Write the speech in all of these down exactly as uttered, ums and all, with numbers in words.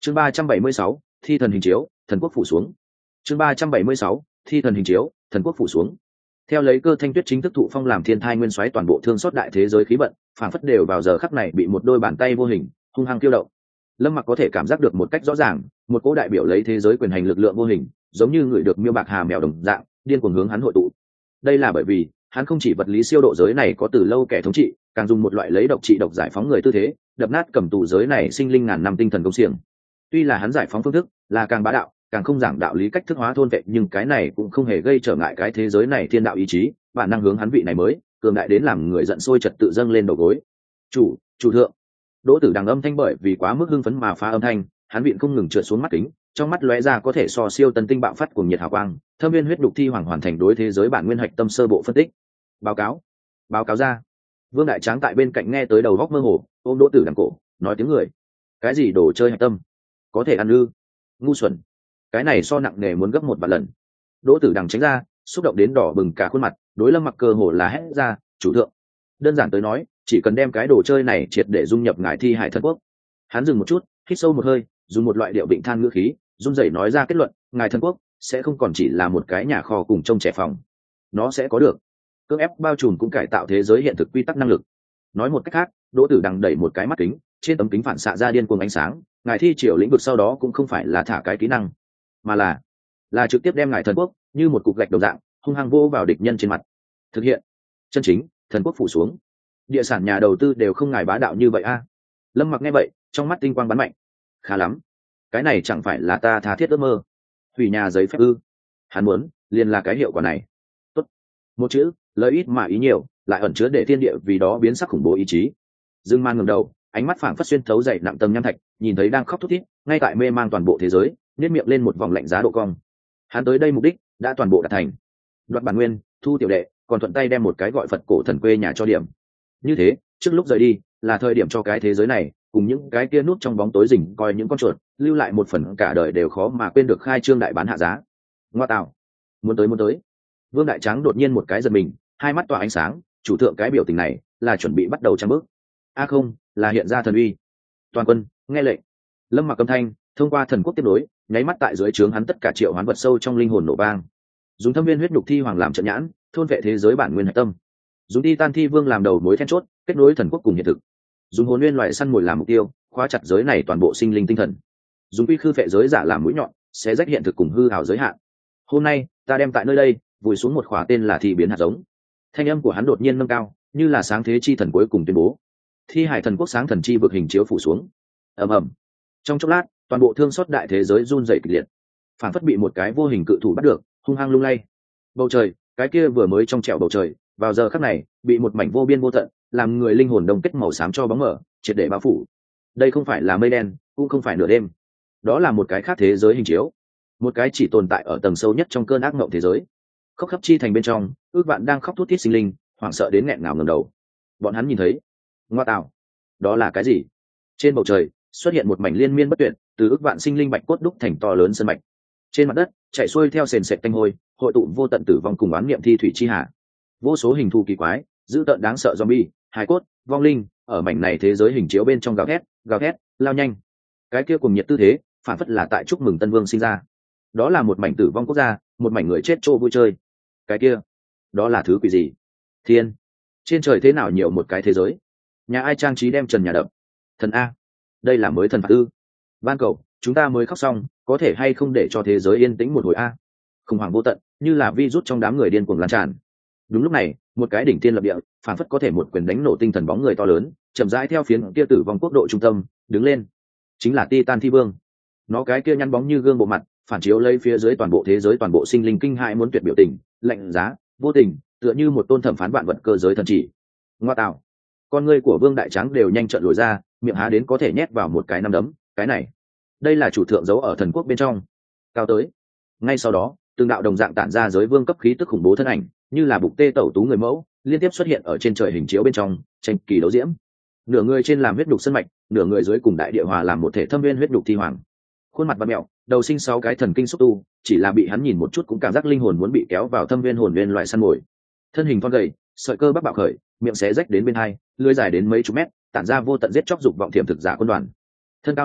chương ba trăm bảy mươi sáu thi thần hình chiếu thần quốc phủ xuống. chương ba trăm bảy mươi sáu thi thần hình chiếu thần quốc phủ xuống. Theo lấy Cơ Thanh Tuyết chính thức thụ phong làm thiên thai nguyên soái, toàn bộ thương xót đại thế giới khí vận phản phất đều vào giờ khắc này bị một đôi bàn tay vô hình hung hăng tiêu động. Lâm Mặc có thể cảm giác được một cách rõ ràng, một cỗ đại biểu lấy thế giới quyền hành lực lượng vô hình, giống như người được miêu bạc hà mèo đồng dạng, điên cuồng hướng hắn hội tụ. Đây là bởi vì hắn không chỉ vật lý siêu độ giới này có từ lâu kẻ thống trị, càng dùng một loại lấy độc trị độc giải phóng người tư thế, đập nát cầm tù giới này sinh linh ngàn năm tinh thần công xiềng. Tuy là hắn giải phóng phương thức là càng bá đạo, càng không giảng đạo lý cách thức hóa thôn vệ, nhưng cái này cũng không hề gây trở ngại cái thế giới này thiên đạo ý chí, bản năng hướng hắn vị này mới cường đại đến làm người giận sôi trật tự dâng lên đầu gối. Chủ, chủ thượng. Đỗ Tử Đằng âm thanh bởi vì quá mức hưng phấn mà phá âm thanh, hắn vịn không ngừng trượt xuống mắt kính, trong mắt lóe ra có thể so siêu tân tinh bạo phát cùng nhiệt hào quang. Thâm viên huyết đục thi hoàng hoàn thành đối thế giới bản nguyên hạch tâm sơ bộ phân tích. Báo cáo, báo cáo ra. Vương Đại Tráng tại bên cạnh nghe tới đầu góc mơ hồ, ôm Đỗ Tử Đằng cổ, nói tiếng người. Cái gì đồ chơi hạch tâm? Có thể ăn ư? Ngu xuẩn. Cái này so nặng nề muốn gấp một vạn lần. Đỗ Tử Đằng tránh ra, xúc động đến đỏ bừng cả khuôn mặt, đối Lâm Mặc cơ hồ là hét ra, chủ thượng. Đơn giản tới nói, chỉ cần đem cái đồ chơi này triệt để dung nhập ngài thi hải thần quốc. Hắn dừng một chút, hít sâu một hơi, dùng một loại điệu định than ngữ khí, run rẩy nói ra kết luận, ngài thần quốc sẽ không còn chỉ là một cái nhà kho cùng trông trẻ phòng. Nó sẽ có được cưỡng ép bao trùm cũng cải tạo thế giới hiện thực quy tắc năng lực. Nói một cách khác, Đỗ Tử Đằng đẩy một cái mắt kính, trên tấm kính phản xạ ra điên cuồng ánh sáng, ngài thi triều lĩnh vực sau đó cũng không phải là thả cái kỹ năng, mà là là trực tiếp đem ngài thần quốc như một cục gạch đồng dạng hung hăng vô vào địch nhân trên mặt. Thực hiện chân chính thần quốc phủ xuống. Địa sản nhà đầu tư đều không ngài bá đạo như vậy a. Lâm Mặc nghe vậy, trong mắt tinh quang bắn mạnh. Khá lắm, cái này chẳng phải là ta tha thiết ước mơ, hủy nhà giấy phép ư? Hắn muốn liền là cái hiệu quả này. Tốt, một chữ lời ít mà ý nhiều, lại ẩn chứa để thiên địa vì đó biến sắc khủng bố ý chí. Dương Man ngẩng đầu, ánh mắt phảng phất xuyên thấu dày nặng tầng nham thạch, nhìn thấy đang khóc thút thít ngay tại mê mang toàn bộ thế giới, nhếch miệng lên một vòng lạnh giá độ cong. Hắn tới đây mục đích đã toàn bộ đạt thành. Đoạt bản nguyên, thu tiểu đệ, còn thuận tay đem một cái gọi Phật cổ thần quê nhà cho điểm. Như thế, trước lúc rời đi, là thời điểm cho cái thế giới này cùng những cái kia nút trong bóng tối rình coi những con chuột, lưu lại một phần cả đời đều khó mà quên được khai trương đại bán hạ giá. Ngoa tạo, muốn tới muốn tới. Vương Đại Tráng đột nhiên một cái giật mình, hai mắt tỏa ánh sáng, chủ thượng cái biểu tình này là chuẩn bị bắt đầu trang bước. A à không, là hiện ra thần uy. Toàn quân, nghe lệnh. Lâm Mặc âm thanh thông qua thần quốc tiếp nối, nháy mắt tại dưới trướng hắn tất cả triệu hoán vật sâu trong linh hồn nổ vang. Dùng thâm viên huyết nhục thi hoàng làm trận nhãn, thôn vệ thế giới bản nguyên hạch tâm. Dùng Titan thi vương làm đầu mối then chốt, kết nối thần quốc cùng hiện thực. Dùng hồn nguyên loại săn mồi làm mục tiêu, khóa chặt giới này toàn bộ sinh linh tinh thần. Dùng quy khư phệ giới giả làm mũi nhọn, sẽ rách hiện thực cùng hư ảo giới hạn. Hôm nay, ta đem tại nơi đây vùi xuống một khỏa tên là thi biến hạt giống. Thanh âm của hắn đột nhiên nâng cao, như là sáng thế chi thần cuối cùng tuyên bố. Thi hải thần quốc sáng thần chi vực hình chiếu phủ xuống. Ầm ầm. Trong chốc lát, toàn bộ thương xót đại thế giới run rẩy kịch liệt, phản phất bị một cái vô hình cự thủ bắt được, hung hăng lung lay. Bầu trời, cái kia vừa mới trong trẻo bầu trời, vào giờ khắc này bị một mảnh vô biên vô tận làm người linh hồn đông kết màu xám cho bóng mở triệt để bao phủ. Đây không phải là mây đen, cũng không phải nửa đêm, đó là một cái khác thế giới hình chiếu, một cái chỉ tồn tại ở tầng sâu nhất trong cơn ác mộng thế giới. Khóc khắp chi thành bên trong, ước vạn đang khóc thút thít sinh linh hoảng sợ đến nghẹn ngào ngẩng đầu. Bọn hắn nhìn thấy, ngoa tạo, đó là cái gì? Trên bầu trời xuất hiện một mảnh liên miên bất tuyệt, từ ước vạn sinh linh bạch cốt đúc thành to lớn sơn mạch. Trên mặt đất chảy xuôi theo sền sệt tanh hôi, hội tụ vô tận tử vong cùng oán niệm thi thủy chi hạ. Vô số hình thù kỳ quái, dữ tợn đáng sợ zombie, hài cốt, vong linh ở mảnh này thế giới hình chiếu bên trong gào thét, gào thét, lao nhanh. Cái kia cùng nhiệt tư thế, phản phất là tại chúc mừng Tân Vương sinh ra. Đó là một mảnh tử vong quốc gia, một mảnh người chết trô vui chơi. Cái kia, đó là thứ quỷ gì? Thiên, trên trời thế nào nhiều một cái thế giới? Nhà ai trang trí đem trần nhà đập? Thần a, đây là mới thần phạt ư? Ban cầu, chúng ta mới khóc xong, có thể hay không để cho thế giới yên tĩnh một hồi a? Khủng hoảng vô tận, như là virus trong đám người điên cuồng lan tràn. Đúng lúc này, một cái đỉnh thiên lập địa, phản phất có thể một quyền đánh nổ tinh thần bóng người to lớn, chậm rãi theo phiến kia tử vong quốc độ trung tâm đứng lên. Chính là Titan Thi Vương. Nó cái kia nhăn bóng như gương bộ mặt, phản chiếu lấy phía dưới toàn bộ thế giới, toàn bộ sinh linh kinh hãi muốn tuyệt biểu tình, lạnh giá, vô tình, tựa như một tôn thẩm phán vạn vật cơ giới thần chỉ. Ngoa tạo, con ngươi của Vương Đại Tráng đều nhanh trợn lồi ra, miệng há đến có thể nhét vào một cái nắm đấm. Cái này, đây là chủ thượng giấu ở thần quốc bên trong. Cao tới. Ngay sau đó, từng đạo đồng dạng tản ra giới vương cấp khí tức khủng bố thân ảnh, như là bục tê tẩu tú người mẫu, liên tiếp xuất hiện ở trên trời hình chiếu bên trong, tranh kỳ đấu diễm. Nửa người trên làm huyết đục sân mạch, nửa người dưới cùng đại địa hòa làm một thể thâm viên huyết đục thi hoàng. Khuôn mặt vặn mẹo, đầu sinh sáu cái thần kinh xúc tu, chỉ là bị hắn nhìn một chút cũng cảm giác linh hồn muốn bị kéo vào thâm viên hồn viên loại săn mồi. Thân hình thon gầy, sợi cơ bắp bạo khởi, miệng xé rách đến bên hai, lưỡi dài đến mấy chục mét, tản ra vô tận giết chóc dục vọng thiểm thực giả quân đoàn. Thân cao năm mét,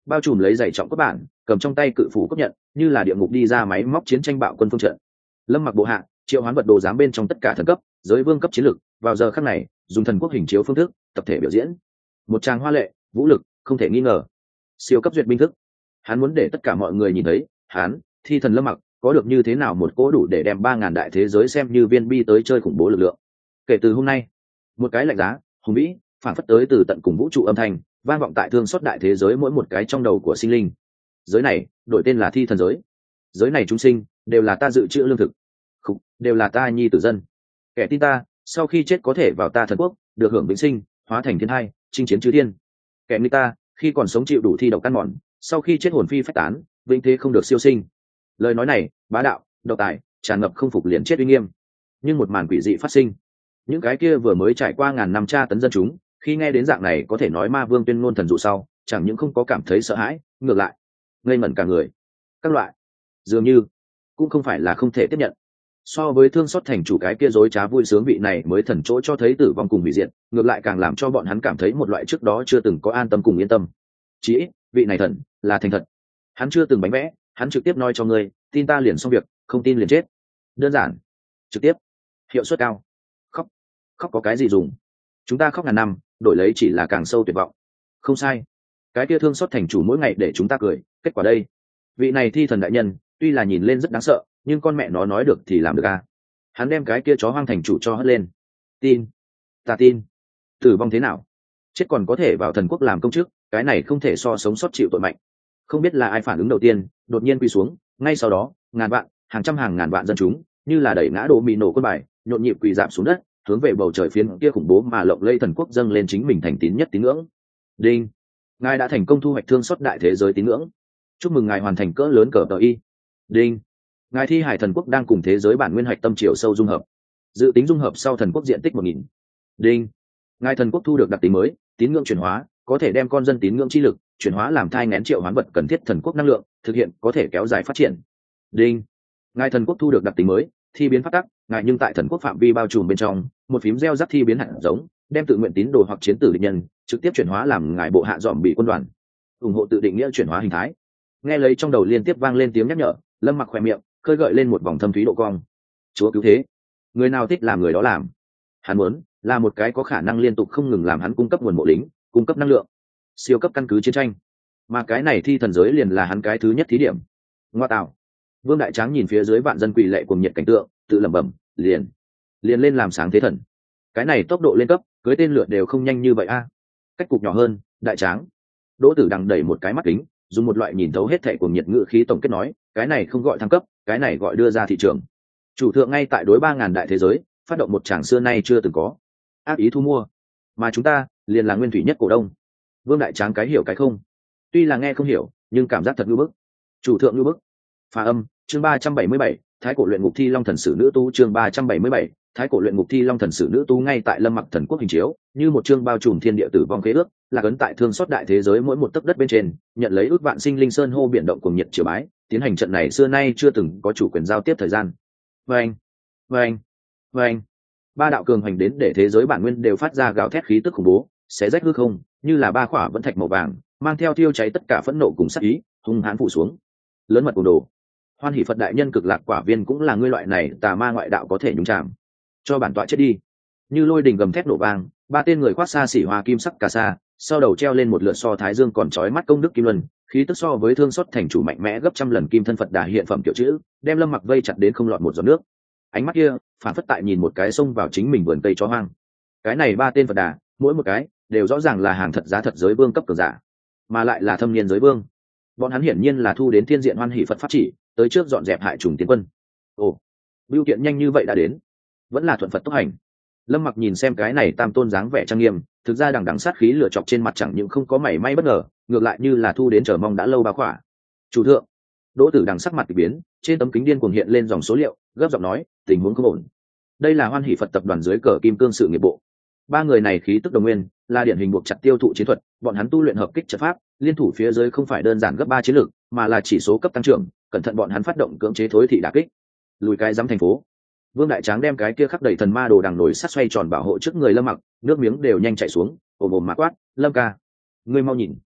bao trùm lấy giày trọng các bản, cầm trong tay cự phủ cấp nhận, như là địa ngục đi ra máy móc chiến tranh bạo quân phương trận. Lâm Mặc bộ hạ triệu hoán vật đồ giám bên trong tất cả thần cấp giới vương cấp chiến lực vào giờ khắc này dùng thần quốc hình chiếu phương thức tập thể biểu diễn một tràng hoa lệ vũ lực không thể nghi ngờ, siêu cấp duyệt binh thức. Hắn muốn để tất cả mọi người nhìn thấy hắn thi thần Lâm Mặc có được như thế nào một cỗ đủ để đem ba ngàn đại thế giới xem như viên bi tới chơi khủng bố lực lượng. Kể từ hôm nay, một cái lạnh giá hùng vĩ phản phất tới từ tận cùng vũ trụ âm thanh vang vọng tại thương xót đại thế giới mỗi một cái trong đầu của sinh linh. Giới này đổi tên là thi thần giới. Giới này chúng sinh đều là ta dự trữ lương thực, không, đều là ta nhi tử dân. Kẻ tin ta sau khi chết có thể vào ta thần quốc được hưởng vĩnh sinh, hóa thành thiên hai chinh chiến chư thiên. Kẻ nghịch ta khi còn sống chịu đủ thi độc căn mòn, sau khi chết hồn phi phách tán, vĩnh thế không được siêu sinh. Lời nói này bá đạo độc tài, tràn ngập không phục liền chết uy nghiêm. Nhưng một màn quỷ dị phát sinh. Những cái kia vừa mới trải qua ngàn năm tra tấn dân chúng, khi nghe đến dạng này có thể nói ma vương tuyên ngôn thần dụ sau, chẳng những không có cảm thấy sợ hãi, ngược lại ngây ngẩn cả người. Các loại dường như cũng không phải là không thể tiếp nhận. So với thương xót thành chủ cái kia dối trá vui sướng vị này mới thần chỗ cho thấy tử vong cùng hủy diệt, ngược lại càng làm cho bọn hắn cảm thấy một loại trước đó chưa từng có an tâm cùng yên tâm. Chỉ ít vị này thần là thành thật, hắn chưa từng bánh vẽ, hắn trực tiếp nói cho ngươi, tin ta liền xong việc, không tin liền chết. Đơn giản, trực tiếp, hiệu suất cao. Khóc khóc có cái gì dùng, chúng ta khóc ngàn năm đổi lấy chỉ là càng sâu tuyệt vọng. Không sai, cái kia thương xót thành chủ mỗi ngày để chúng ta cười, kết quả đây, vị này thi thần đại nhân tuy là nhìn lên rất đáng sợ, nhưng con mẹ nó nói được thì làm được à. Hắn đem cái kia chó hoang thành chủ cho hất lên. Tin, ta tin. Tử vong thế nào, chết còn có thể vào thần quốc làm công chức, cái này không thể so sống sót chịu tội mạnh. Không biết là ai phản ứng đầu tiên, đột nhiên quỳ xuống, ngay sau đó ngàn vạn hàng trăm hàng ngàn vạn dân chúng như là đẩy ngã đổ mì nổ quân bài, nhộn nhịp quỳ dạp xuống đất, hướng về bầu trời phiến kia khủng bố mà lộng lây thần quốc dâng lên chính mình thành tín nhất tín ngưỡng. Đinh, ngài đã thành công thu hoạch thương xót đại thế giới tín ngưỡng, chúc mừng ngài hoàn thành cỡ lớn cờ tờ y. Đinh, ngài thi hải thần quốc đang cùng thế giới bản nguyên hạch tâm chiều sâu dung hợp, dự tính dung hợp sau thần quốc diện tích một nghìn. Đinh, ngài thần quốc thu được đặc tính mới tín ngưỡng chuyển hóa, có thể đem con dân tín ngưỡng chi lực chuyển hóa làm thai nghén triệu hoán vật cần thiết thần quốc năng lượng, thực hiện có thể kéo dài phát triển. Đinh, ngài thần quốc thu được đặc tính mới thi biến phát tắc, ngài nhưng tại thần quốc phạm vi bao trùm bên trong một phím gieo rắc thi biến hạt giống, đem tự nguyện tín đồ hoặc chiến tử địch nhân trực tiếp chuyển hóa làm ngài bộ hạ dòm bị quân đoàn, ủng hộ tự định nghĩa chuyển hóa hình thái. Nghe lấy trong đầu liên tiếp vang lên tiếng nhắc nhở, Lâm Mặc khỏe miệng khơi gợi lên một vòng thâm thúy độ cong. Chúa cứu thế, người nào thích làm người đó làm. Hắn muốn là một cái có khả năng liên tục không ngừng làm hắn cung cấp nguồn mộ lính, cung cấp năng lượng, siêu cấp căn cứ chiến tranh, mà cái này thi thần giới liền là hắn cái thứ nhất thí điểm. Ngoa tạo. Vương Đại Tráng nhìn phía dưới vạn dân quỳ lệ cùng nhiệt cảnh tượng, tự lẩm bẩm, liền liền lên làm sáng thế thần. Cái này tốc độ lên cấp cưới tên lửa đều không nhanh như vậy a. Cách cục nhỏ hơn, Đại Tráng. Đỗ Tử đằng đẩy một cái mắt kính, dùng một loại nhìn thấu hết thảy của nhiệt ngữ khí tổng kết nói, cái này không gọi thăng cấp, cái này gọi đưa ra thị trường. Chủ thượng ngay tại đối ba ngàn đại thế giới phát động một tràng xưa nay chưa từng có ác ý thu mua, mà chúng ta liền là nguyên thủy nhất cổ đông. Vương Đại Tráng cái hiểu cái không, tuy là nghe không hiểu nhưng cảm giác thật ngưỡng bức. Chủ thượng ngưỡng bức. Phá âm chương ba trăm bảy mươi bảy, thái cổ luyện ngục thi long thần sử nữ tu chương ba trăm bảy mươi bảy, thái cổ luyện ngục thi long thần sử nữ tu ngay tại Lâm Mặc thần quốc hình chiếu, như một chương bao trùm thiên địa tử vong khế ước, là ấn tại thương xót đại thế giới mỗi một tấc đất bên trên, nhận lấy ước vạn sinh linh sơn hô biển động cùng nhiệt triều bái, tiến hành trận này xưa nay chưa từng có chủ quyền giao tiếp thời gian. Vâng, vâng, vâng. Ba đạo cường hành đến để thế giới bản nguyên đều phát ra gào thét khí tức khủng bố, xé rách hư không, như là ba khỏa vẫn thạch màu vàng, mang theo thiêu cháy tất cả phẫn nộ cùng sát ý, hung hãn phủ xuống. Lớn mật cùng đồ. Hoan hỷ Phật đại nhân cực lạc quả viên cũng là ngươi loại này tà ma ngoại đạo có thể nhúng chạm. Cho bản tọa chết đi. Như lôi đình gầm thét nổ vang, ba tên người khoác xa xỉ hoa kim sắc cà sa, sau đầu treo lên một lượt so thái dương còn chói mắt công đức kim luân, khí tức so với thương xót thành chủ mạnh mẽ gấp trăm lần kim thân Phật đà hiện phẩm kiểu chữ, đem Lâm Mặc vây chặt đến không lọt một giọt nước. Ánh mắt kia phản phất tại nhìn một cái xông vào chính mình vườn cây chó hoang. Cái này ba tên Phật đà, mỗi một cái đều rõ ràng là hàng thật giá thật giới vương cấp cường giả, mà lại là thâm niên giới vương. Bọn hắn hiển nhiên là thu đến thiên diện hoan hỷ Phật pháp chỉ, tới trước dọn dẹp hại trùng tiến quân. Ồ, bưu kiện nhanh như vậy đã đến, vẫn là thuận Phật tốc hành. Lâm Mặc nhìn xem cái này tam tôn dáng vẻ trang nghiêm, thực ra đằng đằng sát khí lửa chọc trên mặt chẳng những không có mảy may bất ngờ, ngược lại như là thu đến chờ mong đã lâu bao khỏa. Chủ thượng. Đỗ Tử đằng sắc mặt kỳ biến, trên tấm kính điên cuồng hiện lên dòng số liệu, gấp giọng nói, tình huống không ổn. Đây là hoan hỷ Phật tập đoàn dưới cờ kim cương sự nghiệp bộ. Ba người này khí tức đồng nguyên, là điển hình buộc chặt tiêu thụ chiến thuật, bọn hắn tu luyện hợp kích trận pháp, liên thủ phía dưới không phải đơn giản gấp ba chiến lược, mà là chỉ số cấp tăng trưởng, cẩn thận bọn hắn phát động cưỡng chế thối thị đả kích. Lùi cái giám thành phố. Vương Đại Tráng đem cái kia khắc đầy thần ma đồ đằng nổi sắt xoay tròn bảo hộ trước người Lâm Mặc, nước miếng đều nhanh chảy xuống, ồm ồm mà quát, "Lâm ca, ngươi mau nhìn,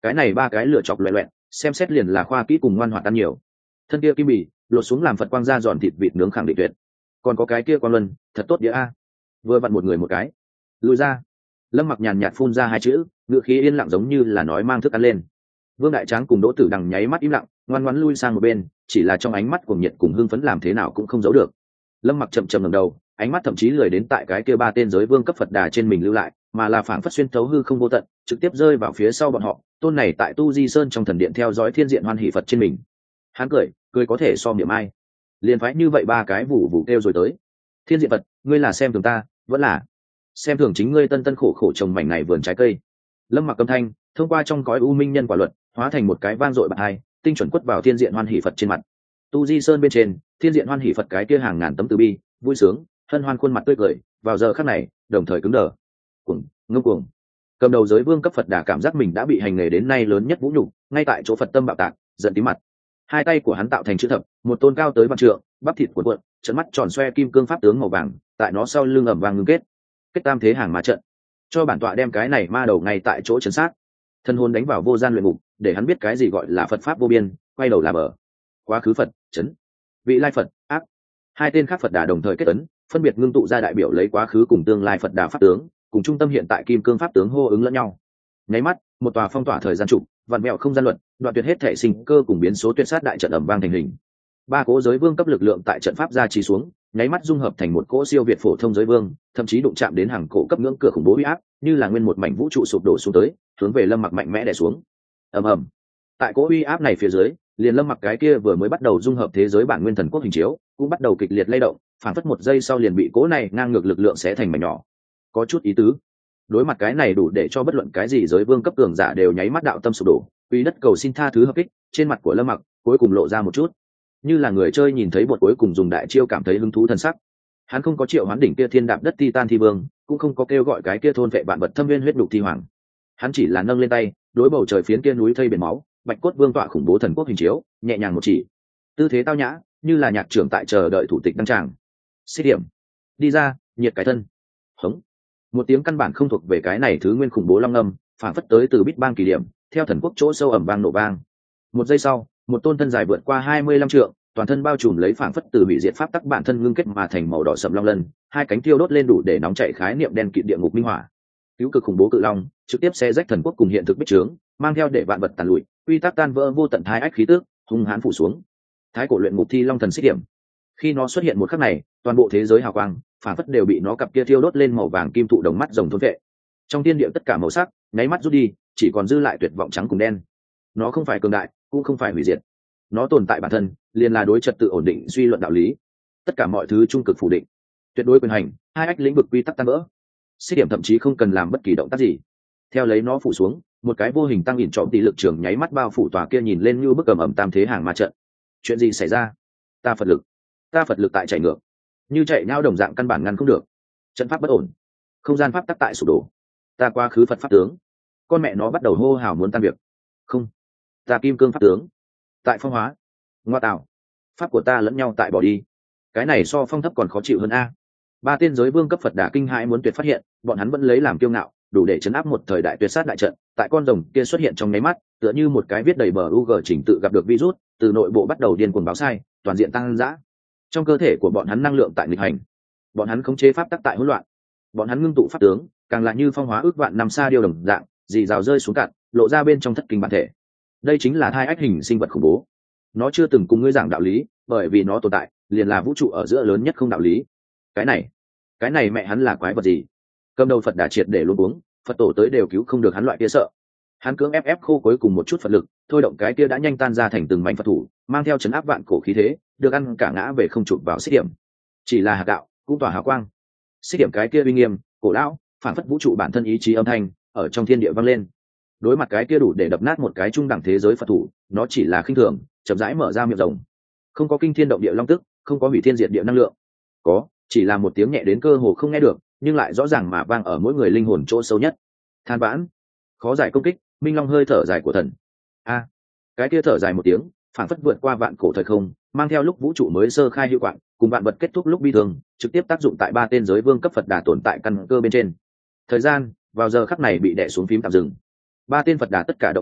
cái này ba cái lựa chọc loẹ loẹn, xem xét liền là khoa kỹ cùng ngoan hoạt ăn nhiều. Thân kia kim bì lột xuống làm Phật quang ra giòn thịt vịt nướng khẳng định tuyệt. Còn có cái kia quang luân, thật tốt đĩa a. Vừa vặn một người một cái. Lùi ra. Lâm Mặc nhàn nhạt phun ra hai chữ, ngựa khí yên lặng giống như là nói mang thức ăn lên. Vương Đại Tráng cùng Đỗ Tử Đằng nháy mắt im lặng, ngoan ngoãn lui sang một bên, chỉ là trong ánh mắt cuồng nhiệt cùng hưng phấn làm thế nào cũng không giấu được. Lâm Mặc chậm chậm ngẩng đầu, ánh mắt thậm chí lười đến tại cái kia ba tên giới vương cấp Phật đà trên mình lưu lại, mà là phảng phất xuyên thấu hư không vô tận, trực tiếp rơi vào phía sau bọn họ. Tôn này tại Tu Di Sơn trong thần điện theo dõi thiên diện hoan hỷ Phật trên mình. Hắn cười, cười có thể so miệng ai. Liền phái như vậy ba cái vụ vụ kêu rồi tới. Thiên diện Phật, ngươi là xem thường ta, vẫn là xem thường chính ngươi tân tân khổ khổ trồng mảnh này vườn trái cây. Lâm Mặc âm thanh thông qua trong cõi u minh nhân quả luật hóa thành một cái vang dội bạc hai, tinh chuẩn quất vào thiên diện hoan hỷ Phật trên mặt. Tu Di Sơn bên trên, thiên diện hoan hỷ Phật cái kia hàng ngàn tấm từ bi, vui sướng, hân hoan khuôn mặt tươi cười, vào giờ khắc này, đồng thời cứng đờ. Cuồng, ngông cuồng. Cầm đầu giới vương cấp Phật đà cảm giác mình đã bị hành nghề đến nay lớn nhất vũ nhục, ngay tại chỗ Phật tâm bạo tạc, giận tím mặt. Hai tay của hắn tạo thành chữ thập, một tôn cao tới vạn trượng, bắp thịt cuộn cuộn, trận mắt tròn xoe kim cương pháp tướng màu vàng, tại nó sau lưng ầm vang ngưng kết. Kết tam thế hàng ma trận. Cho bản tọa đem cái này ma đầu ngay tại chỗ trấn sát. Thân hồn đánh vào vô gian luyện ngục, để hắn biết cái gì gọi là Phật pháp vô biên, quay đầu là bờ. Quá khứ Phật, chấn. Vị lai Phật, ác. Hai tên khác Phật đà đồng thời kết ấn, phân biệt ngưng tụ ra đại biểu lấy quá khứ cùng tương lai Phật đà pháp tướng, cùng trung tâm hiện tại kim cương pháp tướng hô ứng lẫn nhau. Nháy mắt, một tòa phong tỏa thời gian trụ, vạn mẹo không gian luật, đoạn tuyệt hết thể sinh cơ cùng biến số tuyệt sát đại trận ầm vang thành hình. Ba cỗ giới vương cấp lực lượng tại trận pháp gia trì xuống, nháy mắt dung hợp thành một cỗ siêu việt phổ thông giới vương, thậm chí đụng chạm đến hàng cổ cấp ngưỡng cửa khủng bố uy áp, như là nguyên một mảnh vũ trụ sụp đổ xuống tới, hướng về Lâm Mặc mạnh mẽ đè xuống. Ầm ầm. Tại cỗ uy áp này phía dưới, liền Lâm Mặc cái kia vừa mới bắt đầu dung hợp thế giới bản nguyên thần quốc hình chiếu, cũng bắt đầu kịch liệt lay động, phản phất một giây sau liền bị cỗ này ngang ngược lực lượng xé thành mảnh nhỏ. Có chút ý tứ. Đối mặt cái này đủ để cho bất luận cái gì giới vương cấp cường giả đều nháy mắt đạo tâm sụp đổ, uy đất cầu xin tha thứ hợp kích, trên mặt của Lâm Mặc cuối cùng lộ ra một chút, như là người chơi nhìn thấy bột cuối cùng dùng đại chiêu cảm thấy hứng thú thần sắc. Hắn không có triệu hoán đỉnh kia thiên đạp đất titan thi vương, cũng không có kêu gọi cái kia thôn vệ vạn vật thâm viên huyết đục thi hoàng. Hắn chỉ là nâng lên tay, đối bầu trời phiến kia núi thây biển máu, bạch cốt vương tọa khủng bố thần quốc hình chiếu, nhẹ nhàng một chỉ, tư thế tao nhã, như là nhạc trưởng tại chờ đợi thủ tịch đăng tràng. Xích điểm, đi ra, nhiệt cái thân. Hống. Một tiếng căn bản không thuộc về cái này thứ nguyên khủng bố long ngâm, phản phất tới từ Bích Bang kỳ điểm, theo thần quốc chỗ sâu ẩm vang nổ vang. Một giây sau, một tôn thân dài vượt qua hai mươi lăm trượng, toàn thân bao trùm lấy phảng phất từ hủy diệt pháp tắc bản thân ngưng kết mà thành màu đỏ sậm long lân, hai cánh thiêu đốt lên đủ để nóng chảy khái niệm đen kịt địa ngục minh hỏa. Cứu cực khủng bố cự long, trực tiếp xé rách thần quốc cùng hiện thực bích trướng, mang theo để vạn vật tàn lụi, quy tắc tan vỡ vô tận thái ách khí tức, hung hãn phủ xuống. Thái cổ luyện ngục thi long thần xích điểm. Khi nó xuất hiện một khắc này, toàn bộ thế giới hào quang, phảng phất đều bị nó cặp kia thiêu đốt lên màu vàng kim thụ đồng mắt rồng thôn vệ. Trong thiên địa tất cả màu sắc, nháy mắt rút đi, chỉ còn dư lại tuyệt vọng trắng cùng đen. Nó không phải cường đại, cũng không phải hủy diệt. Nó tồn tại bản thân, liền là đối trật tự ổn định suy luận đạo lý. Tất cả mọi thứ trung cực phủ định, tuyệt đối quyền hành, hai ách lĩnh vực quy tắc tan vỡ. Xích điểm thậm chí không cần làm bất kỳ động tác gì, theo lấy nó phủ xuống, một cái vô hình tăng ỉn trọng tỷ lực trường nháy mắt bao phủ tòa kia nhìn lên như bức cầm ẩm tam thế hàng ma trận. Chuyện gì xảy ra? Ta Phật lực, ta Phật lực tại chạy ngược, như chạy nhau đồng dạng căn bản ngăn không được. Trận pháp bất ổn, không gian pháp tắc tại sụp đổ. Ta quá khứ Phật pháp tướng, con mẹ nó bắt đầu hô hào muốn tan việc. Không, ta kim cương pháp tướng tại phong hóa. Ngoa tạo, pháp của ta lẫn nhau tại bỏ đi. Cái này so phong thấp còn khó chịu hơn a. Ba tên giới vương cấp Phật đà kinh hãi muốn tuyệt phát hiện, bọn hắn vẫn lấy làm kiêu ngạo, đủ để chấn áp một thời đại tuyệt sát đại trận. Tại con rồng kia xuất hiện trong nháy mắt, tựa như một cái viết đầy bờ u g chỉnh tự gặp được virus, từ nội bộ bắt đầu điên cuồng báo sai, toàn diện tăng dã. Trong cơ thể của bọn hắn năng lượng tại nghịch hành, bọn hắn khống chế pháp tắc tại hỗn loạn, bọn hắn ngưng tụ pháp tướng, càng là như phong hóa ước vạn năm xa điêu đồng dạng, dì rào rơi xuống cạn, lộ ra bên trong thất kinh bản thể. Đây chính là thai ách hình sinh vật khủng bố. Nó chưa từng cùng ngươi giảng đạo lý, bởi vì nó tồn tại liền là vũ trụ ở giữa lớn nhất không đạo lý. Cái này, cái này mẹ hắn là quái vật gì? Cầm đầu Phật đà triệt để luôn uống, Phật tổ tới đều cứu không được hắn loại kia sợ. Hắn cưỡng ép ép khô cuối cùng một chút Phật lực, thôi động cái kia đã nhanh tan ra thành từng mảnh Phật thủ, mang theo chấn áp vạn cổ khí thế, được ăn cả ngã về không chụp vào xích điểm. Chỉ là hạt đạo, cũng tỏa hào quang. Xích điểm cái kia uy nghiêm, cổ lão, phản phất vũ trụ bản thân ý chí âm thanh, ở trong thiên địa vang lên. Đối mặt cái kia đủ để đập nát một cái trung đẳng thế giới Phật thủ, nó chỉ là khinh thường, chậm rãi mở ra miệng rồng. Không có kinh thiên động địa long tức, không có hủy thiên diệt địa năng lượng, có chỉ là một tiếng nhẹ đến cơ hồ không nghe được, nhưng lại rõ ràng mà vang ở mỗi người linh hồn chỗ sâu nhất. Than vãn, khó giải công kích, minh long hơi thở dài của thần. A, cái kia thở dài một tiếng, phản phất vượt qua vạn cổ thời không, mang theo lúc vũ trụ mới sơ khai hữu quạng, cùng vạn vật kết thúc lúc bi thương, trực tiếp tác dụng tại ba tên giới vương cấp Phật đà tồn tại căn cơ bên trên. Thời gian vào giờ khắc này bị đè xuống phím tạm dừng. Ba tên Phật đà tất cả động tác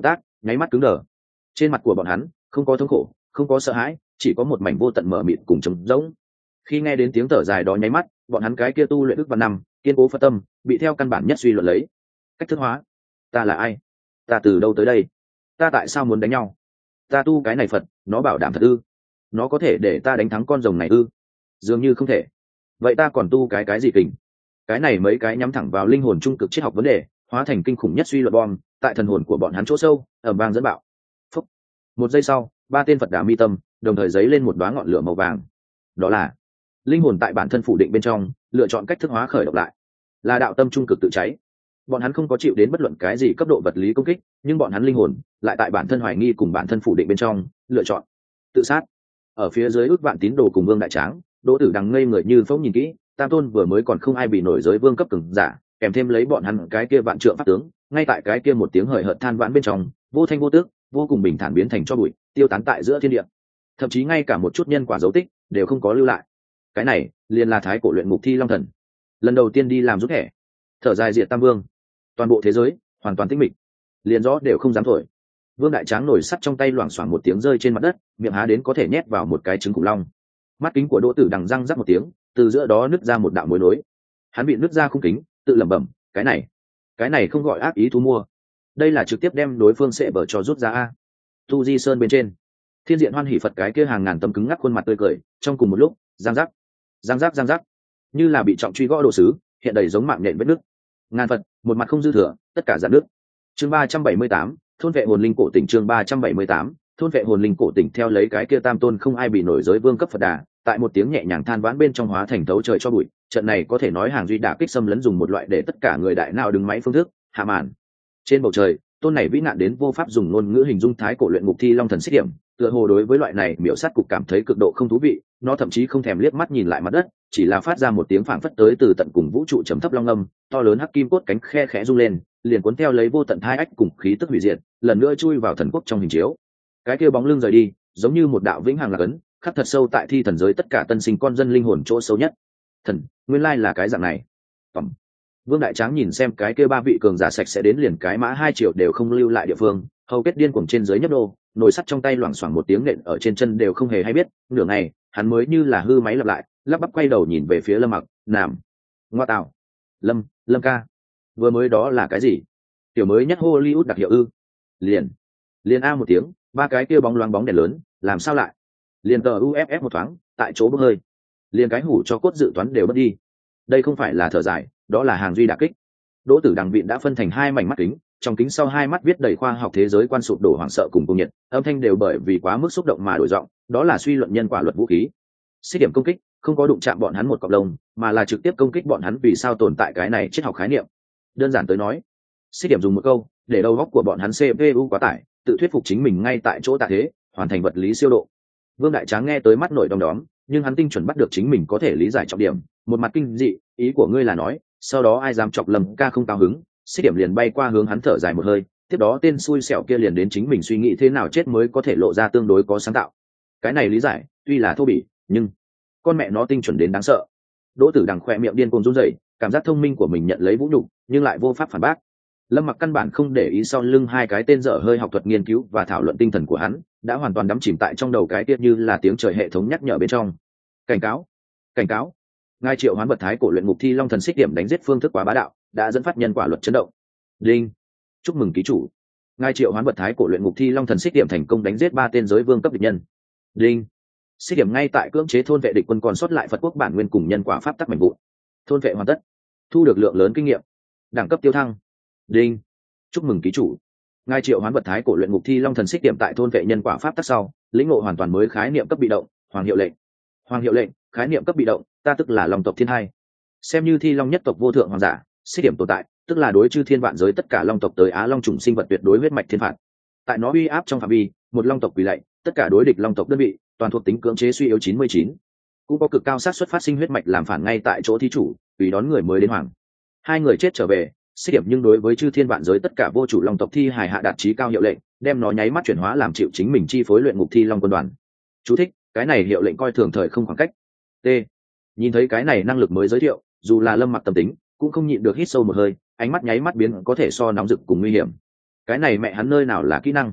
nháy mắt cứng đờ. Trên mặt của bọn hắn không có thống khổ, không có sợ hãi, chỉ có một mảnh vô tận mờ mịt cùng trống rỗng. Khi nghe đến tiếng thở dài đó nháy mắt, bọn hắn cái kia tu luyện ức và năm kiên cố phật tâm bị theo căn bản nhất suy luận lấy. Cách thức hóa. Ta là ai? Ta từ đâu tới đây? Ta tại sao muốn đánh nhau? Ta tu cái này Phật, nó bảo đảm thật ư? Nó có thể để ta đánh thắng con rồng này ư? Dường như không thể. Vậy ta còn tu cái cái gì kình? Cái này mấy cái nhắm thẳng vào linh hồn trung cực triết học vấn đề, hóa thành kinh khủng nhất suy luận bom tại thần hồn của bọn hắn chỗ sâu, ầm vang dẫn bạo. Phúc. Một giây sau, ba tên Phật đà mi tâm đồng thời giấy lên một đóa ngọn lửa màu vàng. Đó là linh hồn tại bản thân phủ định bên trong lựa chọn cách thức hóa khởi động lại, là đạo tâm trung cực tự cháy. Bọn hắn không có chịu đến bất luận cái gì cấp độ vật lý công kích, nhưng bọn hắn linh hồn lại tại bản thân hoài nghi cùng bản thân phủ định bên trong lựa chọn tự sát. Ở phía dưới ước vạn tín đồ cùng Vương Đại Tráng, Đỗ Tử Đằng ngây người như phóng nhìn kỹ, tam tôn vừa mới còn không ai bị nổi giới vương cấp cường giả, kèm thêm lấy bọn hắn cái kia vạn trượng pháp tướng, ngay tại cái kia một tiếng hời hợt than vãn bên trong, vô thanh vô tước, vô cùng bình thản biến thành cho bụi, tiêu tán tại giữa thiên địa. Thậm chí ngay cả một chút nhân quả dấu tích đều không có lưu lại. Cái này liền là thái cổ luyện ngục thi long thần, lần đầu tiên đi làm rút thẻ. Thở dài diệt tam vương, toàn bộ thế giới hoàn toàn tĩnh mịch, liền rõ đều không dám thổi. Vương Đại Tráng nổi sắt trong tay loảng xoảng một tiếng rơi trên mặt đất, miệng há đến có thể nhét vào một cái trứng khủng long. Mắt kính của Đỗ Tử Đằng răng rắc một tiếng, từ giữa đó nứt ra một đạo mối nối. Hắn bị nứt ra khung kính, tự lẩm bẩm, cái này, cái này không gọi ác ý thu mua, đây là trực tiếp đem đối phương sẽ bở cho rút ra a. Tu Di Sơn bên trên, Thiên Diện Hoan Hỉ Phật cái kia hàng ngàn tấm cứng ngắc khuôn mặt tươi cười, trong cùng một lúc, răng rắc, răng rắc răng rắc, như là bị trọng truy gõ đồ sứ, hiện đầy giống mạng nhện vết nứt. Ngàn Phật, một mặt không dư thừa, tất cả dạn nước. Chương ba trăm bảy mươi tám, thôn vệ hồn linh cổ tỉnh. Chương ba trăm bảy mươi tám, thôn vệ hồn linh cổ tỉnh. Theo lấy cái kia tam tôn không ai bị nổi giới vương cấp Phật đà, tại một tiếng nhẹ nhàng than vãn bên trong hóa thành thấu trời cho bụi. Trận này có thể nói hàng duy đả kích xâm lấn dùng một loại để tất cả người đại nào đứng máy phương thức hạ màn. Trên bầu trời, tôn này vĩ nạn đến vô pháp dùng ngôn ngữ hình dung thái cổ luyện ngục thi long thần xích điểm, tựa hồ đối với loại này miểu sát cục cảm thấy cực độ không thú vị, nó thậm chí không thèm liếc mắt nhìn lại mặt đất, chỉ là phát ra một tiếng phảng phất tới từ tận cùng vũ trụ trầm thấp long âm, to lớn hắc kim cốt cánh khe khẽ rung lên, liền cuốn theo lấy vô tận hai ách cùng khí tức hủy diệt, lần nữa chui vào thần quốc trong hình chiếu. Cái kia bóng lưng rời đi, giống như một đạo vĩnh hằng lạc ấn, khắc thật sâu tại thi thần giới tất cả tân sinh con dân linh hồn chỗ sâu nhất. Thần, nguyên lai là cái dạng này. Phẩm. Vương Đại Tráng nhìn xem cái kia ba vị cường giả sạch sẽ đến liền cái mã hai triệu đều không lưu lại địa phương, hầu kết điên cuồng trên dưới nhấp đô, nồi sắt trong tay loảng xoảng một tiếng nện ở trên chân đều không hề hay biết, nửa ngày, hắn mới như là hư máy lặp lại, lắp bắp quay đầu nhìn về phía Lâm Mặc, "Nam, ngoa tạo, Lâm, Lâm ca, vừa mới đó là cái gì? Tiểu mới nhất Hollywood đặc hiệu ư?" Liền, liền a một tiếng, ba cái kia bóng loáng bóng đèn lớn, làm sao lại? Liền tờ u ép ép một thoáng, tại chỗ bốc hơi. Liền cái hủ cho cốt dự toán đều mất đi. Đây không phải là thở dài, đó là hàng duy đả kích. Đỗ Tử Đằng vịn đã phân thành hai mảnh mắt kính, trong kính sau hai mắt viết đầy khoa học thế giới quan sụp đổ hoảng sợ cùng công nhiệt, âm thanh đều bởi vì quá mức xúc động mà đổi giọng, đó là suy luận nhân quả luật vũ khí. Xích điểm công kích không có đụng chạm bọn hắn một cọng lông, mà là trực tiếp công kích bọn hắn vì sao tồn tại cái này triết học khái niệm. Đơn giản tới nói, xích điểm dùng một câu để đầu góc của bọn hắn xê pê u quá tải, tự thuyết phục chính mình ngay tại chỗ tạ thế, hoàn thành vật lý siêu độ. Vương Đại Tráng nghe tới mắt nổi đom đóm, nhưng hắn tinh chuẩn bắt được chính mình có thể lý giải trọng điểm, một mặt kinh dị, ý của ngươi là nói, sau đó ai dám chọc Lâm ca không cao hứng, xích điểm liền bay qua hướng hắn thở dài một hơi, tiếp đó tên xui xẻo kia liền đến chính mình suy nghĩ thế nào chết mới có thể lộ ra tương đối có sáng tạo. Cái này lý giải tuy là thô bỉ, nhưng con mẹ nó tinh chuẩn đến đáng sợ. Đỗ Tử Đằng khỏe miệng điên cuồng run rẩy, cảm giác thông minh của mình nhận lấy vũ nhục, nhưng lại vô pháp phản bác. Lâm Mặc căn bản không để ý sau lưng hai cái tên dở hơi học thuật nghiên cứu và thảo luận tinh thần của hắn, đã hoàn toàn đắm chìm tại trong đầu cái tiết như là tiếng trời hệ thống nhắc nhở bên trong. Cảnh cáo, cảnh cáo. Ngài Triệu Hoán vật thái cổ luyện ngục thi long thần xích điểm đánh giết phương thức quá bá đạo, đã dẫn phát nhân quả luật chấn động. Đinh. Chúc mừng ký chủ. Ngài Triệu Hoán vật thái cổ luyện ngục thi long thần xích điểm thành công đánh giết ba tên giới vương cấp địch nhân. Đinh. Xích điểm ngay tại cưỡng chế thôn vệ địch quân còn sót lại Phật quốc bản nguyên cùng nhân quả pháp tắc mạnh vụn. Thôn vệ hoàn tất. Thu được lượng lớn kinh nghiệm. Đẳng cấp tiêu thăng. Đinh. Chúc mừng ký chủ. Ngài Triệu Hoán vật thái cổ luyện ngục thi long thần xích điểm tại thôn vệ nhân quả pháp tắc sau, lĩnh ngộ hoàn toàn mới khái niệm cấp bị động, hoàng hiệu lệnh. Hoàng hiệu lệnh, khái niệm cấp bị động, ta tức là long tộc thiên hai. Xem như thi long nhất tộc vô thượng hoàng giả, xích điểm tồn tại, tức là đối chư thiên vạn giới tất cả long tộc tới á long trùng sinh vật tuyệt đối huyết mạch thiên phạt. Tại nó uy áp trong phạm vi, một long tộc quỳ lạy, tất cả đối địch long tộc đơn vị, toàn thuộc tính cưỡng chế suy yếu chín mươi chín. Cũng có cực cao xác suất phát sinh huyết mạch làm phản ngay tại chỗ thí chủ, vì đón người mới đến hoàng. Hai người chết trở về, xích điểm nhưng đối với chư thiên vạn giới tất cả vô chủ long tộc thi hài hạ đạt chí cao hiệu lệnh, đem nó nháy mắt chuyển hóa làm chịu chính mình chi phối luyện ngục thi long quân đoàn. Chú thích, cái này hiệu lệnh coi thường thời không khoảng cách. T. Nhìn thấy cái này năng lực mới giới thiệu, dù là Lâm Mặc tâm tính, cũng không nhịn được hít sâu một hơi, ánh mắt nháy mắt biến có thể so nóng rực cùng nguy hiểm. Cái này mẹ hắn nơi nào là kỹ năng?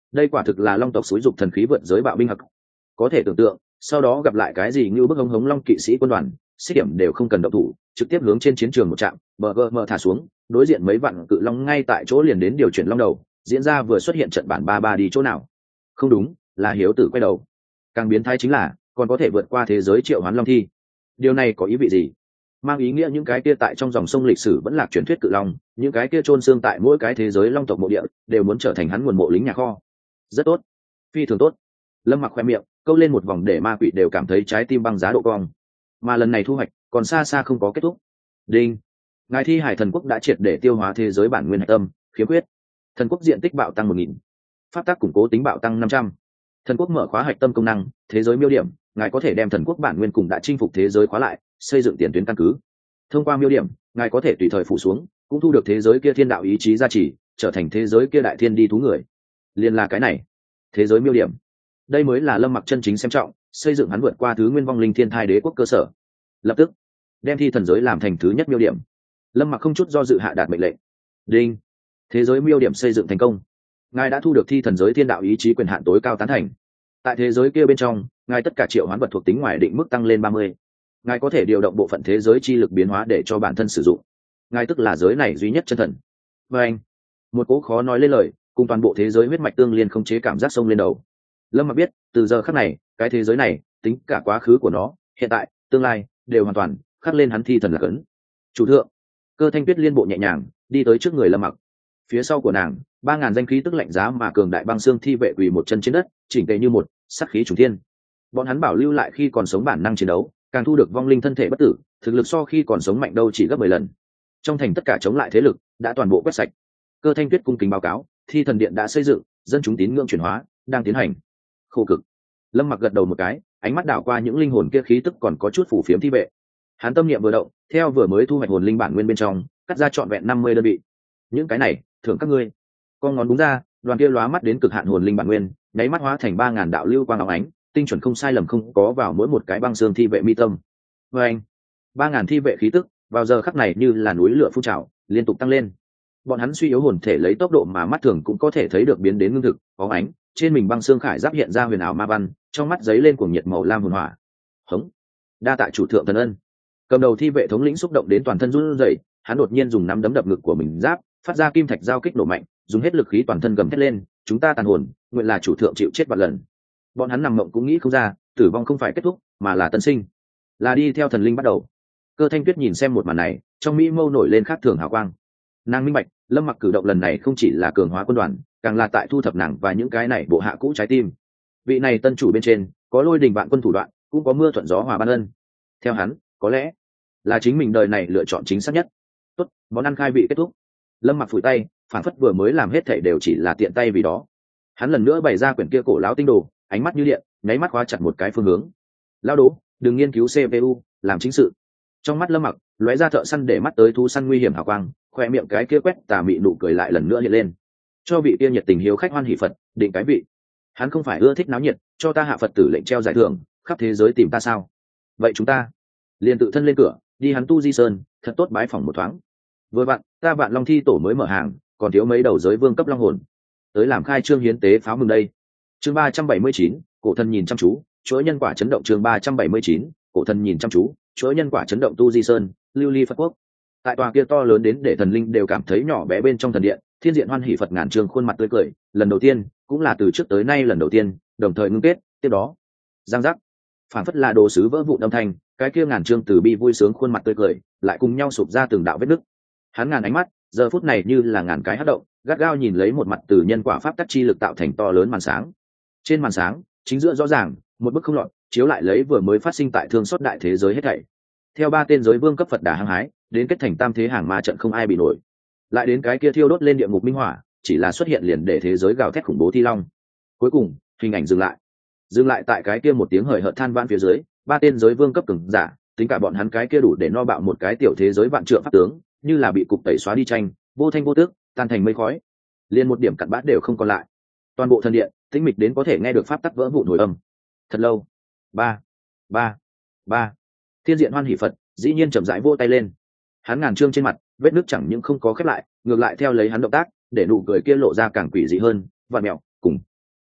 đây quả thực là long tộc xúi dục thần khí vượt giới bạo binh hặc. Có thể tưởng tượng sau đó gặp lại cái gì như bức hống hống long kỵ sĩ quân đoàn, xích điểm đều không cần động thủ, trực tiếp hướng trên chiến trường một trạm bờ gờ mờ thả xuống, đối diện mấy vạn cự long ngay tại chỗ liền đến điều chuyển long đầu, diễn ra vừa xuất hiện trận bản ba ba đi chỗ nào. Không đúng, là hiếu tử quay đầu. Càng biến thái chính là còn có thể vượt qua thế giới triệu hoán long thi. Điều này có ý vị gì? Mang ý nghĩa những cái kia tại trong dòng sông lịch sử vẫn là truyền thuyết cự long, những cái kia chôn xương tại mỗi cái thế giới long tộc mộ địa đều muốn trở thành hắn nguồn mộ lính nhà kho. Rất tốt, phi thường tốt. Lâm Mặc khoe miệng câu lên một vòng để ma quỷ đều cảm thấy trái tim băng giá độ cong. Mà lần này thu hoạch còn xa xa không có kết thúc. Đinh, ngài thi hải thần quốc đã triệt để tiêu hóa thế giới bản nguyên hạch tâm khiếm khuyết. Thần quốc diện tích bạo tăng một nghìn, pháp tác củng cố tính bạo tăng năm trăm. Thần quốc mở khóa hạch tâm công năng thế giới miêu điểm, ngài có thể đem thần quốc bản nguyên cùng đã chinh phục thế giới khóa lại, xây dựng tiền tuyến căn cứ. Thông qua miêu điểm, ngài có thể tùy thời phủ xuống, cũng thu được thế giới kia thiên đạo ý chí gia trì, trở thành thế giới kia đại thiên đi thú người. Liên là cái này, thế giới miêu điểm, đây mới là Lâm Mặc chân chính xem trọng, xây dựng hắn vượt qua thứ nguyên vong linh thiên thai đế quốc cơ sở. Lập tức đem thi thần giới làm thành thứ nhất miêu điểm. Lâm Mặc không chút do dự hạ đạt mệnh lệnh. Đinh, thế giới miêu điểm xây dựng thành công. Ngài đã thu được thi thần giới thiên đạo ý chí quyền hạn tối cao tán thành. Tại thế giới kia bên trong, ngài tất cả triệu hoán vật thuộc tính ngoài định mức tăng lên ba mươi. Ngài có thể điều động bộ phận thế giới chi lực biến hóa để cho bản thân sử dụng. Ngài tức là giới này duy nhất chân thần. Và anh, một cố khó nói lên lời, cùng toàn bộ thế giới huyết mạch tương liên không chế cảm giác sông lên đầu. Lâm Mặc biết, từ giờ khắc này, cái thế giới này, tính cả quá khứ của nó, hiện tại, tương lai, đều hoàn toàn khắc lên hắn thi thần là cấn. Chủ thượng, Cơ Thanh Tuyết liên bộ nhẹ nhàng đi tới trước người Lâm Mặc. Phía sau của nàng, ba ngàn danh khí tức lạnh giá mà cường đại băng xương thi vệ quỳ một chân trên đất, chỉnh tề như một, sát khí trùng thiên. Bọn hắn bảo lưu lại khi còn sống bản năng chiến đấu, càng thu được vong linh thân thể bất tử, thực lực so khi còn sống mạnh đâu chỉ gấp mười lần. Trong thành tất cả chống lại thế lực đã toàn bộ quét sạch. Cơ Thanh Tuyết cung kính báo cáo, thi thần điện đã xây dựng, dân chúng tín ngưỡng chuyển hóa đang tiến hành. Khổ cực. Lâm Mặc gật đầu một cái, ánh mắt đảo qua những linh hồn kia khí tức còn có chút phủ phiếm thi vệ. Hắn tâm niệm vừa động, theo vừa mới thu hoạch hồn linh bản nguyên bên trong, cắt ra trọn vẹn năm mươi đơn vị. Những cái này, thưởng các ngươi. Con ngón đúng ra, đoàn kia lóa mắt đến cực hạn hồn linh bản nguyên, nháy mắt hóa thành ba ngàn đạo lưu quang óng ánh, tinh chuẩn không sai lầm không có vào mỗi một cái băng xương thi vệ mi tâm. Và anh, ba ngàn thi vệ khí tức, vào giờ khắc này như là núi lửa phun trào, liên tục tăng lên. Bọn hắn suy yếu hồn thể lấy tốc độ mà mắt thường cũng có thể thấy được biến đến ngưng thực, óng ánh, trên mình băng xương khải giáp hiện ra huyền ảo ma văn, trong mắt giấy lên cuồng nhiệt màu lam hồn hỏa. Hống, đa tạ chủ thượng thần ân. Cầm đầu thi vệ thống lĩnh xúc động đến toàn thân run rẩy, hắn đột nhiên dùng nắm đấm đập ngực của mình giáp, phát ra kim thạch giao kích nổ mạnh, dùng hết lực khí toàn thân gầm thét lên, chúng ta tàn hồn, nguyện là chủ thượng chịu chết vạn lần. Bọn hắn nằm mộng cũng nghĩ không ra, tử vong không phải kết thúc, mà là tân sinh, là đi theo thần linh bắt đầu. Cơ Thanh Tuyết nhìn xem một màn này, trong mỹ mâu nổi lên khác thường hào quang. Nàng minh bạch, Lâm Mặc cử động lần này không chỉ là cường hóa quân đoàn, càng là tại thu thập nàng và những cái này bộ hạ cũ trái tim. Vị này tân chủ bên trên, có lôi đình vạn quân thủ đoạn, cũng có mưa thuận gió hòa ban ân. Theo hắn, có lẽ là chính mình đời này lựa chọn chính xác nhất. Tốt, món ăn khai vị kết thúc. Lâm Mặc phủi tay, phản phất vừa mới làm hết thảy đều chỉ là tiện tay vì đó. Hắn lần nữa bày ra quyển kia cổ lão tinh đồ, ánh mắt như điện, nháy mắt khóa chặt một cái phương hướng. Lao đố, đừng nghiên cứu xê pê u, làm chính sự. Trong mắt Lâm Mặc lóe ra thợ săn để mắt tới thú săn nguy hiểm hào quang, khoe miệng cái kia quét tà mị nụ cười lại lần nữa hiện lên. Cho vị kia nhiệt tình hiếu khách hoan hỷ Phật định cái vị. Hắn không phải ưa thích náo nhiệt, cho ta hạ Phật tử lệnh treo giải thưởng, khắp thế giới tìm ta sao? Vậy chúng ta liền tự thân lên cửa, đi hắn tu di sơn, thật tốt bái phỏng một thoáng. Vừa vặn, ta Vạn Long thi tổ mới mở hàng, còn thiếu mấy đầu giới vương cấp long hồn, tới làm khai trương hiến tế pháo mừng đây. Chương ba trăm bảy mươi chín, cổ thần nhìn chăm chú, chuỗi nhân quả chấn động. Chương ba trăm bảy mươi chín, cổ thần nhìn chăm chú, chuỗi nhân quả chấn động tu di sơn, lưu ly Phật quốc. Tại tòa kia to lớn đến để thần linh đều cảm thấy nhỏ bé bên trong thần điện, thiên diện hoan hỷ Phật ngàn trương khuôn mặt tươi cười, lần đầu tiên, cũng là từ trước tới nay lần đầu tiên, đồng thời ngưng kết, tiếp đó, giang giác, phản phất là đồ sứ vỡ vụn âm thanh, cái kia ngàn trương từ bi vui sướng khuôn mặt tươi cười, lại cùng nhau sụp ra từng đạo vết nứt. Hắn ngàn ánh mắt, giờ phút này như là ngàn cái hất động, gắt gao nhìn lấy một mặt từ nhân quả pháp tắc chi lực tạo thành to lớn màn sáng. Trên màn sáng, chính giữa rõ ràng, một bức không lọt, chiếu lại lấy vừa mới phát sinh tại thương xót đại thế giới hết thảy. Theo ba tên giới vương cấp Phật đà hăng hái, đến kết thành tam thế hàng ma trận không ai bị nổi. Lại đến cái kia thiêu đốt lên địa ngục minh hỏa, chỉ là xuất hiện liền để thế giới gào thét khủng bố thi long. Cuối cùng, hình ảnh dừng lại. Dừng lại tại cái kia một tiếng hời hợt than vãn phía dưới, ba tên giới vương cấp cường giả, tính cả bọn hắn cái kia đủ để no bạo một cái tiểu thế giới vạn trượng pháp tướng, như là bị cục tẩy xóa đi tranh, vô thanh vô tước, tan thành mây khói. Liên một điểm cặn bã đều không còn lại. Toàn bộ thần điện, tĩnh mịch đến có thể nghe được pháp tắc vỡ vụn hồi âm. Thật lâu. Ba, ba, ba. Thiên diện hoan hỷ Phật, dĩ nhiên chậm rãi vô tay lên. Hắn ngàn trương trên mặt, vết nước chẳng những không có khép lại, ngược lại theo lấy hắn động tác, để nụ cười kia lộ ra càng quỷ dị hơn, vặn mèo, cùng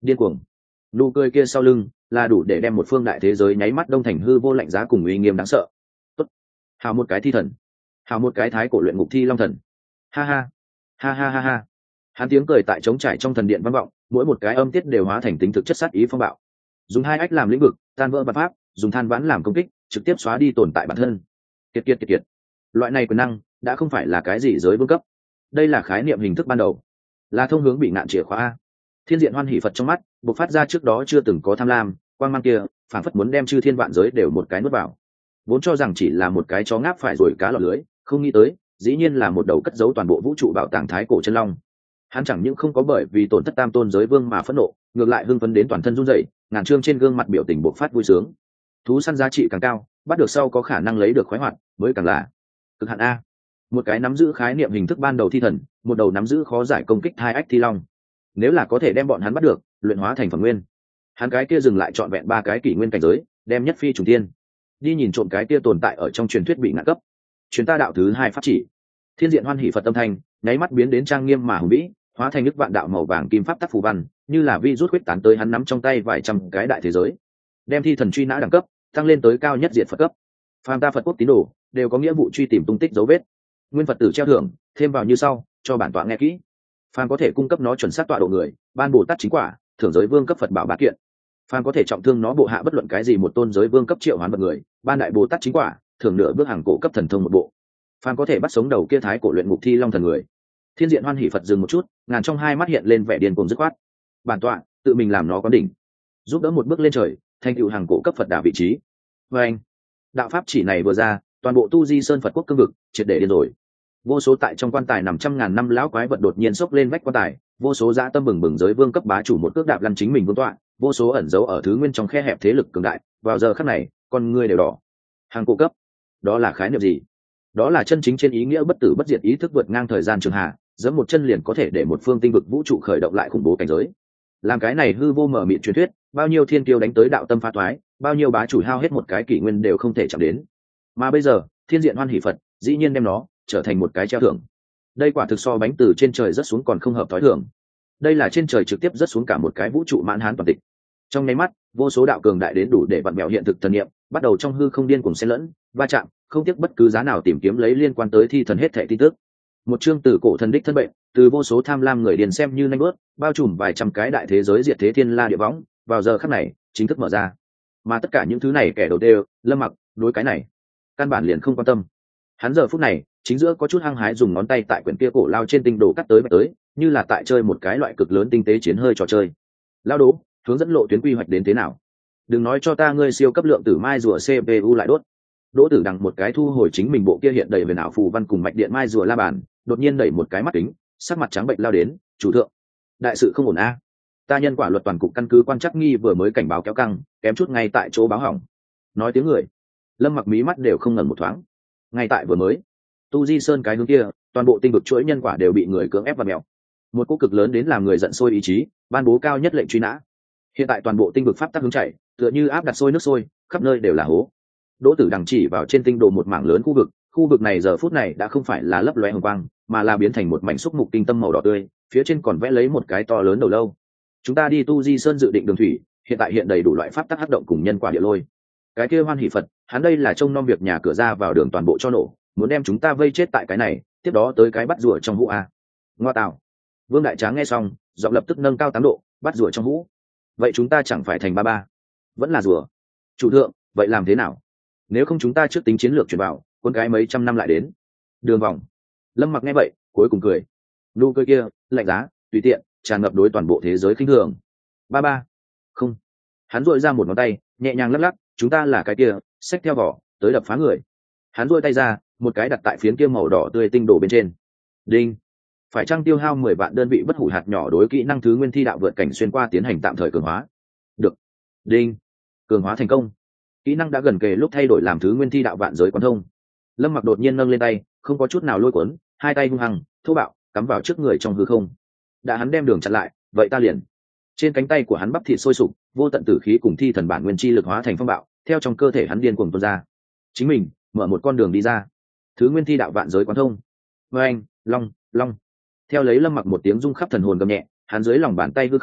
điên cuồng. Nụ cười kia sau lưng là đủ để đem một phương đại thế giới nháy mắt đông thành hư vô, lạnh giá cùng uy nghiêm đáng sợ. Tốt, hào một cái thi thần, hào một cái thái cổ luyện ngục thi long thần. Ha ha ha ha ha ha. Hắn tiếng cười tại trống trải trong thần điện vang vọng, mỗi một cái âm tiết đều hóa thành tính thực chất sát ý phong bạo. Dùng hai ách làm lĩnh vực, tan vỡ bản pháp, dùng than vãn làm công kích, trực tiếp xóa đi tồn tại bản thân. Kiệt kiệt kiệt kiệt. Loại này quyền năng đã không phải là cái gì giới vương cấp, đây là khái niệm hình thức ban đầu, là thông hướng bị ngạn chìa khóa. Thiên diện hoan hỉ Phật trong mắt bộc phát ra trước đó chưa từng có tham lam quang mang kia, phản phất muốn đem chư thiên vạn giới đều một cái nuốt vào. Vốn cho rằng chỉ là một cái chó ngáp phải rồi cá lọt lưới, không nghĩ tới dĩ nhiên là một đầu cất giấu toàn bộ vũ trụ bảo tàng thái cổ chân long. Hắn chẳng những không có bởi vì tổn thất tam tôn giới vương mà phẫn nộ, ngược lại hưng phấn đến toàn thân run rẩy, ngàn trương trên gương mặt biểu tình bộc phát vui sướng. Thú săn giá trị càng cao, bắt được sau có khả năng lấy được khoái hoạt mới càng là cực hạn a. Một cái nắm giữ khái niệm hình thức ban đầu thi thần, một đầu nắm giữ khó giải công kích hai ách thi long. Nếu là có thể đem bọn hắn bắt được, luyện hóa thành phẩm nguyên, hắn cái kia dừng lại trọn vẹn ba cái kỷ nguyên cảnh giới, đem nhất phi trùng tiên. Đi nhìn trộm cái kia tồn tại ở trong truyền thuyết bị ngạn cấp. Truyền ta đạo thứ hai pháp chỉ. Thiên diện hoan hỉ Phật tâm thanh, nháy mắt biến đến trang nghiêm mà hùng vĩ, hóa thành nước vạn đạo màu vàng kim pháp tắc phù văn, như là vi rút huyết tán tới hắn nắm trong tay vài trăm cái đại thế giới, đem thi thần truy nã đẳng cấp tăng lên tới cao nhất diện Phật cấp. Phàm ta Phật quốc tín đồ đều có nghĩa vụ truy tìm tung tích dấu vết. Nguyên Phật tử treo thưởng, thêm vào như sau, cho bản tọa nghe kỹ. Phàm có thể cung cấp nó chuẩn xác tọa độ người, ban bồ tát chính quả, thưởng giới vương cấp Phật bảo bá kiện. Phàm có thể trọng thương nó bộ hạ bất luận cái gì một tôn giới vương cấp triệu hoán vật người, ban đại bồ tát chính quả, thưởng nửa bước hàng cổ cấp thần thông một bộ. Phàm có thể bắt sống đầu kia thái cổ luyện ngục thi long thần người. Thiên diện hoan hỉ Phật dừng một chút, ngàn trong hai mắt hiện lên vẻ điên cuồng dứt khoát. Bản tọa tự mình làm nó có đỉnh, giúp đỡ một bước lên trời, thành tựu hàng cổ cấp Phật đạo vị trí. Và anh, đạo pháp chỉ này vừa ra, toàn bộ tu di sơn Phật quốc cương vực triệt để điên rồi. Vô số tại trong quan tài nằm trăm ngàn năm lão quái vật đột nhiên xốc lên vách quan tài, vô số dã tâm bừng bừng giới vương cấp bá chủ một cước đạp lăn chính mình vương tọa, vô số ẩn giấu ở thứ nguyên trong khe hẹp thế lực cường đại, vào giờ khắc này, con người đều đỏ. Hàng cổ cấp, đó là khái niệm gì? Đó là chân chính trên ý nghĩa bất tử bất diệt ý thức vượt ngang thời gian trường hạ, giẫm một chân liền có thể để một phương tinh vực vũ trụ khởi động lại khủng bố cảnh giới. Làm cái này hư vô mở mịt truyền thuyết, bao nhiêu thiên kiêu đánh tới đạo tâm phá thoái, bao nhiêu bá chủ hao hết một cái kỷ nguyên đều không thể chạm đến. Mà bây giờ, thiên diện hoan hỷ Phật, dĩ nhiên đem nó trở thành một cái treo thưởng. Đây quả thực so bánh từ trên trời rớt xuống còn không hợp thói thường. Đây là trên trời trực tiếp rớt xuống cả một cái vũ trụ mãn hán toàn tịch. Trong nháy mắt, vô số đạo cường đại đến đủ để vặn mèo hiện thực thần niệm, bắt đầu trong hư không điên cuồng xen lẫn, va chạm, không tiếc bất cứ giá nào tìm kiếm lấy liên quan tới thi thần hết thảy tin tức. Một chương từ cổ thần đích thân bệnh, từ vô số tham lam người điền xem như nanh bớt, bao trùm vài trăm cái đại thế giới diệt thế thiên la địa võng, vào giờ khắc này chính thức mở ra. Mà tất cả những thứ này kẻ đầu tiên, Lâm Mặc, đối cái này căn bản liền không quan tâm. Hắn giờ phút này chính giữa có chút hăng hái dùng ngón tay tại quyển kia cổ lao trên tinh đồ cắt tới vạch tới, như là tại chơi một cái loại cực lớn tinh tế chiến hơi trò chơi. Lao đố, hướng dẫn lộ tuyến quy hoạch đến thế nào? Đừng nói cho ta ngươi siêu cấp lượng tử mai rùa xê pê u lại đốt. Đỗ Tử đằng một cái thu hồi chính mình bộ kia hiện đầy huyền ảo phù văn cùng mạch điện mai rùa la bàn, đột nhiên đẩy một cái mắt kính, sắc mặt trắng bệnh lao đến, "Chủ thượng, đại sự không ổn a. Ta nhân quả luật toàn cục căn cứ quan trắc nghi vừa mới cảnh báo kéo căng, kém chút ngay tại chỗ báo hỏng." Nói tiếng người, Lâm Mặc mí mắt đều không ngẩn một thoáng. Ngay tại vừa mới, tu di sơn cái hướng kia, toàn bộ tinh vực chuỗi nhân quả đều bị người cưỡng ép và mèo. Một cú cực lớn đến làm người giận sôi ý chí, ban bố cao nhất lệnh truy nã. Hiện tại toàn bộ tinh vực pháp tắc hướng chảy, tựa như áp đặt sôi nước sôi, khắp nơi đều là hố. Đỗ Tử đằng chỉ vào trên tinh đồ một mảng lớn khu vực, khu vực này giờ phút này đã không phải là lấp lóe hồng quang, mà là biến thành một mảnh xúc mục kinh tâm màu đỏ tươi, phía trên còn vẽ lấy một cái to lớn đầu lâu. Chúng ta đi tu di sơn dự định đường thủy, hiện tại hiện đầy đủ loại pháp tắc hấp động cùng nhân quả địa lôi. Cái kia hoan hỷ Phật, hắn đây là trông nom việc nhà cửa ra vào đường toàn bộ cho nổ, muốn đem chúng ta vây chết tại cái này, tiếp đó tới cái bắt rùa trong hũ a. Ngoa tạo. Vương đại tráng nghe xong, giọng lập tức nâng cao tám độ, bắt rùa trong hũ. Vậy chúng ta chẳng phải thành ba ba, vẫn là rùa. Chủ thượng, vậy làm thế nào? Nếu không chúng ta trước tính chiến lược chuyển vào, con cái mấy trăm năm lại đến. Đường vòng. Lâm Mặc nghe vậy, cuối cùng cười. Nụ cười kia, lạnh giá, tùy tiện, tràn ngập đối toàn bộ thế giới khinh thường. Ba ba. Không. Hắn duỗi ra một ngón tay, nhẹ nhàng lắc lắc, chúng ta là cái kia, xách theo vỏ, tới đập phá người. Hắn duỗi tay ra, một cái đặt tại phiến kia màu đỏ tươi tinh đồ bên trên. Đinh. Phải chăng tiêu hao mười vạn đơn vị bất hủ hạt nhỏ đối kỹ năng thứ nguyên thi đạo vượt cảnh xuyên qua tiến hành tạm thời cường hóa. Được. Đinh. Cường hóa thành công. Kỹ năng đã gần kề lúc thay đổi làm thứ nguyên thi đạo vạn giới quán thông. Lâm Mặc đột nhiên nâng lên tay, không có chút nào lôi cuốn, hai tay hung hăng, thô bạo, cắm vào trước người trong hư không. Đã hắn đem đường chặn lại, vậy ta liền. Trên cánh tay của hắn bắp thịt sôi sục, vô tận tử khí cùng thi thần bản nguyên chi lực hóa thành phong bạo, theo trong cơ thể hắn điên cuồng tuôn ra. Chính mình mở một con đường đi ra. Thứ nguyên thi đạo vạn giới quán thông. Với anh, long, long. Theo lấy Lâm Mặc một tiếng rung khắp thần hồn gầm nhẹ, hắn dưới lòng bàn tay hư không,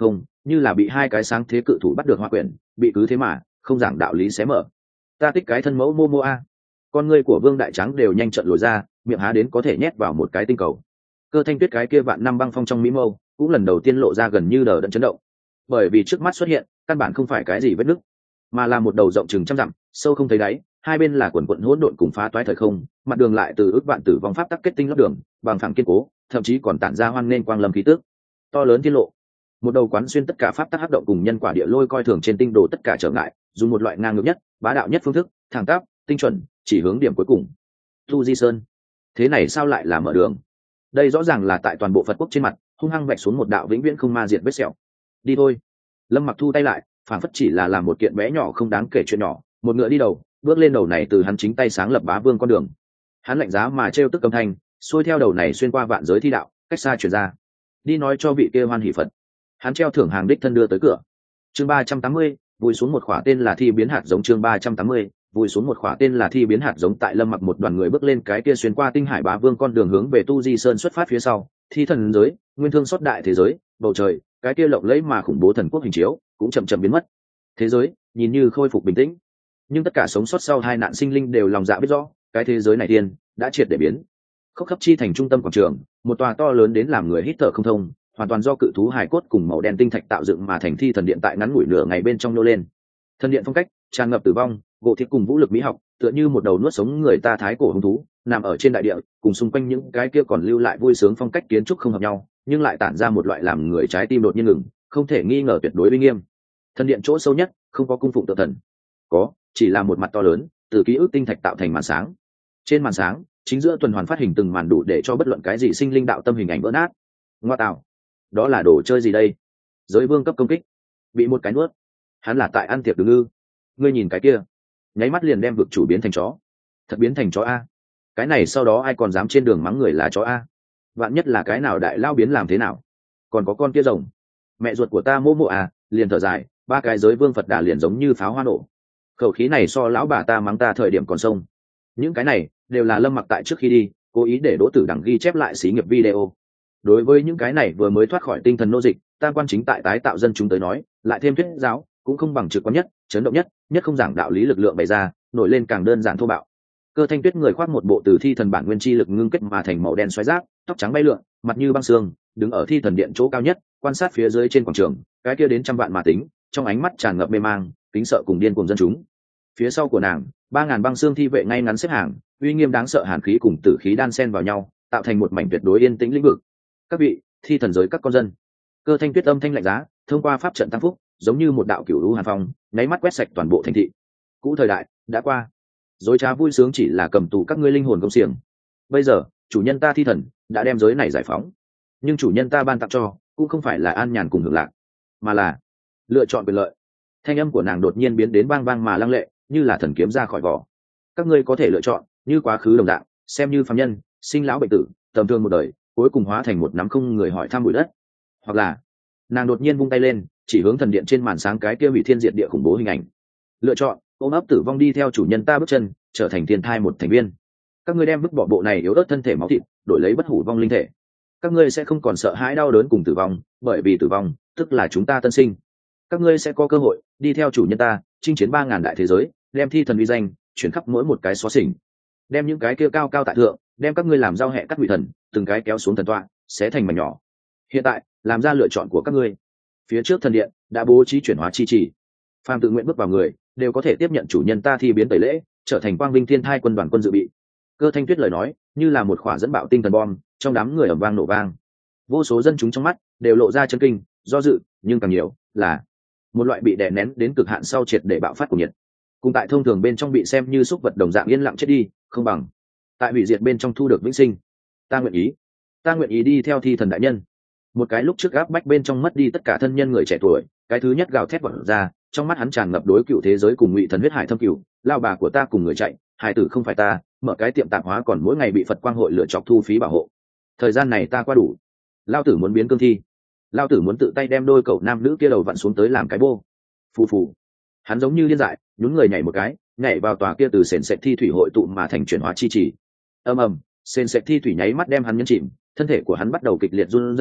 như là bị hai cái sáng thế cự thủ bắt được hoa quyển, bị cứ thế mà không giảng đạo lý xé mở. Ta thích cái thân mẫu mô mô a. Con ngươi của Vương Đại Trắng đều nhanh trận lồi ra, miệng há đến có thể nhét vào một cái tinh cầu. Cơ Thanh Tuyết cái kia vạn năm băng phong trong mỹ mâu cũng lần đầu tiên lộ ra gần như đờ đẫn chấn động, bởi vì trước mắt xuất hiện căn bản không phải cái gì vết nứt, mà là một đầu rộng chừng trăm dặm, sâu không thấy đáy, hai bên là quần quận hỗn độn cùng phá toái thời không, mặt đường lại từ ước vạn tử vong pháp tắc kết tinh lấp đường, bằng phẳng kiên cố, thậm chí còn tản ra hoang nên quang lâm khí tức. To lớn thiên lộ, một đầu quán xuyên tất cả pháp tắc hấp động cùng nhân quả địa lôi coi thường trên tinh đồ tất cả trở ngại, dùng một loại ngang ngược nhất, bá đạo nhất phương thức, thẳng tắp, tinh chuẩn, chỉ hướng điểm cuối cùng. Tu Di Sơn, thế này sao lại là mở đường? Đây rõ ràng là tại toàn bộ Phật quốc trên mặt hung hăng vạch xuống một đạo vĩnh viễn không ma diệt vết sẹo. Đi thôi. Lâm Mặc thu tay lại, phản phất chỉ là làm một kiện bé nhỏ không đáng kể chuyện nhỏ, một ngựa đi đầu, bước lên đầu này từ hắn chính tay sáng lập bá vương con đường. Hắn lạnh giá mà trêu tức âm thanh, xuôi theo đầu này xuyên qua vạn giới thi đạo, cách xa truyền ra. Đi nói cho vị kia hoan hỷ Phật. Hắn treo thưởng hàng đích thân đưa tới cửa. Chương ba trăm tám mươi, vùi xuống một khỏa tên là thi biến hạt giống. Chương ba trăm tám mươi, vùi xuống một khỏa tên là thi biến hạt giống. Tại Lâm Mặc một đoàn người bước lên cái kia xuyên qua tinh hải bá vương con đường hướng về Tu Di Sơn xuất phát phía sau, thi thần giới, nguyên thương xót đại thế giới, bầu trời, cái kia lộng lẫy mà khủng bố thần quốc hình chiếu cũng chậm chậm biến mất. Thế giới nhìn như khôi phục bình tĩnh, nhưng tất cả sống sót sau hai nạn sinh linh đều lòng dạ biết rõ, cái thế giới này tiên đã triệt để biến. Khốc khắp chi thành trung tâm quảng trường, một tòa to lớn đến làm người hít thở không thông, hoàn toàn do cự thú hải cốt cùng màu đen tinh thạch tạo dựng mà thành thi thần điện tại ngắn ngủi nửa ngày bên trong nô lên. Thần điện phong cách tràn ngập tử vong, gỗ thịt cùng vũ lực mỹ học, tựa như một đầu nuốt sống người ta thái cổ hung thú, nằm ở trên đại địa, cùng xung quanh những cái kia còn lưu lại vui sướng phong cách kiến trúc không hợp nhau, nhưng lại tản ra một loại làm người trái tim đột nhiên ngừng, không thể nghi ngờ tuyệt đối uy nghiêm. Thần điện chỗ sâu nhất không có cung phụng tự thần, có chỉ là một mặt to lớn từ ký ức tinh thạch tạo thành màn sáng. Trên màn sáng chính giữa tuần hoàn phát hình từng màn đủ để cho bất luận cái gì sinh linh đạo tâm hình ảnh vỡ nát. Ngoa tạo, đó là đồ chơi gì đây? Giới vương cấp công kích bị một cái nuốt, hắn là tại ăn tiệc đứng ư? Ngươi nhìn cái kia, nháy mắt liền đem vực chủ biến thành chó, thật biến thành chó a. Cái này sau đó ai còn dám trên đường mắng người là chó a? Vạn nhất là cái nào đại lao biến làm thế nào? Còn có con kia rồng, mẹ ruột của ta mô mộ à, liền thở dài, ba cái giới vương Phật đà liền giống như pháo hoa nổ. Khẩu khí này so lão bà ta mắng ta thời điểm còn sông. Những cái này đều là Lâm Mặc tại trước khi đi cố ý để Đỗ Tử Đằng ghi chép lại xí nghiệp video. Đối với những cái này vừa mới thoát khỏi tinh thần nô dịch, tam quan chính tại tái tạo dân chúng tới nói, lại thêm thuyết giáo cũng không bằng trực quan nhất, chấn động nhất, nhất không giảng đạo lý lực lượng bày ra, nổi lên càng đơn giản thô bạo. Cơ Thanh Tuyết người khoác một bộ từ thi thần bản nguyên chi lực ngưng kết mà thành màu đen xoáy giáp, tóc trắng bay lượn, mặt như băng xương, đứng ở thi thần điện chỗ cao nhất, quan sát phía dưới trên quảng trường, cái kia đến trăm vạn mà tính, trong ánh mắt tràn ngập mê mang, kính sợ cùng điên cuồng dân chúng. Phía sau của nàng, ba ngàn băng xương thi vệ ngay ngắn xếp hàng, uy nghiêm đáng sợ hàn khí cùng tử khí đan xen vào nhau, tạo thành một mảnh tuyệt đối yên tĩnh lĩnh vực. Các vị, thi thần giới các con dân. Cơ Thanh Tuyết âm thanh lạnh giá, thông qua pháp trận tăng phúc, giống như một đạo cửu lũ hàn phong, nháy mắt quét sạch toàn bộ thành thị. Cũ thời đại đã qua, dối trá vui sướng chỉ là cầm tù các ngươi linh hồn công xiềng. Bây giờ chủ nhân ta thi thần đã đem giới này giải phóng, nhưng chủ nhân ta ban tặng cho cũng không phải là an nhàn cùng hưởng lạc, mà là lựa chọn quyền lợi. Thanh âm của nàng đột nhiên biến đến bang bang mà lăng lệ, như là thần kiếm ra khỏi vỏ. Các ngươi có thể lựa chọn như quá khứ đồng dạng, xem như phàm nhân, sinh lão bệnh tử, tầm thường một đời, cuối cùng hóa thành một nắm không người hỏi thăm bụi đất. Hoặc là nàng đột nhiên vung tay lên, chỉ hướng thần điện trên màn sáng cái kia hủy thiên diệt địa khủng bố hình ảnh. Lựa chọn ôm ấp tử vong đi theo chủ nhân ta bước chân, trở thành thiên thai một thành viên. Các ngươi đem vứt bỏ bộ này yếu ớt thân thể máu thịt, đổi lấy bất hủ vong linh thể. Các ngươi sẽ không còn sợ hãi đau đớn cùng tử vong, bởi vì tử vong tức là chúng ta tân sinh. Các ngươi sẽ có cơ hội đi theo chủ nhân ta, chinh chiến ba ngàn đại thế giới, đem thi thần uy danh chuyển khắp mỗi một cái xó xỉnh, đem những cái kia cao cao tại thượng, đem các ngươi làm giao hẹ cắt quỷ thần, từng cái kéo xuống thần tọa, xé thành mảnh nhỏ. Hiện tại, làm ra lựa chọn của các ngươi. Phía trước thần điện đã bố trí chuyển hóa chi trì, phàm tự nguyện bước vào người đều có thể tiếp nhận chủ nhân ta thi biến tẩy lễ, trở thành quang vinh thiên thai quân đoàn quân dự bị. Cơ Thanh Tuyết lời nói như là một khỏa dẫn bạo tinh thần bom, trong đám người ầm vang nổ vang. Vô số dân chúng trong mắt đều lộ ra chấn kinh, do dự, nhưng càng nhiều là một loại bị đè nén đến cực hạn sau triệt để bạo phát của nhiệt. Cùng tại thông thường bên trong bị xem như xúc vật đồng dạng yên lặng chết đi, không bằng tại hủy diệt bên trong thu được vĩnh sinh. Ta nguyện ý, ta nguyện ý đi theo thi thần đại nhân. Một cái lúc trước áp bách bên trong mất đi tất cả thân nhân người trẻ tuổi, cái thứ nhất gào thét vọt ra, trong mắt hắn tràn ngập đối cựu thế giới cùng ngụy thần huyết hải thâm cửu, lao bà của ta cùng người chạy, hải tử không phải ta, mở cái tiệm tạp hóa còn mỗi ngày bị Phật quang hội lựa chọc thu phí bảo hộ. Thời gian này ta qua đủ. Lao tử muốn biến cương thi, lao tử muốn tự tay đem đôi cậu nam nữ kia đầu vặn xuống tới làm cái bô. Phù phù. Hắn giống như điên dại, nhún người nhảy một cái, nhảy vào tòa kia từ sền sệt thi thủy hội tụ mà thành chuyển hóa chi trì. Ầm ầm, sền sệt thi thủy nháy mắt đem hắn nhấn chìm, thân thể của hắn bắt đầu kịch liệt run rẩy,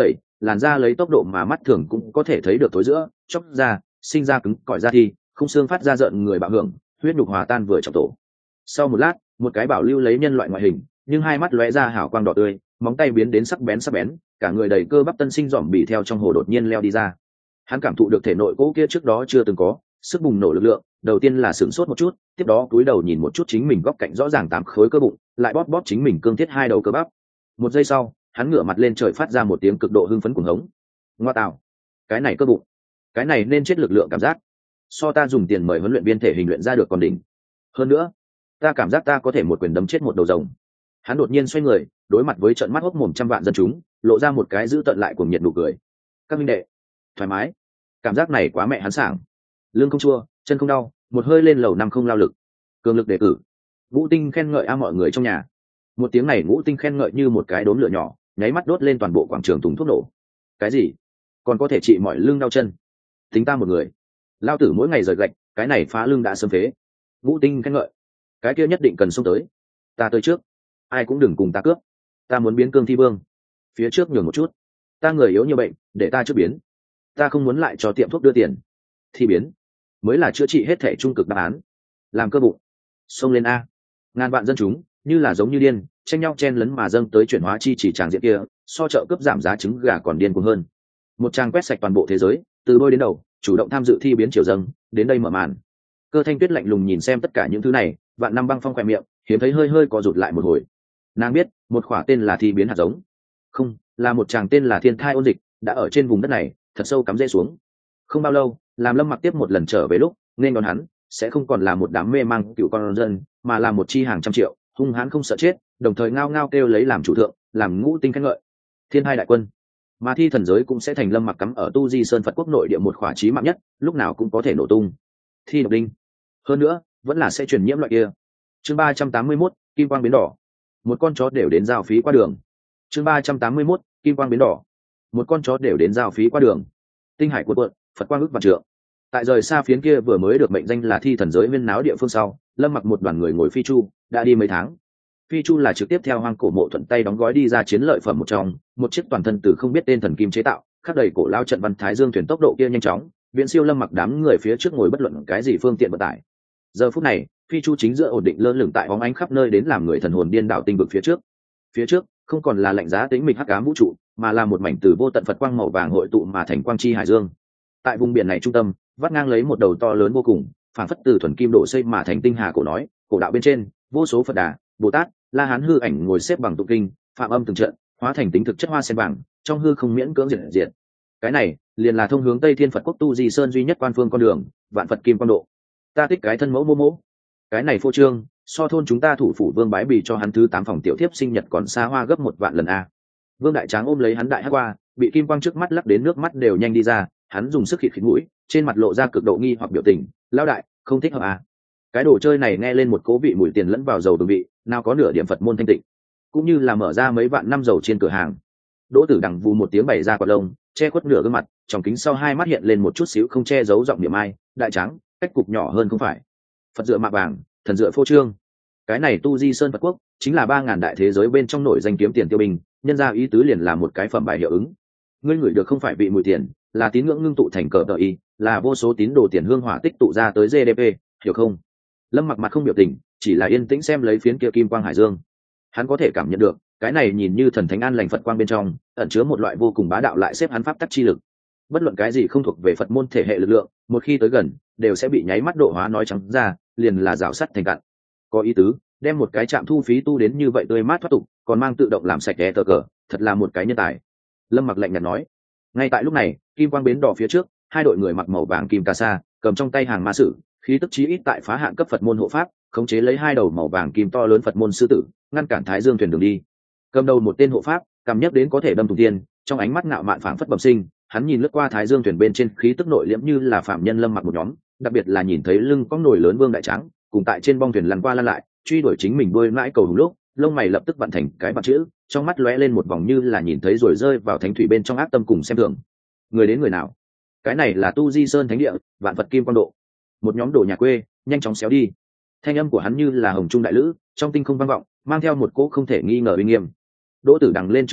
làn da lấy tốc độ mà mắt thường cũng có thể thấy được tối giữa chóc ra, sinh ra cứng cỏi da thi, không xương phát ra rợn người bạo hưởng, huyết nhục hòa tan vừa trọng tổ. Sau một lát, một cái bảo lưu lấy nhân loại ngoại hình, nhưng hai mắt lóe ra hào quang đỏ tươi, móng tay biến đến sắc bén sắc bén, cả người đầy cơ bắp tân sinh dòm bì theo trong hồ đột nhiên leo đi ra. Hắn cảm thụ được thể nội cỗ kia trước đó chưa từng có sức bùng nổ lực lượng, đầu tiên là sửng sốt một chút, tiếp đó cúi đầu nhìn một chút chính mình góc cạnh rõ ràng tám khối cơ bụng, lại bóp bóp chính mình cương thiết hai đầu cơ bắp. Một giây sau, hắn ngửa mặt lên trời phát ra một tiếng cực độ hưng phấn cuồng hống. Ngoa tạo, cái này cơ bụng, cái này nên chết lực lượng cảm giác, so ta dùng tiền mời huấn luyện viên thể hình luyện ra được còn đỉnh. Hơn nữa, ta cảm giác ta có thể một quyền đấm chết một đầu rồng. Hắn đột nhiên xoay người, đối mặt với trận mắt hốc mồm trăm vạn dân chúng, lộ ra một cái giữ tận lại cuồng nhiệt nụ cười. Các minh đệ, thoải mái, cảm giác này quá mẹ hắn sảng. Lưng không chua, chân không đau, một hơi lên lầu năm không lao lực, cường lực đề cử. Ngũ Tinh khen ngợi a mọi người trong nhà. Một tiếng này Ngũ Tinh khen ngợi như một cái đốm lửa nhỏ, nháy mắt đốt lên toàn bộ quảng trường thùng thuốc nổ. Cái gì? Còn có thể trị mọi lưng đau chân? Tính ta một người. Lao tử mỗi ngày rời gạch, cái này phá lưng đã sớm phế. Ngũ Tinh khen ngợi, cái kia nhất định cần xông tới. Ta tới trước, ai cũng đừng cùng ta cướp. Ta muốn biến cương thi vương. Phía trước nhường một chút. Ta người yếu như bệnh, để ta trước biến. Ta không muốn lại cho tiệm thuốc đưa tiền. Thi biến mới là chữa trị hết thể trung cực đáp án. Làm cơ bụng, xông lên a. Ngàn vạn dân chúng như là giống như điên, tranh nhau chen lấn mà dâng tới chuyển hóa chi chỉ tràng diện kia, so chợ cướp giảm giá trứng gà còn điên cuồng hơn. Một trang quét sạch toàn bộ thế giới, từ đôi đến đầu, chủ động tham dự thi biến triều dâng, đến đây mở màn. Cơ Thanh Tuyết lạnh lùng nhìn xem tất cả những thứ này, vạn năm băng phong khỏe miệng, hiếm thấy hơi hơi co rụt lại một hồi. Nàng biết, một khỏa tên là thi biến hạt giống, không, là một chàng tên là thiên thai ôn dịch, đã ở trên vùng đất này thật sâu cắm rễ xuống. Không bao lâu, làm Lâm Mặc tiếp một lần trở về lúc nên đón hắn sẽ không còn là một đám mê mang cựu con dân, mà là một chi hàng trăm triệu hung hãn không sợ chết, đồng thời ngao ngao kêu lấy làm chủ thượng, làm Ngũ Tinh khen ngợi thiên hai đại quân. Mà thi thần giới cũng sẽ thành Lâm Mặc cắm ở Tu Di Sơn Phật quốc nội địa một khỏa chí mạng nhất, lúc nào cũng có thể nổ tung. Thi độc đinh, hơn nữa vẫn là sẽ truyền nhiễm loại kia. Chương ba trăm tám mươi mốt, kim quang biến đỏ. Một con chó đều đến giao phí qua đường. Chương ba trăm tám mươi mốt, kim quang biến đỏ. Một con chó đều đến giao phí qua đường. Tinh hải cuộn cuộn, Phật quang ức vạn trượng. Tại rời xa phiến kia vừa mới được mệnh danh là thi thần giới viên náo địa phương sau, Lâm Mặc một đoàn người ngồi phi chu đã đi mấy tháng. Phi chu là trực tiếp theo hoang cổ mộ thuận tay đóng gói đi ra chiến lợi phẩm một trong, một chiếc toàn thân từ không biết tên thần kim chế tạo, khắc đầy cổ lao trận văn thái dương thuyền, tốc độ kia nhanh chóng viễn siêu Lâm Mặc đám người phía trước ngồi bất luận cái gì phương tiện vận tải. Giờ phút này, phi chu chính giữa ổn định lơ lửng tại bóng ánh khắp nơi đến làm người thần hồn điên đảo tinh vực phía trước. Phía trước không còn là lạnh giá tĩnh mịch hắc ám vũ trụ, mà là một mảnh từ vô tận Phật quang màu vàng hội tụ mà thành quang chi hải dương. Tại vùng biển này trung tâm, vắt ngang lấy một đầu to lớn vô cùng, phảng phất từ thuần kim đổ xây mà thành tinh hà cổ nói, cổ đạo bên trên, vô số Phật Đà, Bồ Tát, La Hán hư ảnh ngồi xếp bằng tụng kinh, phạm âm từng trận, hóa thành tính thực chất hoa sen vàng, trong hư không miễn cưỡng diệt diệt. Cái này, liền là thông hướng Tây Thiên Phật quốc Tu Di Sơn duy nhất quan phương con đường, vạn Phật kim quang độ. Ta thích cái thân mẫu mô mô. Cái này phô trương, so thôn chúng ta thủ phủ Vương bái bì cho hắn thứ tám phòng tiểu thiếp sinh nhật còn xa hoa gấp một vạn lần a. Vương đại tráng ôm lấy hắn đại hắc qua, bị kim quang trước mắt lắc đến nước mắt đều nhanh đi ra, hắn dùng sức khịt khịt mũi, trên mặt lộ ra cực độ nghi hoặc biểu tình. Lão đại, không thích hợp à? Cái đồ chơi này nghe lên một cố vị mùi tiền lẫn vào dầu đồng vị, nào có nửa điểm Phật môn thanh tịnh, cũng như là mở ra mấy vạn năm dầu trên cửa hàng. Đỗ Tử Đằng vù một tiếng bày ra quạt lông, che khuất nửa gương mặt, trong kính sau hai mắt hiện lên một chút xíu không che giấu giọng niệm ai, đại tráng, cách cục nhỏ hơn không phải. Phật dựa mạ vàng, thần dựa phô trương. Cái này Tu Di Sơn Phật quốc chính là ba ngàn đại thế giới bên trong nổi danh kiếm tiền tiêu bình, nhân ra ý tứ liền là một cái phẩm bài hiệu ứng. Ngươi ngửi được không phải vị mùi tiền, là tín ngưỡng ngưng tụ thành cờ tờ y, là vô số tín đồ tiền hương hỏa tích tụ ra tới giê đê pê, hiểu không? Lâm Mặc mặt không biểu tình, chỉ là yên tĩnh xem lấy phiến kia kim quang hải dương. Hắn có thể cảm nhận được, cái này nhìn như thần thánh an lành Phật quang bên trong, ẩn chứa một loại vô cùng bá đạo lại xếp hắn pháp tắc chi lực. Bất luận cái gì không thuộc về Phật môn thể hệ lực lượng, một khi tới gần, đều sẽ bị nháy mắt độ hóa, nói trắng ra, liền là rào sắt thành cạn. Có ý tứ, đem một cái trạm thu phí tu đến như vậy tươi mát thoát tục, còn mang tự động làm sạch ghé tờ cờ, thật là một cái nhân tài. Lâm Mặc lạnh nhạt nói. Ngay tại lúc này, kim quang bến đỏ phía trước, hai đội người mặc màu vàng kim cà sa, cầm trong tay hàng ma sử, khí tức chí ít tại phá hạn cấp Phật môn hộ pháp, khống chế lấy hai đầu màu vàng kim to lớn Phật môn sư tử, ngăn cản Thái Dương thuyền đường đi. Cầm đầu một tên hộ pháp, cảm nhất đến có thể đâm thủng thiên, trong ánh mắt ngạo mạn phảng phất bẩm sinh, hắn nhìn lướt qua Thái Dương thuyền bên trên khí tức nội liễm như là phạm nhân Lâm Mặc một nhóm, đặc biệt là nhìn thấy lưng có nồi lớn Vương đại tráng, cùng tại trên bong thuyền lăn qua lăn lại, truy đuổi chính mình đuôi mãi cầu hùng lúc, lông mày lập tức vặn thành cái bạc chữ, trong mắt lóe lên một vòng như là nhìn thấy rồi rơi vào thánh thủy bên trong ác tâm cùng xem thường. Người đến người nào? Cái này là Tu Di Sơn thánh địa, vạn Phật kim quang độ. Một nhóm đồ nhà quê, nhanh chóng xéo đi. Thanh âm của hắn như là hồng trung đại lữ, trong tinh không vang vọng, mang theo một cỗ không thể nghi ngờ uy nghiêm. Đỗ Tử Đằng lên trước một bước,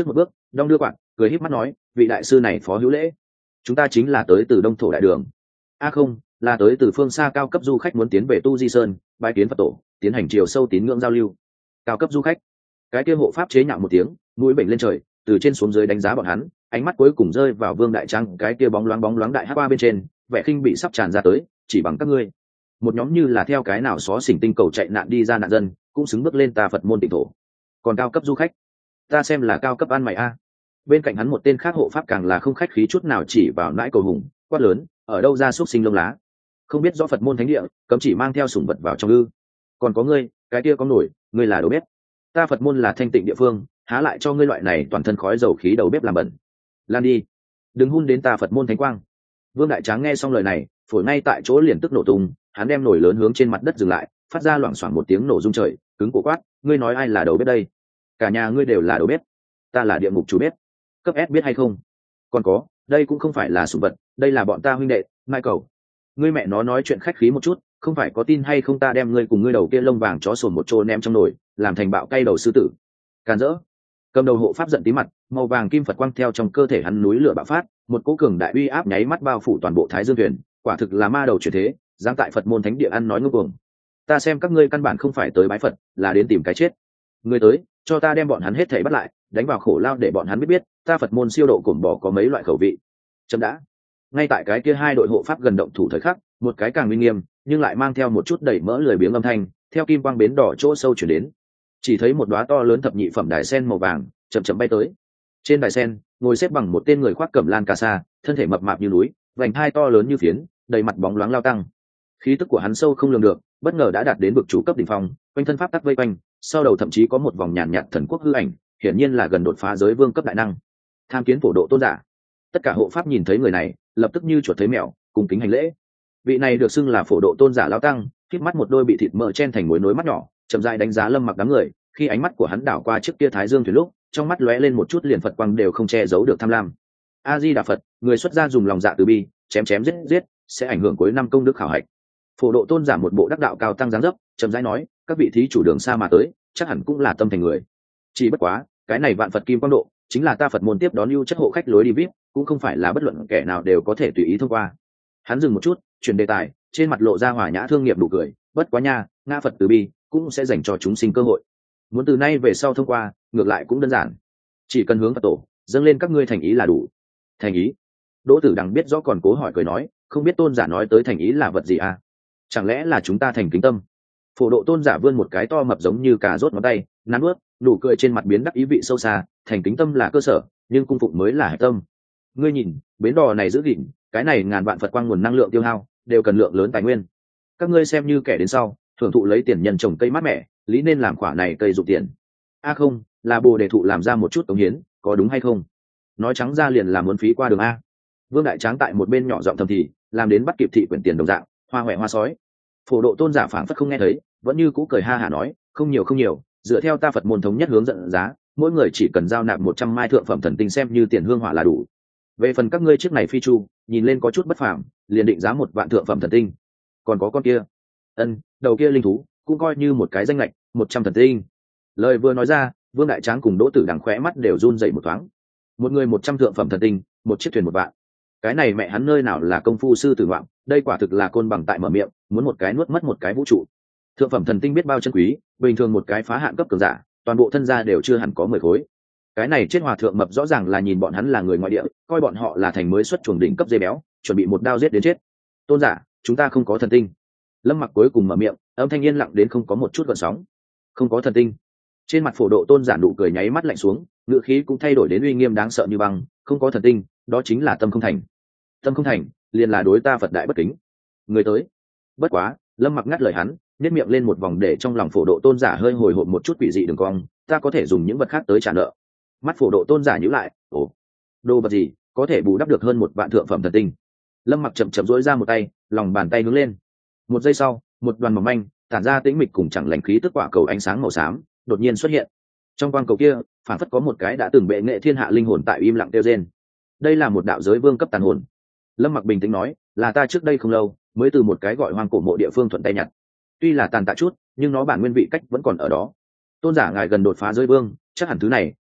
đong đưa quạt cười híp mắt nói, vị đại sư này phó hữu lễ, chúng ta chính là tới từ Đông Thổ đại đường. A à không, là tới từ phương xa cao cấp du khách muốn tiến về Tu Di Sơn bái kiến Phật tổ, tiến hành chiều sâu tín ngưỡng giao lưu. Cao cấp du khách? Cái kia hộ pháp chế nhạo một tiếng, mũi bệnh lên trời, từ trên xuống dưới đánh giá bọn hắn, ánh mắt cuối cùng rơi vào Vương Đại Tráng cái kia bóng loáng bóng loáng đại hắc qua bên trên, vẻ khinh bị sắp tràn ra tới, chỉ bằng các ngươi, một nhóm như là theo cái nào xó xỉnh tinh cầu chạy nạn đi ra nạn dân, cũng xứng bước lên ta Phật môn tịnh thổ. Còn cao cấp du khách, ta xem là cao cấp ăn mày a. Bên cạnh hắn một tên khác hộ pháp càng là không khách khí chút nào chỉ vào nãi cầu hùng, quát lớn, ở đâu ra xúc sinh lông lá, không biết rõ Phật môn thánh địa, cấm chỉ mang theo sủng vật vào trong ư? Còn có ngươi, cái kia có nổi, ngươi là đầu bếp, ta Phật môn là thanh tịnh địa phương, há lại cho ngươi loại này toàn thân khói dầu khí đầu bếp làm bẩn. Lan đi, đừng hun đến ta Phật môn thánh quang. Vương Đại Tráng nghe xong lời này, phổi ngay tại chỗ liền tức nổ tung, hắn đem nổi lớn hướng trên mặt đất dừng lại, phát ra loảng xoảng một tiếng nổ rung trời, cứng cổ quát, ngươi nói ai là đầu bếp đây? Cả nhà ngươi đều là đầu bếp, ta là địa ngục chủ bếp, cấp S biết hay không? Còn có, đây cũng không phải là sủng vật, đây là bọn ta huynh đệ, mai cầu. Ngươi mẹ nó nói chuyện khách khí một chút, không phải có tin hay không ta đem ngươi cùng ngươi đầu kia lông vàng chó sồn một chỗ ném trong nồi, làm thành bạo cay đầu sư tử. Càn rỡ. Cầm đầu hộ pháp giận tí mặt, màu vàng kim Phật quang theo trong cơ thể hắn núi lửa bạo phát, một cỗ cường đại uy áp nháy mắt bao phủ toàn bộ Thái Dương thuyền, quả thực là ma đầu chuyển thế, dám tại Phật môn thánh địa ăn nói ngông cuồng. Ta xem các ngươi căn bản không phải tới bái Phật, là đến tìm cái chết. Ngươi tới, cho ta đem bọn hắn hết thảy bắt lại, đánh vào khổ lao để bọn hắn biết biết, ta Phật môn siêu độ cổn bỏ có mấy loại khẩu vị. Chấm đã. Ngay tại cái kia hai đội hộ pháp gần động thủ thời khắc, một cái càng uy nghiêm, nhưng lại mang theo một chút đẩy mỡ lười biếng âm thanh, theo kim quang bến đỏ chỗ sâu chuyển đến. Chỉ thấy một đóa to lớn thập nhị phẩm đài sen màu vàng chậm chậm bay tới. Trên đài sen ngồi xếp bằng một tên người khoác cẩm lan cà sa, thân thể mập mạp như núi, vành hai to lớn như phiến, đầy mặt bóng loáng lao tăng. Khí tức của hắn sâu không lường được, bất ngờ đã đạt đến bậc chủ cấp đỉnh phong, quanh thân pháp tắc vây quanh, sau đầu thậm chí có một vòng nhàn nhạt thần quốc hư ảnh, hiển nhiên là gần đột phá giới vương cấp đại năng. Tham kiến phổ độ tôn giả. Tất cả hộ pháp nhìn thấy người này, lập tức như chuột thấy mèo, cùng kính hành lễ. Vị này được xưng là phổ độ tôn giả lão tăng, khép mắt một đôi bị thịt mỡ chen thành mối nối mắt nhỏ, chậm rãi đánh giá Lâm Mặc đám người, khi ánh mắt của hắn đảo qua trước kia Thái Dương thuyền lúc, trong mắt lóe lên một chút liền Phật quang đều không che giấu được tham lam. A Di Đà Phật, người xuất gia dùng lòng dạ từ bi, chém chém giết giết, sẽ ảnh hưởng cuối năm công đức khảo hạch. Phổ độ tôn giả một bộ đắc đạo cao tăng dáng dấp, chậm rãi nói, các vị thí chủ đường xa mà tới, chắc hẳn cũng là tâm thành người. Chỉ bất quá, cái này vạn Phật kim quang độ, chính là ta Phật môn tiếp đón ưu chất hộ khách lối đi vê i pê, cũng không phải là bất luận kẻ nào đều có thể tùy ý thông qua. Hắn dừng một chút, chuyển đề tài, trên mặt lộ ra hòa nhã thương nghiệp đủ cười, bất quá nha, ngã Phật từ bi cũng sẽ dành cho chúng sinh cơ hội. Muốn từ nay về sau thông qua, ngược lại cũng đơn giản, chỉ cần hướng Phật tổ dâng lên các ngươi thành ý là đủ. Thành ý? Đỗ Tử Đằng biết rõ còn cố hỏi cười nói, không biết tôn giả nói tới thành ý là vật gì à? Chẳng lẽ là chúng ta thành kính tâm? Phổ độ tôn giả vươn một cái to mập giống như cà rốt ngón tay, nắn ướt, nụ cười trên mặt biến đắc ý vị sâu xa, thành kính tâm là cơ sở, nhưng cung phụng mới là hạch tâm. Ngươi nhìn, bến đò này giữ gìn, cái này ngàn vạn Phật quang nguồn năng lượng tiêu hao, đều cần lượng lớn tài nguyên. Các ngươi xem như kẻ đến sau, thưởng thụ lấy tiền nhân trồng cây mát mẻ, lý nên làm khoản này cây dụng tiền. A à không, là Bồ Đề thụ làm ra một chút cống hiến, có đúng hay không? Nói trắng ra liền là muốn phí qua đường a. Vương Đại Tráng tại một bên nhỏ giọng thầm thì, làm đến bắt kịp thị quyển tiền đồng dạng, hoa hoẹ hoa sói. Phổ độ tôn giả phảng phất không nghe thấy, vẫn như cũ cười ha hả nói, không nhiều không nhiều, dựa theo ta Phật môn thống nhất hướng dẫn giá, mỗi người chỉ cần giao nạp một trăm mai thượng phẩm thần tinh xem như tiền hương hỏa là đủ. Về phần các ngươi chiếc này phi chu, nhìn lên có chút bất phàm, liền định giá một vạn thượng phẩm thần tinh. Còn có con kia, ân, đầu kia linh thú, cũng coi như một cái danh lệch, một trăm thần tinh. Lời vừa nói ra, Vương Đại Tráng cùng Đỗ Tử Đằng khóe mắt đều run dậy một thoáng. Một người một trăm thượng phẩm thần tinh, một chiếc thuyền một vạn. Cái này mẹ hắn nơi nào là công phu sư tử ngoạm, đây quả thực là côn bằng tại mở miệng, muốn một cái nuốt mất một cái vũ trụ. Thượng phẩm thần tinh biết bao chân quý, bình thường một cái phá hạn cấp cường giả, toàn bộ thân gia đều chưa hẳn có mười khối. Cái này chết hòa thượng mập rõ ràng là nhìn bọn hắn là người ngoại địa, coi bọn họ là thành mới xuất chuồng đỉnh cấp dây béo, chuẩn bị một đao giết đến chết. Tôn giả, chúng ta không có thần tinh. Lâm Mặc cuối cùng mở miệng, âm thanh yên lặng đến không có một chút gợn sóng. Không có thần tinh. Trên mặt phổ độ tôn giả nụ cười nháy mắt lạnh xuống, ngữ khí cũng thay đổi đến uy nghiêm đáng sợ như băng. Không có thần tinh, đó chính là tâm không thành. Tâm không thành, liền là đối ta Phật đại bất kính. Người tới. Bất quá, Lâm Mặc ngắt lời hắn, nét miệng lên một vòng để trong lòng phổ độ tôn giả hơi hồi hộp một chút quỷ dị đường cong. Ta có thể dùng những vật khác tới trả nợ. Mắt phổ độ tôn giả nhíu lại, ồ, đồ vật gì có thể bù đắp được hơn một vạn thượng phẩm thần tinh? Lâm Mặc chậm chậm duỗi ra một tay, lòng bàn tay hướng lên. Một giây sau, một đoàn mỏng manh tản ra tĩnh mịch cùng chẳng lành khí tức quả cầu ánh sáng màu xám đột nhiên xuất hiện. Trong quang cầu kia, phản phất có một cái đã từng bệ nghệ thiên hạ linh hồn tại im lặng kêu rên. Đây là một đạo giới vương cấp tàn hồn. Lâm Mặc bình tĩnh nói, là ta trước đây không lâu mới từ một cái gọi hoang cổ mộ địa phương thuận tay nhặt. Tuy là tàn tạ chút, nhưng nó bản nguyên vị cách vẫn còn ở đó. Tôn giả ngài gần đột phá giới vương, chắc hẳn thứ này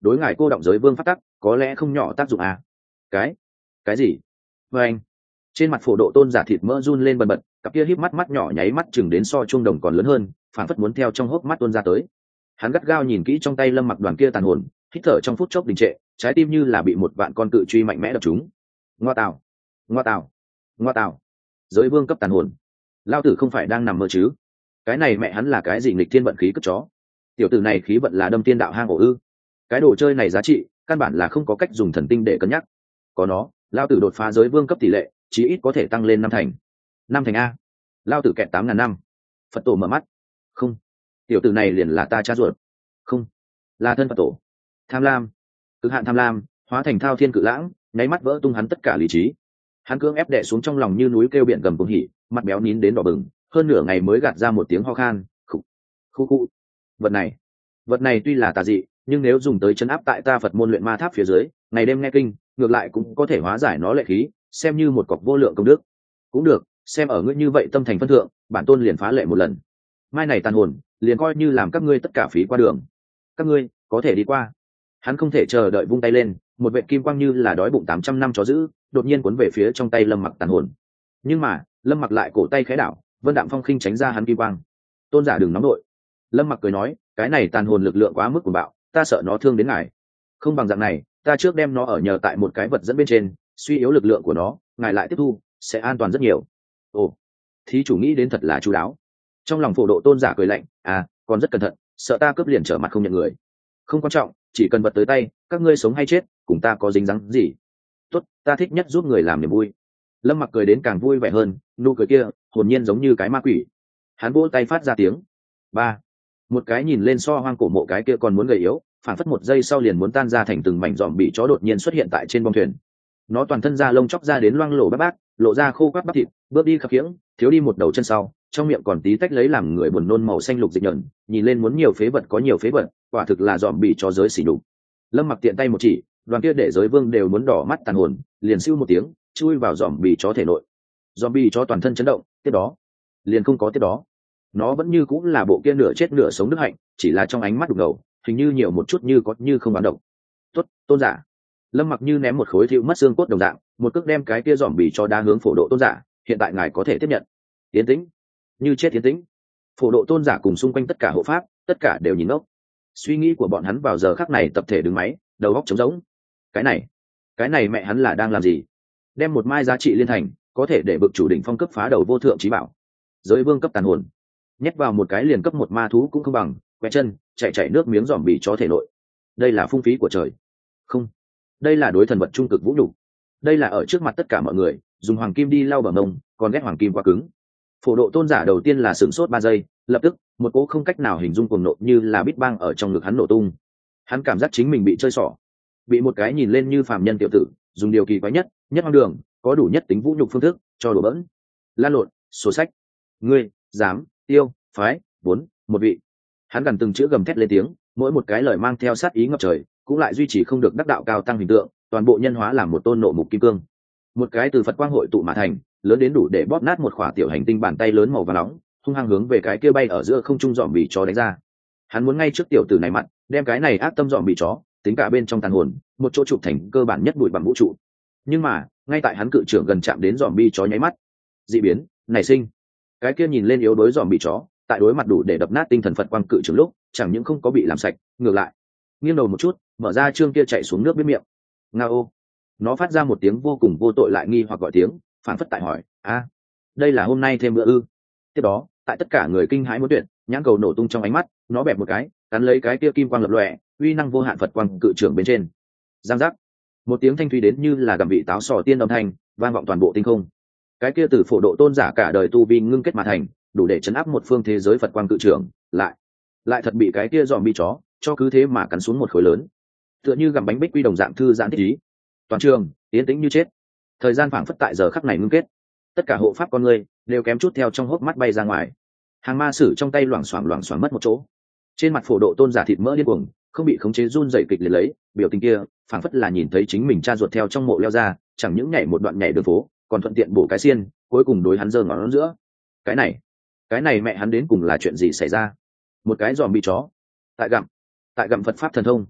đối ngài cô động giới vương phát tắc có lẽ không nhỏ tác dụng à. cái cái gì? Và anh, trên mặt phổ độ tôn giả thịt mỡ run lên bần bật, cặp kia híp mắt mắt nhỏ nháy mắt chừng đến so chuông đồng còn lớn hơn, phản phất muốn theo trong hốc mắt tuôn ra tới. Hắn gắt gao nhìn kỹ trong tay Lâm Mặc đoàn kia tàn hồn, hít thở trong phút chốc đình trệ, trái tim như là bị một vạn con cự truy mạnh mẽ đập trúng. Ngoa tào, ngoa tào, ngoa tào, giới vương cấp tàn hồn, lao tử không phải đang nằm mơ chứ? Cái này mẹ hắn là cái gì nghịch thiên vận khí cất chó? Tiểu tử này khí vận là đâm tiên đạo hang ổ ư? Cái đồ chơi này giá trị căn bản là không có cách dùng thần tinh để cân nhắc. Có nó, lao tử đột phá giới vương cấp tỷ lệ chí ít có thể tăng lên năm thành. Năm thành a? Lao tử kẹt tám ngàn năm. Phật tổ mở mắt. Không, tiểu tử này liền là ta cha ruột. Không, là thân Phật tổ. Tham lam, cực hạn tham lam hóa thành thao thiên cự lãng, nháy mắt vỡ tung hắn tất cả lý trí. Hắn cưỡng ép đè xuống trong lòng như núi kêu biển gầm cuồng hỉ, mặt béo nín đến đỏ bừng, hơn nửa ngày mới gạt ra một tiếng ho khan. Khụ, khu khu. Vật này, vật này tuy là tà dị, nhưng nếu dùng tới chấn áp tại ta Phật môn luyện ma tháp phía dưới, ngày đêm nghe kinh, ngược lại cũng có thể hóa giải nó lệ khí, xem như một cọc vô lượng công đức. Cũng được, xem ở ngươi như vậy tâm thành phân thượng, bản tôn liền phá lệ một lần. Mai này tàn hồn, liền coi như làm các ngươi tất cả phí qua đường. Các ngươi có thể đi qua. Hắn không thể chờ đợi, vung tay lên, một vệt kim quang như là đói bụng tám trăm năm chó dữ, đột nhiên cuốn về phía trong tay Lâm Mặc tàn hồn. Nhưng mà, Lâm Mặc lại cổ tay khẽ đảo, Vân Đạm Phong khinh tránh ra hắn kim quang. Tôn giả đừng nóng đội. Lâm Mặc cười nói, cái này tàn hồn lực lượng quá mức cuồng bạo, ta sợ nó thương đến ngài. Không bằng dạng này, ta trước đem nó ở nhờ tại một cái vật dẫn bên trên, suy yếu lực lượng của nó, ngài lại tiếp thu, sẽ an toàn rất nhiều. Ồ, thí chủ nghĩ đến thật là chu đáo. Trong lòng phổ độ tôn giả cười lạnh, à, còn rất cẩn thận, sợ ta cướp liền trở mặt không nhận người. Không quan trọng, chỉ cần vật tới tay, các ngươi sống hay chết, cùng ta có dính dáng gì. Tốt, ta thích nhất giúp người làm niềm vui. Lâm Mặc cười đến càng vui vẻ hơn, nụ cười kia hồn nhiên giống như cái ma quỷ. Hắn vỗ tay phát ra tiếng ba, một cái nhìn lên so hoang cổ mộ cái kia còn muốn gầy yếu, phản phất một giây sau liền muốn tan ra thành từng mảnh dòm bị chó đột nhiên xuất hiện tại trên bong thuyền. Nó toàn thân da lông chóc ra đến loang lổ bát bát, lộ ra khô quắt bắp thịt, bước đi khập khiễng, thiếu đi một đầu chân sau, trong miệng còn tí tách lấy làm người buồn nôn màu xanh lục dịch nhợn, nhìn lên muốn nhiều phế vật có nhiều phế vật, quả thực là dòm bị chó giới xỉ nhục. Lâm Mặc tiện tay một chỉ, đoàn kia để giới vương đều muốn đỏ mắt tàn hồn, liền siêu một tiếng, chui vào dòm bị chó thể nội. Dòm bị chó toàn thân chấn động, tiếp đó, liền không có tiếp đó. Nó vẫn như cũng là bộ kia nửa chết nửa sống đức hạnh, chỉ là trong ánh mắt đục ngầu, hình như nhiều một chút như có như không bán động. Tốt, tôn giả. Lâm Mặc như ném một khối thịu mất xương cốt đồng dạng, một cước đem cái kia dòm bị chó đá hướng phổ độ tôn giả, hiện tại ngài có thể tiếp nhận. Tiến tĩnh, như chết tiến tĩnh. Phổ độ tôn giả cùng xung quanh tất cả hộ pháp, tất cả đều nhìn ngốc. Suy nghĩ của bọn hắn vào giờ khắc này tập thể đứng máy, đầu óc trống rỗng. Cái này, cái này mẹ hắn là đang làm gì? Đem một mai giá trị liên thành, có thể để bực chủ đỉnh phong cấp phá đầu vô thượng chí bảo. Giới vương cấp tàn hồn, nhét vào một cái liền cấp một ma thú cũng không bằng, quẹt chân, chạy chạy nước miếng dòm bị chó thể nội. Đây là phung phí của trời. Không, đây là đối thần vật trung cực vũ nhục. Đây là ở trước mặt tất cả mọi người, dùng hoàng kim đi lau bờ mông, còn ghét hoàng kim quá cứng. Phổ độ tôn giả đầu tiên là sửng sốt ba giây, lập tức một cỗ không cách nào hình dung cuồng nộ như là bít bang ở trong ngực hắn nổ tung. Hắn cảm giác chính mình bị chơi xỏ, bị một cái nhìn lên như phàm nhân tiểu tử dùng điều kỳ quái nhất, nhất hoang đường, có đủ nhất tính vũ nhục phương thức cho đùa bỡn. Lan lộn, sổ sách, ngươi dám tiêu phái bốn một vị. Hắn gần từng chữ gầm thét lên tiếng, mỗi một cái lời mang theo sát ý ngập trời, cũng lại duy trì không được đắc đạo cao tăng hình tượng, toàn bộ nhân hóa làm một tôn nộ mục kim cương. Một cái từ Phật quang hội tụ mà thành, lớn đến đủ để bóp nát một khỏa tiểu hành tinh bàn tay lớn màu vàng nóng, hung hăng hướng về cái kia bay ở giữa không trung dòm bị chó đánh ra. Hắn muốn ngay trước tiểu tử này mặt, đem cái này ác tâm dòm bị chó, tính cả bên trong tàn hồn, một chỗ chụp thành cơ bản nhất bụi bằng vũ trụ. Nhưng mà, ngay tại hắn cự trưởng gần chạm đến dòm bi chó nháy mắt, dị biến nảy sinh. Cái kia nhìn lên yếu đối dòm bị chó, tại đối mặt đủ để đập nát tinh thần Phật quang cự trưởng lúc, chẳng những không có bị làm sạch, ngược lại, nghiêng đầu một chút, mở ra trương kia chạy xuống nước biết miệng. Ngao. Nó phát ra một tiếng vô cùng vô tội lại nghi hoặc gọi tiếng, phản phất tại hỏi, a, đây là hôm nay thêm bữa ư? Tiếp đó, tại tất cả người kinh hãi muốn tuyệt, nhãn cầu nổ tung trong ánh mắt, nó bẹp một cái, cắn lấy cái kia kim quang lập lòe, uy năng vô hạn Phật quang cự trưởng bên trên. Giang giác. Một tiếng thanh thúy đến như là gầm vị táo sò tiên âm thanh, vang vọng toàn bộ tinh không. Cái kia từ phổ độ tôn giả cả đời tu vi ngưng kết mà thành, đủ để chấn áp một phương thế giới Phật quang cự trưởng, lại lại thật bị cái kia dòm bi chó cho cứ thế mà cắn xuống một khối lớn, tựa như gặm bánh bích quy đồng dạng thư giãn thích ý. Toàn trường yên tĩnh như chết, thời gian phảng phất tại giờ khắc này ngưng kết, tất cả hộ pháp con người đều kém chút theo trong hốc mắt bay ra ngoài. Hàng ma sử trong tay loảng xoảng loảng xoảng mất một chỗ, trên mặt phổ độ tôn giả thịt mỡ điên cuồng, không bị khống chế run rẩy kịch liệt lấy, biểu tình kia phảng phất là nhìn thấy chính mình cha ruột theo trong mộ leo ra, chẳng những nhảy một đoạn nhảy đường phố, còn thuận tiện bổ cái xiên, cuối cùng đối hắn giơ ngón giữa. Cái này, cái này mẹ hắn đến cùng là chuyện gì xảy ra? Một cái giòm bị chó, tại gặm, tại gặm Phật pháp thần thông.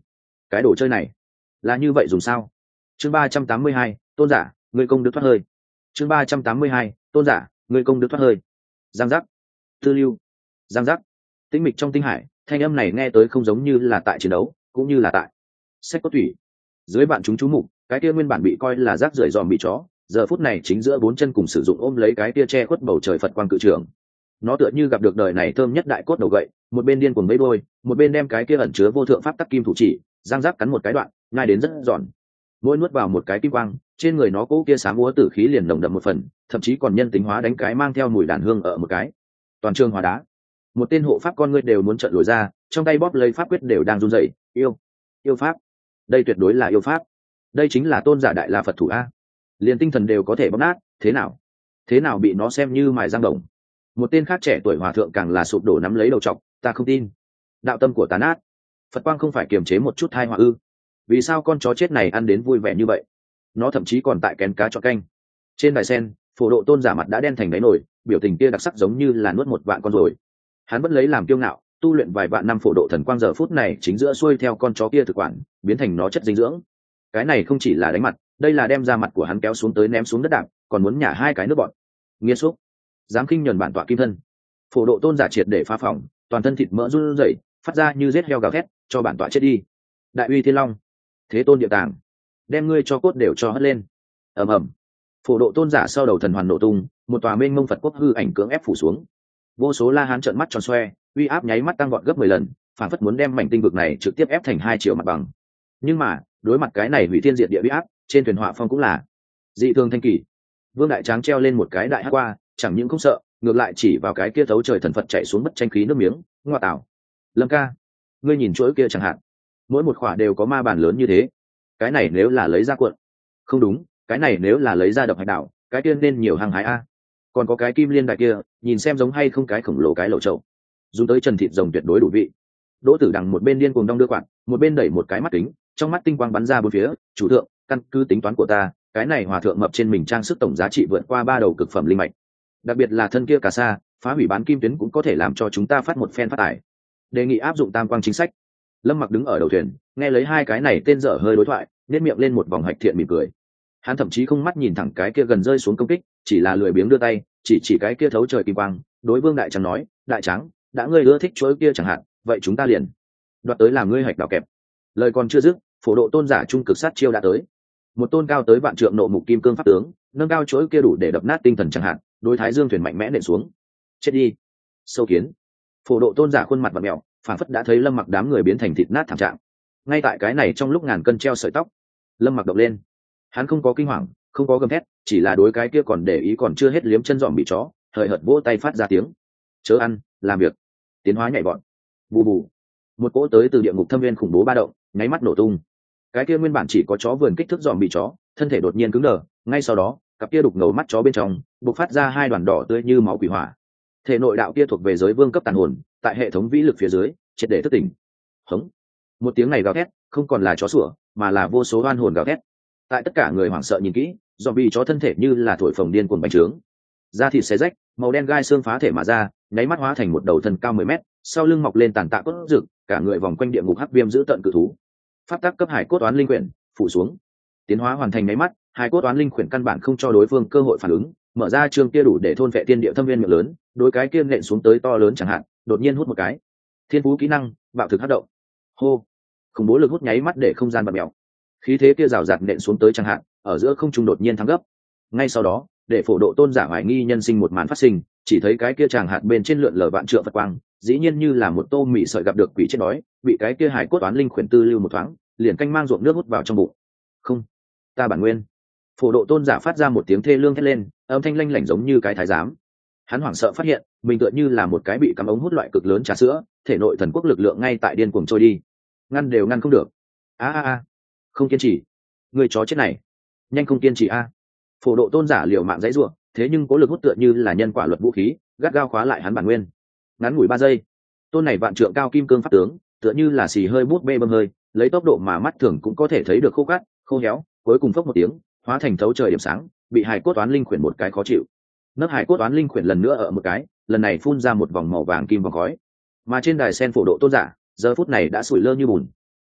cái đồ chơi này là như vậy dùng sao? Chương ba trăm tám mươi hai, tôn giả, ngươi công đức thoát hơi. Chương ba trăm tám mươi hai, tôn giả, ngươi công đức thoát hơi. Giang giác, tư lưu, giang giác. Tĩnh mịch trong tinh hải, thanh âm này nghe tới không giống như là tại chiến đấu, cũng như là tại sách cốt thủy. Dưới bạn chúng chú mục, cái kia nguyên bản bị coi là rác rưởi dòm bị chó, giờ phút này chính giữa bốn chân cùng sử dụng ôm lấy cái kia che khuất bầu trời Phật quang cự trường. Nó tựa như gặp được đời này thơm nhất đại cốt đầu gậy, một bên điên cuồng mấy đôi, một bên đem cái kia ẩn chứa vô thượng pháp tắc kim thủ chỉ, giang giác cắn một cái đoạn, ngay đến rất giòn. Mỗi nuốt vào một cái kim quang, trên người nó cỗ kia sáng múa tử khí liền nồng đậm một phần, thậm chí còn nhân tính hóa đánh cái mang theo mùi đàn hương ở một cái. Toàn trường hóa đá. Một tên hộ pháp con ngươi đều muốn trợn lồi ra, trong tay bóp lấy pháp quyết đều đang run rẩy. Yêu, yêu pháp. Đây tuyệt đối là yêu pháp. Đây chính là tôn giả đại la Phật thủ a. Liền tinh thần đều có thể bóp nát, thế nào? Thế nào bị nó xem như mài răng đồng? Một tên khác trẻ tuổi hòa thượng càng là sụp đổ nắm lấy đầu trọc, ta không tin. Đạo tâm của tà nát. Phật quang không phải kiềm chế một chút thai họa ư? Vì sao con chó chết này ăn đến vui vẻ như vậy? Nó thậm chí còn tại kén cá cho canh. Trên đài sen, phổ độ tôn giả mặt đã đen thành đáy nồi, biểu tình kia đặc sắc giống như là nuốt một vạn con rồi. Hắn vẫn lấy làm kiêu ngạo, tu luyện vài vạn năm phổ độ thần quang giờ phút này chính giữa xuôi theo con chó kia thực quản, biến thành nó chất dinh dưỡng. Cái này không chỉ là đánh mặt, đây là đem ra mặt của hắn kéo xuống tới ném xuống đất đạp, còn muốn nhả hai cái nước bọt. Nghiên xúc, dám khinh nhẫn bản tọa kim thân. Phổ độ tôn giả triệt để phá phòng, toàn thân thịt mỡ run rẩy, phát ra như rết heo gào thét, cho bản tọa chết đi. Đại uy thiên long, thế tôn địa tàng, đem ngươi cho cốt đều cho hất lên. Ầm ầm, phổ độ tôn giả sau đầu thần hoàn nổ tung, một tòa mênh mông Phật quốc hư ảnh cưỡng ép phủ xuống. Vô số la hán trợn mắt tròn xoe, uy áp nháy mắt tăng vọt gấp mười lần, phản phất muốn đem mảnh tinh vực này trực tiếp ép thành hai triệu mặt bằng. Nhưng mà đối mặt cái này hủy thiên diệt địa uy áp, trên thuyền họa phong cũng là dị thường thanh kỳ. Vương đại tráng treo lên một cái đại hắc qua, chẳng những không sợ, ngược lại chỉ vào cái kia thấu trời thần Phật chạy xuống bất tranh khí nước miếng, ngoa tạo. Lâm ca, ngươi nhìn chuỗi kia chẳng hạn, mỗi một khỏa đều có ma bản lớn như thế, cái này nếu là lấy ra cuộn, không đúng, cái này nếu là lấy ra độc hạch đạo, cái kia nên nhiều hàng hái a. Còn có cái kim liên đại kia, nhìn xem giống hay không cái khổng lồ cái lẩu trâu, dùng tới trần thịt rồng tuyệt đối đủ vị. Đỗ Tử Đằng một bên điên cuồng đong đưa quạt, một bên đẩy một cái mắt kính, trong mắt tinh quang bắn ra bốn phía. Chủ thượng, căn cứ tính toán của ta, cái này hòa thượng mập trên mình trang sức tổng giá trị vượt qua ba đầu cực phẩm linh mạch, đặc biệt là thân kia cà sa, phá hủy bán kim tuyến cũng có thể làm cho chúng ta phát một phen phát tài. Đề nghị áp dụng tam quang chính sách. Lâm Mặc đứng ở đầu thuyền, nghe lấy hai cái này tên dở hơi đối thoại, nét miệng lên một vòng hạch thiện mỉm cười. Hắn thậm chí không mắt nhìn thẳng cái kia gần rơi xuống công kích, chỉ là lười biếng đưa tay, chỉ chỉ cái kia thấu trời kim quang, đối Vương đại tráng nói, đại tráng, đã ngươi ưa thích chuỗi kia chẳng hạn, vậy chúng ta liền đoạt tới làm ngươi hạch đào kẹp. Lời còn chưa dứt, phổ độ tôn giả trung cực sát chiêu đã tới. Một tôn cao tới vạn trượng nộ mục kim cương pháp tướng, nâng cao chuỗi kia đủ để đập nát tinh thần chẳng hạn, đối thái dương thuyền mạnh mẽ nện xuống. Chết đi, sâu kiến. Phổ độ tôn giả khuôn mặt và mèo, phản phất đã thấy Lâm Mặc đám người biến thành thịt nát thảm trạng. Ngay tại cái này trong lúc ngàn cân treo sợi tóc, Lâm Mặc động lên. Hắn không có kinh hoàng, không có gầm thét, chỉ là đối cái kia còn để ý còn chưa hết liếm chân dòm bị chó, hời hợt vỗ tay phát ra tiếng. Chớ ăn, làm việc. Tiến hóa nhảy vọt. Bù bù. Một cỗ tới từ địa ngục thâm viên khủng bố ba động, nháy mắt nổ tung. Cái kia nguyên bản chỉ có chó vườn kích thước dòm bị chó, thân thể đột nhiên cứng đờ, ngay sau đó, cặp kia đục ngầu mắt chó bên trong, bộc phát ra hai đoàn đỏ tươi như máu quỷ hỏa. Thể nội đạo kia thuộc về giới vương cấp tàn hồn, tại hệ thống vĩ lực phía dưới, triệt để thức tỉnh. Hống. Một tiếng này gào thét, không còn là chó sủa, mà là vô số oan hồn gào thét. Tại tất cả người hoảng sợ nhìn kỹ, zombie chó thân thể như là thổi phồng điên cuồng bành trướng, da thịt xé rách, màu đen gai xương phá thể mà ra, nháy mắt hóa thành một đầu thân cao mười mét, sau lưng mọc lên tàn tạ cốt rực, cả người vòng quanh địa ngục hắc viêm giữ tận cự thú. Pháp tắc cấp hải cốt toán linh quyển phủ xuống, tiến hóa hoàn thành nháy mắt, hải cốt toán linh quyển căn bản không cho đối phương cơ hội phản ứng, mở ra chương kia đủ để thôn vệ tiên địa thâm viên miệng lớn, đối cái kia nện xuống tới to lớn chẳng hạn, đột nhiên hút một cái. Thiên phú kỹ năng, bạo thực hất động. Hô, khủng bố lực hút nháy mắt để không gian bật mèo. Khí thế kia rào rạt nện xuống tới chẳng hạn, ở giữa không trung đột nhiên thắng gấp. Ngay sau đó, để phổ độ tôn giả hoài nghi nhân sinh một màn phát sinh, chỉ thấy cái kia chàng hạt bên trên lượn lờ vạn trượng Phật quang, dĩ nhiên như là một tô mị sợi gặp được quỷ chết đói, bị cái kia hải cốt toán linh khuyển tư lưu một thoáng, liền canh mang ruộng nước hút vào trong bụng. Không, ta bản nguyên. Phổ độ tôn giả phát ra một tiếng thê lương thét lên, âm thanh lanh lảnh giống như cái thái giám. Hắn hoảng sợ phát hiện, mình tựa như là một cái bị cắm ống hút loại cực lớn trà sữa, thể nội thần quốc lực lượng ngay tại điên cuồng trôi đi, ngăn đều ngăn không được. A a a, không kiên trì, người chó chết này, nhanh không kiên trì a. Phổ độ tôn giả liều mạng dãy rủa, thế nhưng cố lực hút tựa như là nhân quả luật vũ khí, gắt gao khóa lại hắn bản nguyên. Ngắn ngủi ba giây, tôn này vạn trượng cao kim cương pháp tướng, tựa như là xì hơi bút bê bơm hơi, lấy tốc độ mà mắt thường cũng có thể thấy được khô cát, khô héo, cuối cùng phốc một tiếng, hóa thành thấu trời điểm sáng, bị hải cốt toán linh khuyển một cái khó chịu. Nấc hải cốt toán linh khuyển lần nữa ở một cái, lần này phun ra một vòng màu vàng kim vòng khói. Mà trên đài sen phổ độ tôn giả, giờ phút này đã sủi lơ như bùn.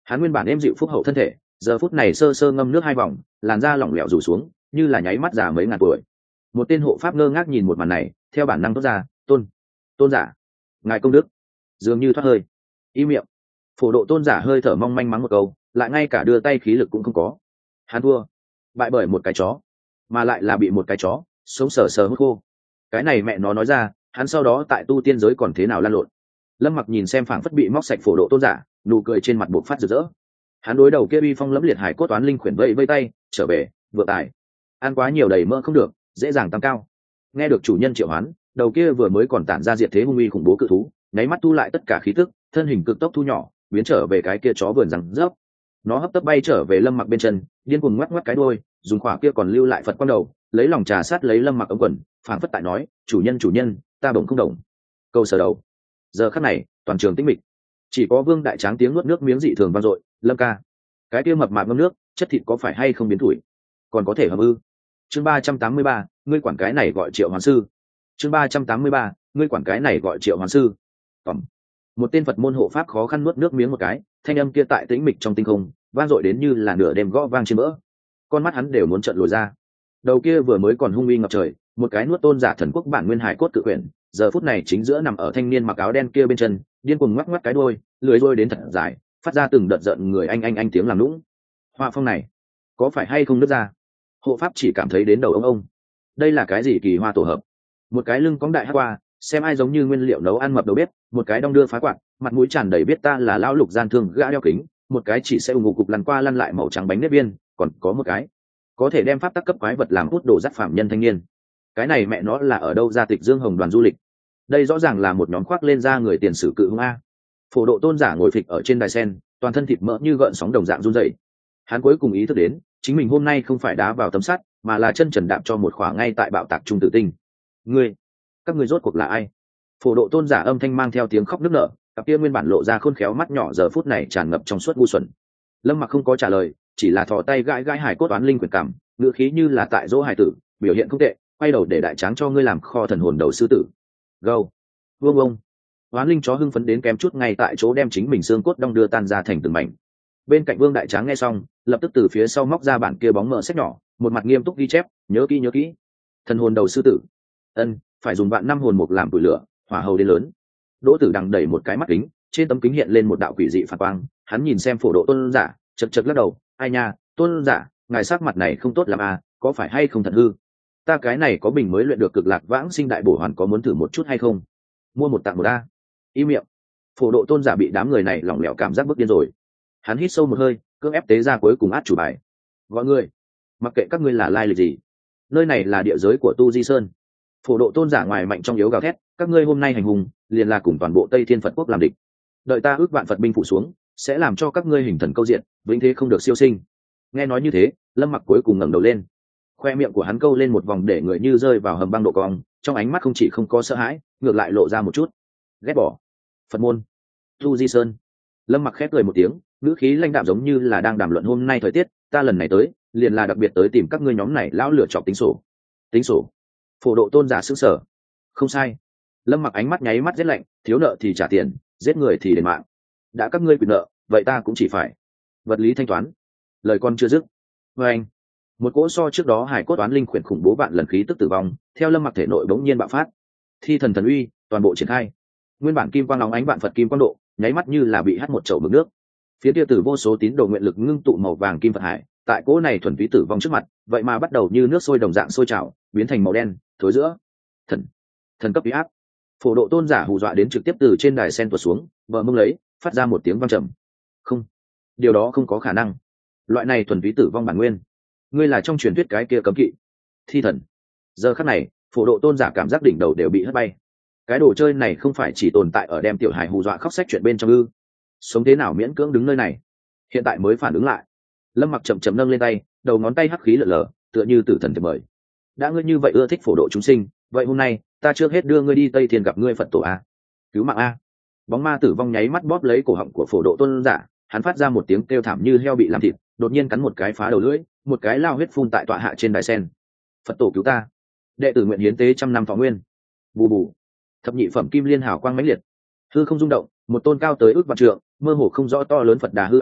Hắn nguyên bản êm dịu phúc hậu thân thể giờ phút này sơ sơ ngâm nước hai vòng, làn da lỏng lẻo rủ xuống như là nháy mắt già mấy ngàn tuổi. Một tên hộ pháp ngơ ngác nhìn một màn này, theo bản năng thốt ra, tôn tôn giả, ngài công đức. Dường như thoát hơi, im miệng. Phổ độ tôn giả hơi thở mong manh mắng một câu, lại ngay cả đưa tay khí lực cũng không có. Hắn thua, bại bởi một cái chó, mà lại là bị một cái chó sống sờ sờ hút khô. Cái này mẹ nó nói ra, hắn sau đó tại tu tiên giới còn thế nào lăn lộn. Lâm Mặc nhìn xem phảng phất bị móc sạch phổ độ tôn giả, nụ cười trên mặt buộc phát rực rỡ. Hắn đối đầu kia uy phong lẫm liệt hải cốt toán linh khuyển vây vây tay, trở về, vừa tài. Ăn quá nhiều đầy mỡ không được, dễ dàng tăng cao. Nghe được chủ nhân triệu hoán, đầu kia vừa mới còn tản ra diệt thế hung uy khủng bố cự thú, nháy mắt thu lại tất cả khí tức, thân hình cực tốc thu nhỏ, biến trở về cái kia chó vườn răng rớp. Nó hấp tấp bay trở về Lâm Mặc bên chân, điên cuồng ngoắc ngoắc cái đuôi, dùng khỏa kia còn lưu lại Phật quang đầu, lấy lòng trà sát lấy Lâm Mặc ống quần, phảng phất tại nói, chủ nhân chủ nhân, ta bỗng không động. Câu sở đầu. Giờ khắc này, toàn trường tĩnh mịch, chỉ có Vương Đại Tráng tiếng nuốt nước miếng dị thường vang dội. Lâm ca, cái kia mập mạp ngâm nước, chất thịt có phải hay không biến thủi, còn có thể hầm ư? Chương ba trăm tám mươi ba, ngươi quản cái này gọi Triệu Hoán sư. Chương ba trăm tám mươi ba, ngươi quản cái này gọi Triệu Hoán sư. Tổng. Một tên Phật môn hộ pháp khó khăn nuốt nước miếng một cái, thanh âm kia tại tĩnh mịch trong tinh không, vang dội đến như là nửa đêm gõ vang trên mỡ. Con mắt hắn đều muốn trợn lồi ra. Đầu kia vừa mới còn hung uy ngập trời, một cái nuốt tôn giả thần quốc bản nguyên hải cốt tự quyển, giờ phút này chính giữa nằm ở thanh niên mặc áo đen kia bên chân, điên cuồng ngoắc ngoắc cái đuôi, lưỡi đuôi đến thật dài, phát ra từng đợt giận người anh anh anh tiếng làm lũng. Họa phong này, có phải hay không nứt ra? Hộ pháp chỉ cảm thấy đến đầu ông ông. Đây là cái gì kỳ hoa tổ hợp? Một cái lưng cóng đại hắc qua, xem ai giống như nguyên liệu nấu ăn mập đầu bếp, một cái đong đưa phá quạt, mặt mũi tràn đầy biết ta là lão lục gian thương gã đeo kính, một cái chỉ sẽ ủng ngục cục lăn qua lăn lại màu trắng bánh nếp viên, còn có một cái có thể đem pháp tắc cấp quái vật làm hút đồ dắt phạm nhân thanh niên. Cái này mẹ nó là ở đâu ra tịch dương hồng đoàn du lịch? Đây rõ ràng là một nhóm khoác lên ra người tiền sử cự hung a. Phổ độ tôn giả ngồi phịch ở trên đài sen, toàn thân thịt mỡ như gợn sóng đồng dạng run rẩy. Hắn cuối cùng ý thức đến, chính mình hôm nay không phải đá vào tấm sắt, mà là chân trần đạp cho một khỏa ngay tại bạo tạc trung tử tinh. Ngươi, các ngươi rốt cuộc là ai? Phổ độ tôn giả âm thanh mang theo tiếng khóc nức nở, cặp kia nguyên bản lộ ra khôn khéo mắt nhỏ giờ phút này tràn ngập trong suốt ngu xuẩn. Lâm Mặc không có trả lời, chỉ là thò tay gãi gãi hải cốt toán linh quyền cảm, ngữ khí như là tại dỗ hải tử, biểu hiện không tệ, quay đầu để đại tráng cho ngươi làm kho thần hồn đầu sư tử. Gâu. Vương ông. Hoán linh chó hưng phấn đến kém chút ngay tại chỗ đem chính mình xương cốt đong đưa tan ra thành từng mảnh. Bên cạnh Vương Đại Tráng nghe xong, lập tức từ phía sau móc ra bản kia bóng mờ sách nhỏ, một mặt nghiêm túc ghi chép, nhớ kỹ nhớ kỹ. Thần hồn đầu sư tử. Ân, phải dùng vạn năm hồn mục làm củi lửa, hỏa hầu đến lớn. Đỗ Tử đằng đẩy một cái mắt kính, trên tấm kính hiện lên một đạo quỷ dị phản quang, hắn nhìn xem phổ độ tôn giả, chật chật lắc đầu, ai nha, tôn giả, ngài sắc mặt này không tốt lắm à, có phải hay không thật hư? Ta cái này có bình mới luyện được cực lạc vãng sinh đại bổ hoàn, có muốn thử một chút hay không? Mua một tặng một a. Im miệng. Phổ độ tôn giả bị đám người này lỏng lẻo cảm giác bức điên rồi. Hắn hít sâu một hơi, cưỡng ép tế ra cuối cùng át chủ bài. Gọi người, mặc kệ các ngươi là lai lịch gì, nơi này là địa giới của Tu Di Sơn. Phổ độ tôn giả ngoài mạnh trong yếu gào thét, các ngươi hôm nay hành hùng, liền là cùng toàn bộ Tây Thiên Phật quốc làm địch. Đợi ta ước vạn Phật binh phủ xuống, sẽ làm cho các ngươi hình thần câu diện, vĩnh thế không được siêu sinh. Nghe nói như thế, Lâm Mặc cuối cùng ngẩng đầu lên, khoe miệng của hắn câu lên một vòng để người như rơi vào hầm băng độ cong, trong ánh mắt không chỉ không có sợ hãi, ngược lại lộ ra một chút ghét bỏ. Phật môn, Tu Di Sơn. Lâm Mặc khép cười một tiếng, ngữ khí lãnh đạm giống như là đang đàm luận hôm nay thời tiết, ta lần này tới, liền là đặc biệt tới tìm các ngươi nhóm này lão lửa chọc tính sổ. Tính sổ? Phổ độ tôn giả sững sờ. Không sai. Lâm Mặc ánh mắt nháy mắt giết lạnh, thiếu nợ thì trả tiền, giết người thì đền mạng. Đã các ngươi quyền nợ, vậy ta cũng chỉ phải vật lý thanh toán. Lời con chưa dứt, với anh, một cỗ so trước đó hải cốt toán linh khuyển khủng bố vạn lần khí tức tử vong, theo Lâm Mặc thể nội bỗng nhiên bạo phát. Thi thần thần uy, toàn bộ triển khai. Nguyên bản kim quang nóng ánh vạn Phật kim quang độ, nháy mắt như là bị hắt một chậu mực nước. Phía kia từ vô số tín đồ nguyện lực ngưng tụ màu vàng kim Phật hải, tại cỗ này thuần túy tử vong trước mặt, vậy mà bắt đầu như nước sôi đồng dạng sôi trào, biến thành màu đen, thối giữa. Thần, thần cấp uy áp. Phổ độ tôn giả hù dọa đến trực tiếp từ trên đài sen tuột xuống, bờ mông lấy, phát ra một tiếng vang trầm. Không, điều đó không có khả năng. Loại này thuần túy tử vong bản nguyên, ngươi là trong truyền thuyết cái kia cấm kỵ thi thần. Giờ khắc này, phổ độ tôn giả cảm giác đỉnh đầu đều bị hất bay. Cái đồ chơi này không phải chỉ tồn tại ở đem tiểu hài hù dọa khóc sách chuyện bên trong ư? Sống thế nào miễn cưỡng đứng nơi này, hiện tại mới phản ứng lại. Lâm Mặc chậm chậm nâng lên tay, đầu ngón tay hắc khí lở lở, tựa như tử thần thiệp mời. Đã ngươi như vậy ưa thích phổ độ chúng sinh, vậy hôm nay ta trước hết đưa ngươi đi Tây Thiên gặp ngươi Phật tổ a. Cứu mạng a. Bóng ma tử vong nháy mắt bóp lấy cổ họng của phổ độ tôn giả, hắn phát ra một tiếng kêu thảm như heo bị làm thịt, đột nhiên cắn một cái phá đầu lưỡi, một cái lao huyết phun tại tọa hạ trên đài sen. Phật tổ cứu ta, đệ tử nguyện hiến tế trăm năm thọ nguyên. Bù bù. Thập nhị phẩm kim liên hào quang mãnh liệt, hư không rung động, một tôn cao tới ước vạn trượng, mơ hồ không rõ to lớn Phật đà hư ảnh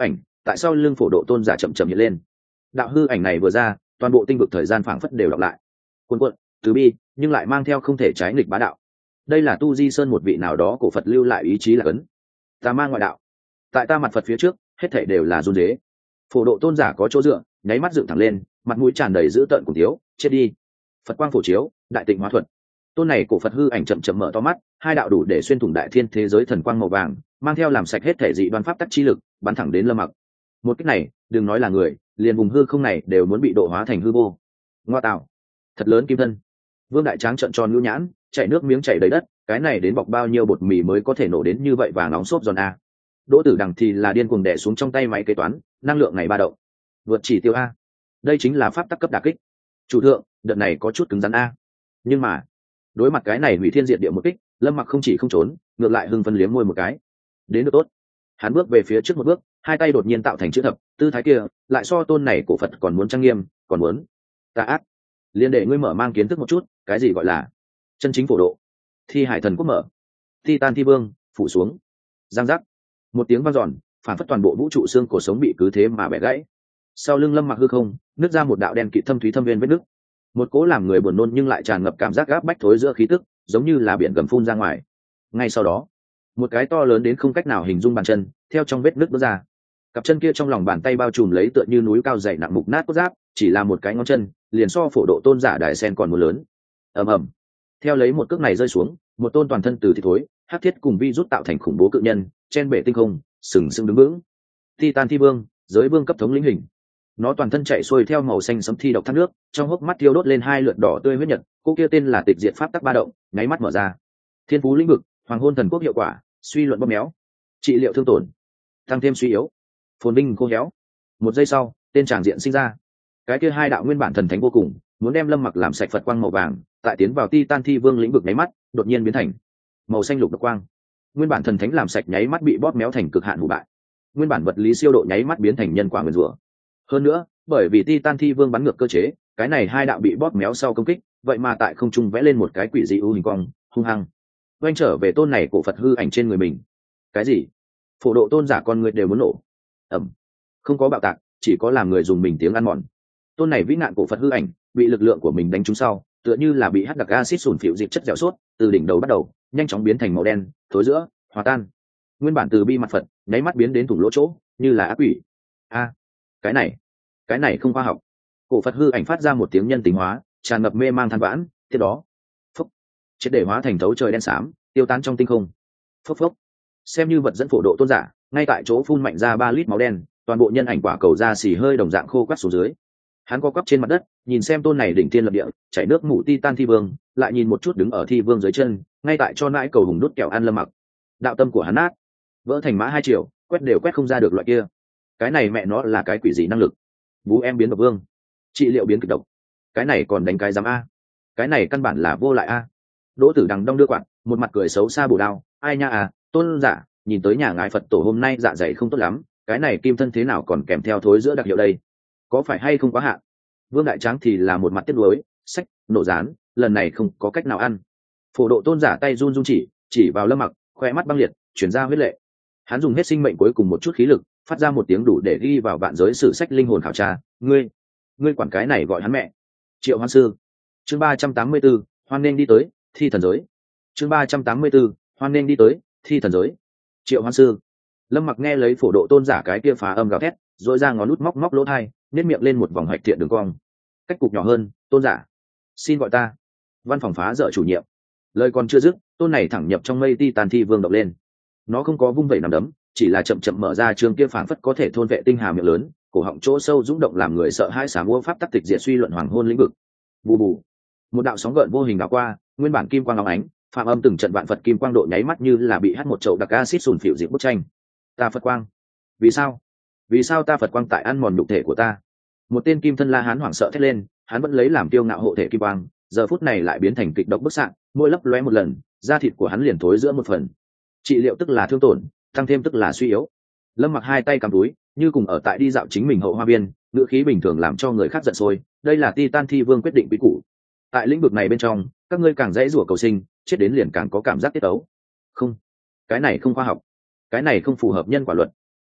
tại sao lưng phổ độ tôn giả chậm chậm hiện lên. Đạo hư ảnh này vừa ra, toàn bộ tinh vực thời gian phảng phất đều đọc lại, cuồn cuộn từ bi, nhưng lại mang theo không thể trái nghịch bá đạo. Đây là tu di sơn một vị nào đó cổ Phật lưu lại ý chí là cấn. Ta mang ngoại đạo, tại ta mặt Phật phía trước hết thảy đều là run rế. Phổ độ tôn giả có chỗ dựa, nháy mắt dựng thẳng lên, mặt mũi tràn đầy dữ tợn cùng thiếu, chết đi. Phật quang phổ chiếu, đại tịnh hóa thuật. Tôn này cổ Phật hư ảnh chậm chậm mở to mắt, hai đạo đủ để xuyên thủng đại thiên thế giới thần quang màu vàng, mang theo làm sạch hết thể dị đoan pháp tắc chi lực, bắn thẳng đến Lâm Mặc. Một cách này, đừng nói là người, liền vùng hư không này đều muốn bị độ hóa thành hư vô. Ngoa tạo, thật lớn kim thân. Vương đại tráng trợn tròn nhũ nhãn, chảy nước miếng chảy đầy đất, cái này đến bọc bao nhiêu bột mì mới có thể nổ đến như vậy và nóng xốp giòn a. Đỗ Tử Đằng thì là điên cuồng đè xuống trong tay máy kế toán, năng lượng này ba động, vượt chỉ tiêu a. Đây chính là pháp tắc cấp đả kích. Chủ thượng, đợt này có chút cứng rắn a. Nhưng mà, đối mặt cái này hủy thiên diệt địa một kích, Lâm Mặc không chỉ không trốn, ngược lại hưng phấn liếm môi một cái. Đến được tốt. Hắn bước về phía trước một bước, hai tay đột nhiên tạo thành chữ thập, tư thái kia lại so tôn này cổ Phật còn muốn trang nghiêm, còn muốn tà ác. Liên đệ ngươi mở mang kiến thức một chút, cái gì gọi là chân chính phổ độ. Thi hải thần quốc mở, Titan thi vương phủ xuống. Giang giác, một tiếng vang dọn, phản phất toàn bộ vũ trụ xương cổ sống bị cứ thế mà bẻ gãy. Sau lưng Lâm Mặc hư không nứt ra một đạo đen kịt thâm thúy thâm viên vết nứt, một cỗ làm người buồn nôn nhưng lại tràn ngập cảm giác gáp bách thối giữa khí tức, giống như là biển gầm phun ra ngoài. Ngay sau đó, một cái to lớn đến không cách nào hình dung bàn chân theo trong vết nứt bước ra. Cặp chân kia trong lòng bàn tay bao trùm lấy tựa như núi cao dày nặng mục nát cốt giáp, chỉ là một cái ngón chân liền so phổ độ tôn giả đại sen còn muốn lớn. Ầm ầm, theo lấy một cước này rơi xuống, một tôn toàn thân từ thịt thối hắc thiết cùng vi rút tạo thành khủng bố cự nhân trên bể tinh không sừng sững đứng vững. Titan thi vương, giới vương cấp thống lĩnh hình. Nó toàn thân chạy xuôi theo màu xanh sẫm thi độc thác nước, trong hốc mắt thiêu đốt lên hai lượt đỏ tươi huyết nhật. Cô kia tên là tịch diệt pháp tắc ba động, nháy mắt mở ra. Thiên phú lĩnh vực, hoàng hôn thần quốc hiệu quả, suy luận bóp méo, trị liệu thương tổn, tăng thêm suy yếu, phồn vinh khô héo. Một giây sau, tên tràng diện sinh ra. Cái kia hai đạo nguyên bản thần thánh vô cùng, muốn đem Lâm Mặc làm sạch Phật quang màu vàng, tại tiến vào Titan thi vương lĩnh vực nháy mắt, đột nhiên biến thành màu xanh lục độc quang. Nguyên bản thần thánh làm sạch nháy mắt bị bóp méo thành cực hạn hủ bại. Nguyên bản vật lý siêu độ nháy mắt biến thành nhân quả nguyền rủa. Hơn nữa, bởi vì Titan thi vương bắn ngược cơ chế, cái này hai đạo bị bóp méo sau công kích, vậy mà tại không trung vẽ lên một cái quỷ dị u hình cong, hung hăng quanh trở về tôn này cổ Phật hư ảnh trên người mình. Cái gì? Phổ độ tôn giả con người đều muốn nổ. Ẩm, không có bạo tạc, chỉ có làm người dùng mình tiếng ăn mòn. Tôn này vĩ nạn cổ Phật hư ảnh bị lực lượng của mình đánh trúng sau, tựa như là bị hắc đặc acid sủn phịu dịp chất dẻo sốt, từ đỉnh đầu bắt đầu nhanh chóng biến thành màu đen, thối giữa, hòa tan. Nguyên bản từ bi mặt Phật, nháy mắt biến đến thủng lỗ chỗ, như là ác quỷ. A, cái này, cái này không khoa học. Cổ Phật hư ảnh phát ra một tiếng nhân tính hóa, tràn ngập mê mang than vãn. Tiếp đó, phúc, triệt để hóa thành thấu trời đen xám, tiêu tán trong tinh không. Phúc phúc, xem như vật dẫn phổ độ tôn giả, ngay tại chỗ phun mạnh ra ba lít máu đen, toàn bộ nhân ảnh quả cầu ra xì hơi đồng dạng khô quắt xuống dưới. Hắn co quắp trên mặt đất, nhìn xem tôn này đỉnh thiên lập địa, chảy nước mủ Titan thi vương, lại nhìn một chút đứng ở thi vương dưới chân, ngay tại cho nãi cầu hùng đút kẹo ăn Lâm Mặc. Đạo tâm của hắn nát, vỡ thành mã hai triệu, quét đều quét không ra được loại kia. Cái này mẹ nó là cái quỷ gì năng lực? Vũ em biến độc vương, trị liệu biến kịch độc, cái này còn đánh cái giám a? Cái này căn bản là vô lại a. Đỗ Tử Đằng đong đưa quạt, một mặt cười xấu xa bổ đao, ai nha à, tôn giả, nhìn tới nhà ngài Phật tổ hôm nay dạ dày không tốt lắm, cái này kim thân thế nào còn kèm theo thối giữa đặc hiệu đây, có phải hay không quá hạn? Vương đại tráng thì là một mặt tiếc nuối, sách nổ rán, lần này không có cách nào ăn. Phổ độ tôn giả tay run run chỉ chỉ vào Lâm Mặc, khoe mắt băng liệt, chuyển ra huyết lệ. Hắn dùng hết sinh mệnh cuối cùng một chút khí lực, phát ra một tiếng đủ để ghi vào vạn giới sử sách linh hồn khảo tra. Ngươi, ngươi quản cái này gọi hắn mẹ? Triệu Hoan Sư. Chương ba trăm tám mươi 34, hoan nên đi tới thi thần giới. Chương ba trăm tám mươi 34, hoan nên đi tới thi thần giới. Triệu Hoan Sư. Lâm Mặc nghe lấy phổ độ tôn giả cái kia phá âm gào thét, rồi ra ngón nút móc móc lỗ tai, nhếch miệng lên một vòng hạch thiện đường cong. Cách cục nhỏ hơn, tôn giả, xin gọi ta văn phòng phá dở chủ nhiệm. Lời còn chưa dứt, tôn này thẳng nhập trong mây Titan thi vương động lên. Nó không có vung vẩy nằm đấm, chỉ là chậm chậm mở ra trường kia phảng phất có thể thôn vệ tinh hà miệng lớn, cổ họng chỗ sâu rung động làm người sợ hãi xả mua pháp tắc tịch diệt suy luận hoàng hôn lĩnh vực. Bù bù, một đạo sóng gợn vô hình đảo qua, nguyên bản kim quang óng ánh, phạm âm từng trận vạn Phật kim quang độ nháy mắt như là bị hắt một chậu đặc acid sùn phịu dịp bức tranh. Ta Phật quang, vì sao? Vì sao ta Phật quang tại ăn mòn nhục thể của ta? Một tên kim thân la hán hoảng sợ thét lên, hắn vẫn lấy làm kiêu ngạo hộ thể kim quang, giờ phút này lại biến thành kịch độc bức xạ, mỗi lấp lóe một lần, da thịt của hắn liền thối giữa một phần. Trị liệu tức là thương tổn, tăng thêm tức là suy yếu. Lâm Mặc hai tay cầm túi, như cùng ở tại đi dạo chính mình hậu hoa viên, ngữ khí bình thường làm cho người khác giận sôi. Đây là Titan thi vương quyết định quy củ. Tại lĩnh vực này bên trong, các ngươi càng dễ rủa cầu sinh, chết đến liền càng có cảm giác tiết ấu. Không, cái này không khoa học, cái này không phù hợp nhân quả luật.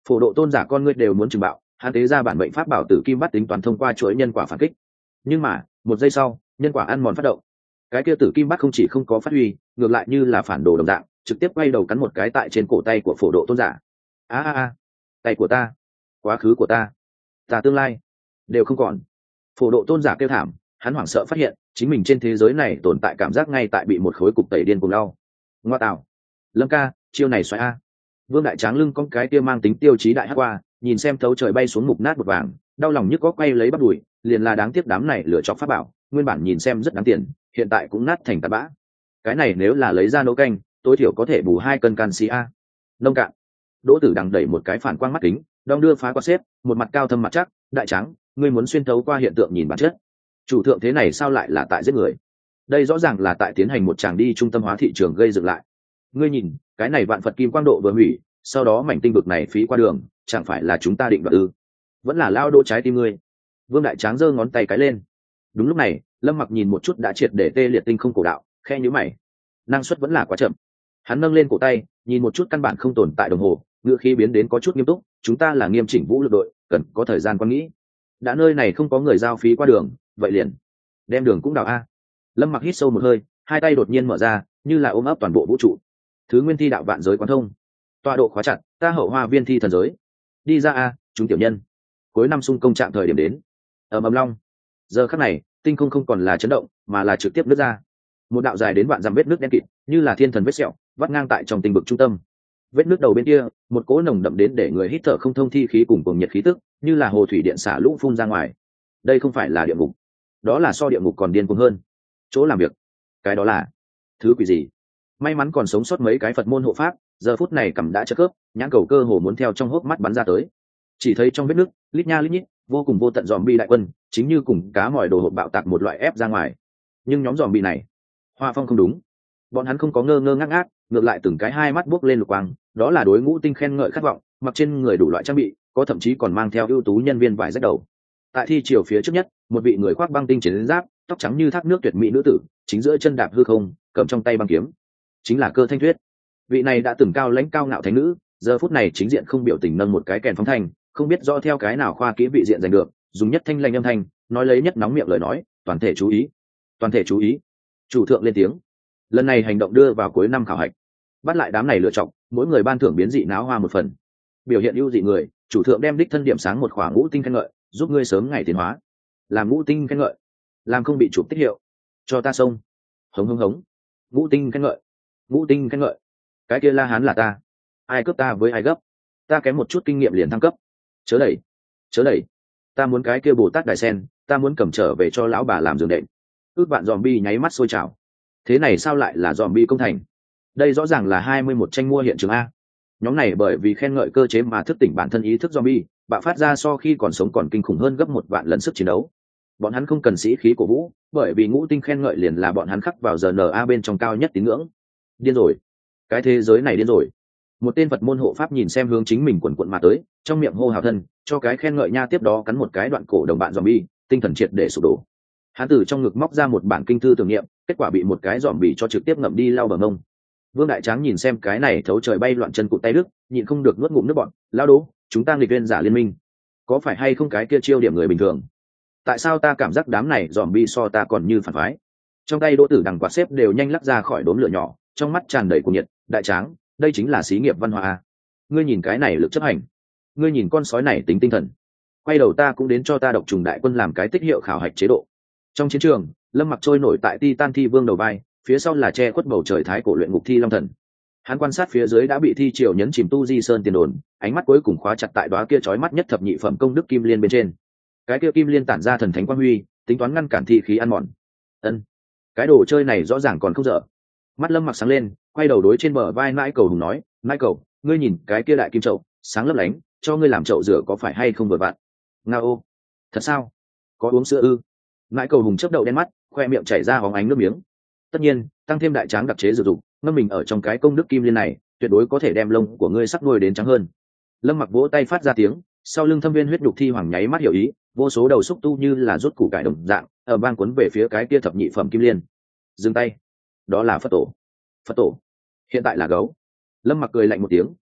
Phổ độ tôn giả con ngươi đều muốn chừng bạo, hắn tế ra bản mệnh pháp bảo tử kim bắt tính toán thông qua chuỗi nhân quả phản kích. Nhưng mà một giây sau, nhân quả ăn mòn phát động, cái kia tử kim bắt không chỉ không có phát huy, ngược lại như là phản đồ đồng dạng, trực tiếp quay đầu cắn một cái tại trên cổ tay của phổ độ tôn giả. a a a tay của ta, quá khứ của ta, ta tương lai đều không còn. Phổ độ tôn giả kêu thảm, hắn hoảng sợ phát hiện chính mình trên thế giới này tồn tại cảm giác ngay tại bị một khối cục tẩy điên cùng đau. Ngoa tạo, Lâm ca, chiêu này xoáy a. Vương đại tráng lưng con cái kia mang tính tiêu chí đại hắc qua, nhìn xem thấu trời bay xuống mục nát một vàng, đau lòng nhức có quay lấy bắt đùi, liền là đáng tiếc đám này lựa chọn pháp bảo, nguyên bản nhìn xem rất đáng tiền, hiện tại cũng nát thành tạt bã. Cái này nếu là lấy ra nấu canh, tối thiểu có thể bù hai cân canxi a. Nông cạn. Đỗ Tử đằng đẩy một cái phản quang mắt kính, đong đưa phá qua xếp, một mặt cao thâm mặt chắc, đại tráng, ngươi muốn xuyên thấu qua hiện tượng nhìn bản chất. Chủ thượng thế này sao lại là tại giết người? Đây rõ ràng là tại tiến hành một tràng đi trung tâm hóa thị trường gây dựng lại. Ngươi nhìn, cái này vạn Phật kim quang độ vừa hủy, sau đó mảnh tinh vực này phí qua đường, chẳng phải là chúng ta định đoạt ư? Vẫn là lao đỗ trái tim ngươi. Vương đại tráng giơ ngón tay cái lên. Đúng lúc này, Lâm Mặc nhìn một chút đã triệt để tê liệt tinh không cổ đạo, khe nhíu mày. Năng suất vẫn là quá chậm. Hắn nâng lên cổ tay, nhìn một chút căn bản không tồn tại đồng hồ, ngựa khí biến đến có chút nghiêm túc, chúng ta là nghiêm chỉnh vũ lực đội, cần có thời gian quan nghĩ. Đã nơi này không có người giao phí qua đường, vậy liền đem đường cũng đào a. Lâm Mặc hít sâu một hơi, hai tay đột nhiên mở ra, như là ôm ấp toàn bộ vũ trụ. Thứ nguyên thi đạo vạn giới quán thông, tọa độ khóa chặt, ta hậu hoa viên thi thần giới. Đi ra a, chúng tiểu nhân. Cuối năm xung công trạng thời điểm đến. Ầm ầm long. Giờ khắc này, tinh không không còn là chấn động, mà là trực tiếp nứt ra. Một đạo dài đến vạn dặm vết nước đen kịt, như là thiên thần vết sẹo, vắt ngang tại trong tinh vực trung tâm. Vết nước đầu bên kia, một cỗ nồng đậm đến để người hít thở không thông thi khí cùng cùng nhiệt khí tức, như là hồ thủy điện xả lũ phun ra ngoài. Đây không phải là địa ngục, đó là so địa ngục còn điên cuồng hơn. Chỗ làm việc, cái đó là thứ quỷ gì? May mắn còn sống sót mấy cái Phật môn hộ pháp, giờ phút này cầm đã chất khớp, nhãn cầu cơ hồ muốn theo trong hốc mắt bắn ra tới. Chỉ thấy trong vết nước, lít nha lít nhít, vô cùng vô tận zombie đại quân, chính như cùng cá mòi đồ hộp bạo tạc một loại ép ra ngoài. Nhưng nhóm zombie này, hoa phong không đúng, bọn hắn không có ngơ ngơ ngác ngác, ngược lại từng cái hai mắt buốc lên lục quang, đó là đối ngũ tinh khen ngợi khát vọng, mặc trên người đủ loại trang bị, có thậm chí còn mang theo ưu tú nhân viên vải rách đầu. Tại thi chiều phía trước nhất, một vị người khoác băng tinh chiến giáp, tóc trắng như thác nước tuyệt mỹ nữ tử, chính giữa chân đạp hư không, cầm trong tay băng kiếm, chính là Cơ Thanh Tuyết. Vị này đã từng cao lãnh cao ngạo thánh nữ, giờ phút này chính diện không biểu tình nâng một cái kèn phóng thanh, không biết do theo cái nào khoa kỹ vị diện giành được, dùng nhất thanh lanh âm thanh, nói lấy nhất nóng miệng lời nói, toàn thể chú ý, toàn thể chú ý. Chủ thượng lên tiếng. Lần này hành động đưa vào cuối năm khảo hạch, bắt lại đám này lựa chọn, mỗi người ban thưởng biến dị náo hoa một phần. Biểu hiện ưu dị người, chủ thượng đem đích thân điểm sáng một khoảng ngũ tinh khen ngợi, giúp ngươi sớm ngày tiến hóa. Làm ngũ tinh khen ngợi, làm không bị chụp tích hiệu, cho ta xông. Hống hống hống. Ngũ tinh khen ngợi, ngũ tinh khen ngợi. Cái kia La Hán là ta, ai cướp ta với ai gấp, ta kém một chút kinh nghiệm liền thăng cấp. Chớ đẩy, chớ đẩy. Ta muốn cái kia Bồ Tát Đại Sen, ta muốn cầm trở về cho lão bà làm giường đệm. Ước bạn zombie nháy mắt sôi trào. Thế này sao lại là zombie công thành? Đây rõ ràng là hai mươi mốt tranh mua hiện trường a. Nhóm này bởi vì khen ngợi cơ chế mà thức tỉnh bản thân ý thức zombie, bạo phát ra so khi còn sống còn kinh khủng hơn gấp một vạn lần sức chiến đấu. Bọn hắn không cần sĩ khí cổ vũ, bởi vì ngũ tinh khen ngợi liền là bọn hắn khắc vào giờ en a bên trong cao nhất tín ngưỡng. Điên rồi, cái thế giới này điên rồi. Một tên Phật môn hộ pháp nhìn xem hướng chính mình quần quận mà tới, trong miệng hô hào thân, cho cái khen ngợi nha, tiếp đó cắn một cái đoạn cổ đồng bạn zombie, tinh thần triệt để sụp đổ. Hắn từ trong ngực móc ra một bản kinh thư tưởng niệm, kết quả bị một cái zombie cho trực tiếp ngậm đi lau bờ mông. Vương đại tráng nhìn xem cái này thấu trời bay loạn chân cụt tay đức, nhịn không được nuốt ngụm nước bọn, lao đố, chúng ta nghịch viên giả liên minh, có phải hay không cái kia chiêu điểm người bình thường? Tại sao ta cảm giác đám này zombie so ta còn như phản phái? Trong tay Đỗ Tử đằng quạt xếp đều nhanh lắc ra khỏi đốm lửa nhỏ, trong mắt tràn đầy cuồng nhiệt. Đại tráng, đây chính là xí nghiệp văn hóa. Ngươi nhìn cái này lực chấp hành, ngươi nhìn con sói này tính tinh thần. Quay đầu ta cũng đến cho ta độc trùng đại quân làm cái tích hiệu khảo hạch chế độ. Trong chiến trường, Lâm Mặc trôi nổi tại Titan thi vương đầu vai, phía sau là che khuất bầu trời thái cổ luyện ngục thi long thần. Hắn quan sát phía dưới đã bị thi triều nhấn chìm tu di sơn tiền đồn, ánh mắt cuối cùng khóa chặt tại đóa kia chói mắt nhất thập nhị phẩm công đức kim liên bên trên. Cái kia kim liên tản ra thần thánh quang huy, tính toán ngăn cản thi khí ăn mòn. Ân, cái đồ chơi này rõ ràng còn không dở. Mắt Lâm Mặc sáng lên, quay đầu đối trên bờ vai Nãi Cầu Hùng nói, Nãi Cầu, ngươi nhìn cái kia đại kim chậu, sáng lấp lánh, cho ngươi làm chậu rửa có phải hay không vừa vặn? Ngao, thật sao? Có uống sữa ư? Nãi Cầu Hùng chớp đầu đen mắt, khoe miệng chảy ra hóng ánh nước miếng. Tất nhiên, tăng thêm đại tráng đặc chế sử dụng, ngâm mình ở trong cái công đức kim liên này, tuyệt đối có thể đem lông của ngươi sắc nuôi đến trắng hơn. Lâm Mặc vỗ tay phát ra tiếng, sau lưng thâm viên huyết nhục thi hoàng nháy mắt hiểu ý, vô số đầu xúc tu như là rút củ cải đồng dạng, ở bang cuốn về phía cái kia thập nhị phẩm kim liên. Dừng tay, đó là Phật tổ. Phật tổ, hiện tại là gấu. Lâm Mặc cười lạnh một tiếng,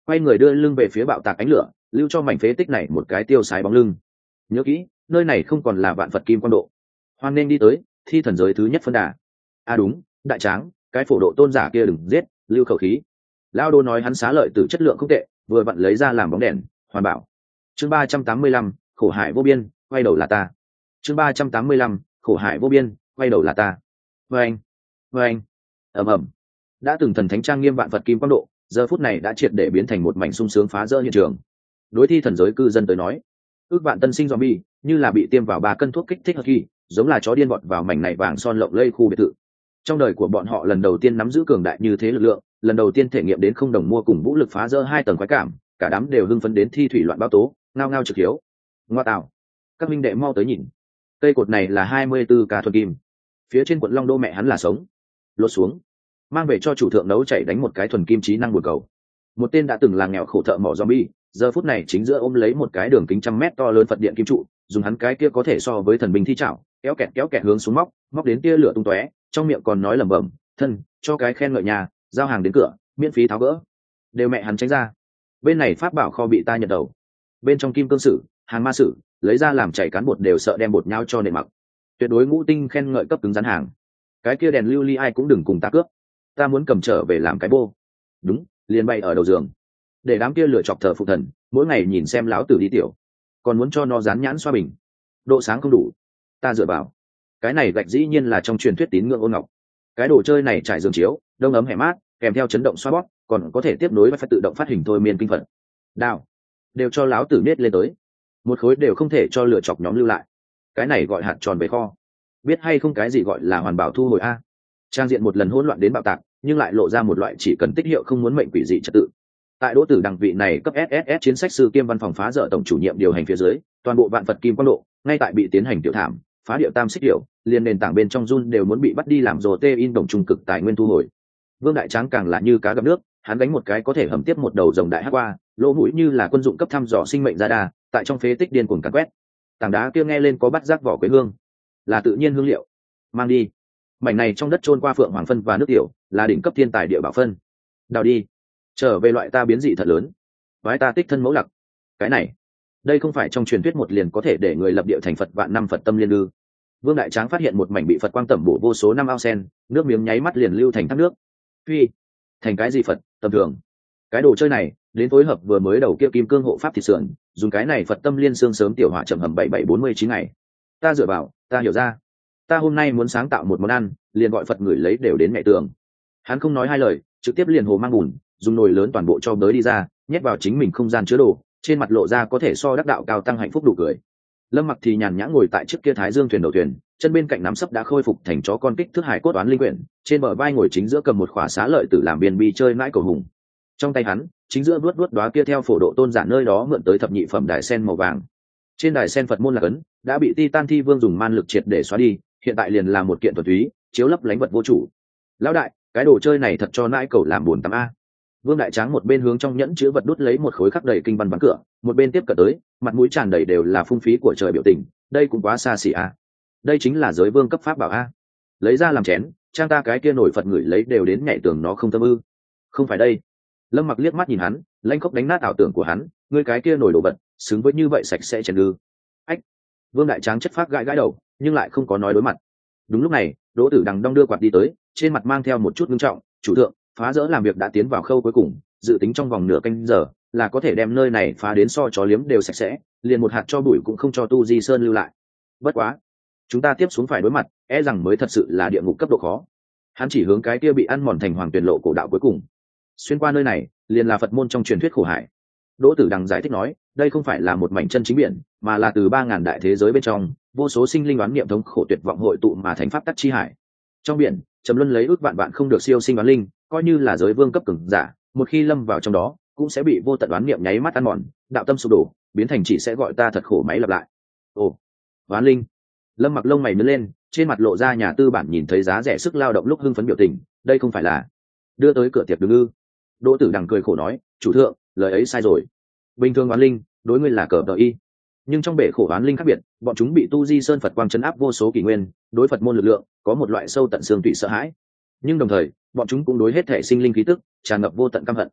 quay người đưa lưng về phía bạo tạc ánh lửa, lưu cho mảnh phế tích này một cái tiêu sái bóng lưng. Nhớ kỹ, nơi này không còn là vạn Phật kim quan độ. Hoan nên đi tới thi thần giới thứ nhất phân đà. À đúng, đại tráng, cái phổ độ tôn giả kia đừng giết, lưu khẩu khí. Lao Đô nói hắn xá lợi từ chất lượng không tệ, vừa vặn lấy ra làm bóng đèn. Hoàn bảo. Chương ba trăm tám mươi lăm, khổ hải vô biên, quay đầu là ta. Chương ba trăm tám mươi lăm, khổ hải vô biên, quay đầu là ta. Vâng, vâng, ầm ầm. Đã từng thần thánh trang nghiêm vạn Phật kim quang độ, giờ phút này đã triệt để biến thành một mảnh sung sướng phá rỡ hiện trường. Đối thi thần giới cư dân tới nói, ước vạn tân sinh zombie như là bị tiêm vào ba cân thuốc kích thích hắc kỳ, giống là chó điên vọt vào mảnh này vàng son lộng lây khu biệt thự. Trong đời của bọn họ lần đầu tiên nắm giữ cường đại như thế lực lượng, lần đầu tiên thể nghiệm đến không đồng mua cùng vũ lực phá rỡ hai tầng quái cảm, cả đám đều hưng phấn đến thi thủy loạn báo tố, ngao ngao trực hiếu. Ngoa tạo, các minh đệ mau tới nhìn, cây cột này là hai mươi tư ca thuần kim, phía trên quận Long Đô mẹ hắn là sống. Lột xuống, mang về cho chủ thượng nấu chảy đánh một cái thuần kim trí năng buồn cầu. Một tên đã từng là nghèo khổ thợ mỏ zombie, giờ phút này chính giữa ôm lấy một cái đường kính trăm mét to lớn Phật điện kim trụ, dùng hắn cái kia có thể so với thần binh thi trảo, kéo kẹt kéo kẹt hướng xuống móc, móc đến tia lửa tung tóe, trong miệng còn nói lẩm bẩm, thân, cho cái khen ngợi nhà, giao hàng đến cửa, miễn phí tháo gỡ. Đều mẹ hắn tránh ra. Bên này pháp bảo kho bị ta nhận đầu. Bên trong kim cương sử, hàng ma sử, lấy ra làm chảy cán bột đều sợ đem bột nhau cho nền mặc. Tuyệt đối ngũ tinh khen ngợi cấp cứng rắn hàng. Cái kia đèn lưu ly ai cũng đừng cùng ta cướp. Ta muốn cầm trở về làm cái bô. Đúng, liền bay ở đầu giường. Để đám kia lựa chọc thờ phụ thần, mỗi ngày nhìn xem lão tử đi tiểu. Còn muốn cho nó dán nhãn xoa bình. Độ sáng không đủ. Ta dựa vào. Cái này gạch dĩ nhiên là trong truyền thuyết tín ngưỡng ôn ngọc. Cái đồ chơi này trải giường chiếu, đông ấm hẻ mát, kèm theo chấn động xoa bóp, còn có thể tiếp nối với phải tự động phát hình thôi miên kinh phật. Đào, đều cho lão tử nết lên tới. Một khối đều không thể cho lựa chọc nhóm lưu lại. Cái này gọi hạt tròn về kho. Biết hay không cái gì gọi là hoàn bảo thu hồi a? Trang diện một lần hỗn loạn đến bạo tạc, nhưng lại lộ ra một loại chỉ cần tích hiệu không muốn mệnh quỷ dị trật tự. Tại Đỗ Tử đẳng vị này cấp ét ét ét chiến sách sư kiêm văn phòng phá dỡ tổng chủ nhiệm điều hành phía dưới, toàn bộ vạn Phật kim quang độ, ngay tại bị tiến hành tiểu thảm, phá điệu tam xích điệu, liền nền tảng bên trong run đều muốn bị bắt đi làm rồ tê in đồng trung cực tài nguyên thu hồi. Vương Đại Tráng càng là như cá gặp nước, hắn đánh một cái có thể hầm tiếp một đầu rồng đại hắc qua, lỗ mũi như là quân dụng cấp thăm dò sinh mệnh ra đà, tại trong phế tích điên cuồng càn quét. Tảng đá kia nghe lên có bắt giác vỏ quế hương, là tự nhiên hương liệu. Mang đi. Mảnh này trong đất trôn qua phượng hoàng phân và nước tiểu, là đỉnh cấp thiên tài địa bảo phân. Đào đi. Trở về loại ta biến dị thật lớn. Vái ta tích thân mẫu lặc. Cái này, đây không phải trong truyền thuyết một liền có thể để người lập địa thành Phật vạn năm Phật tâm liên ư? Vương Đại Tráng phát hiện một mảnh bị Phật quang tẩm bổ vô số năm ao sen, nước miếng nháy mắt liền lưu thành thác nước. Phi, thành cái gì Phật tầm thường? Cái đồ chơi này, đến phối hợp vừa mới đầu kia kim cương hộ pháp thịt sườn, dùng cái này Phật tâm liên xương sớm tiểu hỏa chậm hầm bảy bảy bốn mươi chín ngày. Ta dựa vào, ta hiểu ra. Ta hôm nay muốn sáng tạo một món ăn, liền gọi Phật người lấy đều đến mẹ tường. Hắn không nói hai lời, trực tiếp liền hồ mang bùn, dùng nồi lớn toàn bộ cho bới đi ra, nhét vào chính mình không gian chứa đồ, trên mặt lộ ra có thể so đắc đạo cao tăng hạnh phúc đủ cười. Lâm Mặc thì nhàn nhã ngồi tại chiếc kia Thái Dương thuyền đầu thuyền, chân bên cạnh nắm sấp đã khôi phục thành chó con kích thước hải cốt toán linh quyển, trên bờ vai ngồi chính giữa cầm một khỏa xá lợi tử làm biên bi chơi nãi cầu hùng. Trong tay hắn, chính giữa vuốt vuốt đóa kia theo phổ độ tôn giả nơi đó mượn tới thập nhị phẩm đài sen màu vàng. Trên đài sen Phật môn lạc ấn đã bị Titan Thi Vương dùng man lực triệt để xóa đi, hiện tại liền là một kiện thuần túy, chiếu lấp lánh vật vô chủ. Lão đại, cái đồ chơi này thật cho nãi cầu làm buồn tắm a. Vương Đại Tráng một bên hướng trong nhẫn chứa vật đút lấy một khối khắc đầy kinh văn bắn cửa, một bên tiếp cận tới, mặt mũi tràn đầy đều là phung phí của trời biểu tình, đây cũng quá xa xỉ a. Đây chính là giới vương cấp pháp bảo a. Lấy ra làm chén, trang ta cái kia nổi Phật người lấy đều đến nhảy tường nó không tâm ư? Không phải đây. Lâm Mặc liếc mắt nhìn hắn, lanh khóc đánh nát ảo tưởng của hắn, ngươi cái kia nổi đồ vật, xứng với như vậy sạch sẽ chén ư? Ách. Vương Đại Tráng chất phác gãi gãi đầu, nhưng lại không có nói đối mặt. Đúng lúc này, Đỗ Tử Đằng đong đưa quạt đi tới, trên mặt mang theo một chút nghiêm trọng, chủ thượng, phá rỡ làm việc đã tiến vào khâu cuối cùng, dự tính trong vòng nửa canh giờ là có thể đem nơi này phá đến so chó liếm đều sạch sẽ, liền một hạt cho bụi cũng không cho tu di sơn lưu lại. Bất quá, chúng ta tiếp xuống phải đối mặt, e rằng mới thật sự là địa ngục cấp độ khó. Hắn chỉ hướng cái kia bị ăn mòn thành hoàng tuyển lộ cổ đạo cuối cùng. Xuyên qua nơi này, liền là Phật môn trong truyền thuyết khổ hải. Đỗ Tử Đằng giải thích nói, đây không phải là một mảnh chân chính biển, mà là từ ba ngàn đại thế giới bên trong, vô số sinh linh đoán niệm thống khổ tuyệt vọng hội tụ mà thành pháp tắc chi hải. Trong biển, trầm luân lấy ước vạn vạn không được siêu sinh đoán linh, coi như là giới vương cấp cường giả, một khi lâm vào trong đó, cũng sẽ bị vô tận đoán niệm nháy mắt ăn mòn, đạo tâm sụp đổ, biến thành chỉ sẽ gọi ta thật khổ máy lặp lại. Ồ, đoán linh. Lâm Mặc lông mày nhướng lên, trên mặt lộ ra nhà tư bản nhìn thấy giá rẻ sức lao động lúc hưng phấn biểu tình, đây không phải là đưa tới cửa tiệc đường ư? Đỗ Tử Đằng cười khổ nói, chủ thượng, lời ấy sai rồi. Bình thường đoán linh, đối ngươi là cờ đợi y, nhưng trong bể khổ đoán linh khác biệt, bọn chúng bị tu di sơn Phật quang chấn áp vô số kỷ nguyên, đối Phật môn lực lượng có một loại sâu tận xương tủy sợ hãi, nhưng đồng thời bọn chúng cũng đối hết thể sinh linh khí tức tràn ngập vô tận căm hận.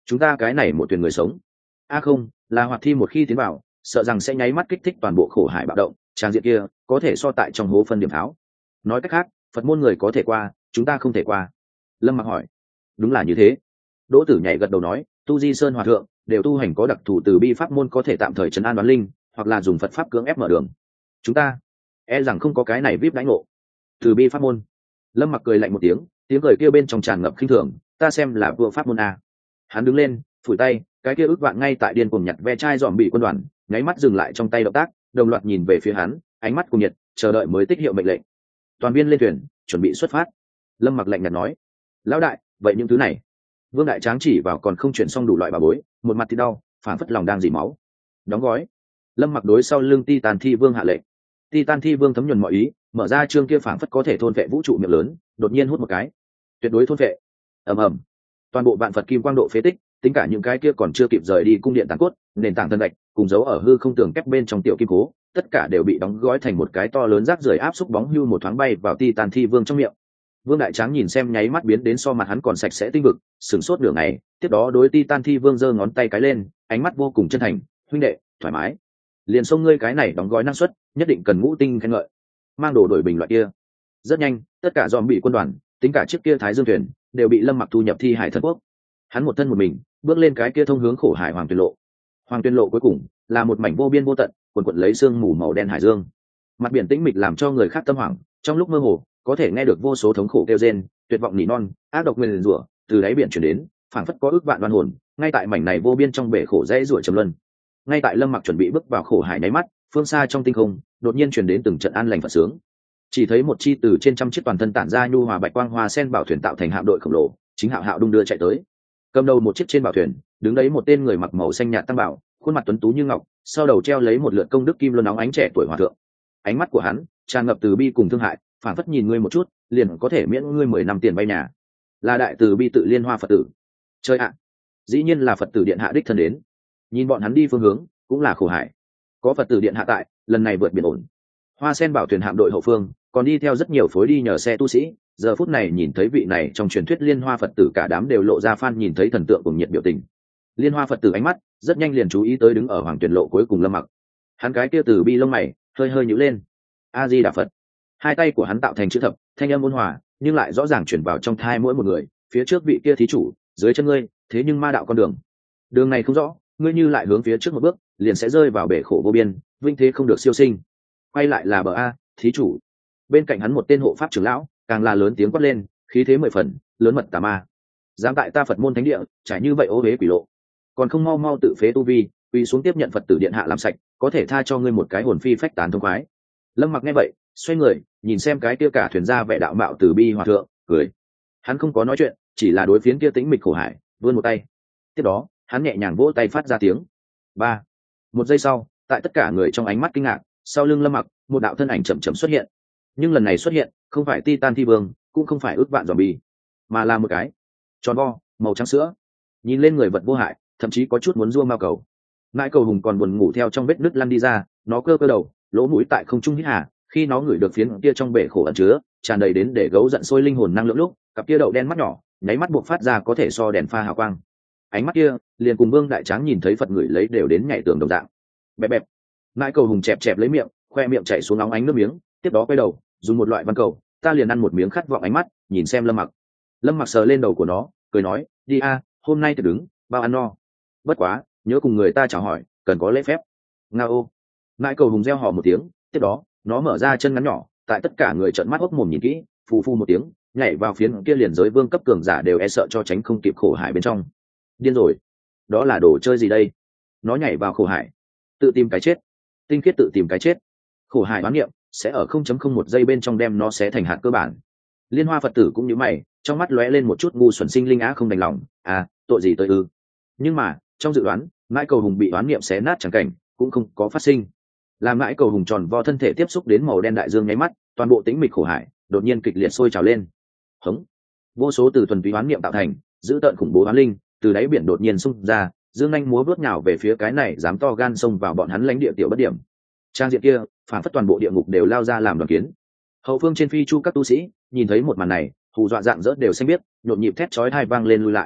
chúng ta cái này một thuyền người sống. A không, là hoạt thi một khi tiến vào sợ rằng sẽ nháy mắt kích thích toàn bộ khổ hải bạo động, trang diện kia có thể so tại trong hố phân điểm tháo. Nói cách khác, Phật môn người có thể qua, chúng ta không thể qua. Lâm Mặc hỏi. Đúng là như thế. Đỗ Tử nhảy gật đầu nói, tu di sơn hòa thượng đều tu hành có đặc thù từ bi pháp môn có thể tạm thời trấn an đoán linh, hoặc là dùng Phật pháp cưỡng ép mở đường. Chúng ta e rằng không có cái này vip đánh ngộ. Từ bi pháp môn. Lâm Mặc cười lạnh một tiếng, tiếng cười kia bên trong tràn ngập khinh thường, ta xem là vua pháp môn a. Hắn đứng lên, phủi tay, cái kia ước vạn ngay tại điên cuồng nhặt ve chai dòm bị quân đoàn, nháy mắt dừng lại trong tay động tác, đồng loạt nhìn về phía hắn, ánh mắt cùng nhiệt, chờ đợi mới tích hiệu mệnh lệnh. Toàn viên lên thuyền, chuẩn bị xuất phát. Lâm Mặc lạnh nhạt nói, lão đại, vậy những thứ này? Vương Đại Tráng chỉ vào còn không chuyển xong đủ loại bà bối, một mặt thì đau, phản phất lòng đang dỉ máu. Đóng gói. Lâm Mặc đối sau lưng Titan Thi Vương hạ lệnh. Titan Thi Vương thấm nhuần mọi ý, mở ra chương kia phản phất có thể thôn vệ vũ trụ miệng lớn, đột nhiên hút một cái, tuyệt đối thôn vệ. Ầm ầm. Toàn bộ vạn Phật kim quang độ phế tích, tính cả những cái kia còn chưa kịp rời đi cung điện tàn cốt, nền tảng thân gạch, cùng dấu ở hư không tường kép bên trong tiểu kim cố, tất cả đều bị đóng gói thành một cái to lớn rác rưởi áp xúc bóng hưu một thoáng bay vào Titan Thi Vương trong miệng. Vương Đại Tráng nhìn xem nháy mắt biến đến so mặt hắn còn sạch sẽ tinh vực, sửng sốt nửa ngày, tiếp đó đối Titan Thi Vương giơ ngón tay cái lên, ánh mắt vô cùng chân thành, huynh đệ, thoải mái. Liền xông ngươi cái này đóng gói năng suất, nhất định cần ngũ tinh khen ngợi. Mang đồ đổi bình loại kia. Rất nhanh, tất cả dòm bị quân đoàn, tính cả chiếc kia Thái Dương thuyền, đều bị Lâm Mặc thu nhập thi hải thần quốc. Hắn một thân một mình, bước lên cái kia thông hướng khổ hải Hoàng Tuyên Lộ. Hoàng Tuyên Lộ cuối cùng là một mảnh vô biên vô tận, quần quần lấy sương mù màu đen hải dương. Mặt biển tĩnh mịch làm cho người khác tâm hoảng, trong lúc mơ hồ, có thể nghe được vô số thống khổ kêu rên, tuyệt vọng nỉ non, ác độc nguyền rủa từ đáy biển truyền đến, phảng phất có ước vạn oan hồn, ngay tại mảnh này vô biên trong bể khổ dễ rủa trầm luân. Ngay tại Lâm Mặc chuẩn bị bước vào khổ hải nháy mắt, phương xa trong tinh không, đột nhiên truyền đến từng trận an lành phật sướng. Chỉ thấy một chi từ trên trăm chiếc toàn thân tản ra nhu hòa bạch quang hoa sen bảo thuyền tạo thành hạm đội khổng lồ, chính hạo hạo đung đưa chạy tới. Cầm đầu một chiếc trên bảo thuyền, đứng đấy một tên người mặc màu xanh nhạt tăng bảo, khuôn mặt tuấn tú như ngọc, sau đầu treo lấy một lượt công đức kim luân óng ánh trẻ tuổi hòa thượng. Ánh mắt của hắn tràn ngập từ bi cùng thương hại, phản phất nhìn ngươi một chút, liền có thể miễn ngươi mười năm tiền vay nhà. Là đại từ bi tự Liên Hoa Phật tử. Chơi ạ, dĩ nhiên là Phật tử điện hạ đích thân đến. Nhìn bọn hắn đi phương hướng, cũng là khổ hải. Có Phật tử điện hạ tại, lần này vượt biển ổn. Hoa sen bảo thuyền hạm đội hậu phương, còn đi theo rất nhiều phối đi nhờ xe tu sĩ. Giờ phút này nhìn thấy vị này trong truyền thuyết Liên Hoa Phật tử, cả đám đều lộ ra phan nhìn thấy thần tượng cùng nhiệt biểu tình. Liên Hoa Phật tử ánh mắt rất nhanh liền chú ý tới đứng ở Hoàng Tuyển Lộ cuối cùng Lâm Mặc. Hắn cái kia từ bi lông mày hơi hơi nhíu lên. A Di Đà Phật. Hai tay của hắn tạo thành chữ thập, thanh âm ôn hòa, nhưng lại rõ ràng chuyển vào trong thai mỗi một người. Phía trước vị kia thí chủ, dưới chân ngươi, thế nhưng ma đạo con đường. Đường này không rõ, ngươi như lại hướng phía trước một bước, liền sẽ rơi vào bể khổ vô biên, vinh thế không được siêu sinh. Quay lại là bờ a, thí chủ. Bên cạnh hắn một tên hộ pháp trưởng lão, càng là lớn tiếng quát lên, khí thế mười phần, lớn mật tà ma. Dám tại ta Phật môn thánh địa, trải như vậy ô uế quỷ lộ, còn không mau mau tự phế tu vi, quỳ xuống tiếp nhận Phật tử điện hạ làm sạch, có thể tha cho ngươi một cái hồn phi phách tán thông khoái. Lâm Mặc nghe vậy, xoay người, nhìn xem cái kia cả thuyền ra vẻ đạo mạo từ bi hòa thượng, cười. Hắn không có nói chuyện, chỉ là đối phiến kia tĩnh mịch khổ hải, vươn một tay. Tiếp đó, hắn nhẹ nhàng vỗ tay phát ra tiếng. Ba. Một giây sau, tại tất cả người trong ánh mắt kinh ngạc, sau lưng Lâm Mặc, một đạo thân ảnh chậm chậm xuất hiện. Nhưng lần này xuất hiện, không phải Titan Thi Vương, cũng không phải ước vạn zombie, mà là một cái tròn vo, màu trắng sữa. Nhìn lên người vật vô hại, thậm chí có chút muốn rua mao cầu. Mãi cầu hùng còn buồn ngủ theo trong vết nứt lăn đi ra, nó cơ cơ đầu, lỗ mũi tại không trung hít hà, khi nó ngửi được phiến kia trong bể khổ ẩn chứa, tràn đầy đến để gấu giận sôi linh hồn năng lượng lúc, cặp kia đậu đen mắt nhỏ, nháy mắt buộc phát ra có thể so đèn pha hào quang. Ánh mắt kia, liền cùng Vương Đại Tráng nhìn thấy Phật người lấy đều đến nhảy tường đồng dạng. Bẹp bẹp. Mãi cầu hùng chẹp chẹp lấy miệng, khoe miệng chảy xuống óng ánh nước miếng, tiếp đó quay đầu, dùng một loại văn cầu, ta liền ăn một miếng khát vọng ánh mắt, nhìn xem Lâm Mặc. Lâm Mặc sờ lên đầu của nó, cười nói, đi a, hôm nay thì đứng, bao ăn no. Bất quá, nhớ cùng người ta chào hỏi, cần có lễ phép. Ngao. Mãi cầu hùng reo hò một tiếng, tiếp đó, nó mở ra chân ngắn nhỏ, tại tất cả người trợn mắt hốc mồm nhìn kỹ, phù phù một tiếng, nhảy vào phiến kia liền giới vương cấp cường giả đều e sợ cho tránh không kịp khổ hải bên trong. Điên rồi, đó là đồ chơi gì đây? Nó nhảy vào khổ hải, tự tìm cái chết, tinh khiết tự tìm cái chết. Khổ hải đoán niệm sẽ ở không chấm không một giây bên trong đem nó xé thành hạt cơ bản. Liên Hoa Phật tử cũng như mày, trong mắt lóe lên một chút ngu xuẩn sinh linh á không đành lòng, à, tội gì tới ư? Nhưng mà, trong dự đoán, mãi cầu hùng bị đoán niệm xé nát chẳng cảnh, cũng không có phát sinh. Làm mãi cầu hùng tròn vo thân thể tiếp xúc đến màu đen đại dương nháy mắt, toàn bộ tĩnh mịch khổ hải đột nhiên kịch liệt sôi trào lên. Hống! Vô số từ thuần túy đoán niệm tạo thành, giữ tợn khủng bố đoán linh, từ đáy biển đột nhiên xung ra, dương anh múa bước nhào về phía cái này dám to gan xông vào bọn hắn lãnh địa tiểu bất điểm. Trang diện kia, phản phất toàn bộ địa ngục đều lao ra làm đoàn kiến. Hậu phương trên phi chu các tu sĩ nhìn thấy một màn này, hù dọa dạng dỡ đều xanh biết, nhộn nhịp thét chói tai vang lên lui lại.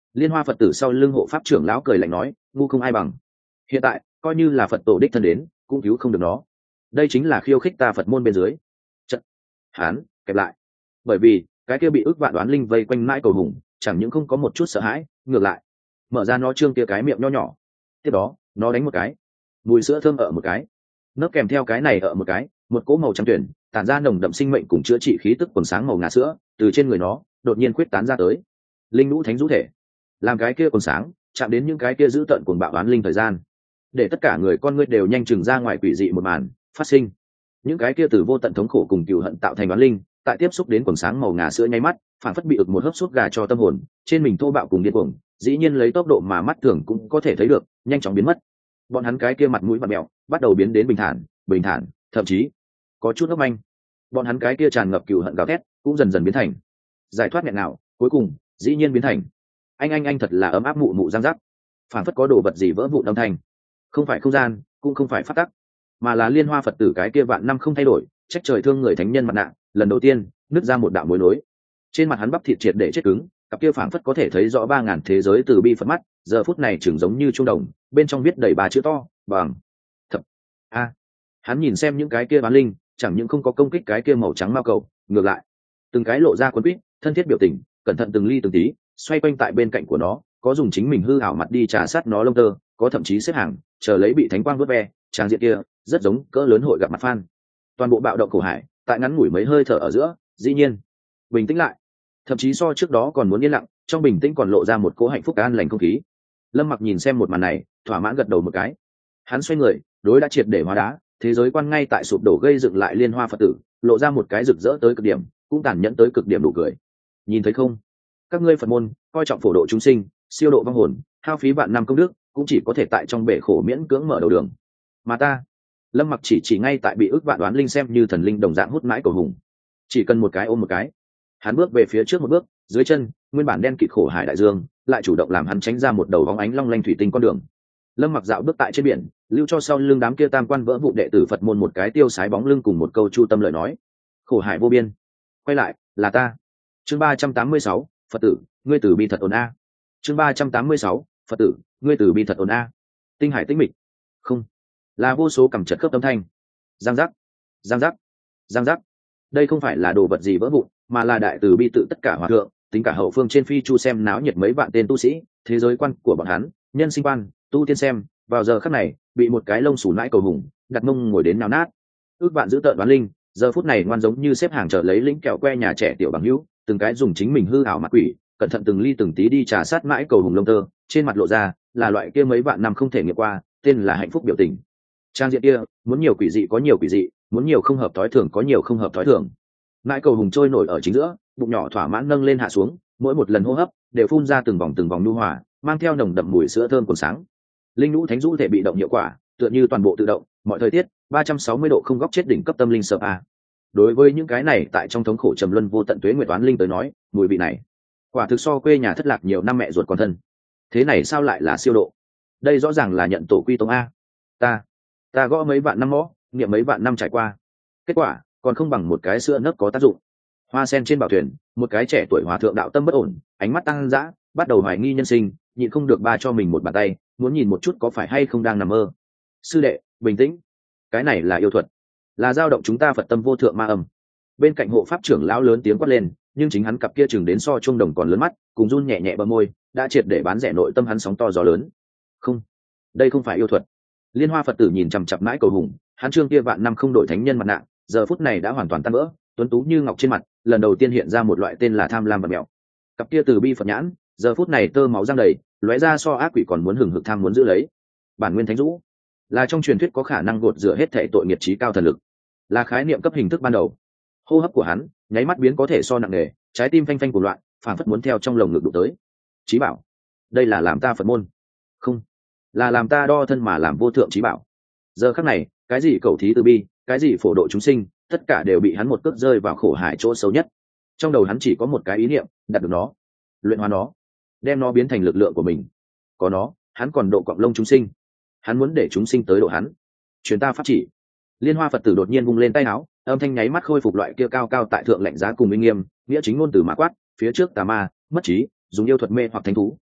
Liên Hoa Phật tử sau lưng hộ pháp trưởng lão cười lạnh nói, ngu không ai bằng. Hiện tại coi như là Phật tổ đích thân đến cũng cứu không được nó. Đây chính là khiêu khích ta Phật môn bên dưới. Trận hán kẹp lại, bởi vì cái kia bị ức vạn đoán linh vây quanh mãi cầu hùng chẳng những không có một chút sợ hãi, ngược lại mở ra nó trương kia cái miệng nho nhỏ, tiếp đó nó đánh một cái, mùi sữa thơm ở một cái, nấp kèm theo cái này ở một cái, một cỗ màu trắng tuyển tản ra nồng đậm sinh mệnh cùng chữa trị khí tức quần sáng màu ngà sữa từ trên người nó đột nhiên quyết tán ra tới. Linh lũ thánh rũ thể làm cái kia quần sáng chạm đến những cái kia giữ tận cuồng bạo đoán linh thời gian, để tất cả người con ngươi đều nhanh chừng ra ngoài quỷ dị một màn phát sinh. Những cái kia từ vô tận thống khổ cùng cừu hận tạo thành đoán linh tại tiếp xúc đến quần sáng màu ngà sữa nháy mắt phản phất bị ực một hớp sút gà cho tâm hồn, trên mình thô bạo cùng điên cuồng dĩ nhiên lấy tốc độ mà mắt thường cũng có thể thấy được nhanh chóng biến mất. Bọn hắn cái kia mặt mũi bặm mẹo bắt đầu biến đến bình thản bình thản thậm chí có chút ngốc manh. Bọn hắn cái kia tràn ngập cừu hận gào thét cũng dần dần biến thành giải thoát nghẹn nào, cuối cùng dĩ nhiên biến thành anh anh anh thật là ấm áp mụ mụ giang giác, phản phất có đồ vật gì vỡ vụn âm thanh. Không phải không gian cũng không phải phát tắc, mà là Liên Hoa Phật tử cái kia vạn năm không thay đổi trách trời thương người thánh nhân mặt nạ lần đầu tiên nứt ra một đạo mối nối. Trên mặt hắn bắp thịt triệt để chết cứng, cặp kia phảng phất có thể thấy rõ ba ngàn thế giới từ bi Phật mắt giờ phút này chừng giống như trung đồng, bên trong viết đầy ba chữ to bằng thập a. Hắn nhìn xem những cái kia bán linh chẳng những không có công kích cái kia màu trắng mao cầu, ngược lại từng cái lộ ra quân quýt thân thiết biểu tình, cẩn thận từng ly từng tí xoay quanh tại bên cạnh của nó, có dùng chính mình hư ảo mặt đi trà sát nó lông tơ, có thậm chí xếp hàng chờ lấy bị thánh quang vớt ve. Trang diện kia rất giống cỡ lớn hội gặp mặt fan. Toàn bộ bạo động cổ hải tại ngắn ngủi mấy hơi thở ở giữa dĩ nhiên bình tĩnh lại, thậm chí so trước đó còn muốn yên lặng, trong bình tĩnh còn lộ ra một cỗ hạnh phúc an lành không khí. Lâm Mặc nhìn xem một màn này thỏa mãn gật đầu một cái. Hắn xoay người đối đã triệt để hóa đá thế giới quan ngay tại sụp đổ gây dựng lại Liên Hoa Phật tử lộ ra một cái rực rỡ tới cực điểm cũng tàn nhẫn tới cực điểm đủ cười. Nhìn thấy không, các ngươi Phật môn coi trọng phổ độ chúng sinh, siêu độ vong hồn, hao phí vạn năm công đức cũng chỉ có thể tại trong bể khổ miễn cưỡng mở đầu đường, mà ta Lâm Mặc chỉ chỉ ngay tại bị ức vạn đoán linh xem như thần linh đồng dạng hút mãi cầu hùng, chỉ cần một cái ôm một cái. Hắn bước về phía trước một bước, dưới chân nguyên bản đen kịt khổ hải đại dương lại chủ động làm hắn tránh ra một đầu bóng ánh long lanh thủy tinh con đường. Lâm Mặc dạo bước tại trên biển, lưu cho sau lưng đám kia tam quan vỡ vụ đệ tử Phật môn một cái tiêu sái bóng lưng cùng một câu chu tâm lời nói. Khổ hải vô biên, quay lại là ta. Chương ba trăm tám mươi sáu, Phật tử ngươi từ bi thật ổn a. Chương ba trăm tám mươi sáu, Phật tử ngươi từ bi thật ổn a. Tinh hải tĩnh mịch, không là vô số cằm chật khớp âm thanh, giang giác giang giác giang giác. Đây không phải là đồ vật gì vỡ vụn, mà là đại từ bi tự tất cả hòa thượng tính cả hậu phương trên phi chu xem náo nhiệt mấy vạn tên tu sĩ, thế giới quan của bọn hắn, nhân sinh quan, tu tiên xem vào giờ khắc này bị một cái lông xù nãi cầu hùng đặt mông ngồi đến nào nát. Ước bạn giữ tợn đoán linh giờ phút này ngoan giống như xếp hàng chờ lấy lĩnh kẹo que nhà trẻ tiểu bằng hữu, từng cái dùng chính mình hư ảo mặt quỷ cẩn thận từng ly từng tí đi trà sát mãi cầu hùng lông tơ, trên mặt lộ ra là loại kia mấy vạn năm không thể nghiệm qua tên là hạnh phúc biểu tình. Trang diện kia muốn nhiều quỷ dị có nhiều quỷ dị, muốn nhiều không hợp thói thường có nhiều không hợp thói thường. Mãi cầu hùng trôi nổi ở chính giữa, bụng nhỏ thỏa mãn nâng lên hạ xuống, mỗi một lần hô hấp đều phun ra từng vòng từng vòng nhu hòa, mang theo nồng đậm mùi sữa thơm còn sáng. Linh lũ thánh rũ thể bị động hiệu quả tựa như toàn bộ tự động, mọi thời tiết ba trăm sáu mươi độ không góc chết đỉnh cấp tâm linh sợ a. Đối với những cái này tại trong thống khổ trầm luân vô tận tuế nguyệt toán linh tới nói, mùi vị này quả thực so quê nhà thất lạc nhiều năm mẹ ruột còn thân. Thế này sao lại là siêu độ? Đây rõ ràng là nhận tổ quy tông a. Ta, ta gõ mấy vạn năm mõ, niệm mấy vạn năm trải qua, kết quả còn không bằng một cái sữa nấc có tác dụng. Hoa sen trên bảo thuyền, một cái trẻ tuổi hòa thượng đạo tâm bất ổn, ánh mắt tăng dã, bắt đầu hoài nghi nhân sinh, nhịn không được ba cho mình một bàn tay, muốn nhìn một chút có phải hay không đang nằm mơ. Sư đệ, bình tĩnh, cái này là yêu thuật, là dao động chúng ta Phật tâm vô thượng ma âm. Bên cạnh hộ pháp trưởng lão lớn tiếng quát lên, nhưng chính hắn cặp kia chừng đến so chuông đồng còn lớn mắt, cùng run nhẹ nhẹ bờ môi, đã triệt để bán rẻ nội tâm hắn sóng to gió lớn. Không, đây không phải yêu thuật. Liên Hoa Phật tử nhìn chằm chặp mãi cầu hùng, hắn trương kia vạn năm không đổi thánh nhân mặt nạ, giờ phút này đã hoàn toàn tan vỡ, tuấn tú như ngọc trên mặt, lần đầu tiên hiện ra một loại tên là tham lam và mèo. Cặp kia từ bi Phật nhãn, giờ phút này tơ máu răng đầy, lóe ra so ác quỷ còn muốn hừng hực tham muốn giữ lấy. Bản nguyên thánh rũ, là trong truyền thuyết có khả năng gột rửa hết thảy tội nghiệp trí cao thần lực, là khái niệm cấp hình thức ban đầu. Hô hấp của hắn, nháy mắt biến có thể so nặng nề, trái tim phanh phanh cuồng loạn, phảng phất muốn theo trong lồng ngực đụng tới. Chí bảo, đây là làm ta Phật môn, không, là làm ta đo thân mà làm vô thượng chí bảo. Giờ khắc này, cái gì cầu thí từ bi, cái gì phổ độ chúng sinh, tất cả đều bị hắn một cước rơi vào khổ hải chỗ sâu nhất. Trong đầu hắn chỉ có một cái ý niệm, đạt được nó, luyện hóa nó, đem nó biến thành lực lượng của mình. Có nó, hắn còn độ cọng lông chúng sinh. Hắn muốn để chúng sinh tới độ hắn. Truyền ta pháp chỉ. Liên Hoa Phật tử đột nhiên vung lên tay áo, âm thanh nháy mắt khôi phục loại kia cao cao tại thượng lạnh giá cùng uy nghiêm, nghĩa chính ngôn từ mã quát, phía trước tà ma, mất trí, dùng yêu thuật mê hoặc thánh thú,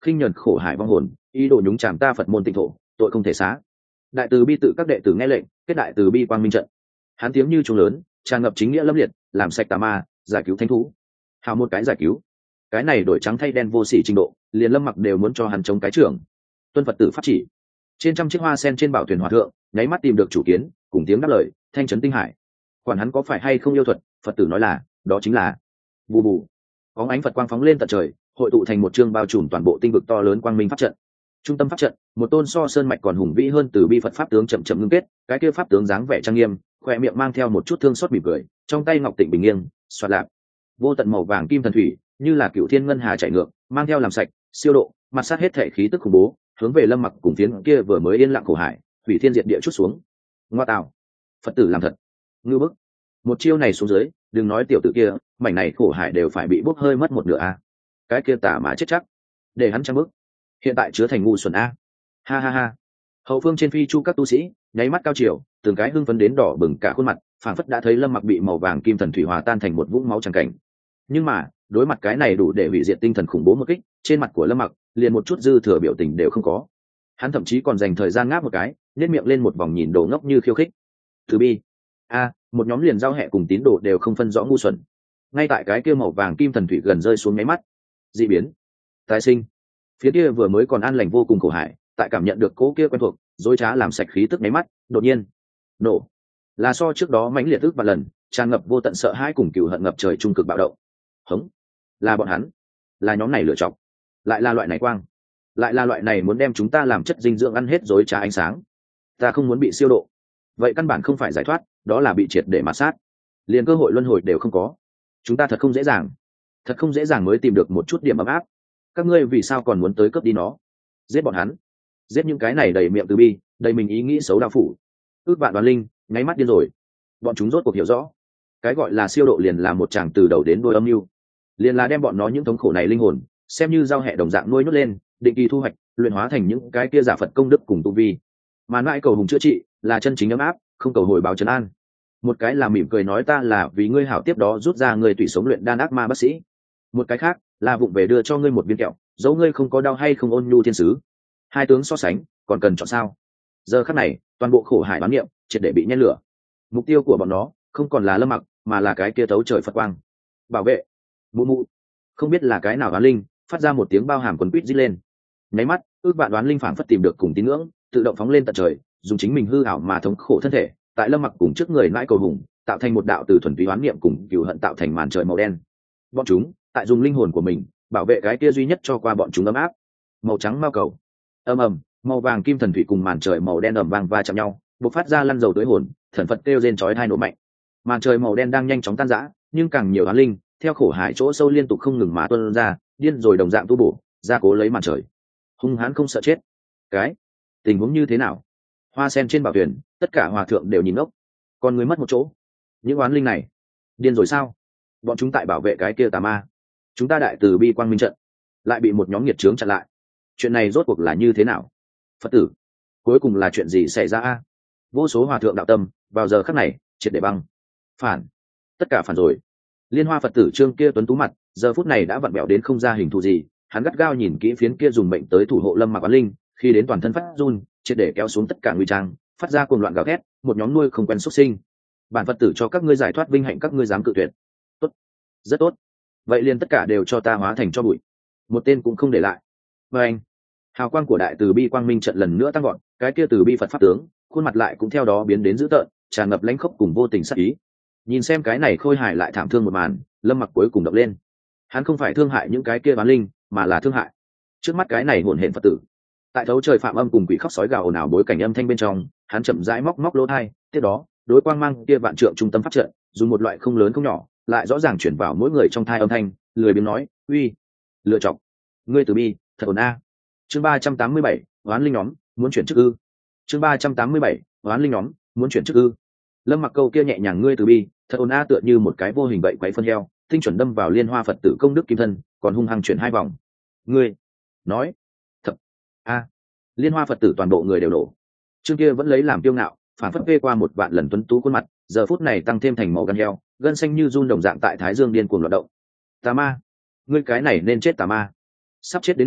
khinh nhẫn khổ hải vong hồn, ý đồ nhúng chàm ta Phật môn tịnh thổ, tội không thể xá. Đại từ bi tự các đệ tử nghe lệnh, kết đại từ bi quang minh trận. Hắn tiếng như trung lớn, tràn ngập chính nghĩa lâm liệt, làm sạch tà ma, giải cứu thánh thú. Hào một cái giải cứu, cái này đổi trắng thay đen vô sỉ trình độ, liền Lâm Mặc đều muốn cho hắn chống cái trưởng. Tuân Phật tử pháp chỉ. Trên trăm chiếc hoa sen trên bảo thuyền hòa thượng, nháy mắt tìm được chủ kiến, cùng tiếng đáp lời, thanh trấn tinh hải. Quản hắn có phải hay không yêu thuật, Phật tử nói là, đó chính là. Bù bù. Bóng ánh Phật quang phóng lên tận trời, hội tụ thành một chương bao trùm toàn bộ tinh vực to lớn quang minh pháp trận. Trung tâm pháp trận, một tôn so sơn mạch còn hùng vĩ hơn từ bi Phật pháp tướng chậm chậm ngưng kết, cái kia pháp tướng dáng vẻ trang nghiêm, khoe miệng mang theo một chút thương xót mỉm cười, trong tay ngọc tịnh bình nghiêng, xoạt lạc. Vô tận màu vàng kim thần thủy, như là cựu thiên ngân hà chảy ngược, mang theo làm sạch, siêu độ, mặt sát hết thể khí tức khủng bố, hướng về Lâm Mặc cùng phiến kia vừa mới yên lặng khổ hải, hủy thiên diệt địa chút xuống. Ngoa tạo, Phật tử làm thật, ngư bức. Một chiêu này xuống dưới, đừng nói tiểu tử kia, mảnh này khổ hải đều phải bị bốc hơi mất một nửa a. Cái kia tả mà chết chắc, để hắn trang bức. Hiện tại chứa thành ngu xuẩn a. Ha ha ha. Hậu phương trên phi chu các tu sĩ, nháy mắt cao chiều, từng cái hưng phấn đến đỏ bừng cả khuôn mặt, phảng phất đã thấy Lâm Mặc bị màu vàng kim thần thủy hòa tan thành một vũng máu tràn cảnh. Nhưng mà, đối mặt cái này đủ để hủy diệt tinh thần khủng bố một kích, trên mặt của Lâm Mặc liền một chút dư thừa biểu tình đều không có. Hắn thậm chí còn dành thời gian ngáp một cái, nhếch miệng lên một vòng nhìn đồ ngốc như khiêu khích. Từ bi, a, một nhóm liền giao hẹ cùng tín đồ đều không phân rõ ngu xuẩn. Ngay tại cái kia màu vàng kim thần thủy gần rơi xuống nháy mắt, dị biến, tái sinh. Phía kia vừa mới còn an lành vô cùng khổ hải, tại cảm nhận được cố kia quen thuộc, dối trá làm sạch khí tức nháy mắt, đột nhiên nổ. Là so trước đó mãnh liệt ước và lần, tràn ngập vô tận sợ hãi cùng cừu hận ngập trời trung cực bạo động. Hống, là bọn hắn, là nhóm này lựa chọc, lại là loại này quang, lại là loại này muốn đem chúng ta làm chất dinh dưỡng ăn hết dối trá ánh sáng. Ta không muốn bị siêu độ, vậy căn bản không phải giải thoát, đó là bị triệt để mạt sát, liền cơ hội luân hồi đều không có. Chúng ta thật không dễ dàng, thật không dễ dàng mới tìm được một chút điểm ấm áp. Các ngươi vì sao còn muốn tới cướp đi nó? Giết bọn hắn, giết những cái này đầy miệng từ bi, đầy mình ý nghĩ xấu đạo phủ. Ước vạn đoán linh nháy mắt điên rồi, bọn chúng rốt cuộc hiểu rõ, cái gọi là siêu độ liền là một chàng từ đầu đến đuôi âm mưu, liền là đem bọn nó những thống khổ này linh hồn xem như giao hẹ đồng dạng nuôi nhốt lên, định kỳ thu hoạch, luyện hóa thành những cái kia giả Phật công đức cùng tu vi. Mà mãi cầu hùng chữa trị là chân chính ấm áp, không cầu hồi báo trấn an. Một cái là mỉm cười nói ta là vì ngươi hảo, tiếp đó rút ra người tùy sống luyện đan ác ma bác sĩ. Một cái khác là vụng về đưa cho ngươi một viên kẹo, dẫu ngươi không có đau hay không ôn nhu thiên sứ. Hai tướng so sánh, còn cần chọn sao? Giờ khắc này, toàn bộ khổ hải bán niệm triệt để bị nhen lửa. Mục tiêu của bọn nó không còn là Lâm Mặc, mà là cái kia tấu trời Phật quang. Bảo vệ, mụ mụ. Không biết là cái nào đoán linh phát ra một tiếng bao hàm quần quýt rít lên. Nháy mắt, ước vạn đoán linh phảng phất tìm được cùng tín ngưỡng, tự động phóng lên tận trời, dùng chính mình hư ảo mà thống khổ thân thể, tại Lâm Mặc cùng trước người nãi cầu hùng, tạo thành một đạo từ thuần túy oán niệm cùng cừu hận tạo thành màn trời màu đen. Bọn chúng tại dùng linh hồn của mình bảo vệ cái kia duy nhất cho qua bọn chúng ấm áp. Màu trắng mao cầu, ầm ầm, màu vàng kim thần thủy cùng màn trời màu đen ầm vang va chạm nhau, bộc phát ra lăn dầu tới hồn, thần Phật kêu rên chói tai nổ mạnh. Màn trời màu đen đang nhanh chóng tan rã, nhưng càng nhiều oán linh theo khổ hải chỗ sâu liên tục không ngừng mà tuôn ra, điên rồi đồng dạng tu bổ, gia cố lấy màn trời. Hung hãn không sợ chết. Cái tình huống như thế nào? Hoa sen trên bảo thuyền, tất cả hòa thượng đều nhìn ngốc. Con người mất một chỗ. Những oán linh này điên rồi sao? Bọn chúng tại bảo vệ cái kia tà ma, chúng ta đại từ bi quang minh trận lại bị một nhóm nghiệt chướng chặn lại. Chuyện này rốt cuộc là như thế nào? Phật tử, cuối cùng là chuyện gì xảy ra a? Vô số hòa thượng đạo tâm vào giờ khắc này triệt để băng. Phản, tất cả phản rồi. Liên Hoa Phật tử trương kia tuấn tú mặt giờ phút này đã vặn vẹo đến không ra hình thù gì, hắn gắt gao nhìn kỹ phiến kia dùng mệnh tới thủ hộ Lâm Mặc oán linh, khi đến toàn thân phát run, triệt để kéo xuống tất cả nguy trang, phát ra cuồng loạn gào thét, một nhóm nuôi không quen xuất sinh. Bản Phật tử cho các ngươi giải thoát vinh hạnh, các ngươi dám cự tuyệt? Tốt, rất tốt, vậy liền tất cả đều cho ta hóa thành cho bụi, một tên cũng không để lại. Và anh, hào quang của đại từ bi quang minh trận lần nữa tăng gọn, cái kia từ bi Phật pháp tướng khuôn mặt lại cũng theo đó biến đến dữ tợn, tràn ngập lãnh khốc cùng vô tình sát ý. Nhìn xem cái này khôi hài lại thảm thương một màn, Lâm Mặc cuối cùng động lên. Hắn không phải thương hại những cái kia bán linh, mà là thương hại trước mắt cái này hồn hển Phật tử. Tại thấu trời phạm âm cùng quỷ khóc sói gào ồn ào bối cảnh âm thanh bên trong, hắn chậm rãi móc móc lỗ tai, tiếp đó đối quang mang kia vạn trượng trung tâm pháp trận, dùng một loại không lớn không nhỏ, lại rõ ràng chuyển vào mỗi người trong thai âm thanh, lười biếng nói, uy, lựa chọc, ngươi từ bi thật ổn a. Chương ba trăm tám mươi bảy, oán linh nhóm muốn chuyển chức ư? Chương ba trăm tám mươi bảy, oán linh nhóm muốn chuyển chức ư? Lâm Mặc câu kia nhẹ nhàng ngươi từ bi thật ổn a tựa như một cái vô hình vậy quấy phân heo, tinh chuẩn đâm vào Liên Hoa Phật tử công đức kim thân, còn hung hăng chuyển hai vòng. Ngươi nói thật a? Liên Hoa Phật tử toàn bộ người đều nổ. Chương kia vẫn lấy làm kiêu ngạo, phản phất vê qua một vạn lần tuấn tú khuôn mặt, giờ phút này tăng thêm thành màu gan heo, gân xanh như run đồng dạng tại thái dương điên cuồng loạn động. Tà ma, ngươi cái này nên chết tà ma, sắp chết đến nơi,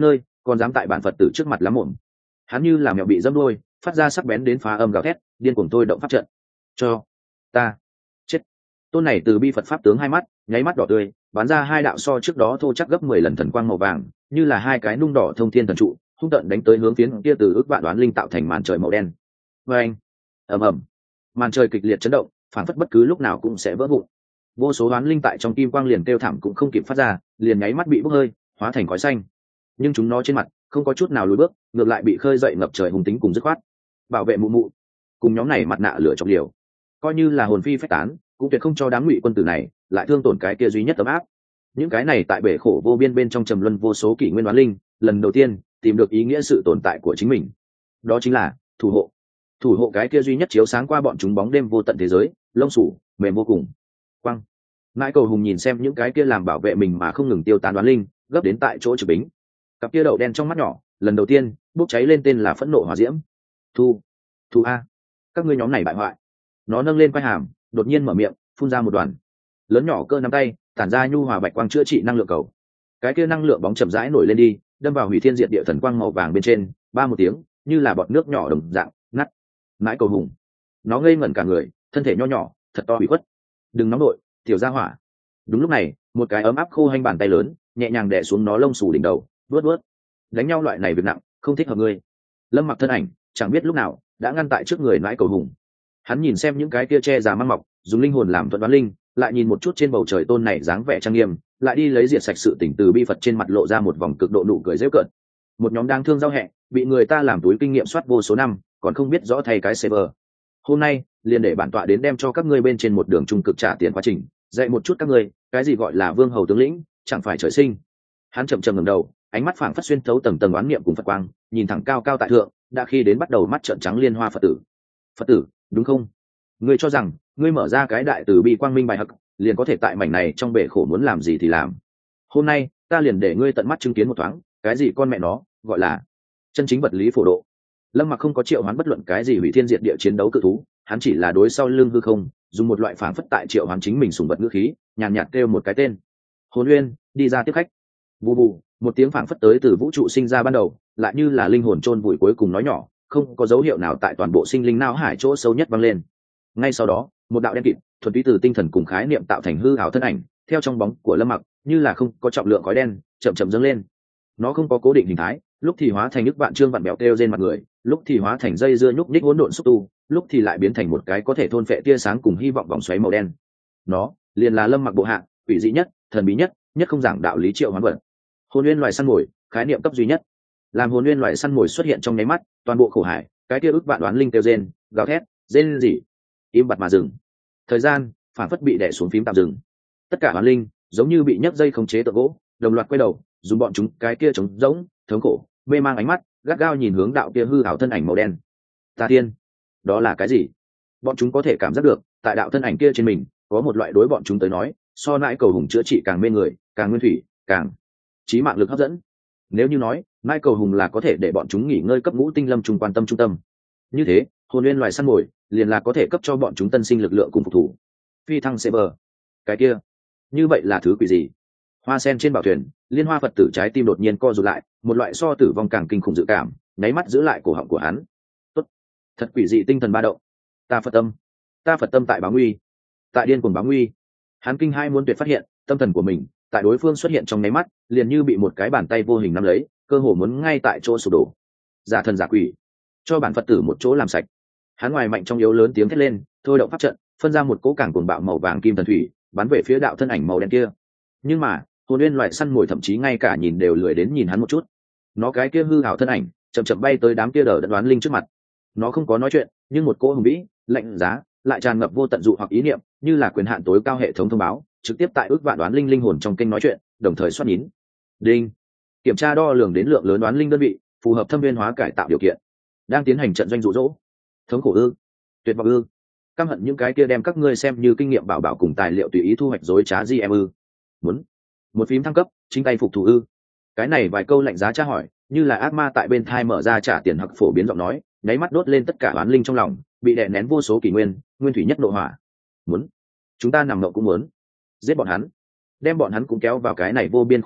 còn dám tại bản Phật tử trước mặt lắm mồm. Hắn như là mèo bị dẫm đuôi, phát ra sắc bén đến phá âm gào thét, điên cuồng thôi động pháp trận. Cho ta chết. Tôn này từ bi Phật pháp tướng hai mắt nháy mắt đỏ tươi, bắn ra hai đạo so trước đó thô chắc gấp mười lần thần quang màu vàng, như là hai cái nung đỏ thông thiên thần trụ, hung tận đánh tới hướng phiến kia từ ước vạn đoán linh tạo thành màn trời màu đen. Và anh, ầm ầm, màn trời kịch liệt chấn động, phản phất bất cứ lúc nào cũng sẽ vỡ vụn. Vô số đoán linh tại trong kim quang liền kêu thảm cũng không kịp phát ra, liền nháy mắt bị bốc hơi, hóa thành khói xanh. Nhưng chúng nó trên mặt không có chút nào lùi bước, ngược lại bị khơi dậy ngập trời hung tính cùng dứt khoát. Bảo vệ mụ mụ, cùng nhóm này mặt nạ lửa trong liều, coi như là hồn phi phách tán, cũng tuyệt không cho đám ngụy quân tử này lại thương tổn cái kia duy nhất tấm áp. Những cái này tại bể khổ vô biên bên trong trầm luân vô số kỷ nguyên đoán linh, lần đầu tiên tìm được ý nghĩa sự tồn tại của chính mình, đó chính là thủ hộ. Thủ hộ cái kia duy nhất chiếu sáng qua bọn chúng bóng đêm vô tận thế giới, lông sủ mềm vô cùng. Quang Nãi Cầu Hùng nhìn xem những cái kia làm bảo vệ mình mà không ngừng tiêu tán đoán linh, gấp đến tại chỗ trực bính. Cặp kia đậu đen trong mắt nhỏ lần đầu tiên bốc cháy lên tên là phẫn nộ hỏa diễm. Thu, thu a, các ngươi nhóm này bại hoại. Nó nâng lên quai hàm, đột nhiên mở miệng, phun ra một đoàn lớn nhỏ cơ nắm tay, tản ra nhu hòa bạch quang chữa trị năng lượng cầu. Cái kia năng lượng bóng chậm rãi nổi lên đi, đâm vào hủy thiên diệt địa thần quang màu vàng bên trên, ba một tiếng, như là bọt nước nhỏ đồng dạng ngắt. Nãi Cầu Hùng, nó ngây ngẩn cả người, thân thể nho nhỏ thật to bị khuất. Đừng nóng đội, tiểu gia hỏa. Đúng lúc này, một cái ấm áp khô hanh bàn tay lớn nhẹ nhàng đè xuống nó lông xù đỉnh đầu, vuốt vuốt. Đánh nhau loại này việc nặng, không thích hợp ngươi. Lâm Mặc thân ảnh chẳng biết lúc nào đã ngăn tại trước người Nãi Cầu Hùng. Hắn nhìn xem những cái kia che già mang mọc, dùng linh hồn làm thuận đoán linh, lại nhìn một chút trên bầu trời tôn này dáng vẻ trang nghiêm, lại đi lấy diệt sạch sự tỉnh từ bi Phật trên mặt lộ ra một vòng cực độ nụ cười giễu cợt. Một nhóm đang thương giao hẹ, bị người ta làm túi kinh nghiệm soát vô số năm, còn không biết rõ thay cái server. Hôm nay liền để bản tọa đến đem cho các ngươi bên trên một đường trung cực trả tiền quá trình, dạy một chút các ngươi cái gì gọi là vương hầu tướng lĩnh, chẳng phải trời sinh. Hắn chậm chậm ngẩng đầu, ánh mắt phảng phất xuyên thấu tầng tầng oán niệm cùng Phật quang, nhìn thẳng cao cao tại thượng, đã khi đến bắt đầu mắt trợn trắng liên hoa Phật tử. Phật tử, đúng không? Ngươi cho rằng ngươi mở ra cái đại từ bi quang minh bài hắc, liền có thể tại mảnh này trong bể khổ muốn làm gì thì làm. Hôm nay ta liền để ngươi tận mắt chứng kiến một thoáng, cái gì con mẹ nó gọi là chân chính vật lý phổ độ. Lâm Mặc không có triệu hoán bất luận cái gì hủy thiên diệt địa chiến đấu cự thú, hắn chỉ là đối sau lưng hư không, dùng một loại phảng phất tại triệu hoán chính mình sùng vật ngữ khí, nhàn nhạt kêu một cái tên. Hồn Uyên, đi ra tiếp khách. Bù bù, một tiếng phảng phất tới từ vũ trụ sinh ra ban đầu, lại như là linh hồn chôn vùi cuối cùng nói nhỏ, không có dấu hiệu nào tại toàn bộ sinh linh não hải chỗ sâu nhất vang lên. Ngay sau đó, một đạo đen kịt, thuần túy từ tinh thần cùng khái niệm tạo thành hư ảo thân ảnh, theo trong bóng của Lâm Mặc, như là không có trọng lượng khói đen, chậm chậm dâng lên. Nó không có cố định hình thái, lúc thì hóa thành nước vạn trương vạn bèo kêu trên mặt người, lúc thì hóa thành dây dưa nhúc nhích hỗn độn xúc tu, lúc thì lại biến thành một cái có thể thôn phệ tia sáng cùng hy vọng vòng xoáy màu đen. Nó liền là Lâm Mặc bộ hạ, quỷ dị nhất, thần bí nhất, nhất không giảng đạo lý triệu hoán vật. Hồn Nguyên loài săn mồi, khái niệm cấp duy nhất. Làm Hồn Nguyên loài săn mồi xuất hiện trong nháy mắt, toàn bộ khổ hải, cái kia ức vạn đoán linh kêu rên, gào thét, rên rỉ, im bặt mà dừng. Thời gian phản phất bị đè xuống phím tạm dừng. Tất cả đoán linh giống như bị nhấc dây khống chế tượng gỗ, đồng loạt quay đầu, dùng bọn chúng cái kia trống rỗng, thống khổ, mê mang ánh mắt, gắt gao nhìn hướng đạo kia hư ảo thân ảnh màu đen. Ta tiên, đó là cái gì? Bọn chúng có thể cảm giác được, tại đạo thân ảnh kia trên mình, có một loại đối bọn chúng tới nói, so Nãi Cầu Hùng chữa trị càng mê người, càng nguyên thủy, càng chí mạng lực hấp dẫn. Nếu như nói, Nãi Cầu Hùng là có thể để bọn chúng nghỉ ngơi cấp ngũ tinh lâm trung quan tâm trung tâm, như thế, Hồn Nguyên loài săn mồi liền là có thể cấp cho bọn chúng tân sinh lực lượng cùng phục thủ. Phi thăng sẽ bờ, cái kia, như vậy là thứ quỷ gì? Hoa sen trên bảo thuyền, Liên Hoa Phật tử trái tim đột nhiên co rụt lại, một loại so tử vong càng kinh khủng dự cảm, nháy mắt giữ lại cổ họng của hắn. Tốt, thật quỷ dị tinh thần ba động. Ta Phật tâm, ta Phật tâm tại báo nguy, tại điên cuồng báo nguy. Hắn kinh hai muốn tuyệt phát hiện, tâm thần của mình tại đối phương xuất hiện trong nháy mắt, liền như bị một cái bàn tay vô hình nắm lấy, cơ hồ muốn ngay tại chỗ sụp đổ. Giả thần giả quỷ, cho bản Phật tử một chỗ làm sạch. Hắn ngoài mạnh trong yếu lớn tiếng thét lên, thôi động pháp trận, phân ra một cỗ càng cuồng bạo màu vàng kim thần thủy, bắn về phía đạo thân ảnh màu đen kia. Nhưng mà Hồn Nguyên loài săn mồi thậm chí ngay cả nhìn đều lười đến nhìn hắn một chút. Nó cái kia hư ảo thân ảnh chậm chậm bay tới đám kia đờ đẫn đoán linh trước mặt. Nó không có nói chuyện, nhưng một cỗ hùng vĩ, lạnh giá, lại tràn ngập vô tận dụ hoặc ý niệm, như là quyền hạn tối cao hệ thống thông báo, trực tiếp tại ước vạn đoán linh linh hồn trong kênh nói chuyện, đồng thời xoát nhín. Đinh, kiểm tra đo lường đến lượng lớn đoán linh đơn vị, phù hợp thâm viên hóa cải tạo điều kiện. Đang tiến hành trận doanh dụ dỗ. Thống khổ ư? Tuyệt vọng ư? Căm hận những cái kia đem các ngươi xem như kinh nghiệm bảo bảo cùng tài liệu tùy ý thu hoạch dối trá gi em ư? Muốn một phím thăng cấp, chính tay phục thủ ư? Cái này vài câu lạnh giá tra hỏi, như là ác ma tại bên thai mở ra trả tiền hặc phổ biến giọng nói, nháy mắt đốt lên tất cả oán linh trong lòng, bị đè nén vô số kỷ nguyên, nguyên thủy nhất nội hỏa. Muốn, chúng ta nằm mộng cũng muốn giết bọn hắn, đem bọn hắn cũng kéo vào cái này vô biên khổ hải,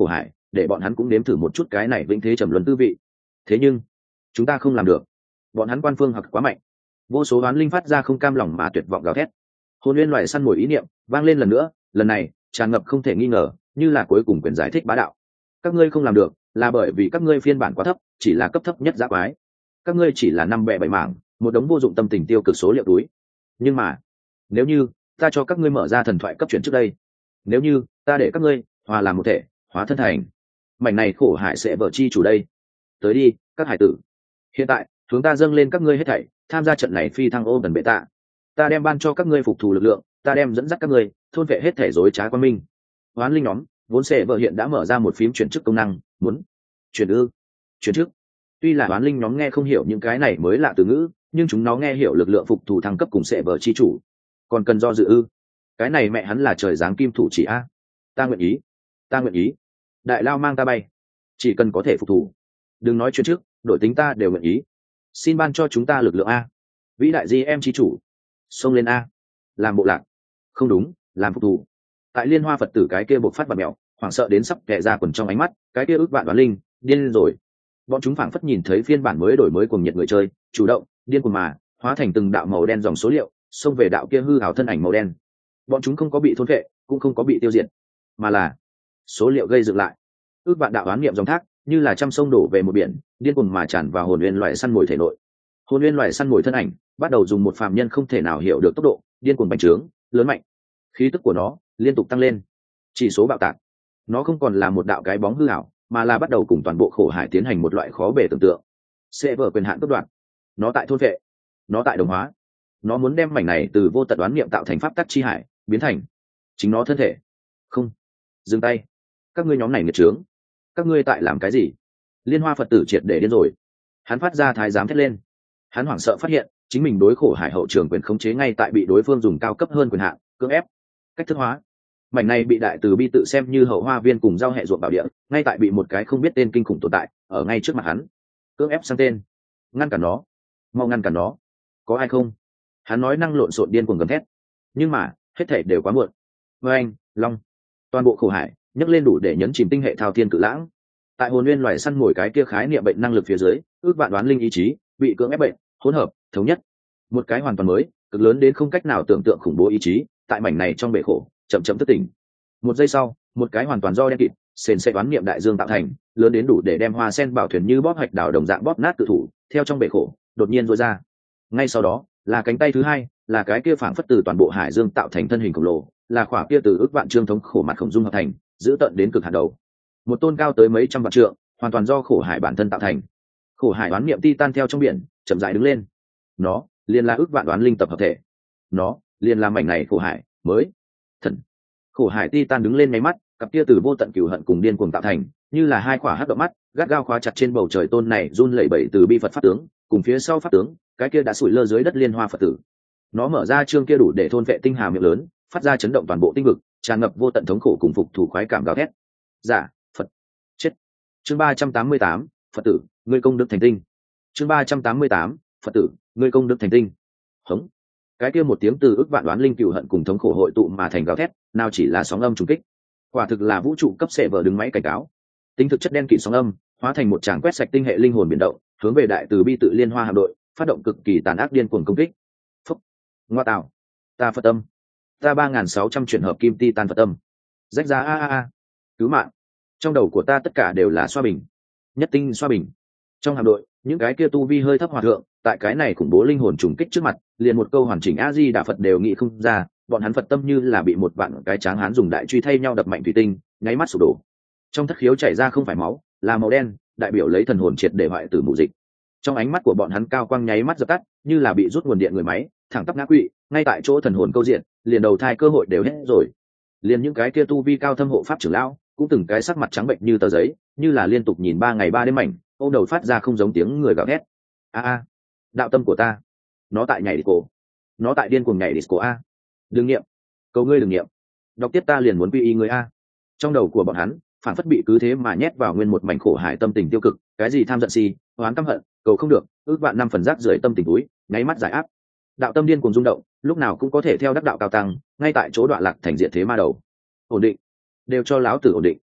để bọn hắn cũng nếm thử một chút cái này vĩnh thế trầm luân tư vị. Thế nhưng chúng ta không làm được, bọn hắn quan phương hoặc quá mạnh. Vô số oán linh phát ra không cam lòng mà tuyệt vọng gào thét. Hồn nguyên loại săn mồi ý niệm vang lên lần nữa, lần này tràn ngập không thể nghi ngờ, như là cuối cùng quyền giải thích bá đạo. Các ngươi không làm được là bởi vì các ngươi phiên bản quá thấp, chỉ là cấp thấp nhất giã quái. Các ngươi chỉ là năm bè bảy mảng, một đống vô dụng tâm tình tiêu cực số liệu túi. Nhưng mà nếu như ta cho các ngươi mở ra thần thoại cấp chuyển trước đây, nếu như ta để các ngươi hòa làm một thể, hóa thân thành mảnh này khổ hải sẽ vợ chi chủ đây. Tới đi các hải tử, hiện tại chúng ta dâng lên các ngươi hết thảy, tham gia trận này phi thăng ô gần bệ tạ. Ta đem ban cho các ngươi phục thù lực lượng, ta đem dẫn dắt các ngươi thôn vệ hết thể dối trá quan minh. Hoán linh nhóm vốn sẽ vợ hiện đã mở ra một phím chuyển chức công năng, muốn chuyển ư chuyển chức. Tuy là hoán linh nhóm nghe không hiểu những cái này mới lạ từ ngữ, nhưng chúng nó nghe hiểu lực lượng phục thù thăng cấp cùng sẽ vợ chi chủ. Còn cần do dự ư? Cái này mẹ hắn là trời giáng kim thủ chỉ a. Ta nguyện ý, ta nguyện ý. Đại lao mang ta bay, chỉ cần có thể phục thù, đừng nói chuyện trước, đội tính ta đều nguyện ý. Xin ban cho chúng ta lực lượng a, vĩ đại di em chi chủ. Xông lên a, làm bộ lạc, không đúng, làm phục thù. Tại liên hoa phật tử cái kia buộc phát bạt mẹo, hoảng sợ đến sắp kẹ ra quần trong ánh mắt, cái kia ước vạn đoán linh điên rồi. Bọn chúng phảng phất nhìn thấy phiên bản mới đổi mới cuồng nhiệt người chơi, chủ động điên cuồng mà hóa thành từng đạo màu đen dòng số liệu, xông về đạo kia hư hào thân ảnh màu đen. Bọn chúng không có bị thôn vệ, cũng không có bị tiêu diệt, mà là số liệu gây dựng lại. Ước vạn đạo oán niệm dòng thác như là trăm sông đổ về một biển, điên cuồng mà tràn vào hồn nguyên loại săn mồi thể nội. Hồn nguyên loại săn mồi thân ảnh bắt đầu dùng một phàm nhân không thể nào hiểu được tốc độ điên cuồng bành trướng lớn mạnh, khí tức của nó liên tục tăng lên, chỉ số bạo tạc. Nó không còn là một đạo cái bóng hư ảo, mà là bắt đầu cùng toàn bộ khổ hải tiến hành một loại khó bề tưởng tượng. Sẽ vở quyền hạn cấp đoạn, nó tại thôn vệ, nó tại đồng hóa, nó muốn đem mảnh này từ vô tận đoán niệm tạo thành pháp tắc chi hải, biến thành chính nó thân thể. Không, dừng tay, các ngươi nhóm này nghiệt trướng, các ngươi tại làm cái gì? Liên hoa phật tử triệt để điên rồi, hắn phát ra thái giám thét lên. Hắn hoảng sợ phát hiện chính mình đối khổ hải hậu trường quyền khống chế ngay tại bị đối phương dùng cao cấp hơn quyền hạn cưỡng ép cách thức hóa. Mảnh này bị đại từ bi tự xem như hậu hoa viên cùng giao hệ ruộng bảo địa, ngay tại bị một cái không biết tên kinh khủng tồn tại ở ngay trước mặt hắn cưỡng ép sang tên. Ngăn cản nó, mau ngăn cản nó, có ai không? Hắn nói năng lộn xộn điên cuồng gầm thét, nhưng mà hết thể đều quá muộn. Với anh long, toàn bộ khổ hải nhấc lên đủ để nhấn chìm tinh hệ thao thiên cự lãng. Tại hồn nguyên loài săn mồi cái kia khái niệm bệnh năng lực phía dưới, ước vạn đoán linh ý chí bị cưỡng ép bệnh hỗn hợp thống nhất, một cái hoàn toàn mới cực lớn đến không cách nào tưởng tượng khủng bố ý chí tại mảnh này trong bể khổ chậm chậm thức tỉnh. Một giây sau, một cái hoàn toàn do đen kịt sền sệt đoán niệm đại dương tạo thành, lớn đến đủ để đem hoa sen bảo thuyền như bóp hạch đảo đồng dạng bóp nát tự thủ theo trong bể khổ đột nhiên rối ra. Ngay sau đó là cánh tay thứ hai, là cái kia phảng phất từ toàn bộ hải dương tạo thành thân hình khổng lồ, là khỏa kia từ ước vạn trương thống khổ mặt khổng dung hợp thành, giữ tận đến cực hạn đầu. Một tôn cao tới mấy trăm vạn trượng, hoàn toàn do khổ hải bản thân tạo thành. Khổ hải đoán niệm titan theo trong biển chậm rãi đứng lên. Nó liền là ước vạn đoán linh tập hợp thể, nó liền là mảnh này khổ hải mới thần. Khổ hải titan đứng lên nháy mắt, cặp kia từ vô tận cừu hận cùng điên cuồng tạo thành, như là hai quả hắc động mắt gắt gao khóa chặt trên bầu trời tôn này run lẩy bẩy từ bi Phật pháp tướng, cùng phía sau pháp tướng cái kia đã sủi lơ dưới đất liên hoa Phật tử. Nó mở ra chương kia đủ để thôn vệ tinh hà miệng lớn, phát ra chấn động toàn bộ tinh vực, tràn ngập vô tận thống khổ cùng phục thủ khoái cảm gào thét. Giả Phật chết. Chương ba trăm tám mươi tám, Phật tử ngươi công đức thành tinh. Chương ba trăm tám mươi tám, Phật tử ngươi công đức thành tinh. Hống. Cái kia một tiếng từ ức vạn đoán linh cừu hận cùng thống khổ hội tụ mà thành gào thét, nào chỉ là sóng âm trùng kích, quả thực là vũ trụ cấp sẽ vờ đứng máy cảnh cáo. Tính thực chất đen kịt sóng âm hóa thành một tràng quét sạch tinh hệ linh hồn biển động, hướng về đại từ bi tự liên hoa hạm đội phát động cực kỳ tàn ác điên cuồng công kích. Phúc, ngoa tạo, ta Phật tâm, ta ba nghìn sáu trăm chuyển hợp kim ti tan Phật tâm, rách ra a a a, cứu mạng, trong đầu của ta tất cả đều là xoa bình, nhất tinh xoa bình. Trong hạm đội, những cái kia tu vi hơi thấp hòa thượng, tại cái này khủng bố linh hồn trùng kích trước mặt, liền một câu hoàn chỉnh a di đà Phật đều nghĩ không ra, bọn hắn Phật tâm như là bị một vạn cái tráng hán dùng đại truy thay nhau đập mạnh thủy tinh, nháy mắt sụp đổ. Trong thất khiếu chảy ra không phải máu, là màu đen, đại biểu lấy thần hồn triệt để hoại tử mù dịch. Trong ánh mắt của bọn hắn cao quang nháy mắt dập tắt, như là bị rút nguồn điện người máy, thẳng tắp ngã quỵ, ngay tại chỗ thần hồn câu diện, liền đầu thai cơ hội đều hết rồi. Liền những cái kia tu vi cao thâm hộ pháp trưởng lão, cũng từng cái sắc mặt trắng bệnh như tờ giấy, như là liên tục nhìn ba ngày ba đêm mảnh, ôm đầu phát ra không giống tiếng người gào thét. A a, đạo tâm của ta, nó tại nhảy disco, nó tại điên cuồng nhảy disco a. Đừng niệm, cầu ngươi đừng niệm, đọc tiếp ta liền muốn quy y ngươi a. Trong đầu của bọn hắn phản phất bị cứ thế mà nhét vào nguyên một mảnh khổ hải tâm tình tiêu cực, cái gì tham giận si, oán căm hận, cầu không được, ước vạn năm phần rác rưởi tâm tình túi, nháy mắt giải áp. Đạo tâm điên cuồng rung động, lúc nào cũng có thể theo đắc đạo cao tăng, ngay tại chỗ đoạn lạc thành diện thế ma đầu. Ổn định, đều cho láo tử ổn định.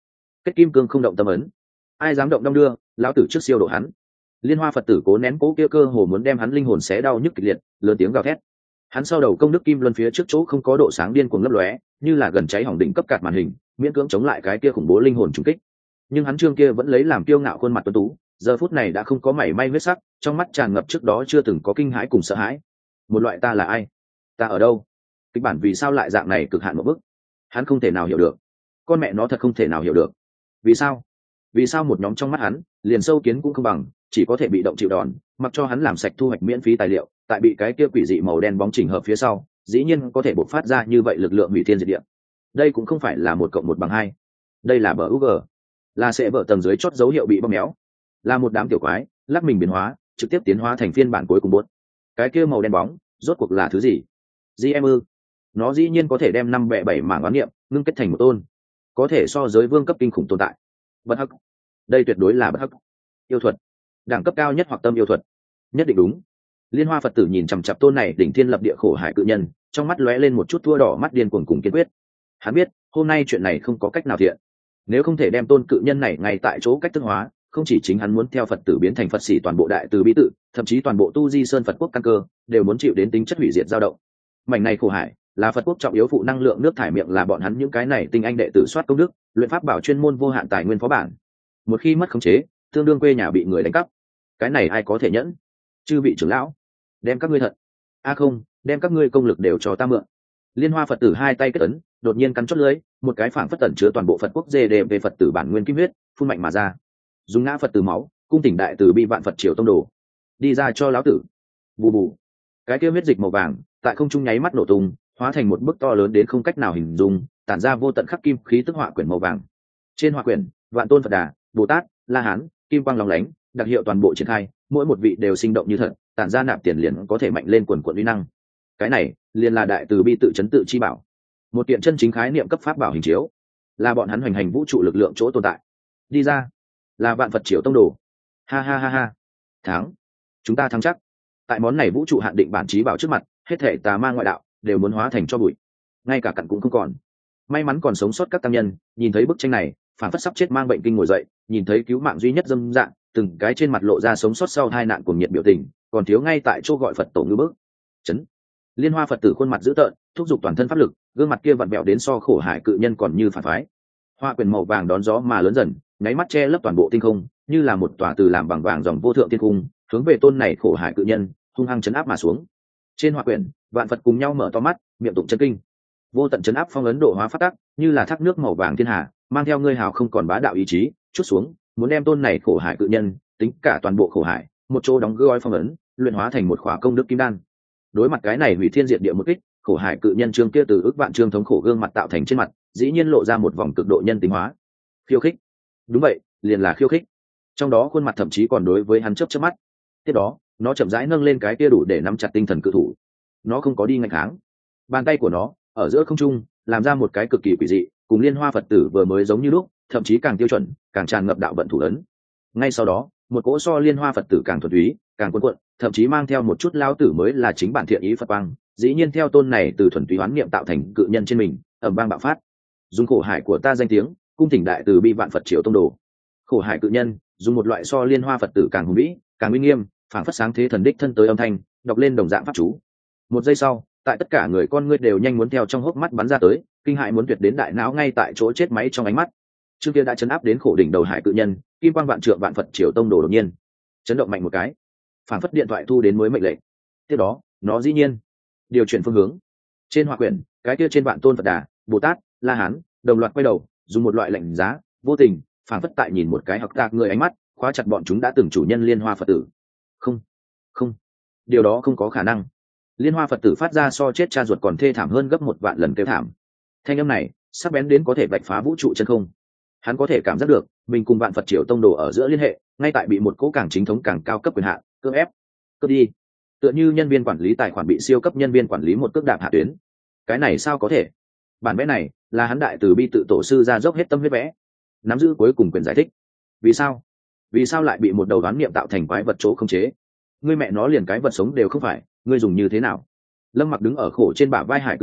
kết kim cương không động tâm ấn, ai dám động đong đưa, lão tử trước siêu độ hắn. Liên Hoa Phật tử cố nén cố kia cơ hồ muốn đem hắn linh hồn xé đau nhức kịch liệt, lớn tiếng gào thét. Hắn sau đầu công đức kim luân phía trước chỗ không có độ sáng điên cuồng lấp lóe, như là gần cháy hỏng đỉnh cấp cạt màn hình, miễn cưỡng chống lại cái kia khủng bố linh hồn trùng kích. Nhưng hắn trương kia vẫn lấy làm kiêu ngạo khuôn mặt tuấn tú, giờ phút này đã không có mảy may huyết sắc, trong mắt tràn ngập trước đó chưa từng có kinh hãi cùng sợ hãi. Một loại ta là ai, ta ở đâu, kịch bản vì sao lại dạng này cực hạn một bước, hắn không thể nào hiểu được. Con mẹ nó thật không thể nào hiểu được. Vì sao? Vì sao một nhóm trong mắt hắn, liền sâu kiến cũng không bằng, chỉ có thể bị động chịu đòn, mặc cho hắn làm sạch thu hoạch miễn phí tài liệu, tại bị cái kia quỷ dị màu đen bóng chỉnh hợp phía sau, dĩ nhiên có thể bộc phát ra như vậy lực lượng hủy thiên diệt địa. Đây cũng không phải là một cộng một bằng hai, đây là bờ u g, là sẽ vỡ tầng dưới chót dấu hiệu bị bóp méo, là một đám tiểu quái lắc mình biến hóa, trực tiếp tiến hóa thành phiên bản cuối cùng bốt. Cái kia màu đen bóng rốt cuộc là thứ gì? giê em ư? Nó dĩ nhiên có thể đem năm bẹ bảy mảng oán niệm ngưng kết thành một tôn, có thể so giới vương cấp kinh khủng tồn tại. Bất hắc, đây tuyệt đối là bất hắc. Yêu thuật, đẳng cấp cao nhất hoặc tâm yêu thuật, nhất định đúng. Liên Hoa Phật tử nhìn chằm chằm tôn này đỉnh thiên lập địa khổ hải cự nhân, trong mắt lóe lên một chút thua đỏ mắt điên cuồng cùng kiên quyết. Hắn biết hôm nay chuyện này không có cách nào thiện, nếu không thể đem tôn cự nhân này ngay tại chỗ cách thức hóa, không chỉ chính hắn muốn theo Phật tử biến thành Phật sĩ toàn bộ đại từ bi tự, thậm chí toàn bộ tu di sơn Phật quốc căn cơ đều muốn chịu đến tính chất hủy diệt dao động. Mảnh này khổ hải là Phật quốc trọng yếu phụ năng lượng nước thải miệng, là bọn hắn những cái này tinh anh đệ tử soát công đức, luyện pháp bảo chuyên môn vô hạn tài nguyên phó bản. Một khi mất khống chế, tương đương quê nhà bị người đánh cắp. Cái này ai có thể nhẫn? Chư vị trưởng lão, đem các ngươi thật, a à không, đem các ngươi công lực đều cho ta mượn. Liên Hoa Phật tử hai tay kết ấn, đột nhiên cắn chốt lưới, một cái phảng phất tẩn chứa toàn bộ Phật quốc dê đề về Phật tử bản nguyên kim huyết phun mạnh mà ra, dùng ngã Phật tử máu, cung tỉnh đại từ bi vạn Phật triều tông đồ, đi ra cho lão tử. Bù bù, cái kia huyết dịch màu vàng tại không trung nháy mắt nổ tung, hóa thành một bức to lớn đến không cách nào hình dung, tản ra vô tận khắc kim khí tức họa quyển màu vàng. Trên họa quyển, vạn tôn Phật Đà, Bồ Tát, La Hán, kim quang lóng lánh, đặc hiệu toàn bộ triển khai, mỗi một vị đều sinh động như thật, tản ra nạp tiền liền có thể mạnh lên quần quần uy năng. Cái này liền là đại từ bi tự chấn tự chi bảo, một kiện chân chính khái niệm cấp pháp bảo hình chiếu, là bọn hắn hoành hành vũ trụ lực lượng chỗ tồn tại. Đi ra, là vạn Phật triều tông đồ. Ha ha ha ha, thắng, chúng ta thắng chắc. Tại món này vũ trụ hạn định bản chí bảo trước mặt, hết thể tà ma ngoại đạo đều muốn hóa thành cho bụi, ngay cả cặn cũng không còn. May mắn còn sống sót các tăng nhân nhìn thấy bức tranh này, phản phất sắp chết mang bệnh kinh ngồi dậy, nhìn thấy cứu mạng duy nhất dâm dạng, từng cái trên mặt lộ ra sống sót sau hai nạn cùng nhiệt biểu tình, còn thiếu ngay tại chỗ gọi Phật tổ ngữ bước. Chấn. Liên Hoa Phật tử khuôn mặt dữ tợn, thúc giục toàn thân pháp lực, gương mặt kia vặn vẹo đến so khổ hải cự nhân còn như phản phái. Hoa quyền màu vàng đón gió mà lớn dần, nháy mắt che lấp toàn bộ tinh không, như là một tòa từ làm bằng vàng dòng vô thượng thiên cung, hướng về tôn này khổ hải cự nhân hung hăng chấn áp mà xuống. Trên hoa quyển, vạn Phật cùng nhau mở to mắt, miệng tụng chân kinh. Vô tận chấn áp phong ấn độ hóa phát tắc, như là thác nước màu vàng thiên hà, mang theo ngươi hào không còn bá đạo ý chí, chút xuống, muốn đem tôn này khổ hải cự nhân, tính cả toàn bộ khổ hải, một chỗ đóng gói phong ấn, luyện hóa thành một khỏa công đức kim đan. Đối mặt cái này hủy thiên diệt địa một kích, khổ hải cự nhân trương kia từ ức vạn trương thống khổ gương mặt tạo thành trên mặt, dĩ nhiên lộ ra một vòng cực độ nhân tính hóa. Khiêu khích. Đúng vậy, liền là khiêu khích. Trong đó khuôn mặt thậm chí còn đối với hắn chớp chớp mắt. Tiếp đó, nó chậm rãi nâng lên cái kia đủ để nắm chặt tinh thần cự thủ. Nó không có đi ngăn kháng. Bàn tay của nó ở giữa không trung làm ra một cái cực kỳ quỷ dị, cùng Liên Hoa Phật tử vừa mới giống như lúc, thậm chí càng tiêu chuẩn, càng tràn ngập đạo vận thủ ấn. Ngay sau đó, một cỗ so Liên Hoa Phật tử càng thuần túy, càng cuồn cuộn, thậm chí mang theo một chút lao tử mới là chính bản thiện ý Phật quang, dĩ nhiên theo tôn này từ thuần túy hoán niệm tạo thành cự nhân trên mình, ầm vang bạo phát. Dùng khổ hải của ta danh tiếng, cung thỉnh đại từ bi vạn Phật triều tông đồ. Khổ hải cự nhân dùng một loại so Liên Hoa Phật tử càng hùng vĩ, càng uy nghiêm, phảng phất sáng thế thần đích thân tới âm thanh, đọc lên đồng dạng pháp chú. Một giây sau, tại tất cả người con ngươi đều nhanh muốn theo trong hốc mắt bắn ra tới, kinh hãi muốn tuyệt đến đại não ngay tại chỗ chết máy trong ánh mắt. Trước kia đã chấn áp đến khổ đỉnh đầu hải cự nhân, kim quang vạn trượng vạn Phật triều tông đồ đột nhiên chấn động mạnh một cái, phảng phất điện thoại thu đến mới mệnh lệnh. Tiếp đó, nó dĩ nhiên điều chuyển phương hướng. Trên họa quyển, cái kia trên vạn tôn Phật Đà, Bồ Tát, La Hán đồng loạt quay đầu, dùng một loại lạnh giá, vô tình, phảng phất tại nhìn một cái học tạc người ánh mắt, khóa chặt bọn chúng đã từng chủ nhân Liên Hoa Phật tử. Không, không, điều đó không có khả năng. Liên Hoa Phật tử phát ra so chết cha ruột còn thê thảm hơn gấp một vạn lần kêu thảm. Thanh âm này sắc bén đến có thể vạch phá vũ trụ chân không. Hắn có thể cảm giác được mình cùng vạn Phật triều tông đồ ở giữa liên hệ, ngay tại bị một cỗ càng chính thống càng cao cấp quyền hạn cưỡng ép cướp đi, tựa như nhân viên quản lý tài khoản bị siêu cấp nhân viên quản lý một cước đạp hạ tuyến. Cái này sao có thể? Bản vẽ này là hắn đại từ bi tự tổ sư ra dốc hết tâm huyết vẽ, nắm giữ cuối cùng quyền giải thích. Vì sao? Vì sao lại bị một đầu đoán niệm tạo thành quái vật chỗ khống chế? Ngươi mẹ nó liền cái vật sống đều không phải, ngươi dùng như thế nào? Lâm Mặc đứng ở khổ trên bả vai hải cự nhân,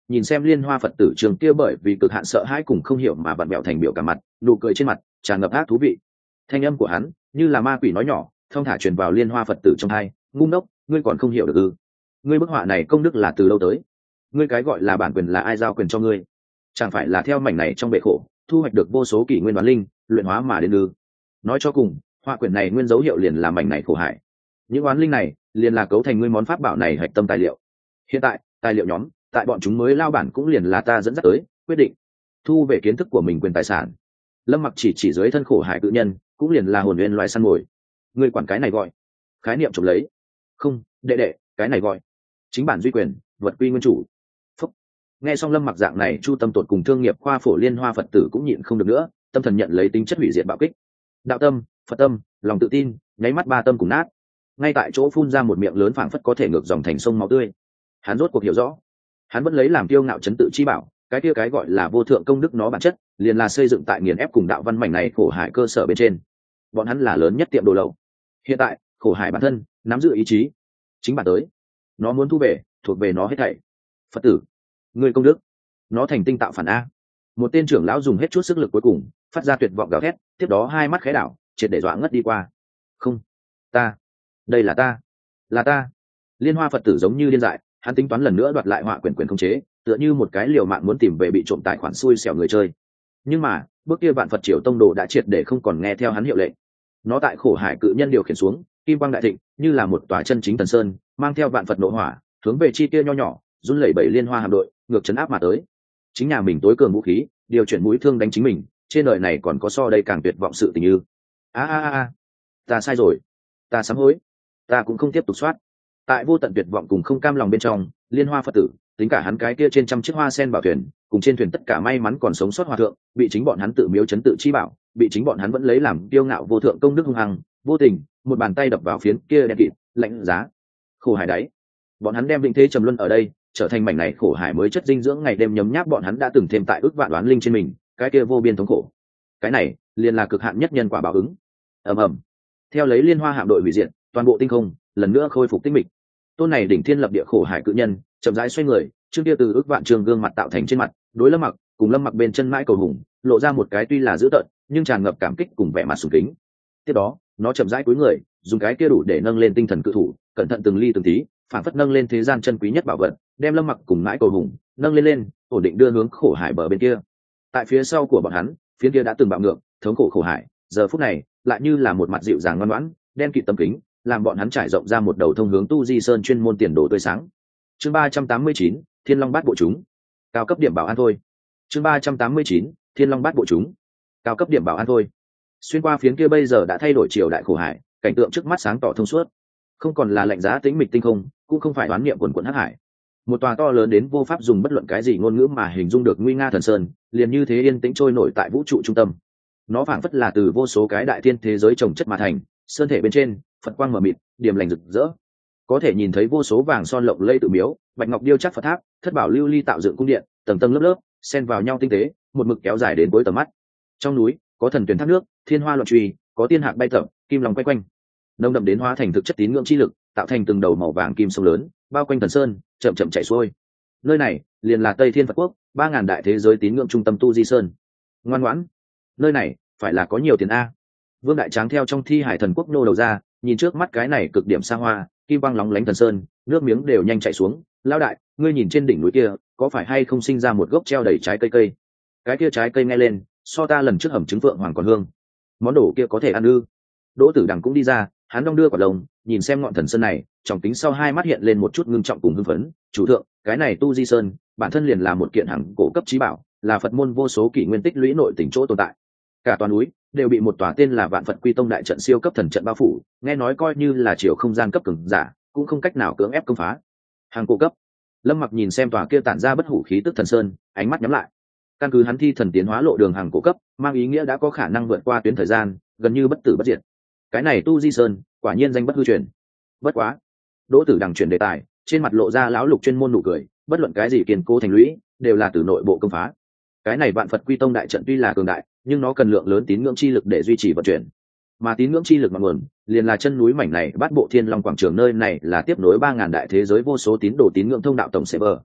nhìn xem liên hoa phật tử trường kia bởi vì cực hạn sợ hãi cùng không hiểu mà vặn bẹo thành biểu cả mặt, nụ cười trên mặt tràn ngập ác thú vị. Thanh âm của hắn như là ma quỷ nói nhỏ, thong thả truyền vào liên hoa phật tử trong hai. Ngu ngốc, ngươi còn không hiểu được ư? Ngươi bức họa này công đức là từ lâu tới? Ngươi cái gọi là bản quyền là ai giao quyền cho ngươi? Chẳng phải là theo mảnh này trong bể khổ thu hoạch được vô số kỷ nguyên đoán linh luyện hóa mà đến ư? Nói cho cùng, họa quyển này nguyên dấu hiệu liền là mảnh này khổ hải. Những oán linh này liền là cấu thành ngươi món pháp bảo này hạch tâm tài liệu. Hiện tại tài liệu nhóm tại bọn chúng mới lao bản cũng liền là ta dẫn dắt tới quyết định thu về kiến thức của mình quyền tài sản. Lâm Mặc chỉ chỉ dưới thân khổ hải tự nhân cũng liền là hồn nguyên loài săn mồi. Ngươi quản cái này gọi khái niệm trộm lấy? Không, đệ đệ, cái này gọi chính bản duy quyền, vật quy nguyên chủ. Phúc. Nghe xong Lâm Mặc dạng này, chu tâm tột cùng thương nghiệp khoa phổ liên hoa phật tử cũng nhịn không được nữa, tâm thần nhận lấy tính chất hủy diệt bạo kích. Đạo tâm, Phật tâm, lòng tự tin, nháy mắt ba tâm cùng nát. Ngay tại chỗ phun ra một miệng lớn phảng phất có thể ngược dòng thành sông máu tươi. Hắn rốt cuộc hiểu rõ, hắn vẫn lấy làm kiêu ngạo chấn tự chi bảo, cái kia cái gọi là vô thượng công đức nó bản chất liền là xây dựng tại nghiền ép cùng đạo văn mảnh này khổ hải cơ sở bên trên. Bọn hắn là lớn nhất tiệm đồ lậu. Hiện tại khổ hải bản thân nắm giữ ý chí chính bản tới, nó muốn thu về thuộc về nó hết thảy. Phật tử, người công đức nó thành tinh tạo phản a. Một tên trưởng lão dùng hết chút sức lực cuối cùng phát ra tuyệt vọng gào thét, tiếp đó hai mắt khẽ đảo, triệt để dọa ngất đi qua. Không, ta, đây là ta, là ta. Liên hoa phật tử giống như điên dại, hắn tính toán lần nữa đoạt lại họa quyển quyền khống chế, tựa như một cái liều mạng muốn tìm về bị trộm tài khoản xui xẻo người chơi. Nhưng mà bước kia vạn phật triều tông đồ đã triệt để không còn nghe theo hắn hiệu lệnh. Nó tại khổ hải cự nhân điều khiển xuống kim quang đại thịnh, như là một tòa chân chính thần sơn, mang theo vạn phật nộ hỏa hướng về chi kia nho nhỏ run lẩy bẩy liên hoa hạm đội ngược chấn áp mà tới. Chính nhà mình tối cường vũ khí điều chuyển mũi thương đánh chính mình, trên đời này còn có so đây càng tuyệt vọng sự tình như. A a a, ta sai rồi, ta sám hối, ta cũng không tiếp tục soát. Tại vô tận tuyệt vọng cùng không cam lòng bên trong, liên hoa phật tử tính cả hắn cái kia trên trăm chiếc hoa sen bảo thuyền cùng trên thuyền tất cả may mắn còn sống sót hòa thượng bị chính bọn hắn tự miếu chấn tự chi bảo, bị chính bọn hắn vẫn lấy làm kiêu ngạo vô thượng công đức hung hăng vô tình một bàn tay đập vào phiến kia đen kịt lạnh giá khổ hải đáy. Bọn hắn đem vĩnh thế trầm luân ở đây, trở thành mảnh này khổ hải mới chất dinh dưỡng ngày đêm nhấm nháp bọn hắn đã từng thêm tại ước vạn đoán linh trên mình, cái kia vô biên thống khổ. Cái này liền là cực hạn nhất nhân quả báo ứng. Ầm ầm. Theo lấy liên hoa hạm đội hủy diệt, toàn bộ tinh không lần nữa khôi phục tinh mịch. Tôn này đỉnh thiên lập địa khổ hải cự nhân chậm rãi xoay người, trương kia từ ước vạn trường gương mặt tạo thành trên mặt, đối Lâm Mặc cùng Lâm Mặc bên chân mãi cầu hùng lộ ra một cái tuy là dữ tợn nhưng tràn ngập cảm kích cùng vẻ mặt sùng kính. Tiếp đó nó chậm rãi cúi người, dùng cái kia đủ để nâng lên tinh thần cự thủ, cẩn thận từng ly từng tí, phản phất nâng lên thế gian chân quý nhất bảo vật, đem Lâm Mặc cùng mãi cầu hùng nâng lên lên, ổn định đưa hướng khổ hải bờ bên kia. Tại phía sau của bọn hắn, phía kia đã từng bạo ngược thống khổ khổ hải, giờ phút này lại như là một mặt dịu dàng ngoan ngoãn đen kịt tấm kính, làm bọn hắn trải rộng ra một đầu thông hướng tu di sơn chuyên môn tiền đồ tươi sáng. Chương ba trăm tám mươi chín, Thiên Long Bát Bộ chúng. Cao cấp điểm bảo an thôi. Chương ba trăm tám mươi chín, Thiên Long Bát Bộ chúng. Cao cấp điểm bảo an thôi. Xuyên qua phiến kia bây giờ đã thay đổi triều đại khổ hải, cảnh tượng trước mắt sáng tỏ thông suốt, không còn là lạnh giá tĩnh mịch tinh không, cũng không phải đoán niệm quần quần hắc hải. Một tòa to lớn đến vô pháp dùng bất luận cái gì ngôn ngữ mà hình dung được nguy nga thần sơn, liền như thế yên tĩnh trôi nổi tại vũ trụ trung tâm. Nó phảng phất là từ vô số cái đại thiên thế giới trồng chất mà thành, sơn thể bên trên phật quang mờ mịt, điềm lành rực rỡ, có thể nhìn thấy vô số vàng son lộng lẫy tự miếu, bạch ngọc điêu chắc phật tháp, thất bảo lưu ly tạo dựng cung điện, tầng tầng lớp lớp xen vào nhau tinh tế, một mực kéo dài đến cuối tầm mắt. Trong núi có thần tuyển thác nước, thiên hoa loạn truy, có tiên hạc bay tập, kim long quay quanh, nông đậm đến hóa thành thực chất tín ngưỡng chi lực, tạo thành từng đầu màu vàng kim sông lớn bao quanh thần sơn, chậm chậm chảy xuôi. Nơi này liền là Tây Thiên Phật Quốc, ba ngàn đại thế giới tín ngưỡng trung tâm tu di sơn. Ngoan ngoãn, nơi này phải là có nhiều tiền a. Vương Đại Tráng theo trong thi hải thần quốc nô đầu ra, nhìn trước mắt cái này cực điểm xa hoa kim băng lóng lánh thần sơn, nước miếng đều nhanh chảy xuống. Lão đại, ngươi nhìn trên đỉnh núi kia có phải hay không sinh ra một gốc treo đầy trái cây cây? Cái kia trái cây nghe lên so ta lần trước hầm trứng phượng hoàng còn hương. Món đồ kia có thể ăn ư? Đỗ Tử Đằng cũng đi ra, hắn đong đưa quả lồng, nhìn xem ngọn thần sơn này, trong kính sau hai mắt hiện lên một chút ngưng trọng cùng hưng phấn. Chủ thượng, cái này tu di sơn bản thân liền là một kiện hàng cổ cấp trí bảo, là Phật môn vô số kỷ nguyên tích lũy nội tình chỗ tồn tại. Cả toàn núi đều bị một tòa tên là Vạn Phật Quy Tông đại trận siêu cấp thần trận bao phủ, nghe nói coi như là chiều không gian cấp cường giả cũng không cách nào cưỡng ép công phá. Hàng cổ cấp. Lâm Mặc nhìn xem tòa kia tản ra bất hủ khí tức thần sơn, ánh mắt nhắm lại. Căn cứ hắn thi thần tiến hóa lộ đường hàng cổ cấp, mang ý nghĩa đã có khả năng vượt qua tuyến thời gian, gần như bất tử bất diệt. Cái này tu di sơn quả nhiên danh bất hư truyền. Bất quá, Đỗ Tử Đằng chuyển đề tài, trên mặt lộ ra lão lục chuyên môn nụ cười, bất luận cái gì kiên cố thành lũy đều là từ nội bộ công phá. Cái này Vạn Phật Quy Tông đại trận tuy là cường đại, nhưng nó cần lượng lớn tín ngưỡng chi lực để duy trì vận chuyển. Mà tín ngưỡng chi lực ngọn nguồn liền là chân núi mảnh này, Bát Bộ Thiên Long quảng trường, nơi này là tiếp nối ba ngàn đại thế giới vô số tín đồ tín ngưỡng thông đạo tổng server.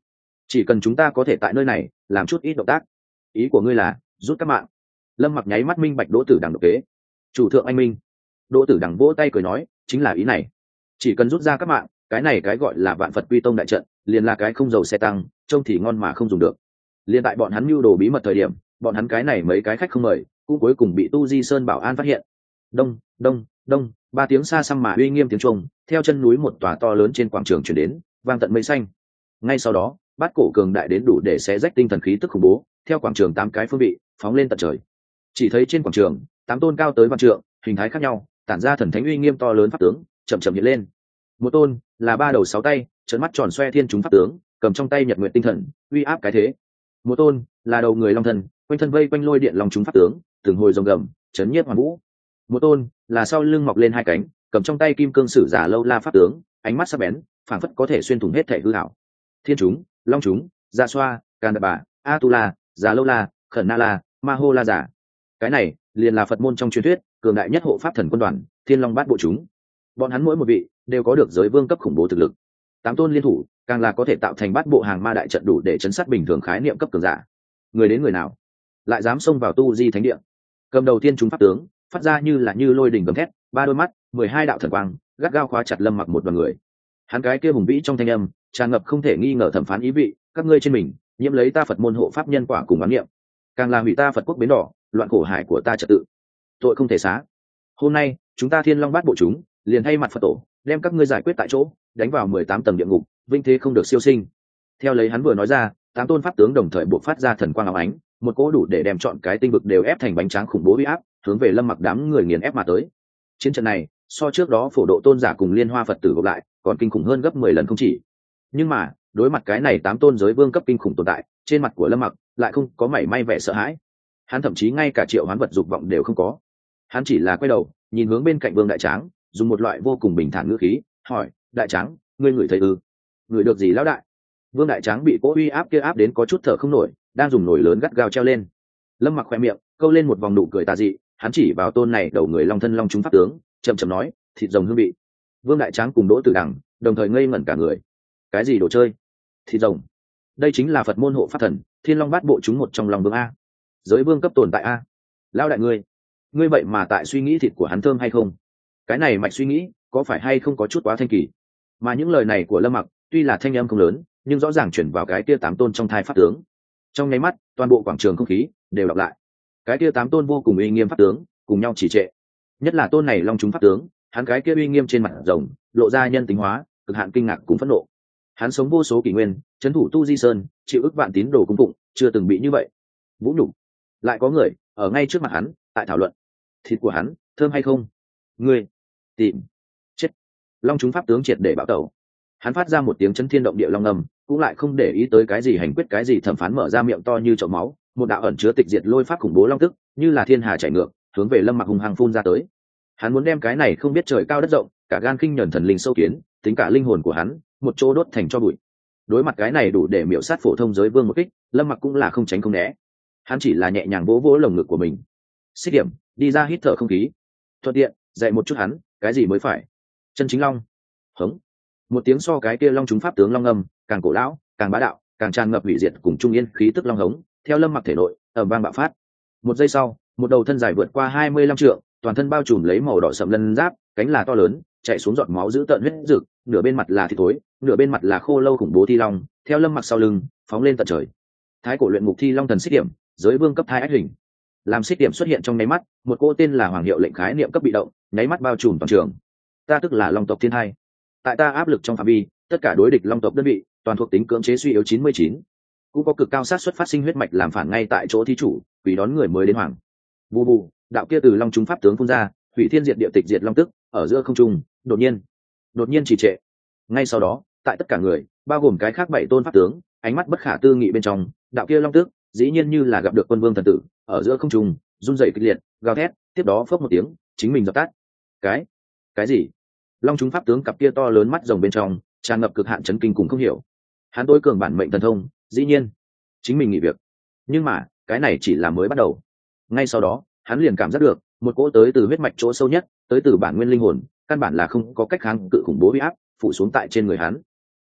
chỉ cần chúng ta có thể tại nơi này làm chút ít động tác. Ý của ngươi là rút các mạng? Lâm Mặc nháy mắt minh bạch Đỗ Tử Đằng độc kế. Chủ thượng anh minh. Đỗ Tử Đằng vỗ tay cười nói, chính là ý này. Chỉ cần rút ra các mạng, cái này cái gọi là vạn Phật quy tông đại trận, liền là cái không dầu xe tăng, trông thì ngon mà không dùng được. Liên tại bọn hắn mưu đồ bí mật thời điểm, bọn hắn cái này mấy cái khách không mời, cũng cuối cùng bị Tu Di Sơn bảo an phát hiện. Đông, đông, đông, ba tiếng xa xăm mà uy nghiêm tiếng chuông, theo chân núi một tòa to lớn trên quảng trường truyền đến, vang tận mây xanh. Ngay sau đó, bát cổ cường đại đến đủ để xé rách tinh thần khí tức khủng bố, theo quảng trường tám cái phương vị phóng lên tận trời. Chỉ thấy trên quảng trường, tám tôn cao tới vạn trượng, hình thái khác nhau, tản ra thần thánh uy nghiêm to lớn pháp tướng, chậm chậm hiện lên. Một tôn là ba đầu sáu tay, trợn mắt tròn xoe thiên chúng pháp tướng, cầm trong tay nhật nguyện tinh thần, uy áp cái thế. Một tôn là đầu người long thần, quanh thân vây quanh lôi điện long chúng pháp tướng, từng hồi rồng gầm, chấn nhiếp hoàn vũ. Một tôn là sau lưng mọc lên hai cánh, cầm trong tay kim cương sử giả lâu la pháp tướng, ánh mắt sắc bén, phảng phất có thể xuyên thủng hết thể hư hảo. Thiên chúng, long chúng, gia xoa, can đập bà, atula, già lâu la, khẩn na la, ma hô la giả. Cái này liền là Phật môn trong truyền thuyết cường đại nhất hộ pháp thần quân đoàn, thiên long bát bộ chúng. Bọn hắn mỗi một vị đều có được giới vương cấp khủng bố thực lực. Tám tôn liên thủ, càng là có thể tạo thành bát bộ hàng ma đại trận đủ để chấn sát bình thường khái niệm cấp cường giả. Người đến người nào lại dám xông vào tu di thánh địa? Cầm đầu tiên chúng pháp tướng phát ra như là như lôi đình gầm thét, ba đôi mắt, mười hai đạo thần quang gắt gao khóa chặt Lâm Mặc một đoàn người. Hắn cái kia hùng vĩ trong thanh âm tràn ngập không thể nghi ngờ thẩm phán ý vị, các ngươi trên mình nhiễm lấy ta Phật môn hộ pháp nhân quả cùng oán niệm, càng là hủy ta Phật quốc bến đỏ, loạn khổ hải của ta trật tự, tội không thể xá. Hôm nay chúng ta thiên long bát bộ chúng liền thay mặt Phật tổ đem các ngươi giải quyết tại chỗ, đánh vào mười tám tầng địa ngục, vinh thế không được siêu sinh. Theo lấy hắn vừa nói ra, tám tôn pháp tướng đồng thời buộc phát ra thần quang áo ánh, một cỗ đủ để đem chọn cái tinh vực đều ép thành bánh tráng khủng bố uy áp, hướng về Lâm Mặc đám người nghiền ép mà tới. Chiến trận này so trước đó phổ độ tôn giả cùng liên hoa Phật tử gộp lại còn kinh khủng hơn gấp mười lần không chỉ. Nhưng mà đối mặt cái này tám tôn giới vương cấp kinh khủng tồn tại, trên mặt của Lâm Mặc lại không có mảy may vẻ sợ hãi. Hắn thậm chí ngay cả triệu hoán vật dục vọng đều không có. Hắn chỉ là quay đầu nhìn hướng bên cạnh Vương Đại Tráng, dùng một loại vô cùng bình thản ngữ khí hỏi, Đại Tráng, ngươi ngửi thấy ư? Ngửi được gì lão đại? Vương Đại Tráng bị cỗ uy áp kia áp đến có chút thở không nổi, đang dùng nổi lớn gắt gao treo lên. Lâm Mặc khoe miệng câu lên một vòng nụ cười tà dị, hắn chỉ vào tôn này đầu người long thân long chúng pháp tướng, chậm chậm nói, thịt rồng hương vị. Vương Đại Tráng cùng Đỗ Tử Đằng đồng thời ngây ngẩn cả người. Cái gì đồ chơi? Thịt rồng? Đây chính là Phật môn hộ pháp thần, thiên long bát bộ chúng một trong lòng vương a, giới vương cấp tồn tại a. Lão đại ngươi, ngươi vậy mà tại suy nghĩ thịt của hắn thơm hay không? Cái này mạch suy nghĩ có phải hay không có chút quá thanh kỳ? Mà những lời này của Lâm Mặc tuy là thanh âm không lớn, nhưng rõ ràng chuyển vào cái kia tám tôn trong thai pháp tướng. Trong nháy mắt, toàn bộ quảng trường không khí đều đọc lại. Cái kia tám tôn vô cùng uy nghiêm pháp tướng cùng nhau chỉ trệ. Nhất là tôn này long chúng pháp tướng, hắn cái kia uy nghiêm trên mặt rồng lộ ra nhân tính hóa, cực hạn kinh ngạc cùng phẫn nộ. Hắn sống vô số kỷ nguyên, trấn thủ tu di sơn, chịu ức vạn tín đồ cung phụng, chưa từng bị như vậy vũ nhục. Lại có người ở ngay trước mặt hắn tại thảo luận thịt của hắn thơm hay không. Ngươi tìm chết. Long chúng pháp tướng triệt để bạo tẩu. Hắn phát ra một tiếng chấn thiên động địa long ngầm, cũng lại không để ý tới cái gì hành quyết cái gì thẩm phán, mở ra miệng to như chậu máu, một đạo ẩn chứa tịch diệt lôi pháp khủng bố long tức như là thiên hà chảy ngược, hướng về Lâm Mặc hung hăng phun ra tới. Hắn muốn đem cái này không biết trời cao đất rộng, cả gan khinh nhẫn thần linh sâu kiến, tính cả linh hồn của hắn một chỗ đốt thành cho bụi. Đối mặt cái này đủ để miểu sát phổ thông giới vương một kích, Lâm Mặc cũng là không tránh không né. Hắn chỉ là nhẹ nhàng vỗ vỗ lồng ngực của mình, xích điểm đi ra hít thở không khí, thuận tiện dạy một chút hắn cái gì mới phải chân chính long hống. Một tiếng so cái kia long chúng pháp tướng long âm càng cổ lão, càng bá đạo, càng tràn ngập hủy diệt cùng trung yên khí tức long hống theo Lâm Mặc thể nội ầm vang bạo phát. Một giây sau, một đầu thân dài vượt qua hai mươi lăm trượng, toàn thân bao trùm lấy màu đỏ sậm lân giáp, cánh là to lớn, chạy xuống giọt máu dữ tợn huyết rực, nửa bên mặt là thịt tối, nửa bên mặt là khô lâu khủng bố thi long, theo Lâm Mặc sau lưng phóng lên tận trời. Thái cổ luyện ngục thi long thần xích điểm, giới vương cấp thai ách hình. Làm xích điểm xuất hiện trong nháy mắt, một cô tên là Hoàng Hiệu lệnh khái niệm cấp bị động, nháy mắt bao trùm toàn trường. Ta tức là long tộc thiên hai. Tại ta áp lực trong phạm vi, tất cả đối địch long tộc đơn vị, toàn thuộc tính cưỡng chế suy yếu chín mươi chín. Cũng có cực cao sát suất phát sinh huyết mạch làm phản ngay tại chỗ thí chủ, vì đón người mới đến hoàng. Bù bù, đạo kia từ long chúng pháp tướng phun ra, hủy thiên diệt địa tịch diệt long tức, ở giữa không trung, đột nhiên, đột nhiên trì trệ. Ngay sau đó, tại tất cả người, bao gồm cái khác bảy tôn pháp tướng, ánh mắt bất khả tư nghị bên trong, đạo kia long tức, dĩ nhiên như là gặp được quân vương thần tử, ở giữa không trung, run rẩy kịch liệt, gào thét, tiếp đó phốc một tiếng, chính mình dập tắt. Cái, cái gì? Long chúng pháp tướng cặp kia to lớn mắt rồng bên trong, tràn ngập cực hạn chấn kinh cùng không hiểu. Hắn tối cường bản mệnh thần thông, dĩ nhiên, chính mình nghỉ việc. Nhưng mà, cái này chỉ là mới bắt đầu. Ngay sau đó, hắn liền cảm giác được một cỗ tới từ huyết mạch chỗ sâu nhất, tới từ bản nguyên linh hồn, căn bản là không có cách kháng cự khủng bố uy áp phủ xuống tại trên người hắn.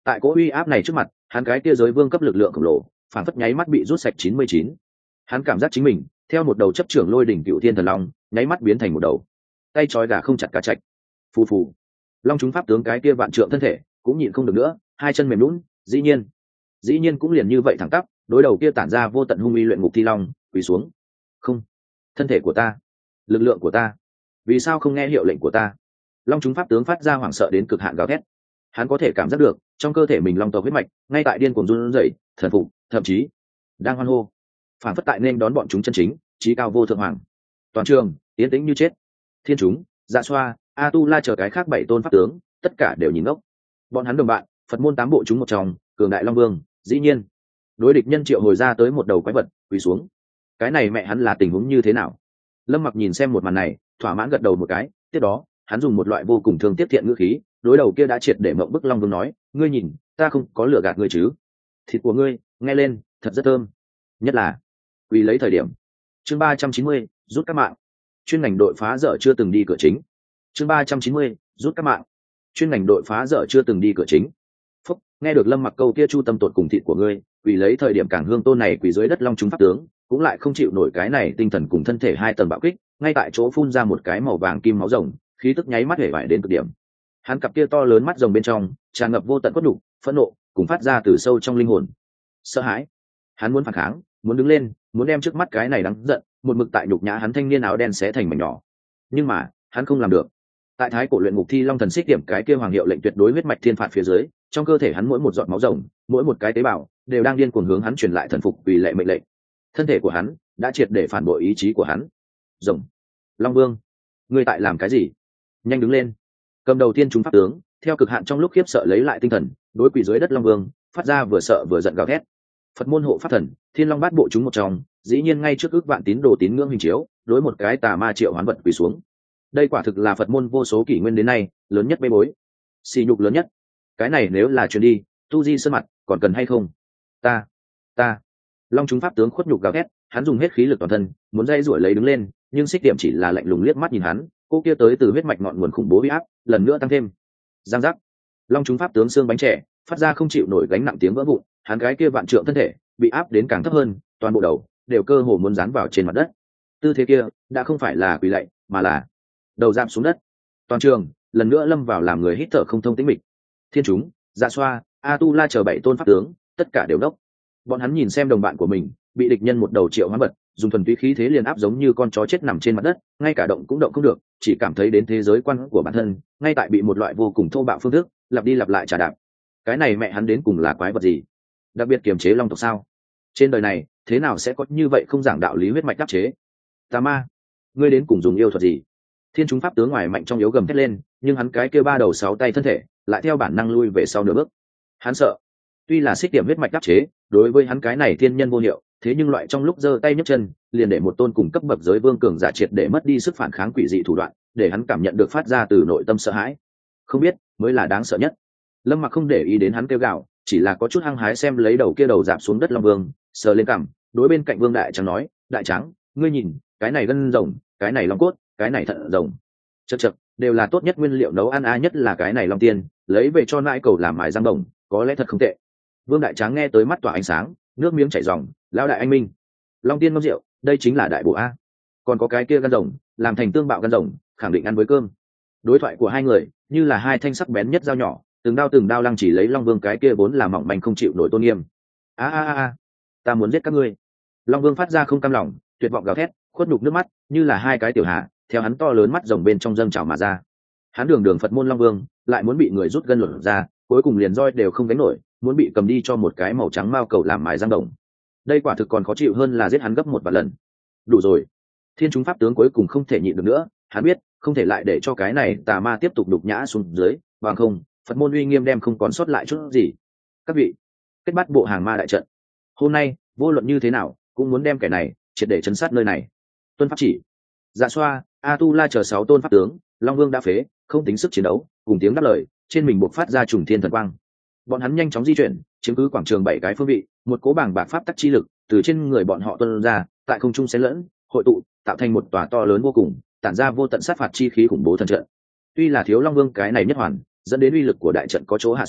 Tại cỗ uy áp này trước mặt, hắn cái kia giới vương cấp lực lượng khổng lồ phản phất nháy mắt bị rút sạch chín mươi chín. Hắn cảm giác chính mình theo một đầu chấp trưởng lôi đỉnh cựu thiên thần long nháy mắt biến thành một đầu tay trói gà không chặt cá chạch. Phù phù, long chúng pháp tướng cái kia vạn trượng thân thể cũng nhịn không được nữa, hai chân mềm lún, dĩ nhiên dĩ nhiên cũng liền như vậy thẳng tắp đối đầu kia tản ra vô tận hung uy luyện ngục thi long quỳ xuống. Không, thân thể của ta, lực lượng của ta, vì sao không nghe hiệu lệnh của ta? Long chúng pháp tướng phát ra hoảng sợ đến cực hạn gào thét. Hắn có thể cảm giác được trong cơ thể mình long tộc huyết mạch ngay tại điên cuồng run rẩy, thần phục, thậm chí đang hoan hô, phản phất tại nên đón bọn chúng chân chính trí cao vô thượng hoàng. Toàn trường yên tĩnh như chết. Thiên chúng, Dạ Xoa, A Tu La chờ cái khác bảy tôn pháp tướng tất cả đều nhìn ngốc. Bọn hắn đồng bạn Phật môn tám bộ chúng một trong cường đại long vương dĩ nhiên đối địch nhân triệu hồi ra tới một đầu quái vật quỳ xuống. Cái này mẹ hắn là tình huống như thế nào? Lâm Mặc nhìn xem một màn này thỏa mãn gật đầu một cái. Tiếp đó hắn dùng một loại vô cùng thương tiếc thiện ngữ khí đối đầu kia đã triệt để mộng bức long vương nói, ngươi nhìn ta không có lừa gạt ngươi chứ? Thịt của ngươi nghe lên thật rất thơm, nhất là vì lấy thời điểm. Chương ba trăm chín mươi, rút các mạng. Chuyên ngành đội phá dở chưa từng đi cửa chính. Chương ba trăm chín mươi, rút các mạng. Chuyên ngành đội phá dở chưa từng đi cửa chính. Phúc, nghe được Lâm Mặc câu kia chu tâm tột cùng thịt của ngươi, vì lấy thời điểm càng hương tôn này quỳ dưới đất long chúng pháp tướng, cũng lại không chịu nổi cái này tinh thần cùng thân thể hai tầng bạo kích, ngay tại chỗ phun ra một cái màu vàng kim máu rồng, khí tức nháy mắt hể vải đến cực điểm. Hắn cặp kia to lớn mắt rồng bên trong tràn ngập vô tận cốt nhục, phẫn nộ cùng phát ra từ sâu trong linh hồn. Sợ hãi. Hắn muốn phản kháng, muốn đứng lên, muốn đem trước mắt cái này đáng giận một mực tại nhục nhã hắn thanh niên áo đen xé thành mảnh nhỏ. Nhưng mà hắn không làm được. Tại thái cổ luyện ngục thi long thần xích điểm cái kia hoàng hiệu lệnh tuyệt đối huyết mạch thiên phạt phía dưới, trong cơ thể hắn mỗi một giọt máu rồng, mỗi một cái tế bào đều đang điên cuồng hướng hắn truyền lại thần phục vì lệ mệnh lệnh. Thân thể của hắn đã triệt để phản bội ý chí của hắn. Rồng, Long Vương, ngươi tại làm cái gì? Nhanh đứng lên. Cầm đầu tiên chúng pháp tướng theo cực hạn trong lúc khiếp sợ lấy lại tinh thần, đối quỷ dưới đất Long Vương phát ra vừa sợ vừa giận gào thét. Phật môn hộ pháp thần Thiên Long Bát Bộ chúng một trong, dĩ nhiên ngay trước ước vạn tín đồ tín ngưỡng hình chiếu, đối một cái tà ma triệu hoán vật quỳ xuống. Đây quả thực là Phật môn vô số kỷ nguyên đến nay lớn nhất bê bối, xỉ nhục lớn nhất. Cái này nếu là truyền đi, tu di sơn mặt còn cần hay không? Ta, ta. Long chúng pháp tướng khuất nhục gào thét, hắn dùng hết khí lực toàn thân, muốn dây rủi lấy đứng lên, nhưng xích điểm chỉ là lạnh lùng liếc mắt nhìn hắn, cô kia tới từ huyết mạch ngọn nguồn khủng bố uy áp, lần nữa tăng thêm. Giang giác. Long chúng pháp tướng xương bánh trẻ, phát ra không chịu nổi gánh nặng tiếng vỡ vụn, hắn cái kia vạn trượng thân thể bị áp đến càng thấp hơn, toàn bộ đầu đều cơ hồ muốn dán vào trên mặt đất. Tư thế kia đã không phải là quỳ lạy, mà là đầu giảm xuống đất. Toàn trường lần nữa lâm vào làm người hít thở không thông tĩnh mịch. Thiên chúng, Dạ Xoa, A Tu La chờ bảy tôn pháp tướng tất cả đều đốc. Bọn hắn nhìn xem đồng bạn của mình bị địch nhân một đầu triệu hoán vật dùng thuần túy khí thế liền áp giống như con chó chết nằm trên mặt đất, ngay cả động cũng động không được, chỉ cảm thấy đến thế giới quan của bản thân ngay tại bị một loại vô cùng thô bạo phương thức lặp đi lặp lại trả đạp. Cái này mẹ hắn đến cùng là quái vật gì? Đặc biệt kiềm chế long tộc sao? Trên đời này thế nào sẽ có như vậy không giảng đạo lý huyết mạch đắc chế? Tà ma, ngươi đến cùng dùng yêu thuật gì? Thiên chúng pháp tướng ngoài mạnh trong yếu gầm thét lên, nhưng hắn cái kia ba đầu sáu tay thân thể lại theo bản năng lui về sau nửa bước. Hắn sợ, tuy là xích điểm huyết mạch đắc chế, đối với hắn cái này thiên nhân vô hiệu, thế nhưng loại trong lúc giơ tay nhấc chân liền để một tôn cùng cấp bậc giới vương cường giả triệt để mất đi sức phản kháng quỷ dị thủ đoạn, để hắn cảm nhận được phát ra từ nội tâm sợ hãi. Không biết mới là đáng sợ nhất. Lâm Mặc không để ý đến hắn kêu gào, chỉ là có chút hăng hái xem lấy đầu kia đầu dạp xuống đất long vương, sờ lên cằm, đối bên cạnh vương đại trắng nói, đại trắng, ngươi nhìn, cái này gân rồng, cái này long cốt, cái này thận rồng, chật chật, đều là tốt nhất nguyên liệu nấu ăn a, nhất là cái này long tiên, lấy về cho nãi cầu làm mài răng đồng, có lẽ thật không tệ. Vương đại tráng nghe tới mắt tỏa ánh sáng, nước miếng chảy ròng, lão đại anh minh, long tiên ngâm rượu, đây chính là đại bộ a. Còn có cái kia gan rồng, làm thành tương bạo gan rồng, khẳng định ăn với cơm. Đối thoại của hai người như là hai thanh sắc bén nhất dao nhỏ, từng đao từng đao lăng chỉ lấy long vương cái kia vốn là mỏng manh không chịu nổi tôn nghiêm. A a a, ta muốn giết các ngươi. Long vương phát ra không cam lòng, tuyệt vọng gào thét, khuất nhục nước mắt như là hai cái tiểu hạ theo hắn to lớn mắt rồng bên trong dâng trào mà ra. Hắn đường đường Phật môn long vương lại muốn bị người rút gân lột ra, cuối cùng liền roi đều không gánh nổi, muốn bị cầm đi cho một cái màu trắng mao cầu làm mài răng đồng. Đây quả thực còn khó chịu hơn là giết hắn gấp một vạn lần. Đủ rồi. Thiên chúng pháp tướng cuối cùng không thể nhịn được nữa, hắn biết không thể lại để cho cái này tà ma tiếp tục đục nhã xuống dưới, bằng không Phật môn uy nghiêm đem không còn sót lại chút gì. Các vị, kết bắt bộ hàng ma đại trận. Hôm nay vô luận như thế nào cũng muốn đem kẻ này triệt để chấn sát nơi này. Tuân pháp chỉ. Dạ Xoa, A Tu La chờ sáu tôn pháp tướng, long vương đã phế, không tính sức chiến đấu, cùng tiếng đáp lời, trên mình buộc phát ra trùng thiên thần quang. Bọn hắn nhanh chóng di chuyển, chiếm cứ quảng trường bảy cái phương vị, một cố bảng bạc pháp tắc chi lực từ trên người bọn họ tuôn ra, tại không trung xen lẫn, hội tụ, tạo thành một tòa to lớn vô cùng, tản ra vô tận sát phạt chi khí khủng bố thần trận. Tuy là thiếu long vương cái này nhất hoàn, dẫn đến uy lực của đại trận có chỗ hạ xuống,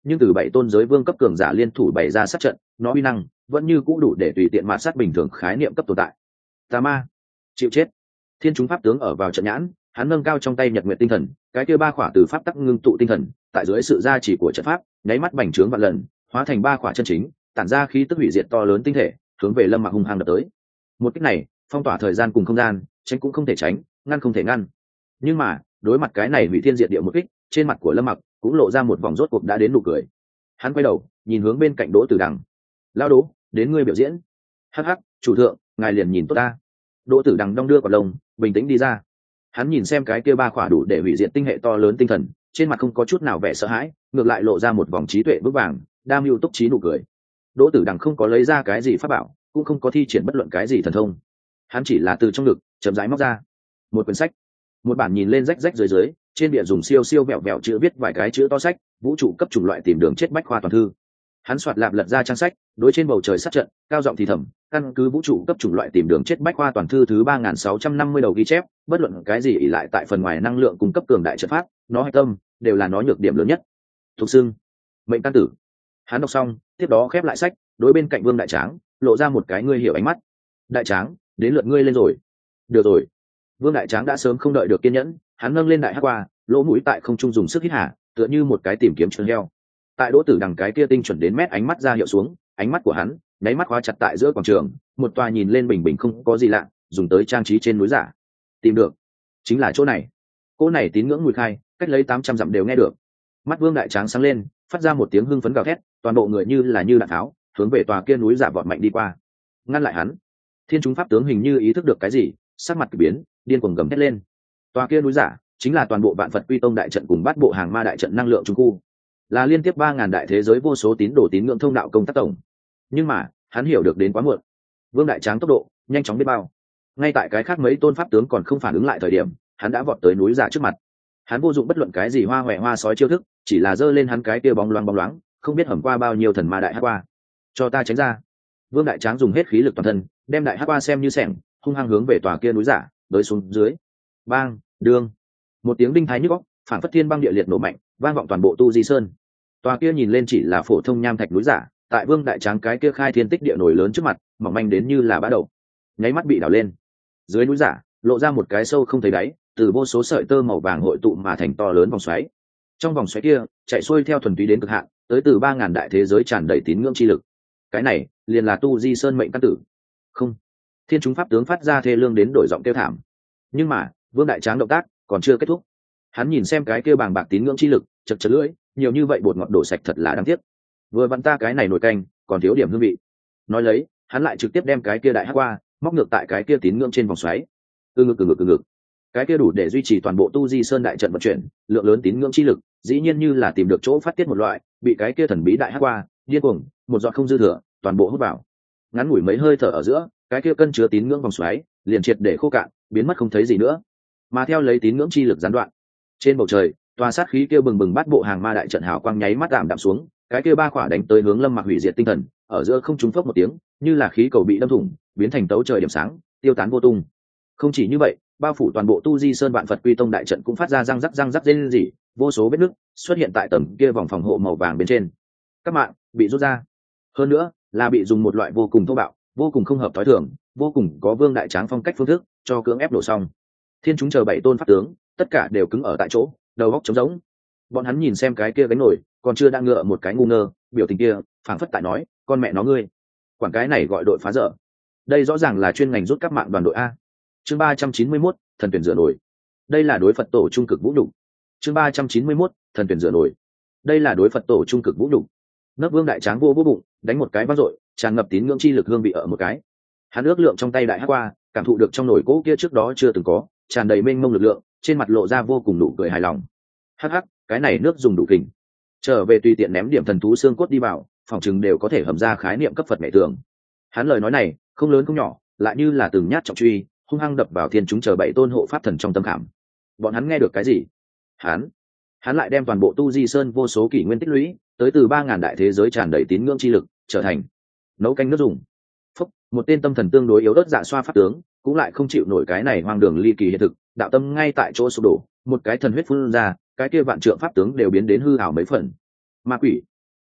nhưng từ bảy tôn giới vương cấp cường giả liên thủ bày ra sát trận, nó uy năng vẫn như cũ đủ để tùy tiện mạt sát bình thường khái niệm cấp tồn tại. Tà ma, chịu chết. Thiên chúng pháp tướng ở vào trận nhãn, hắn nâng cao trong tay nhật nguyện tinh thần, cái kia ba khỏa từ pháp tắc ngưng tụ tinh thần, tại dưới sự gia trì của trận pháp, nháy mắt bành trướng vạn lần, hóa thành ba khỏa chân chính, tản ra khí tức hủy diệt to lớn tinh thể, hướng về Lâm Mặc hung hăng đập tới. Một kích này, phong tỏa thời gian cùng không gian, tránh cũng không thể tránh, ngăn không thể ngăn. Nhưng mà, đối mặt cái này hủy thiên diệt địa một kích, trên mặt của Lâm Mặc cũng lộ ra một vòng rốt cuộc đã đến nụ cười. Hắn quay đầu, nhìn hướng bên cạnh Đỗ Tử Đằng. "Lão Đỗ, đến ngươi biểu diễn." "Hắc hắc, chủ thượng, ngài liền nhìn tốt ta." Đỗ Tử Đằng đong đưa quả lông, bình tĩnh đi ra. Hắn nhìn xem cái kia ba khỏa đủ để hủy diệt tinh hệ to lớn tinh thần, trên mặt không có chút nào vẻ sợ hãi, ngược lại lộ ra một vòng trí tuệ vững vàng, đam mưu túc trí nụ cười. Đỗ Tử Đằng không có lấy ra cái gì pháp bảo, cũng không có thi triển bất luận cái gì thần thông. Hắn chỉ là từ trong ngực chậm rãi móc ra một quyển sách, một bản nhìn lên rách rách dưới dưới, trên bìa dùng siêu siêu vẹo vẹo chữ viết vài cái chữ to sách, vũ trụ cấp chủng loại tìm đường chết bách khoa toàn thư. Hắn soạt lạp lật ra trang sách, đối trên bầu trời sát trận, cao giọng thì thầm, căn cứ vũ trụ cấp chủng loại tìm đường chết bách khoa toàn thư thứ ba nghìn sáu trăm năm mươi đầu ghi chép, bất luận cái gì ỷ lại tại phần ngoài năng lượng cung cấp cường đại trận pháp, nó hạch tâm đều là nó nhược điểm lớn nhất. Thuộc xưng mệnh căn tử. Hắn đọc xong, tiếp đó khép lại sách, đối bên cạnh Vương Đại Tráng lộ ra một cái ngươi hiểu ánh mắt. "Đại Tráng, đến lượt ngươi lên rồi." "Được rồi." Vương Đại Tráng đã sớm không đợi được kiên nhẫn, hắn nâng lên đại hắc qua, lỗ mũi tại không trung dùng sức hít hà, tựa như một cái tìm kiếm chân heo. Tại Đỗ Tử Đằng cái kia tinh chuẩn đến mét ánh mắt ra hiệu xuống, ánh mắt của hắn nháy mắt khóa chặt tại giữa quảng trường, một tòa nhìn lên bình bình không có gì lạ, dùng tới trang trí trên núi giả. Tìm được, chính là chỗ này. Cỗ này tín ngưỡng mùi khai, cách lấy tám trăm dặm đều nghe được. Mắt Vương Đại Tráng sáng lên, phát ra một tiếng hưng phấn gào thét, toàn bộ người như là như đạn tháo, hướng về tòa kia núi giả vọt mạnh đi qua. Ngăn lại hắn. Thiên chúng pháp tướng hình như ý thức được cái gì, sắc mặt kỳ biến, điên cuồng gầm thét lên. Tòa kia núi giả chính là toàn bộ vạn Phật Quy Tông đại trận cùng bát bộ hàng ma đại trận năng lượng trung khu, là liên tiếp ba ngàn đại thế giới vô số tín đồ tín ngưỡng thông đạo công tác tổng. Nhưng mà hắn hiểu được đến quá muộn. Vương Đại Tráng tốc độ nhanh chóng biết bao, ngay tại cái khác mấy tôn pháp tướng còn không phản ứng lại thời điểm, hắn đã vọt tới núi giả trước mặt. Hắn vô dụng bất luận cái gì hoa hoẹ hoa sói chiêu thức, chỉ là giơ lên hắn cái kia bóng loáng bóng loáng, không biết hầm qua bao nhiêu thần ma đại hắc qua. "Cho ta tránh ra." Vương Đại Tráng dùng hết khí lực toàn thân, đem đại hắc qua xem như xẻng, hung hăng hướng về tòa kia núi giả tới xuống dưới. Bang, đương, một tiếng đinh thái nhức óc, phản phất thiên băng địa liệt nổ mạnh, vang vọng toàn bộ Tu Di Sơn. Tòa kia nhìn lên chỉ là phổ thông nham thạch núi giả, tại Vương Đại Tráng cái kia khai thiên tích địa nổi lớn trước mặt, mỏng manh đến như là bã đậu, nháy mắt bị đảo lên. Dưới núi giả lộ ra một cái sâu không thấy đáy, từ vô số sợi tơ màu vàng hội tụ mà thành to lớn vòng xoáy. Trong vòng xoáy kia chạy xuôi theo thuần túy đến cực hạn, tới từ ba ngàn đại thế giới tràn đầy tín ngưỡng chi lực. Cái này liền là Tu Di Sơn mệnh căn tử. Không, thiên chúng pháp tướng phát ra thê lương đến đổi giọng kêu thảm. Nhưng mà Vương Đại Tráng động tác còn chưa kết thúc. Hắn nhìn xem cái kia bàng bạc tín ngưỡng chi lực, chật chật lưỡi, nhiều như vậy bột ngọt đổ sạch thật là đáng tiếc. Vừa vặn ta cái này nồi canh còn thiếu điểm hương vị. Nói lấy, hắn lại trực tiếp đem cái kia đại hắc qua móc ngược tại cái kia tín ngưỡng trên vòng xoáy. Từ ngực từ ngực từ ngực. Cái kia đủ để duy trì toàn bộ Tu Di Sơn đại trận vận chuyển, lượng lớn tín ngưỡng chi lực, dĩ nhiên như là tìm được chỗ phát tiết một loại, bị cái kia thần bí đại hắc qua điên cuồng, một giọt không dư thừa, toàn bộ hút vào. Ngắn ngủi mấy hơi thở ở giữa, cái kia cân chứa tín ngưỡng vòng xoáy liền triệt để khô cạn, biến mất không thấy gì nữa. Mà theo lấy tín ngưỡng chi lực gián đoạn, trên bầu trời tòa sát khí kia bừng bừng bát bộ hàng ma đại trận hào quang nháy mắt giảm đạm xuống, cái kia ba khỏa đánh tới hướng Lâm Mặc hủy diệt tinh thần, ở giữa không trúng phốc một tiếng, như là khí cầu bị đâm thủng, biến thành tấu trời điểm sáng, tiêu tán vô tung. Không chỉ như vậy, bao phủ toàn bộ Tu Di Sơn vạn Phật Quy Tông đại trận cũng phát ra răng rắc răng rắc rên rỉ, vô số vết nứt xuất hiện tại tầng kia vòng phòng hộ màu vàng bên trên. Các mạng bị rút ra, hơn nữa là bị dùng một loại vô cùng thô bạo, vô cùng không hợp thói thường, vô cùng có Vương Đại Tráng phong cách phương thức cho cưỡng ép đổ xong. Thiên chúng chờ bảy tôn pháp tướng, tất cả đều cứng ở tại chỗ, đầu óc trống rỗng. Bọn hắn nhìn xem cái kia gánh nổi, còn chưa đang ngựa một cái ngu ngơ, biểu tình kia phảng phất tại nói, con mẹ nó ngươi, quản cái này gọi đội phá dở. Đây rõ ràng là chuyên ngành rút các mạng đoàn đội a. Chương ba trăm chín mươi mốt, thần tuyển dựa nổi. Đây là đối Phật tổ trung cực vũ đủ. Chương ba trăm chín mươi mốt, thần tuyển dựa nổi. Đây là đối Phật tổ trung cực vũ đủ. Nấc Vương Đại Tráng vô vô bụng, đánh một cái vang dội, tràn ngập tín ngưỡng chi lực hương vị ở một cái. Hắn ước lượng trong tay đại hắc qua, cảm thụ được trong nồi cỗ kia trước đó chưa từng có, tràn đầy mênh mông lực lượng, trên mặt lộ ra vô cùng nụ cười hài lòng. Hắc hắc, cái này nước dùng đủ kình. Trở về tùy tiện ném điểm thần thú xương cốt đi vào, phòng chừng đều có thể hầm ra khái niệm cấp Phật mẹ tường. Hắn lời nói này, không lớn không nhỏ, lại như là từng nhát trọng truy, hung hăng đập vào thiên chúng chờ bảy tôn hộ pháp thần trong tâm khảm. Bọn hắn nghe được cái gì? Hắn, hắn lại đem toàn bộ Tu Di Sơn vô số kỷ nguyên tích lũy, tới từ ba ngàn đại thế giới tràn đầy tín ngưỡng chi lực, trở thành nấu canh nước dùng. Phúc, một tên tâm thần tương đối yếu ớt dạ xoa pháp tướng, cũng lại không chịu nổi cái này hoang đường ly kỳ hiện thực, đạo tâm ngay tại chỗ sụp đổ, một cái thần huyết phun ra, cái kia vạn trượng pháp tướng đều biến đến hư ảo mấy phần. Ma quỷ,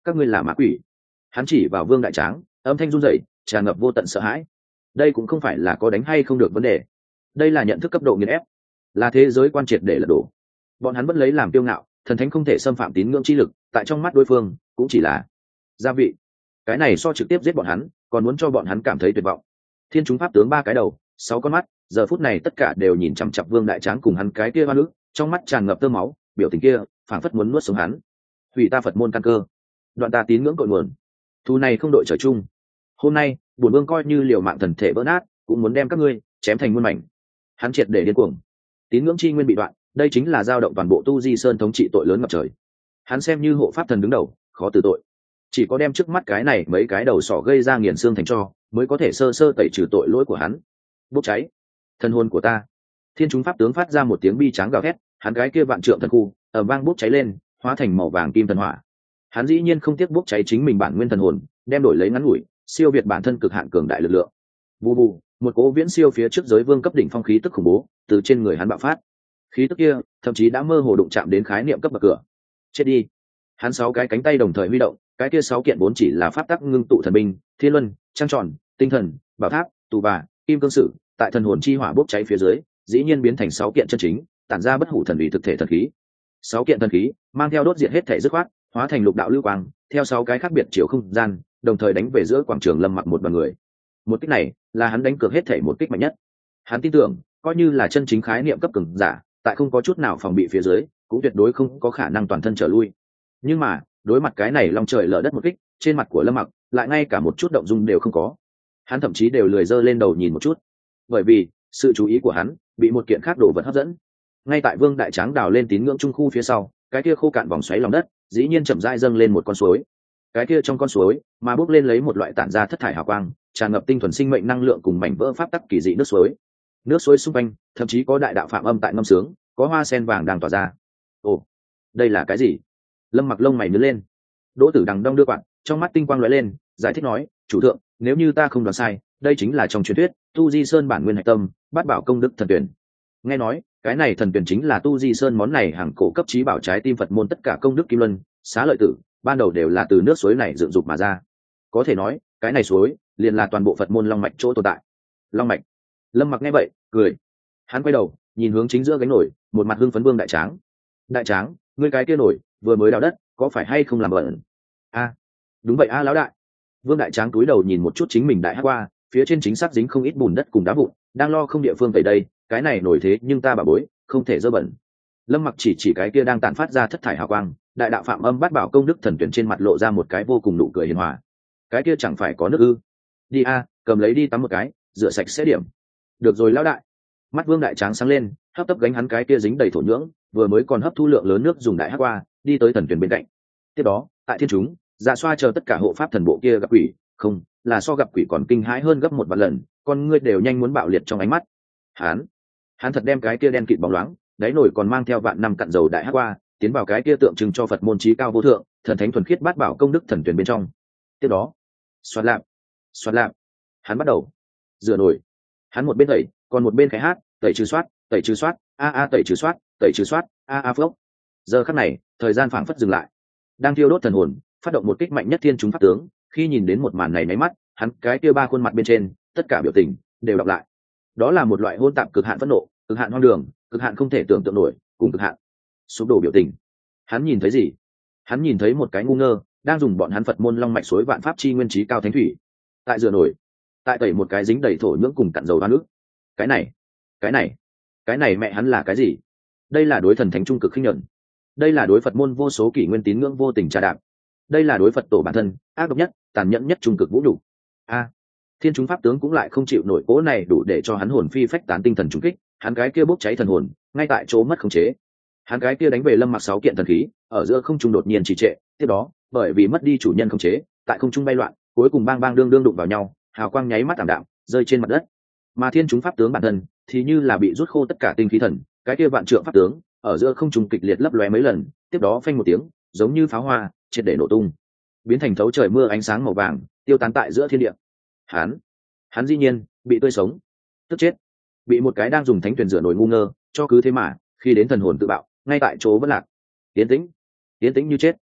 các ngươi là ma quỷ. Hắn chỉ vào Vương Đại Tráng, âm thanh run rẩy, tràn ngập vô tận sợ hãi. Đây cũng không phải là có đánh hay không được vấn đề, đây là nhận thức cấp độ nghiền ép, là thế giới quan triệt để lật đổ. Bọn hắn vẫn lấy làm kiêu ngạo, thần thánh không thể xâm phạm tín ngưỡng chi lực, tại trong mắt đối phương cũng chỉ là gia vị. Cái này so trực tiếp giết bọn hắn còn muốn cho bọn hắn cảm thấy tuyệt vọng. Thiên chúng pháp tướng ba cái đầu, sáu con mắt, giờ phút này tất cả đều nhìn chằm chằm Vương Đại Tráng cùng hắn cái kia hoa nữ, trong mắt tràn ngập tơ máu, biểu tình kia phảng phất muốn nuốt sống hắn. Hủy ta Phật môn căn cơ, đoạn ta tín ngưỡng cội nguồn, thù này không đội trời chung. Hôm nay bổn vương coi như liều mạng thần thể vỡ nát cũng muốn đem các ngươi chém thành muôn mảnh. Hắn triệt để điên cuồng, tín ngưỡng chi nguyên bị đoạn, đây chính là dao động toàn bộ Tu Di Sơn thống trị tội lớn ngập trời. Hắn xem như hộ pháp thần đứng đầu, khó từ tội, chỉ có đem trước mắt cái này mấy cái đầu sỏ gây ra nghiền xương thành tro mới có thể sơ sơ tẩy trừ tội lỗi của hắn. Bốc cháy thân hồn của ta. Thiên chúng pháp tướng phát ra một tiếng bi tráng gào thét, hắn cái kia vạn trượng thần khu ầm vang bốc cháy lên, hóa thành màu vàng kim thần hỏa. Hắn dĩ nhiên không tiếc bốc cháy chính mình bản nguyên thần hồn, đem đổi lấy ngắn ngủi siêu việt bản thân cực hạn cường đại lực lượng. Vù vù, một cỗ viễn siêu phía trước giới vương cấp đỉnh phong khí tức khủng bố từ trên người hắn bạo phát. Khí tức kia thậm chí đã mơ hồ đụng chạm đến khái niệm cấp bậc cửa. Chết đi. Hắn sáu cái cánh tay đồng thời huy động, cái kia sáu kiện vốn chỉ là pháp tắc ngưng tụ thần binh, thiên luân, trăng tròn, tinh thần, bảo tháp, tù bà, kim cương sử, tại thần hồn chi hỏa bốc cháy phía dưới, dĩ nhiên biến thành sáu kiện chân chính, tản ra bất hủ thần uy thực thể thần khí. Sáu kiện thần khí mang theo đốt diệt hết thể dứt khoát, hóa thành lục đạo lưu quang, theo sáu cái khác biệt chiều không gian, đồng thời đánh về giữa quảng trường Lâm Mặc một đoàn người. Một kích này là hắn đánh cược hết thể một kích mạnh nhất. Hắn tin tưởng, coi như là chân chính khái niệm cấp cường giả, tại không có chút nào phòng bị phía dưới, cũng tuyệt đối không có khả năng toàn thân trở lui. Nhưng mà đối mặt cái này long trời lở đất một kích, trên mặt của Lâm Mặc lại ngay cả một chút động dung đều không có. Hắn thậm chí đều lười giơ lên đầu nhìn một chút, bởi vì sự chú ý của hắn bị một kiện khác đồ vật hấp dẫn. Ngay tại Vương Đại Tráng đào lên tín ngưỡng trung khu phía sau, cái kia khô cạn vòng xoáy lòng đất dĩ nhiên chậm rãi dâng lên một con suối. Cái kia trong con suối mà bốc lên lấy một loại tản ra thất thải hào quang, tràn ngập tinh thuần sinh mệnh năng lượng cùng mảnh vỡ pháp tắc kỳ dị nước suối. Nước suối xung quanh thậm chí có đại đạo phạm âm tại ngâm sướng, có hoa sen vàng đang tỏa ra. Ồ, đây là cái gì? Lâm Mặc lông mày nhướng lên. Đỗ Tử Đằng đong đưa quạt, trong mắt tinh quang lóe lên, giải thích nói, chủ thượng, nếu như ta không đoán sai, đây chính là trong truyền thuyết Tu Di Sơn bản nguyên hạch tâm, bát bảo công đức thần tuyển. Nghe nói cái này thần tuyển chính là Tu Di Sơn món này hàng cổ cấp trí bảo trái tim Phật môn tất cả công đức kim luân, xá lợi tử, ban đầu đều là từ nước suối này dựng dục mà ra. Có thể nói cái này suối liền là toàn bộ Phật môn long mạch chỗ tồn tại. Long mạch. Lâm Mặc nghe vậy cười, hắn quay đầu nhìn hướng chính giữa gánh nổi, một mặt hưng phấn Vương Đại Tráng. Đại Tráng, ngươi cái kia nổi vừa mới đào đất, có phải hay không làm bẩn? A, đúng vậy a lão đại. Vương Đại Tráng cúi đầu nhìn một chút chính mình đại hắc qua, phía trên chính xác dính không ít bùn đất cùng đá vụn, đang lo không địa phương tẩy đây, cái này nổi thế nhưng ta bảo bối, không thể dơ bẩn. Lâm Mặc chỉ chỉ cái kia đang tản phát ra thất thải hào quang, đại đạo phạm âm bát bảo công đức thần tuyển, trên mặt lộ ra một cái vô cùng nụ cười hiền hòa. Cái kia chẳng phải có nước ư? Đi a, cầm lấy đi tắm một cái, rửa sạch sẽ điểm. Được rồi lão đại. Mắt Vương Đại Tráng sáng lên, hấp tấp gánh hắn cái kia dính đầy thổ nhưỡng, vừa mới còn hấp thu lượng lớn nước dùng đại hắc qua, đi tới thần tuyển bên cạnh. Tiếp đó, tại thiên chúng, dạ xoa chờ tất cả hộ pháp thần bộ kia gặp quỷ, không, là so gặp quỷ còn kinh hãi hơn gấp một vạn lần, con ngươi đều nhanh muốn bạo liệt trong ánh mắt. Hắn, hắn thật đem cái kia đen kịt bóng loáng, đáy nổi còn mang theo vạn năm cặn dầu đại hắc qua, tiến vào cái kia tượng trưng cho Phật môn chí cao vô thượng, thần thánh thuần khiết bát bảo công đức thần tuyển bên trong. Tiếp đó, xoát lạp, xoát lạp, hắn bắt đầu rửa nổi. Hắn một bên tẩy, còn một bên khẽ hát, tẩy trừ soát, tẩy trừ soát, a a tẩy trừ soát, tẩy trừ soát, a a phốc. Giờ khắc này, thời gian phảng phất dừng lại. Đang thiêu đốt thần hồn, phát động một kích mạnh nhất thiên chúng pháp tướng, khi nhìn đến một màn này nháy mắt, hắn cái kia ba khuôn mặt bên trên, tất cả biểu tình đều đọc lại. Đó là một loại hỗn tạp cực hạn phẫn nộ, cực hạn hoang đường, cực hạn không thể tưởng tượng nổi, cùng cực hạn sụp đổ biểu tình. Hắn nhìn thấy gì? Hắn nhìn thấy một cái ngu ngơ, đang dùng bọn hắn Phật môn long mạch suối vạn pháp chi nguyên trí cao thánh thủy, tại rửa nổi, tại tẩy một cái dính đầy thổ nhưỡng cùng cặn dầu hoa nước. Cái này, cái này, cái này mẹ hắn là cái gì? Đây là đối thần thánh trung cực khinh nhẫn. Đây là đối Phật môn vô số kỷ nguyên tín ngưỡng vô tình trà đạp. Đây là đối Phật tổ bản thân ác độc nhất, tàn nhẫn nhất trung cực vũ nhục. A, thiên chúng pháp tướng cũng lại không chịu nổi cố này đủ để cho hắn hồn phi phách tán tinh thần trung kích, hắn cái kia bốc cháy thần hồn, ngay tại chỗ mất khống chế. Hắn cái kia đánh về Lâm Mặc sáu kiện thần khí, ở giữa không trung đột nhiên trì trệ, tiếp đó, bởi vì mất đi chủ nhân khống chế, tại không trung bay loạn, cuối cùng bang bang đương đương đụng vào nhau, hào quang nháy mắt tạm đạm, rơi trên mặt đất. Mà thiên chúng pháp tướng bản thân thì như là bị rút khô tất cả tinh khí thần, cái kia vạn trượng pháp tướng ở giữa không trung kịch liệt lấp lóe mấy lần, tiếp đó phanh một tiếng, giống như pháo hoa, triệt để nổ tung, biến thành thấu trời mưa ánh sáng màu vàng, tiêu tán tại giữa thiên địa. Hắn, hắn dĩ nhiên bị tươi sống, tức chết, bị một cái đang dùng thánh tuyển rửa nổi ngu ngơ, cho cứ thế mà khi đến thần hồn tự bạo, ngay tại chỗ vẫn lạc. Tiến tĩnh, tiến tĩnh như chết.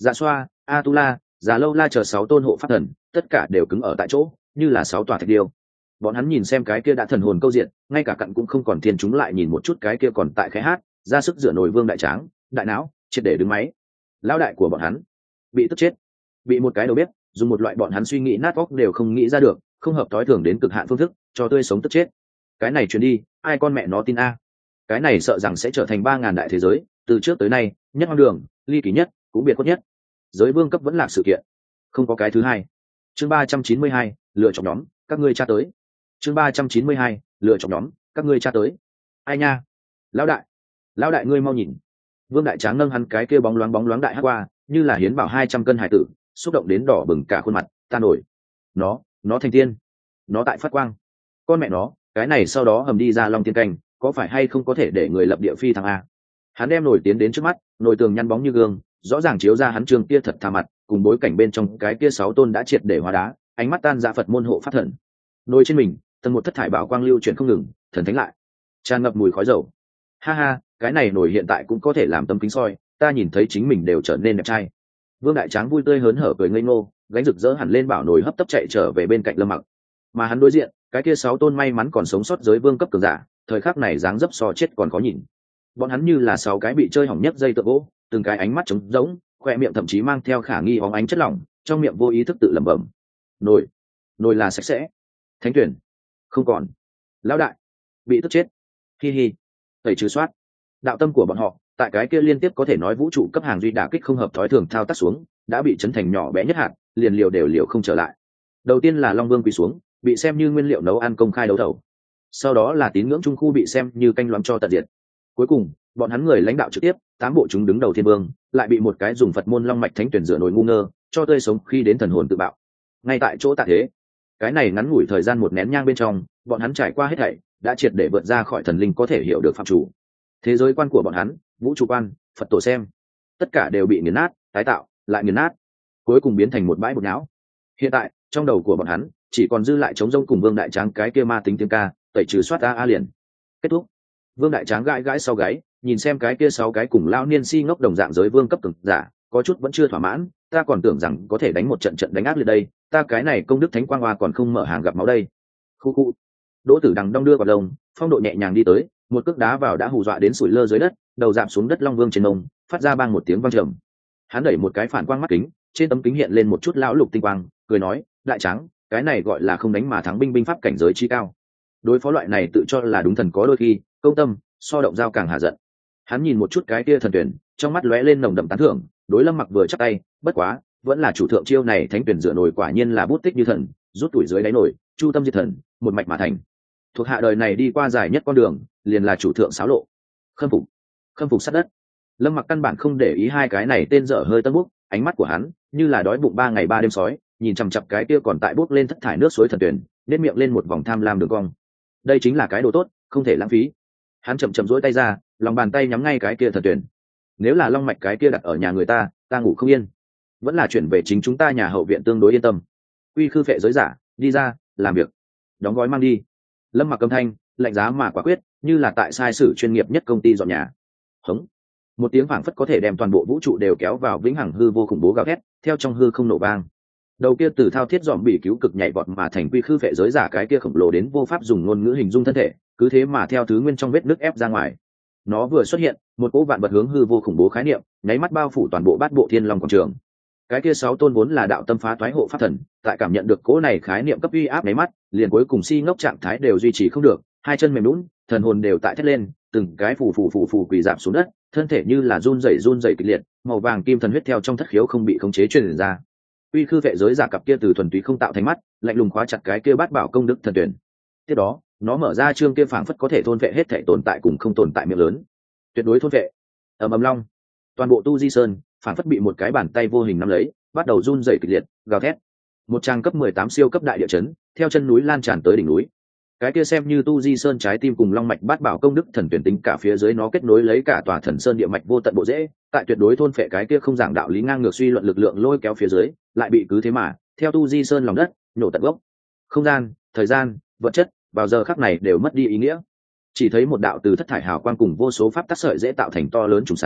Dạ xoa, Atula, Già Lâu La chờ sáu tôn hộ pháp thần, tất cả đều cứng ở tại chỗ, như là sáu tòa thạch điêu. Bọn hắn nhìn xem cái kia đã thần hồn câu diện, ngay cả cặn cũng không còn tiền, chúng lại nhìn một chút cái kia còn tại khẽ hát, ra sức dựa nổi Vương Đại Tráng, đại não, triệt để đứng máy. Lão đại của bọn hắn bị tức chết, bị một cái đầu bếp dùng một loại bọn hắn suy nghĩ nát óc đều không nghĩ ra được, không hợp tối thường đến cực hạn phương thức, cho tươi sống tức chết. Cái này truyền đi, ai con mẹ nó tin a? Cái này sợ rằng sẽ trở thành ba ngàn đại thế giới, từ trước tới nay, nhất hoang đường, ly kỳ nhất, cũng biệt khuất nhất. Giới vương cấp vẫn là sự kiện, không có cái thứ hai. Chương ba trăm chín mươi hai, lựa chọn nhóm, các ngươi tra tới. Chương ba trăm chín mươi hai, lựa chọn nhóm, các ngươi tra tới. Ai nha? Lão đại, lão đại ngươi mau nhìn. Vương Đại Tráng nâng hắn cái kia bóng loáng bóng loáng đại hắc qua, như là hiến bảo hai trăm cân hải tử, xúc động đến đỏ bừng cả khuôn mặt, ta nổi. Nó, nó thành tiên, nó tại phát quang. Con mẹ nó, cái này sau đó hầm đi ra long tiên canh, có phải hay không có thể để người lập địa phi thăng a? Hắn đem nổi tiến đến trước mắt, nồi tường nhăn bóng như gương, rõ ràng chiếu ra hắn trường kia thật thà mặt, cùng bối cảnh bên trong cái kia sáu tôn đã triệt để hóa đá, ánh mắt tan dạ Phật môn hộ pháp thần. Nồi trên mình, tầng một thất thải bảo quang lưu chuyển không ngừng, thần thánh lại, tràn ngập mùi khói dầu. Ha ha, cái này nổi hiện tại cũng có thể làm tấm kính soi, ta nhìn thấy chính mình đều trở nên đẹp trai. Vương Đại Tráng vui tươi hớn hở cười ngây ngô, gánh rực rỡ hẳn lên bảo nổi hấp tấp chạy trở về bên cạnh Lâm Mặc. Mà hắn đối diện, cái kia sáu tôn may mắn còn sống sót giới vương cấp cường giả, thời khắc này dáng dấp so chết còn khó nhìn. Bọn hắn như là sáu cái bị chơi hỏng nhất dây tượng gỗ, từng cái ánh mắt trống rỗng, khoe miệng thậm chí mang theo khả nghi bóng ánh chất lỏng, trong miệng vô ý thức tự lẩm bẩm. Nổi, nổi là sạch sẽ. Thánh tuyển, không còn. Lão đại, bị tức chết. Hi hi, tẩy trừ soát. Đạo tâm của bọn họ, tại cái kia liên tiếp có thể nói vũ trụ cấp hàng duy đả kích không hợp thói thường thao tác xuống, đã bị chấn thành nhỏ bé nhất hạt, liền liều đều liều không trở lại. Đầu tiên là Long Vương quỳ xuống, bị xem như nguyên liệu nấu ăn công khai đấu thầu. Sau đó là tín ngưỡng trung khu bị xem như canh loãng cho tận diệt. Cuối cùng, bọn hắn người lãnh đạo trực tiếp, tám bộ chúng đứng đầu thiên vương, lại bị một cái dùng Phật môn long mạch thánh tuyển dựa nổi ngu ngơ, cho tươi sống khi đến thần hồn tự bạo. Ngay tại chỗ tạ thế, cái này ngắn ngủi thời gian một nén nhang bên trong, bọn hắn trải qua hết thảy, đã triệt để vượt ra khỏi thần linh có thể hiểu được phạm chủ. Thế giới quan của bọn hắn, vũ trụ quan, Phật tổ xem, tất cả đều bị nghiền nát, tái tạo, lại nghiền nát, cuối cùng biến thành một bãi bột não. Hiện tại, trong đầu của bọn hắn, chỉ còn dư lại trống rông cùng Vương Đại Tráng cái kia ma tính tiếng ca, tẩy trừ soát a a liền. Kết thúc. Vương Đại Tráng gãi gãi sau gáy, nhìn xem cái kia sáu cái cùng lao niên si ngốc đồng dạng giới vương cấp cường giả, có chút vẫn chưa thỏa mãn, ta còn tưởng rằng có thể đánh một trận trận đánh ác liệt đây, ta cái này công đức thánh quang hoa còn không mở hàng gặp máu đây. Khu khu. Đỗ Tử Đằng đong đưa vào lồng, phong độ nhẹ nhàng đi tới, một cước đá vào đã hù dọa đến sủi lơ dưới đất, đầu dạp xuống đất Long Vương trên mông, phát ra bang một tiếng vang trầm. Hắn đẩy một cái phản quang mắt kính, trên tấm kính hiện lên một chút lão lục tinh quang, cười nói, đại tráng, cái này gọi là không đánh mà thắng binh binh pháp cảnh giới chi cao. Đối phó loại này tự cho là đúng thần có đôi khi, công tâm, so động dao càng hạ giận. Hắn nhìn một chút cái kia thần tuyển, trong mắt lóe lên nồng đậm tán thưởng, đối Lâm Mặc vừa chắp tay, bất quá, vẫn là chủ thượng chiêu này thánh tuyển dựa nổi quả nhiên là bút tích như thần, rút tuổi dưới đáy nổi, chu tâm diệt thần, một mạch mà thành. Thuộc hạ đời này đi qua dài nhất con đường, liền là chủ thượng xáo lộ. Khâm phục, khâm phục sát đất. Lâm Mặc căn bản không để ý hai cái này tên dở hơi tân bút, ánh mắt của hắn như là đói bụng ba ngày ba đêm sói, nhìn chằm chằm cái kia còn tại bút lên thất thải nước suối thần tuyển, nét miệng lên một vòng tham lam đường cong. Đây chính là cái đồ tốt, không thể lãng phí. Hắn chậm chậm duỗi tay ra, lòng bàn tay nhắm ngay cái kia thần tuyển. Nếu là long mạch cái kia đặt ở nhà người ta, ta ngủ không yên. Vẫn là chuyển về chính chúng ta nhà hậu viện tương đối yên tâm. Uy khư phệ giới giả, đi ra, làm việc. Đóng gói mang đi. Lâm Mặc âm thanh, lạnh giá mà quả quyết, như là tại sai sử chuyên nghiệp nhất công ty dọn nhà. Hống. Một tiếng phảng phất có thể đem toàn bộ vũ trụ đều kéo vào vĩnh hằng hư vô khủng bố gào thét, theo trong hư không nổ vang. Đầu kia từ thao thiết dòm bị cứu cực nhảy vọt mà thành quy khư phệ giới giả cái kia khổng lồ đến vô pháp dùng ngôn ngữ hình dung thân thể, cứ thế mà theo thứ nguyên trong vết nước ép ra ngoài. Nó vừa xuất hiện, một cỗ vạn vật hướng hư vô khủng bố khái niệm, nháy mắt bao phủ toàn bộ bát bộ thiên long quảng trường. Cái kia sáu tôn vốn là đạo tâm phá toái hộ pháp thần, tại cảm nhận được cỗ này khái niệm cấp uy áp nháy mắt, liền cuối cùng si ngốc trạng thái đều duy trì không được, hai chân mềm nhũn, thần hồn đều tại thét lên, từng cái phù phù phù phù quỳ rạp xuống đất, thân thể như là run rẩy run rẩy kịch liệt, màu vàng kim thần huyết theo trong thất khiếu không bị khống chế truyền ra. Uy khư vệ giới giả cặp kia từ thuần túy không tạo thành mắt, lạnh lùng khóa chặt cái kia bát bảo công đức thần tuyển. Tiếp đó, nó mở ra chương kia phảng phất có thể thôn vệ hết thể tồn tại cùng không tồn tại miệng lớn, tuyệt đối thôn vệ. Ầm ầm long, toàn bộ tu di sơn phảng phất bị một cái bàn tay vô hình nắm lấy, bắt đầu run rẩy kịch liệt, gào thét. Một trang cấp mười tám siêu cấp đại địa chấn, theo chân núi lan tràn tới đỉnh núi. Cái kia xem như tu di sơn trái tim cùng long mạch bát bảo công đức thần tuyển tính cả phía dưới nó kết nối lấy cả tòa thần sơn địa mạch vô tận bộ rễ, tại tuyệt đối thôn phệ cái kia không giảng đạo lý ngang ngược suy luận lực lượng lôi kéo phía dưới, lại bị cứ thế mà theo tu di sơn lòng đất nhổ tận gốc. Không gian, thời gian, vật chất vào giờ khắc này đều mất đi ý nghĩa, chỉ thấy một đạo từ thất thải hào quang cùng vô số pháp tắc sợi dễ tạo thành to lớn trùng sáng,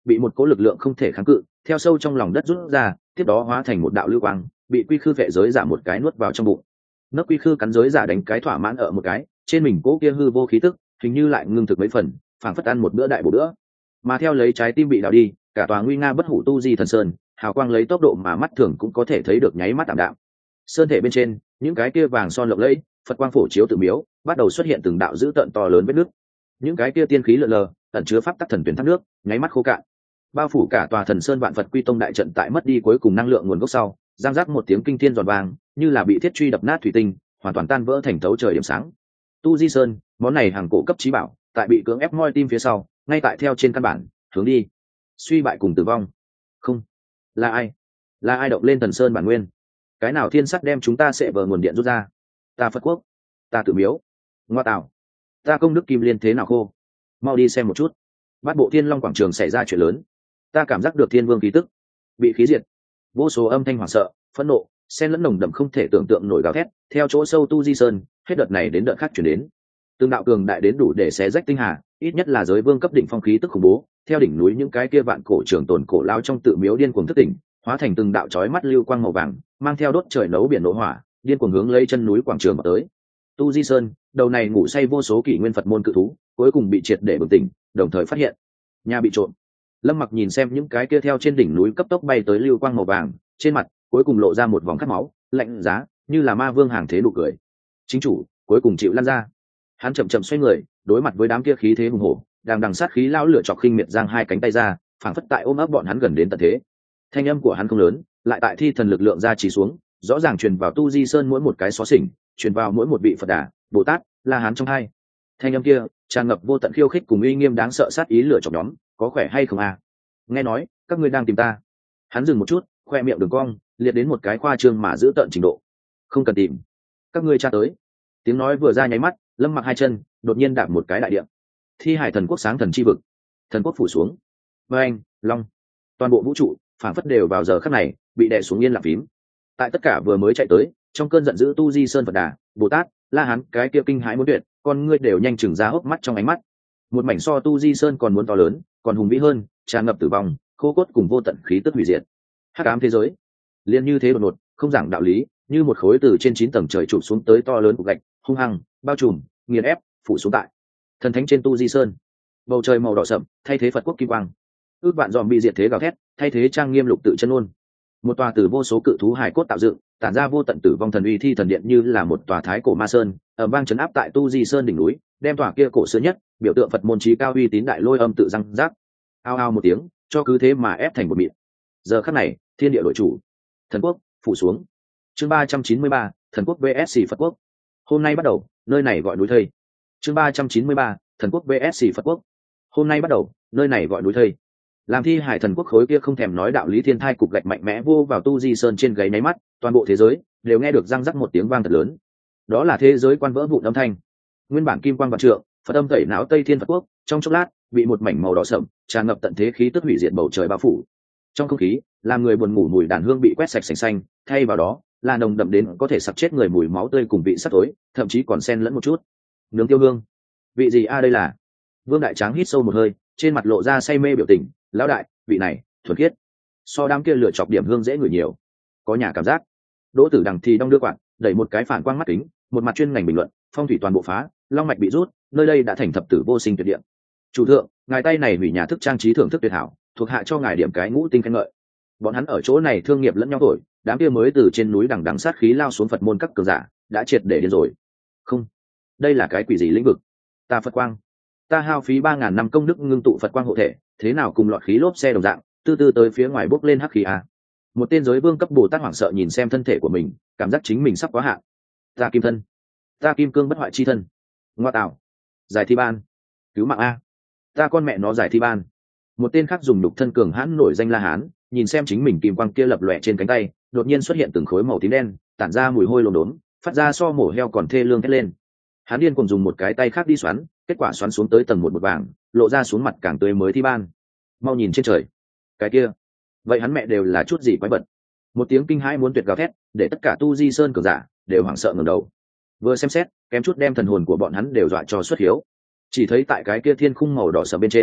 bị một cỗ lực lượng không thể kháng cự theo sâu trong lòng đất rút ra, tiếp đó hóa thành một đạo lưu quang, bị quy khư vệ giới giả một cái nuốt vào trong bụng. Nấc quy khư cắn giới giả đánh cái thỏa mãn ở một cái, trên mình cỗ kia hư vô khí tức hình như lại ngưng thực mấy phần, phảng phất ăn một bữa đại bổ bữa. Mà theo lấy trái tim bị đào đi, cả tòa nguy nga bất hủ tu di thần sơn hào quang lấy tốc độ mà mắt thường cũng có thể thấy được nháy mắt tạm đạm. Sơn thể bên trên những cái kia vàng son lộng lẫy, phật quang phổ chiếu tự miếu bắt đầu xuất hiện từng đạo dữ tợn to lớn vết nước. Những cái kia tiên khí lượn lờ ẩn chứa pháp tắc thần tuyển thác nước nháy mắt khô cạn, bao phủ cả tòa thần sơn vạn Phật quy tông đại trận. Tại mất đi cuối cùng năng lượng nguồn gốc sau, giang giác một tiếng kinh thiên giòn vàng, như là bị thiết truy đập nát thủy tinh, hoàn toàn tan vỡ thành thấu trời điểm sáng. Tu Di Sơn, món này hàng cổ cấp trí bảo, tại bị cưỡng ép moi tim phía sau, ngay tại theo trên căn bản hướng đi suy bại cùng tử vong. Không, là ai? Là ai động lên thần sơn bản nguyên? Cái nào thiên sắt đem chúng ta sẽ vờ nguồn điện rút ra? Ta Phật quốc, ta Tử Miếu, ngoa tạo, ta công đức kim liên thế nào khô? Mau đi xem một chút. Bát bộ thiên long quảng trường xảy ra chuyện lớn, ta cảm giác được thiên vương khí tức bị khí diệt. Vô số âm thanh hoảng sợ, phẫn nộ, xen lẫn nồng đậm không thể tưởng tượng nổi gào thét theo chỗ sâu Tu Di Sơn hết đợt này đến đợt khác chuyển đến. Từng đạo cường đại đến đủ để xé rách tinh hà, ít nhất là giới vương cấp đỉnh phong khí tức khủng bố theo đỉnh núi những cái kia vạn cổ trường tồn cổ lao trong tự miếu điên cuồng thức tỉnh, hóa thành từng đạo chói mắt lưu quang màu vàng, mang theo đốt trời nấu biển nổ hỏa, điên cuồng hướng lấy chân núi quảng trường mà tới. Tu Di Sơn, đầu này ngủ say vô số kỷ nguyên Phật môn cự thú, cuối cùng bị triệt để bừng tỉnh, đồng thời phát hiện nhà bị trộm. Lâm Mặc nhìn xem những cái kia theo trên đỉnh núi cấp tốc bay tới lưu quang màu vàng, trên mặt cuối cùng lộ ra một vòng cắt máu, lạnh giá, như là ma vương hàng thế nụ cười. Chính chủ cuối cùng chịu lăn ra. Hắn chậm chậm xoay người, đối mặt với đám kia khí thế hùng hổ, đang đằng sát khí lao lửa chọc khinh miệt giang hai cánh tay ra, phảng phất tại ôm ấp bọn hắn gần đến tận thế. Thanh âm của hắn không lớn, lại tại thi thần lực lượng ra chỉ xuống, rõ ràng truyền vào Tu Di Sơn mỗi một cái xó xỉnh, truyền vào mỗi một vị Phật Đà, Bồ Tát, La Hán trong hai. Thanh âm kia tràn ngập vô tận khiêu khích cùng uy nghiêm đáng sợ sát ý lửa chọc nhóm, có khỏe hay không à? Nghe nói các ngươi đang tìm ta. Hắn dừng một chút, khoe miệng đường cong liệt đến một cái khoa trương mà giữ tận trình độ. Không cần tìm, các ngươi tra tới. Tiếng nói vừa ra nháy mắt, Lâm Mặc hai chân đột nhiên đạp một cái đại địa. Thi hải thần quốc sáng thần chi vực, thần quốc phủ xuống. Với anh, long, toàn bộ vũ trụ phản phất đều vào giờ khắc này bị đè xuống yên lặng phím. Tại tất cả vừa mới chạy tới trong cơn giận dữ Tu Di Sơn Phật Đà, Bồ Tát, La Hán, cái kia kinh hãi muốn tuyệt, con ngươi đều nhanh chừng ra hốc mắt trong ánh mắt. Một mảnh so Tu Di Sơn còn muốn to lớn, còn hùng vĩ hơn, tràn ngập tử vong, khô cốt cùng vô tận khí tức hủy diệt. Hắc ám thế giới, liên như thế đột ngột, không giảng đạo lý, như một khối từ trên chín tầng trời chụp xuống tới to lớn cục gạch, hung hăng, bao trùm, nghiền ép, phủ xuống tại thần thánh trên Tu Di Sơn. Bầu trời màu đỏ sậm, thay thế Phật quốc kim quang. Ước vạn dòm bị diệt thế gào thét, thay thế trang nghiêm lục tự chân ôn. Một tòa từ vô số cự thú hải cốt tạo dựng, tản ra vô tận tử vong thần uy thi thần điện như là một tòa thái cổ ma sơn, ở vang chấn áp tại Tu Di Sơn đỉnh núi, đem tòa kia cổ xưa nhất, biểu tượng Phật môn trí cao uy tín đại lôi âm tự răng rác. Ao ao một tiếng, cho cứ thế mà ép thành một mịn. Giờ khắc này, thiên địa đội chủ, thần quốc phủ xuống. Chương ba trăm chín mươi ba, thần quốc vs Phật quốc. Hôm nay bắt đầu, nơi này gọi núi thây. Chương ba trăm chín mươi ba, thần quốc vs Phật quốc. Hôm nay bắt đầu, nơi này gọi núi thây. Làm thi hải thần quốc khối kia không thèm nói đạo lý thiên thai cục gạch mạnh mẽ vô vào Tu Di Sơn trên gáy nháy mắt, toàn bộ thế giới đều nghe được răng rắc một tiếng vang thật lớn. Đó là thế giới quan vỡ vụn âm thanh. Nguyên bản kim quang vạn trượng, Phật âm tẩy não Tây Thiên Phật quốc, trong chốc lát bị một mảnh màu đỏ sậm tràn ngập tận thế khí tức hủy diệt bầu trời bao phủ. Trong không khí, làm người buồn ngủ mùi đàn hương bị quét sạch sành xanh, thay vào đó là nồng đậm đến có thể sặc chết người mùi máu tươi cùng vị sắt tối, thậm chí còn xen lẫn một chút nướng tiêu hương. Vị gì a đây là? Vương Đại Tráng hít sâu một hơi, trên mặt lộ ra say mê biểu tình. Lão đại, vị này thuần khiết, so đám kia lựa chọc điểm hương dễ ngửi nhiều. Có nhà cảm giác. Đỗ Tử Đằng thì đong đưa quạt, đẩy một cái phản quang mắt kính, một mặt chuyên ngành bình luận, phong thủy toàn bộ phá, long mạch bị rút, nơi đây đã thành thập tử vô sinh tuyệt địa. Chủ thượng, ngài tay này hủy nhà thức trang trí thưởng thức tuyệt hảo, thuộc hạ cho ngài điểm cái ngũ tinh khen ngợi. Bọn hắn ở chỗ này thương nghiệp lẫn nhau thổi, đám kia mới từ trên núi đằng đằng sát khí lao xuống Phật môn các cường giả đã triệt để điên rồi. Không, đây là cái quỷ gì lĩnh vực? Ta Phật quang, ta hao phí ba ngàn năm công đức ngưng tụ Phật quang hộ thể, thế nào cùng lọt khí lốp xe đồng dạng, từ từ tới phía ngoài bốc lên hắc khí à? Một tên giới vương cấp Bồ Tát hoảng sợ nhìn xem thân thể của mình, cảm giác chính mình sắp quá hạn. Ta kim thân, ta kim cương bất hoại chi thân. Ngoa tạo, giải thi ban, cứu mạng a, ta con mẹ nó giải thi ban. Một tên khác dùng nhục thân cường hãn nổi danh La Hán, nhìn xem chính mình kim quang kia lập lòe trên cánh tay, đột nhiên xuất hiện từng khối màu tím đen, tản ra mùi hôi lồn đốn, phát ra so mổ heo còn thê lương thét lên. Hắn điên cùng dùng một cái tay khác đi xoắn, kết quả xoắn xuống tới tầng một một vàng, lộ ra xuống mặt càng tươi mới thi ban. Mau nhìn trên trời, cái kia, vậy hắn mẹ đều là chút gì quái vật. Một tiếng kinh hãi muốn tuyệt gào thét, để tất cả Tu Di Sơn cường giả đều hoảng sợ ngẩng đầu. Vừa xem xét, kém chút đem thần hồn của bọn hắn đều dọa cho xuất hiếu. Chỉ thấy tại cái kia thiên khung màu đỏ sẫm bên trên,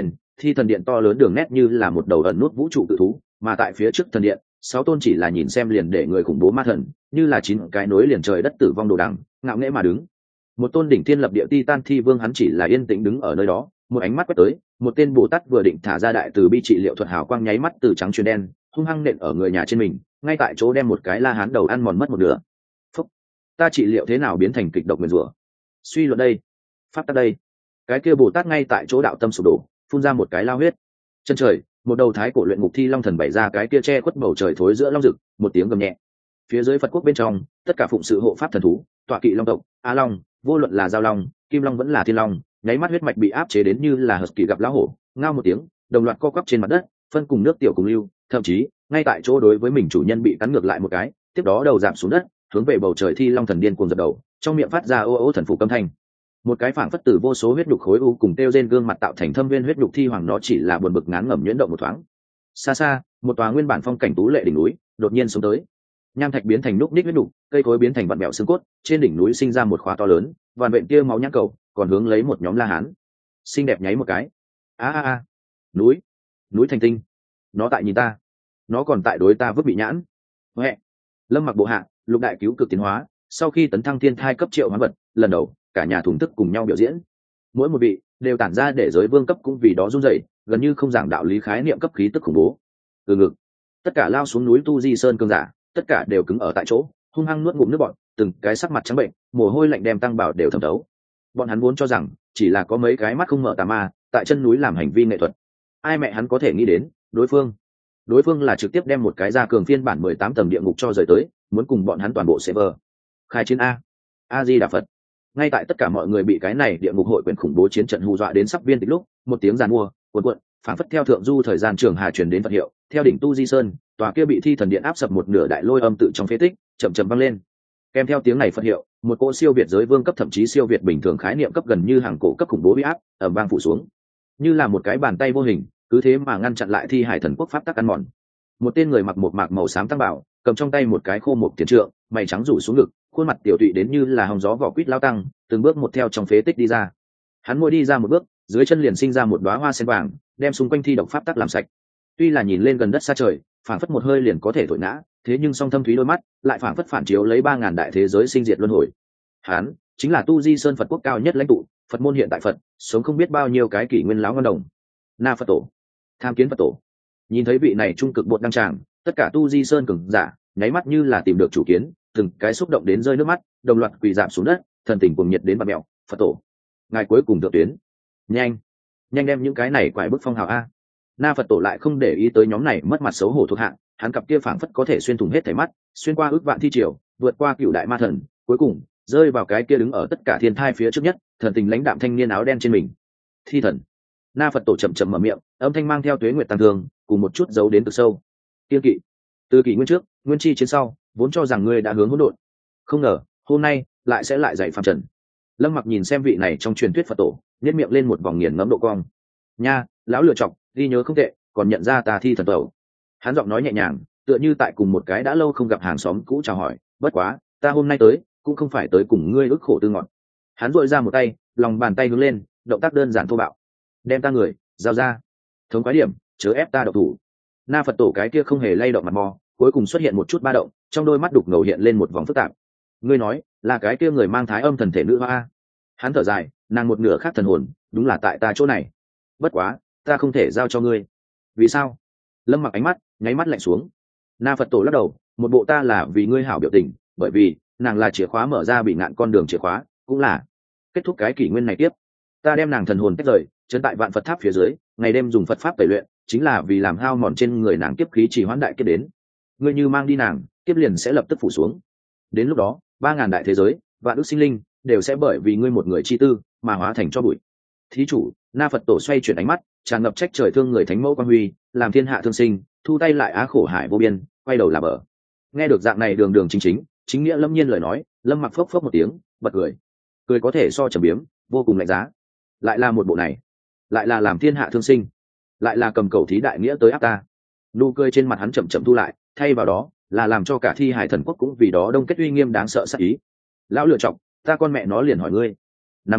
thi thần điện to lớn đường nét như là một đầu ẩn nút vũ trụ tự thú, mà tại phía trước thần điện sáu tôn chỉ là nhìn xem liền để người khủng bố ma thần, như là chín cái nối liền trời đất tử vong đồ đằng, ngạo nghễ mà đứng. Một tôn đỉnh thiên lập địa titan thi vương hắn chỉ là yên tĩnh đứng ở nơi đó, một ánh mắt quét tới, một tên bồ tát vừa định thả ra đại từ bi trị liệu thuật hào quang nháy mắt từ trắng chuyển đen, hung hăng nện ở người nhà trên mình, ngay tại chỗ đem một cái la hán đầu ăn mòn mất một nửa. Phúc, ta trị liệu thế nào biến thành kịch độc nguyền rủa? Suy luận đây, pháp tắc đây. Cái kia bồ tát ngay tại chỗ đạo tâm sụp đổ, phun ra một cái lao huyết. Chân trời, một đầu thái cổ luyện ngục thi long thần bày ra cái kia che khuất bầu trời thối giữa long rực, một tiếng gầm nhẹ. Phía dưới Phật quốc bên trong, tất cả phụng sự hộ pháp thần thú, tọa kỵ long tộc, a long, vô luận là giao long, kim long vẫn là thiên long, nháy mắt huyết mạch bị áp chế đến như là hờt kỳ gặp lão hổ, ngao một tiếng, đồng loạt co quắp trên mặt đất, phân cùng nước tiểu cùng lưu, thậm chí ngay tại chỗ đối với mình chủ nhân bị cắn ngược lại một cái, tiếp đó đầu giảm xuống đất, hướng về bầu trời thi long thần điên cuồng dập đầu, trong miệng phát ra ô ô thần phụ âm thanh. Một cái phảng phất từ vô số huyết nhục khối u cùng tiêu trên gương mặt tạo thành thâm viên huyết nhục thi hoàng, nó chỉ là buồn bực ngán ngẩm nhuyễn động một thoáng. Xa xa, một tòa nguyên bản phong cảnh tú lệ đỉnh núi đột nhiên xuống tới, nham thạch biến thành núc ních huyết nhục, cây cối biến thành vặn bẹo xương cốt, trên đỉnh núi sinh ra một khóa to lớn, vằn vện kia máu nhãn cầu, còn hướng lấy một nhóm la hán. Xinh đẹp nháy một cái. A a a, núi, núi thành tinh, nó tại nhìn ta, nó còn tại đối ta vứt bị nhãn. Huệ. Lâm Mặc bộ hạ, lục đại cứu cực tiến hóa, sau khi tấn thăng thiên thai cấp triệu hoán vật, lần đầu cả nhà thùng thức cùng nhau biểu diễn, mỗi một vị đều tản ra để giới vương cấp cũng vì đó run rẩy, gần như không giảng đạo lý khái niệm cấp khí tức khủng bố. Từ ngực, tất cả lao xuống núi tu di sơn cương giả, tất cả đều cứng ở tại chỗ, hung hăng nuốt ngụm nước bọt, từng cái sắc mặt trắng bệnh, mồ hôi lạnh đem tăng bảo đều thấm thấu. Bọn hắn vốn cho rằng chỉ là có mấy cái mắt không mở tà ma tại chân núi làm hành vi nghệ thuật, ai mẹ hắn có thể nghĩ đến đối phương đối phương là trực tiếp đem một cái gia cường phiên bản mười tám tầng địa ngục cho rời tới, muốn cùng bọn hắn toàn bộ server khai chiến. A a di đà Phật. Ngay tại tất cả mọi người bị cái này địa ngục hội quyền khủng bố chiến trận hù dọa đến sắp viên tịch lúc, một tiếng giàn mua cuộn cuộn phản phất theo thượng du thời gian trường hà truyền đến Phật hiệu, theo đỉnh tu di sơn, tòa kia bị thi thần điện áp sập một nửa đại lôi âm tự trong phế tích chậm chậm vang lên. Kèm theo tiếng này Phật hiệu, một cỗ siêu việt giới vương cấp thậm chí siêu việt bình thường khái niệm cấp gần như hàng cổ cấp khủng bố bị áp ở vang phủ xuống, như là một cái bàn tay vô hình, cứ thế mà ngăn chặn lại thi hải thần quốc pháp tắc ăn mòn. Một tên người mặc một mạc màu xám tăng bảo, cầm trong tay một cái khô một tiền trượng, mày trắng rủ xuống ngực, khuôn mặt tiểu tụy đến như là hòng gió vỏ quýt lao tăng, từng bước một theo trong phế tích đi ra. Hắn môi đi ra một bước, dưới chân liền sinh ra một đóa hoa sen vàng, đem xung quanh thi độc pháp tắc làm sạch. Tuy là nhìn lên gần đất xa trời, phảng phất một hơi liền có thể thổi ngã, thế nhưng song thâm thúy đôi mắt lại phảng phất phản chiếu lấy ba ngàn đại thế giới sinh diệt luân hồi. Hắn chính là tu di sơn Phật quốc cao nhất lãnh tụ, Phật môn hiện tại Phật, sống không biết bao nhiêu cái kỷ nguyên lão ngân đồng. Na Phật tổ, tham kiến Phật tổ. Nhìn thấy vị này trung cực bột đăng tràng, tất cả tu di sơn cường giả nháy mắt như là tìm được chủ kiến, từng cái xúc động đến rơi nước mắt, đồng loạt quỳ rạp xuống đất, thần tình cuồng nhiệt đến bạt mẹo. Phật tổ, ngài cuối cùng thượng tuyến, nhanh nhanh đem những cái này quải bức phong hào a. Na Phật tổ lại không để ý tới nhóm này mất mặt xấu hổ thuộc hạ, hắn cặp kia phảng phất có thể xuyên thủng hết thảy mắt, xuyên qua ước vạn thi triều, vượt qua cựu đại ma thần, cuối cùng rơi vào cái kia đứng ở tất cả thiên thai phía trước nhất, thần tình lãnh đạm thanh niên áo đen trên mình. Thi thần. Na Phật tổ chậm chậm mở miệng, âm thanh mang theo tuế nguyệt tăng thương, cùng một chút giấu đến từ sâu. Kiên kỵ. Từ kỷ nguyên trước, nguyên chi chiến sau, vốn cho rằng ngươi đã hướng hỗn độn, không ngờ hôm nay lại sẽ lại dạy phàm trần. Lâm Mặc nhìn xem vị này trong truyền thuyết Phật tổ, nhếch miệng lên một vòng nghiền ngẫm độ cong. Nha, lão lựa chọc, ghi nhớ không tệ, còn nhận ra ta Thi thần tẩu. Hắn giọng nói nhẹ nhàng, tựa như tại cùng một cái đã lâu không gặp hàng xóm cũ chào hỏi. Bất quá, ta hôm nay tới, cũng không phải tới cùng ngươi ức khổ tư ngọn. Hắn duỗi ra một tay, lòng bàn tay hướng lên, động tác đơn giản thô bạo. Đem ta người giao ra. Thống quái điểm, chớ ép ta độc thủ. Na Phật tổ cái kia không hề lay động mặt mò, cuối cùng xuất hiện một chút ba động, trong đôi mắt đục ngầu hiện lên một vòng phức tạp. Ngươi nói là cái kia người mang thái âm thần thể nữ hoa? Hắn thở dài, nàng một nửa khác thần hồn, đúng là tại ta chỗ này. Bất quá, ta không thể giao cho ngươi. Vì sao? Lâm Mặc ánh mắt nháy mắt lạnh xuống. Na Phật tổ lắc đầu, một bộ ta là vì ngươi hảo biểu tình, bởi vì nàng là chìa khóa mở ra bị ngạn con đường chìa khóa, cũng là kết thúc cái kỷ nguyên này tiếp. Ta đem nàng thần hồn tách rời, trấn tại vạn Phật tháp phía dưới, ngày đêm dùng Phật pháp tẩy luyện, chính là vì làm hao mòn trên người nàng kiếp khí chỉ hoãn đại kiếp đến. Ngươi như mang đi nàng, kiếp liền sẽ lập tức phủ xuống. Đến lúc đó, ba ngàn đại thế giới, vạn ức sinh linh đều sẽ bởi vì ngươi một người chi tư mà hóa thành cho bụi. Thí chủ. Na Phật tổ xoay chuyển ánh mắt, tràn ngập trách trời thương người thánh mẫu quan huy, làm thiên hạ thương sinh, thu tay lại á khổ hải vô biên, quay đầu là bờ. Nghe được dạng này đường đường chính chính chính nghĩa lâm nhiên lời nói, Lâm Mặc phốc phốc một tiếng, bật cười. Cười có thể so trầm biếm, vô cùng lạnh giá. Lại là một bộ này, lại là làm thiên hạ thương sinh, lại là cầm cầu thí đại nghĩa tới áp ta. Nụ cười trên mặt hắn chậm chậm thu lại, thay vào đó là làm cho cả thi hải thần quốc cũng vì đó đông kết uy nghiêm đáng sợ sát ý. Lão lựa chọc, ta con mẹ nó liền hỏi ngươi, năm đó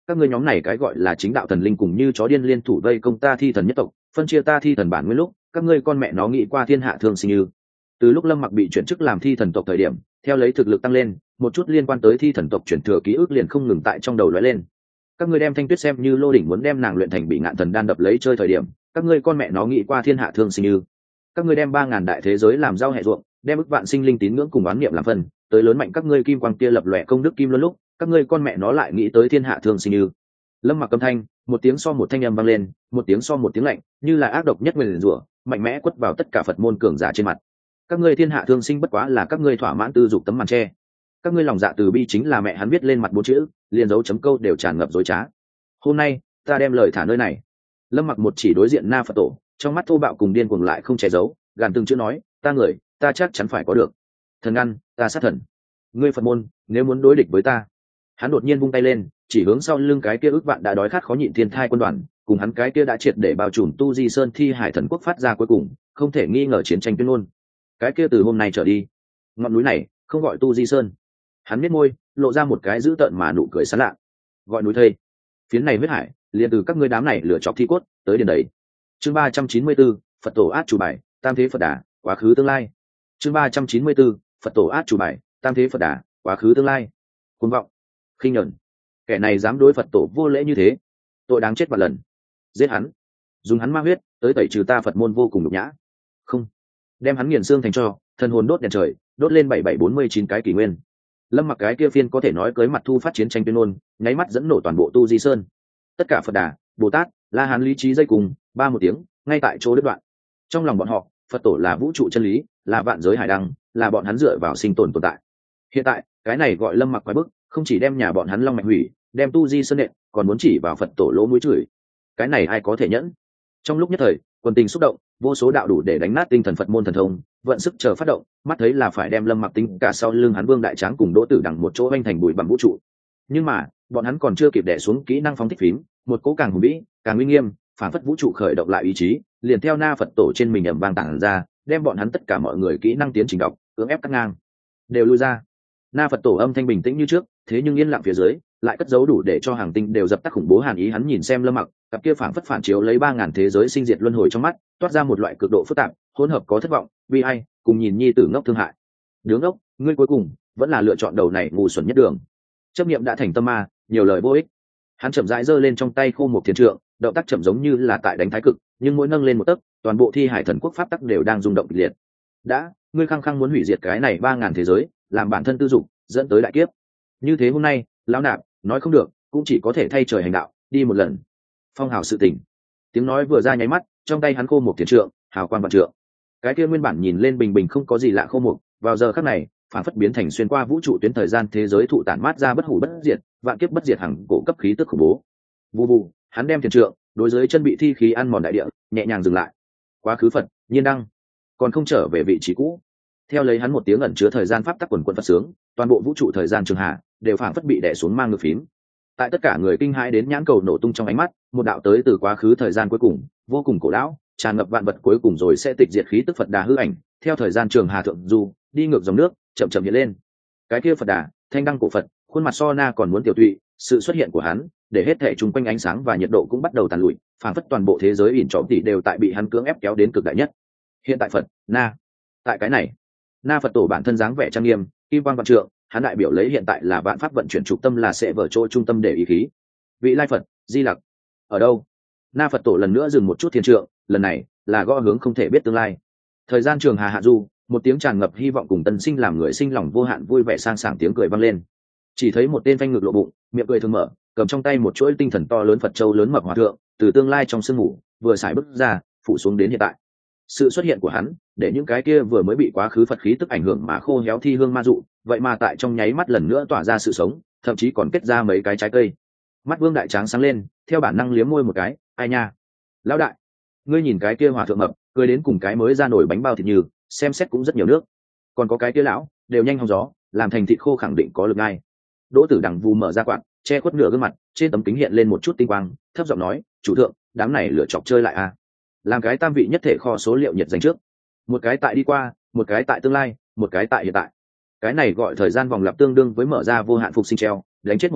các ngươi nhóm này cái gọi là chính đạo thần linh cùng như chó điên liên thủ vây công ta thi thần nhất tộc, phân chia ta thi thần bản nguyên lúc, các ngươi con mẹ nó nghĩ qua thiên hạ thương sinh như. Từ lúc Lâm Mặc bị chuyển chức làm thi thần tộc thời điểm, theo lấy thực lực tăng lên, một chút liên quan tới thi thần tộc chuyển thừa ký ức liền không ngừng tại trong đầu lóe lên. Các ngươi đem Thanh Tuyết xem như lô đỉnh muốn đem nàng luyện thành bị ngạn thần đan đập lấy chơi thời điểm, các ngươi con mẹ nó nghĩ qua thiên hạ thương sinh như. Các ngươi đem ba ngàn đại thế giới làm rau hẹ ruộng, đem ức vạn sinh linh tín ngưỡng cùng oán niệm làm phần, tới lớn mạnh các ngươi kim quang kia lập lòe công đức kim luân lúc, các ngươi con mẹ nó lại nghĩ tới thiên hạ thương sinh như. Lâm Mặc âm thanh, một tiếng so một thanh âm vang lên, một tiếng so một tiếng lạnh, như là ác độc nhất nguyền rủa, mạnh mẽ quất vào tất cả Phật môn cường giả trên mặt. Các ngươi thiên hạ thương sinh bất quá là các ngươi thỏa mãn tư dục tấm màn tre. Các ngươi lòng dạ từ bi chính là mẹ hắn viết lên mặt bốn chữ, liền dấu chấm câu đều tràn ngập dối trá. Hôm nay, ta đem lời thả nơi này. Lâm Mặc một chỉ đối diện Na Phật Tổ, trong mắt thô bạo cùng điên cuồng lại không che giấu, gàn từng chữ nói, ta người, ta chắc chắn phải có được. Thần ngăn, ta sát thần. Ngươi Phật môn, nếu muốn đối địch với ta. Hắn đột nhiên vung tay lên, chỉ hướng sau lưng cái kia ước vạn đã đói khát khó nhịn thiên thai quân đoàn, cùng hắn cái kia đã triệt để bao trùm tu di sơn thi hải thần quốc phát ra cuối cùng, không thể nghi ngờ chiến tranh tuyên ngôn. Cái kia từ hôm nay trở đi, ngọn núi này không gọi tu di sơn. Hắn nhếch môi, lộ ra một cái dữ tợn mà nụ cười sán lạ. Gọi núi thây. Phiến này huyết hải, liền từ các ngươi đám này lửa chọc thi cốt, tới đến đấy. Chương ba trăm chín mươi tư, Phật tổ át chủ bài, tam thế Phật đà, quá khứ tương lai. Chương ba trăm chín mươi tư, Phật tổ át chủ bài, tam thế Phật đà, quá khứ tương lai. Cuồng vọng, khinh nhẫn, kẻ này dám đối Phật tổ vô lễ như thế, tội đáng chết vạn lần. Giết hắn, dùng hắn ma huyết tới tẩy trừ ta Phật môn vô cùng nhục nhã. Không, đem hắn nghiền xương thành tro, thần hồn đốt đèn trời, đốt lên bảy bảy bốn mươi chín cái kỷ nguyên. Lâm Mặc cái kia phiên có thể nói cưới mặt thu phát chiến tranh tuyên ngôn, nháy mắt dẫn nổ toàn bộ tu di sơn. Tất cả Phật đà, Bồ Tát, La Hán lý trí dây cùng, ba một tiếng, ngay tại chỗ đứt đoạn. Trong lòng bọn họ, Phật tổ là vũ trụ chân lý, là vạn giới hải đăng, là bọn hắn dựa vào sinh tồn tồn tại. Hiện tại, cái này gọi Lâm Mặc quái bức, không chỉ đem nhà bọn hắn long mạch hủy, đem tu di sơn nện, còn muốn chỉ vào Phật tổ lỗ mũi chửi. Cái này ai có thể nhẫn? Trong lúc nhất thời, quần tình xúc động, vô số đạo đủ để đánh nát tinh thần Phật môn thần thông, vận sức chờ phát động, mắt thấy là phải đem Lâm Mặc tính cả sau lưng hắn Vương Đại Tráng cùng Đỗ Tử Đằng một chỗ vênh thành bụi bặm vũ trụ. Nhưng mà, bọn hắn còn chưa kịp đè xuống kỹ năng phóng thích phím, một cỗ càng hùng vĩ, càng uy nghiêm, phản phất vũ trụ khởi động lại ý chí, liền theo Na Phật tổ trên mình ầm vang tản ra, đem bọn hắn tất cả mọi người kỹ năng tiến trình đọc, cưỡng ép cắt ngang, đều lui ra. Na Phật tổ âm thanh bình tĩnh như trước, thế nhưng yên lặng phía dưới, lại cất giấu đủ để cho hàng tinh đều dập tắt khủng bố hàn ý. Hắn nhìn xem Lâm Mặc, cặp kia phảng phất phản chiếu lấy ba ngàn thế giới sinh diệt luân hồi trong mắt, toát ra một loại cực độ phức tạp, hỗn hợp có thất vọng, bi ai, cùng nhìn nhi tử ngốc thương hại. Đứng ngốc, ngươi cuối cùng vẫn là lựa chọn đầu này ngu xuẩn nhất đường. Chấp niệm đã thành tâm ma, nhiều lời vô ích. Hắn chậm rãi giơ lên trong tay khô một thiền trượng, động tác chậm giống như là tại đánh thái cực, nhưng mỗi nâng lên một tấc, toàn bộ thi hải thần quốc pháp tắc đều đang rung động kịch liệt. Đã, ngươi khăng khăng muốn hủy diệt cái này ba ngàn thế giới, làm bản thân tư dục, dẫn tới đại kiếp. Như thế hôm nay, lão nạp nói không được, cũng chỉ có thể thay trời hành đạo, đi một lần. Phong hào sự tình. Tiếng nói vừa ra nháy mắt, trong tay hắn khô một thiền trượng, hào quang vạn trượng. Cái kia nguyên bản nhìn lên bình bình không có gì lạ khô mục, vào giờ khắc này, phản phất biến thành xuyên qua vũ trụ tuyến thời gian thế giới thụ tản mát ra bất hủ bất diệt, vạn kiếp bất diệt hằng cổ cấp khí tức khủng bố. Vù vù, hắn đem thiền trượng, đối dưới chân bị thi khí ăn mòn đại địa, nhẹ nhàng dừng lại. Quá khứ Phật, nhiên đăng, còn không trở về vị trí cũ. Theo lấy hắn một tiếng ẩn chứa thời gian pháp tắc quần quần Phật sướng, toàn bộ vũ trụ thời gian trường hạ đều phảng phất bị đè xuống mang ngược phím. Tại tất cả người kinh hãi đến nhãn cầu nổ tung trong ánh mắt, một đạo tới từ quá khứ thời gian cuối cùng, vô cùng cổ lão, tràn ngập vạn vật cuối cùng rồi sẽ tịch diệt khí tức Phật đà hư ảnh, theo thời gian trường hà thượng du, đi ngược dòng nước, chậm chậm hiện lên. Cái kia Phật đà, thanh đăng cổ Phật, khuôn mặt so na còn muốn tiểu tụy, sự xuất hiện của hắn, để hết thảy chung quanh ánh sáng và nhiệt độ cũng bắt đầu tàn lụi, phảng phất toàn bộ thế giới ỉn trọm tỷ đều tại bị hắn cưỡng ép kéo đến cực đại nhất. Hiện tại Phật, na, tại cái này, na Phật tổ bản thân dáng vẻ trang nghiêm, kim quang vạn trượng, hắn đại biểu lấy hiện tại là vạn pháp vận chuyển trục tâm là sẽ vở chỗ trung tâm để ý khí. Vị lai Phật, Di Lặc, ở đâu? Na Phật tổ lần nữa dừng một chút thiên trượng, lần này là gõ hướng không thể biết tương lai. Thời gian trường hà hạ du, một tiếng tràn ngập hy vọng cùng tân sinh làm người sinh lòng vô hạn vui vẻ sang sảng tiếng cười vang lên. Chỉ thấy một tên phanh ngực lộ bụng, miệng cười thường mở, cầm trong tay một chuỗi tinh thần to lớn Phật châu lớn mập hòa thượng, từ tương lai trong sương ngủ vừa xài bước ra, phủ xuống đến hiện tại. Sự xuất hiện của hắn, để những cái kia vừa mới bị quá khứ Phật khí tức ảnh hưởng mà khô héo thi hương ma dụ, vậy mà tại trong nháy mắt lần nữa tỏa ra sự sống, thậm chí còn kết ra mấy cái trái cây. Mắt Vương Đại Tráng sáng lên, theo bản năng liếm môi một cái, ai nha, lão đại, ngươi nhìn cái kia hòa thượng mập, cười đến cùng cái mới ra nổi bánh bao thịt như, xem xét cũng rất nhiều nước. Còn có cái kia lão, đều nhanh hong gió, làm thành thịt khô khẳng định có lực ngay. Đỗ Tử Đằng vù mở ra quạt, che khuất nửa gương mặt, trên tấm kính hiện lên một chút tinh quang, thấp giọng nói, chủ thượng, đám này lựa chọc chơi lại à? Làm cái tam vị nhất thể kho số liệu nhiệt dành trước, một cái tại đi qua, một cái tại tương lai, một cái tại hiện tại. Cái này gọi thời gian vòng lặp tương đương với mở ra vô hạn phục sinh treo, đánh chết một cái,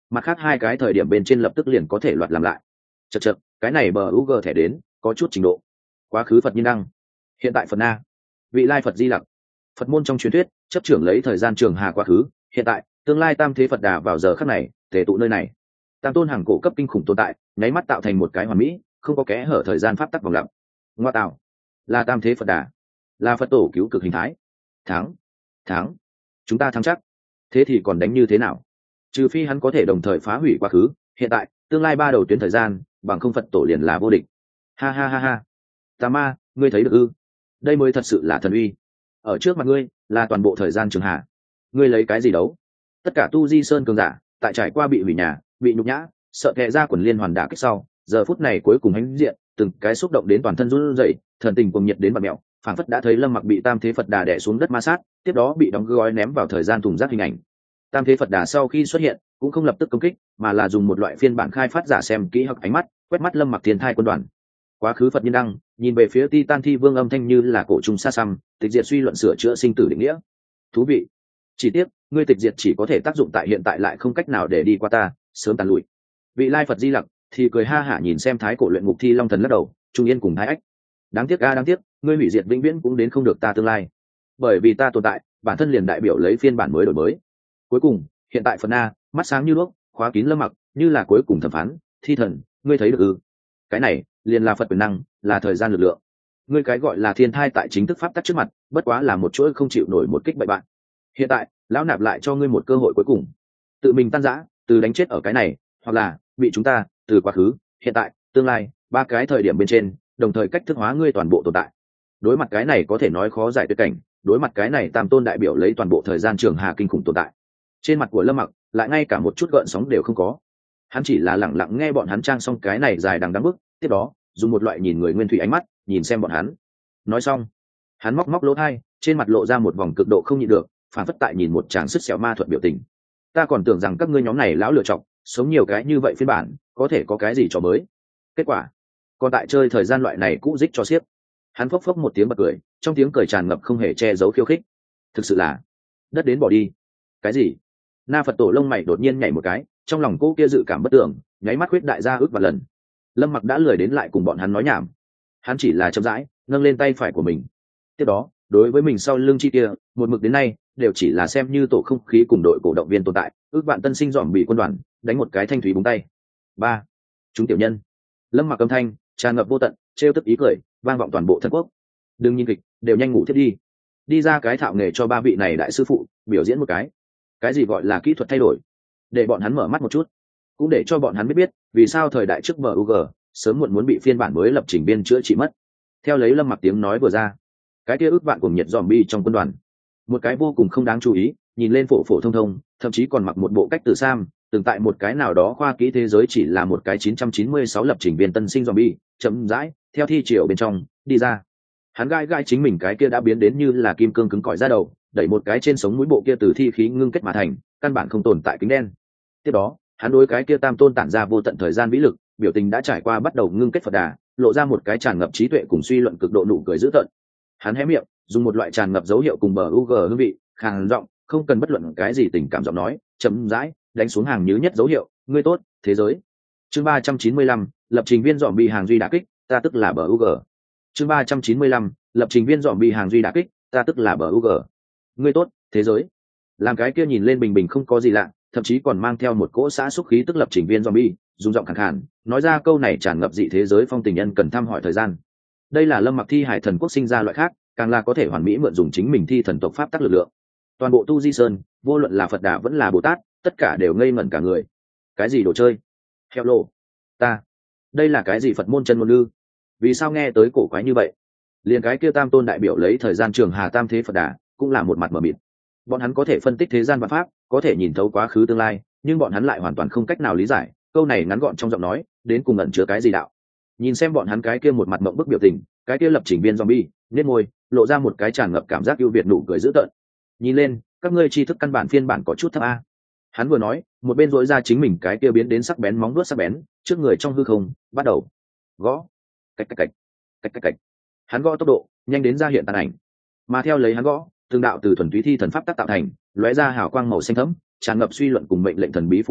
mặt khác hai cái thời điểm bên trên lập tức liền có thể loạt làm lại. Chật chật, cái này bờ u g thẻ đến có chút trình độ. Quá khứ Phật Nhiên Đăng, hiện tại Phật Na, vị lai Phật Di Lặc. Phật môn trong truyền thuyết chấp trưởng lấy thời gian trường hà quá khứ, hiện tại, tương lai tam thế Phật Đà vào giờ khắc này tề tụ nơi này. Tam tôn hàng cổ cấp kinh khủng tồn tại, nháy mắt tạo thành một cái hoàn mỹ, không có kẽ hở thời gian pháp tắc vòng lặp. Ngoa tạo, là tam thế Phật Đà, là Phật tổ cứu cực hình thái. Thắng, thắng, chúng ta thắng chắc. Thế thì còn đánh như thế nào? Trừ phi hắn có thể đồng thời phá hủy quá khứ, hiện tại, tương lai ba đầu tuyến thời gian, bằng không Phật tổ liền là vô địch. Ha ha ha ha. Tà ma, ngươi thấy được ư? Đây mới thật sự là thần uy. Ở trước mặt ngươi là toàn bộ thời gian trường hạ. Ngươi lấy cái gì đấu? Tất cả tu di sơn cường giả, tại trải qua bị hủy nhà, bị nhục nhã, sợ kệ ra quần liên hoàn đả kích sau, giờ phút này cuối cùng hãnh diện, từng cái xúc động đến toàn thân run rẩy, thần tình cuồng nhiệt đến bạt mèo, phảng phất đã thấy Lâm Mặc bị Tam Thế Phật Đà đè xuống đất ma sát, tiếp đó bị đóng gói ném vào thời gian thùng rác hình ảnh. Tam Thế Phật Đà sau khi xuất hiện, cũng không lập tức công kích, mà là dùng một loại phiên bản khai phát giả xem kỹ hoặc ánh mắt, quét mắt Lâm Mặc thiên thai quân đoàn. Quá khứ Phật Nhiên Đăng, nhìn về phía Titan Thi Vương âm thanh như là cổ trùng xa xăm, tịch diệt suy luận sửa chữa sinh tử định nghĩa. Thú vị. Chỉ tiếc, ngươi tịch diệt chỉ có thể tác dụng tại hiện tại lại không cách nào để đi qua ta, sớm tàn lụi. Vị lai Phật Di Lặc thì cười ha hả nhìn xem Thái Cổ luyện ngục thi Long Thần lắc đầu, Trung Yên cùng Thái Ách. Đáng tiếc a đáng tiếc, ngươi hủy diệt vĩnh viễn cũng đến không được ta tương lai. Bởi vì ta tồn tại, bản thân liền đại biểu lấy phiên bản mới đổi mới. Cuối cùng, hiện tại phần A, mắt sáng như đuốc, khóa kín Lâm Mặc, như là cuối cùng thẩm phán, thi thần, ngươi thấy được ư? Cái này, liền là Phật quyền năng, là thời gian lực lượng. Ngươi cái gọi là thiên thai tại chính thức pháp tắc trước mặt, bất quá là một chuỗi không chịu nổi một kích bại bạn. Hiện tại, lão nạp lại cho ngươi một cơ hội cuối cùng. Tự mình tan rã, từ đánh chết ở cái này, hoặc là bị chúng ta, từ quá khứ, hiện tại, tương lai, ba cái thời điểm bên trên, đồng thời cách thức hóa ngươi toàn bộ tồn tại. Đối mặt cái này có thể nói khó giải tuyệt cảnh, đối mặt cái này tam tôn đại biểu lấy toàn bộ thời gian trường hà kinh khủng tồn tại. Trên mặt của Lâm Mặc lại ngay cả một chút gợn sóng đều không có. Hắn chỉ là lẳng lặng nghe bọn hắn trang xong cái này dài đằng đẵng bức, tiếp đó, dùng một loại nhìn người nguyên thủy ánh mắt, nhìn xem bọn hắn. Nói xong, hắn móc móc lỗ tai, trên mặt lộ ra một vòng cực độ không nhịn được, phản phất tại nhìn một tràng sứt xẻo ma thuật biểu tình. Ta còn tưởng rằng các ngươi nhóm này lão lựa chọc, sống nhiều cái như vậy phiên bản, có thể có cái gì cho mới. Kết quả, còn tại chơi thời gian loại này cũ dích cho xiếc. Hắn phốc phốc một tiếng bật cười, trong tiếng cười tràn ngập không hề che giấu khiêu khích. Thực sự là, đất đến bỏ đi. Cái gì? Na Phật tổ lông mày đột nhiên nhảy một cái, trong lòng cô kia dự cảm bất tưởng, nháy mắt huyết đại ra ước và lần. Lâm Mặc đã lười đến lại cùng bọn hắn nói nhảm. Hắn chỉ là chậm rãi nâng lên tay phải của mình. Tiếp đó, đối với mình sau lưng chi kia, một mực đến nay đều chỉ là xem như tổ không khí cùng đội cổ động viên tồn tại, ước vạn tân sinh dòm bị quân đoàn đánh một cái thanh thúy búng tay. Ba, chúng tiểu nhân. Lâm Mặc âm thanh tràn ngập vô tận, trêu tức ý cười, vang vọng toàn bộ thân quốc. Đừng nhìn kịch, đều nhanh ngủ thiết đi. Đi ra cái thạo nghề cho ba vị này đại sư phụ biểu diễn một cái. Cái gì gọi là kỹ thuật thay đổi? Để bọn hắn mở mắt một chút, cũng để cho bọn hắn biết biết vì sao thời đại trước bờ u giê sớm muộn muốn bị phiên bản mới lập trình biên chữa trị mất. Theo lấy Lâm Mặc tiếng nói vừa ra, cái kia ước vạn cùng nhiệt zombie trong quân đoàn, một cái vô cùng không đáng chú ý, nhìn lên phổ phổ thông thông, thậm chí còn mặc một bộ cách tử sam, từng tại một cái nào đó khoa kỹ thế giới chỉ là một cái chín trăm chín mươi sáu lập trình viên tân sinh zombie, chậm rãi theo thi triều bên trong đi ra. Hắn gai gai chính mình cái kia đã biến đến như là kim cương cứng cỏi ra đầu, đẩy một cái trên sống mũi bộ kia từ thi khí ngưng kết mà thành, căn bản không tồn tại kính đen. Tiếp đó, hắn đối cái kia tam tôn tản ra vô tận thời gian vĩ lực, biểu tình đã trải qua bắt đầu ngưng kết Phật Đà, lộ ra một cái tràn ngập trí tuệ cùng suy luận cực độ nụ cười dữ tợn. Hắn hé miệng, dùng một loại tràn ngập dấu hiệu cùng bờ u g hương vị, khàn giọng, không cần bất luận cái gì tình cảm giọng nói, chậm rãi đánh xuống hàng nhứ nhất dấu hiệu, ngươi tốt, thế giới. Chương ba trăm chín mươi lăm, lập trình viên dòm bị hàng duy đả kích, ta tức là bờ u g. Chương ba trăm chín mươi lăm, lập trình viên dòm bị hàng duy đả kích, ta tức là bờ u g. Ngươi tốt, thế giới. Làm cái kia nhìn lên bình bình không có gì lạ, thậm chí còn mang theo một cỗ xã xúc khí tức lập trình viên zombie, dùng giọng khàn khàn, nói ra câu này tràn ngập dị thế giới phong tình nhân cần thăm hỏi thời gian. Đây là Lâm Mặc thi hải thần quốc sinh ra loại khác, càng là có thể hoàn mỹ mượn dùng chính mình thi thần tộc pháp tắc lực lượng. Toàn bộ tu di sơn, vô luận là Phật Đà vẫn là Bồ Tát, tất cả đều ngây ngẩn cả người. Cái gì đồ chơi? Heo lô, ta, đây là cái gì Phật môn chân ngôn lư? Vì sao nghe tới cổ quái như vậy? Liền cái kia tam tôn đại biểu lấy thời gian trường hà tam thế Phật Đà, cũng là một mặt mờ mịt. Bọn hắn có thể phân tích thế gian và pháp, có thể nhìn thấu quá khứ tương lai, nhưng bọn hắn lại hoàn toàn không cách nào lý giải câu này ngắn gọn trong giọng nói đến cùng ẩn chứa cái gì đạo. Nhìn xem bọn hắn cái kia một mặt mộng bức biểu tình, cái kia lập trình viên zombie nét môi lộ ra một cái tràn ngập cảm giác ưu việt nụ cười dữ tợn. Nhìn lên, các ngươi tri thức căn bản phiên bản có chút thấp a. Hắn vừa nói, một bên dỗi ra chính mình cái kia biến đến sắc bén móng vuốt sắc bén, trước người trong hư không bắt đầu gõ, cách cách cách cách cách cách. Hắn gõ tốc độ nhanh đến ra hiện tàn ảnh, mà theo lấy hắn gõ, từng đạo từ thuần túy thi thần pháp tác tạo thành, lóe ra hào quang màu xanh thẫm, tràn ngập suy luận cùng mệnh lệnh thần bí phù hiệu,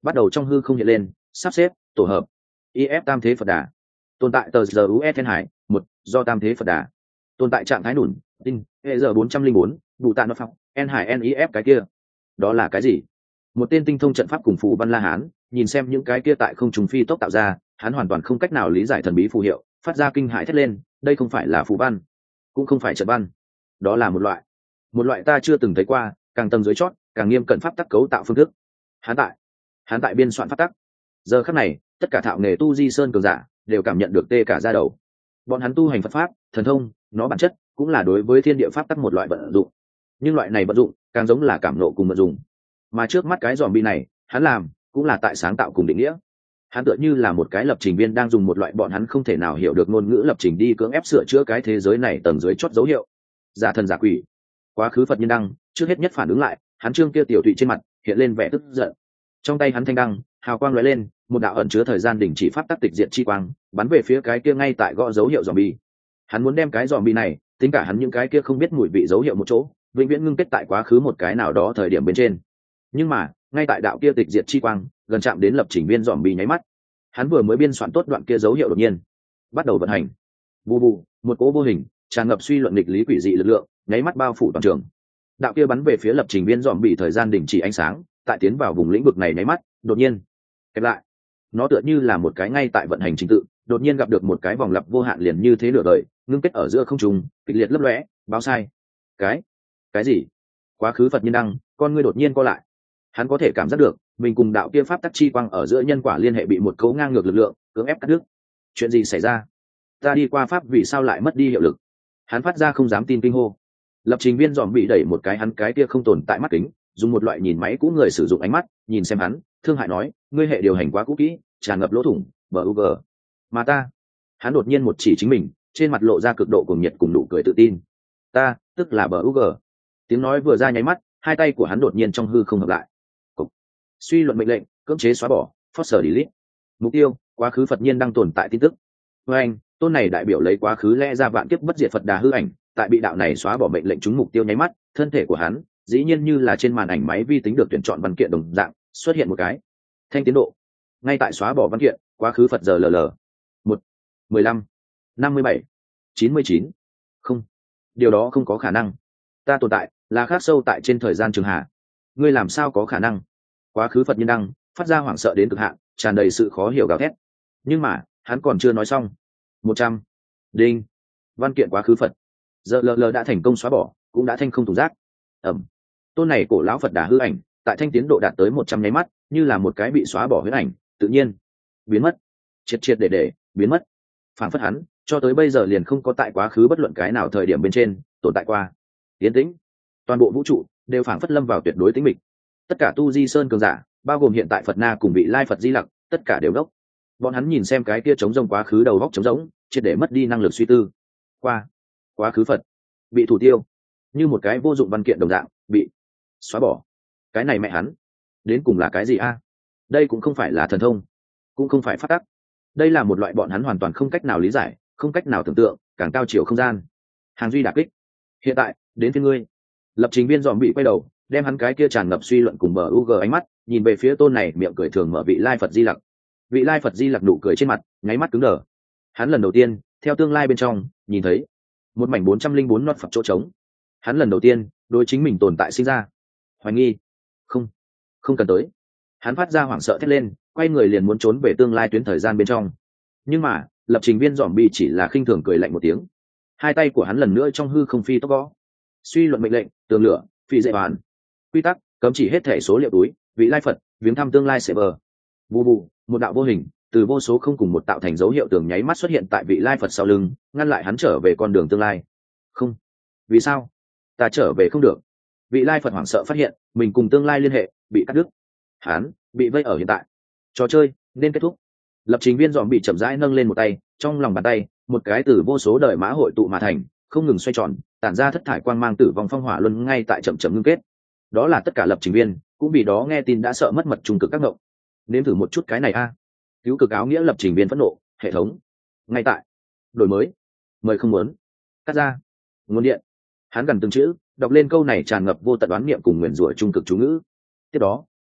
bắt đầu trong hư không hiện lên, sắp xếp, tổ hợp. i ép tam thế Phật Đà. Tồn tại tờ giờ u s thiên hải, một, do tam thế Phật Đà. Tồn tại trạng thái đủn, tin, hệ giờ bốn trăm linh bốn, đủ tạ nó phọc, n hải n i f cái kia. Đó là cái gì? Một tên tinh thông trận pháp cùng phù văn La Hán, nhìn xem những cái kia tại không trùng phi tốc tạo ra, hắn hoàn toàn không cách nào lý giải thần bí phù hiệu, phát ra kinh hãi thét lên, đây không phải là phù văn, cũng không phải trận văn, đó là một loại, một loại ta chưa từng thấy qua, càng tầng dưới chót, càng nghiêm cẩn pháp tắc cấu tạo phương thức. Hắn tại, hắn tại biên soạn pháp tắc. Giờ khắc này, tất cả thạo nghề tu di sơn cường giả đều cảm nhận được tê cả da đầu. Bọn hắn tu hành Phật pháp, thần thông, nó bản chất cũng là đối với thiên địa pháp tắc một loại vận dụng, nhưng loại này vận dụng càng giống là cảm nộ cùng vận dụng. Mà trước mắt cái zombie này, hắn làm cũng là tại sáng tạo cùng định nghĩa. Hắn tựa như là một cái lập trình viên đang dùng một loại bọn hắn không thể nào hiểu được ngôn ngữ lập trình đi cưỡng ép sửa chữa cái thế giới này tầng dưới chót dấu hiệu. Giả thần giả quỷ. Quá khứ Phật Nhân Đăng trước hết nhất phản ứng lại, hắn trương kia tiểu thụy trên mặt hiện lên vẻ tức giận. Trong tay hắn thanh đăng, hào quang lóe lên, một đạo ẩn chứa thời gian đỉnh chỉ pháp tắc tịch diệt chi quang, bắn về phía cái kia ngay tại gõ dấu hiệu zombie. Hắn muốn đem cái zombie này, tính cả hắn những cái kia không biết mùi vị dấu hiệu một chỗ, vĩnh viễn ngưng kết tại quá khứ một cái nào đó thời điểm bên trên. Nhưng mà, ngay tại đạo kia tịch diệt chi quang, gần chạm đến lập trình viên zombie nháy mắt, hắn vừa mới biên soạn tốt đoạn kia dấu hiệu đột nhiên bắt đầu vận hành. Bù bù, một cỗ vô hình tràn ngập suy luận nghịch lý quỷ dị lực lượng, nháy mắt bao phủ toàn trường. Đạo kia bắn về phía lập trình viên zombie thời gian đình chỉ ánh sáng, tại tiến vào vùng lĩnh vực này nháy mắt, đột nhiên kẹp lại. Nó tựa như là một cái ngay tại vận hành trình tự, đột nhiên gặp được một cái vòng lặp vô hạn liền như thế nửa đời, ngưng kết ở giữa không trung, kịch liệt lấp lóe, báo sai. Cái, cái gì? Quá khứ Phật Nhân Đăng, con ngươi đột nhiên co lại. Hắn có thể cảm giác được, mình cùng đạo kia pháp tắc chi quang ở giữa nhân quả liên hệ bị một cấu ngang ngược lực lượng cưỡng ép cắt đứt. Chuyện gì xảy ra? Ta đi qua pháp vì sao lại mất đi hiệu lực? Hắn phát ra không dám tin kinh hô. Lập trình viên dòm bị đẩy một cái hắn cái kia không tồn tại mắt kính, dùng một loại nhìn máy cũ người sử dụng ánh mắt nhìn xem hắn, thương hại nói, ngươi hệ điều hành quá cũ kỹ, tràn ngập lỗ thủng, bug. Mà ta, hắn đột nhiên một chỉ chính mình, trên mặt lộ ra cực độ cuồng nhiệt cùng nụ cười tự tin. Ta, tức là bug. Tiếng nói vừa ra nháy mắt, hai tay của hắn đột nhiên trong hư không hợp lại. Cục. Suy luận mệnh lệnh, cưỡng chế xóa bỏ, force delete. Mục tiêu, quá khứ Phật Nhiên đang tồn tại tin tức. Với anh, tôn này đại biểu lấy quá khứ lẽ ra vạn kiếp bất diệt Phật Đà hư ảnh, tại bị đạo này xóa bỏ mệnh lệnh trúng mục tiêu nháy mắt, thân thể của hắn dĩ nhiên như là trên màn ảnh máy vi tính được tuyển chọn văn kiện đồng dạng xuất hiện một cái thanh tiến độ. Ngay tại xóa bỏ văn kiện, quá khứ Phật giờ ll một, mười lăm, năm mươi bảy, chín mươi chín. Không, điều đó không có khả năng. Ta tồn tại là khác sâu tại trên thời gian trường hạ. Ngươi làm sao có khả năng? Quá khứ Phật Nhân Đăng phát ra hoảng sợ đến cực hạn, tràn đầy sự khó hiểu gào thét. Nhưng mà hắn còn chưa nói xong. Một trăm. Đinh. Văn kiện quá khứ Phật giờ ll đã thành công xóa bỏ, cũng đã thanh không thùng rác. Ẩm. Tôn này cổ lão Phật Đà hư ảnh tại thanh tiến độ đạt tới một trăm nháy mắt, như là một cái bị xóa bỏ huyết ảnh, tự nhiên biến mất, triệt triệt để để biến mất. Phản phất hắn cho tới bây giờ liền không có tại quá khứ bất luận cái nào thời điểm bên trên tồn tại qua. Tiến tĩnh, toàn bộ vũ trụ đều phản phất lâm vào tuyệt đối tĩnh mịch. Tất cả tu di sơn cường giả, bao gồm hiện tại Phật Na cùng vị lai Phật Di Lặc, tất cả đều đốc. Bọn hắn nhìn xem cái kia trống rông quá khứ đầu góc trống rỗng, triệt để mất đi năng lực suy tư. Qua quá khứ Phật bị thủ tiêu, như một cái vô dụng văn kiện đồng dạng bị xóa bỏ. Cái này mẹ hắn đến cùng là cái gì a? Đây cũng không phải là thần thông, cũng không phải pháp tắc. Đây là một loại bọn hắn hoàn toàn không cách nào lý giải, không cách nào tưởng tượng, càng cao chiều không gian. Hàng duy đả kích. Hiện tại đến phía ngươi. Lập trình viên dòm bị quay đầu, đem hắn cái kia tràn ngập suy luận cùng bờ u g ánh mắt nhìn về phía tôn này miệng cười thường mở vị lai Phật Di Lặc. Vị lai Phật Di Lặc nụ cười trên mặt nháy mắt cứng đờ. Hắn lần đầu tiên theo tương lai bên trong nhìn thấy một mảnh bốn trăm linh bốn nót Phật chỗ trống. Hắn lần đầu tiên đối chính mình tồn tại sinh ra hoài nghi. Không, không cần tới. Hắn phát ra hoảng sợ thét lên, quay người liền muốn trốn về tương lai tuyến thời gian bên trong. Nhưng mà lập trình viên dòm bi chỉ là khinh thường cười lạnh một tiếng. Hai tay của hắn lần nữa trong hư không phi tốc gõ. Suy luận mệnh lệnh, tường lửa, phi dạy bàn. Quy tắc, cấm chỉ hết thể số liệu túi, vị lai Phật, viếng thăm tương lai server. Bù bù, một đạo vô hình từ vô số không cùng một tạo thành dấu hiệu tường nháy mắt xuất hiện tại vị lai Phật sau lưng, ngăn lại hắn trở về con đường tương lai. Không, vì sao ta trở về không được? Vị lai Phật hoảng sợ phát hiện mình cùng tương lai liên hệ bị cắt đứt. Hắn bị vây ở hiện tại. Trò chơi nên kết thúc. Lập trình viên dòm bị chậm rãi nâng lên một tay, trong lòng bàn tay một cái từ vô số đời mã hội tụ mà thành, không ngừng xoay tròn, tản ra thất thải quang mang tử vong phong hỏa luân ngay tại chậm chậm ngưng kết. Đó là tất cả lập trình viên cũng vì đó nghe tin đã sợ mất mật trung cực các động. Nếm thử một chút cái này a. Cứu cực áo nghĩa lập trình viên phẫn nộ, hệ thống ngay tại đổi mới, mời không muốn cắt ra nguồn điện. Hắn gần từng chữ đọc lên câu này tràn ngập vô tận đoán niệm cùng nguyền rủa trung cực chú ngữ. Tiếp đó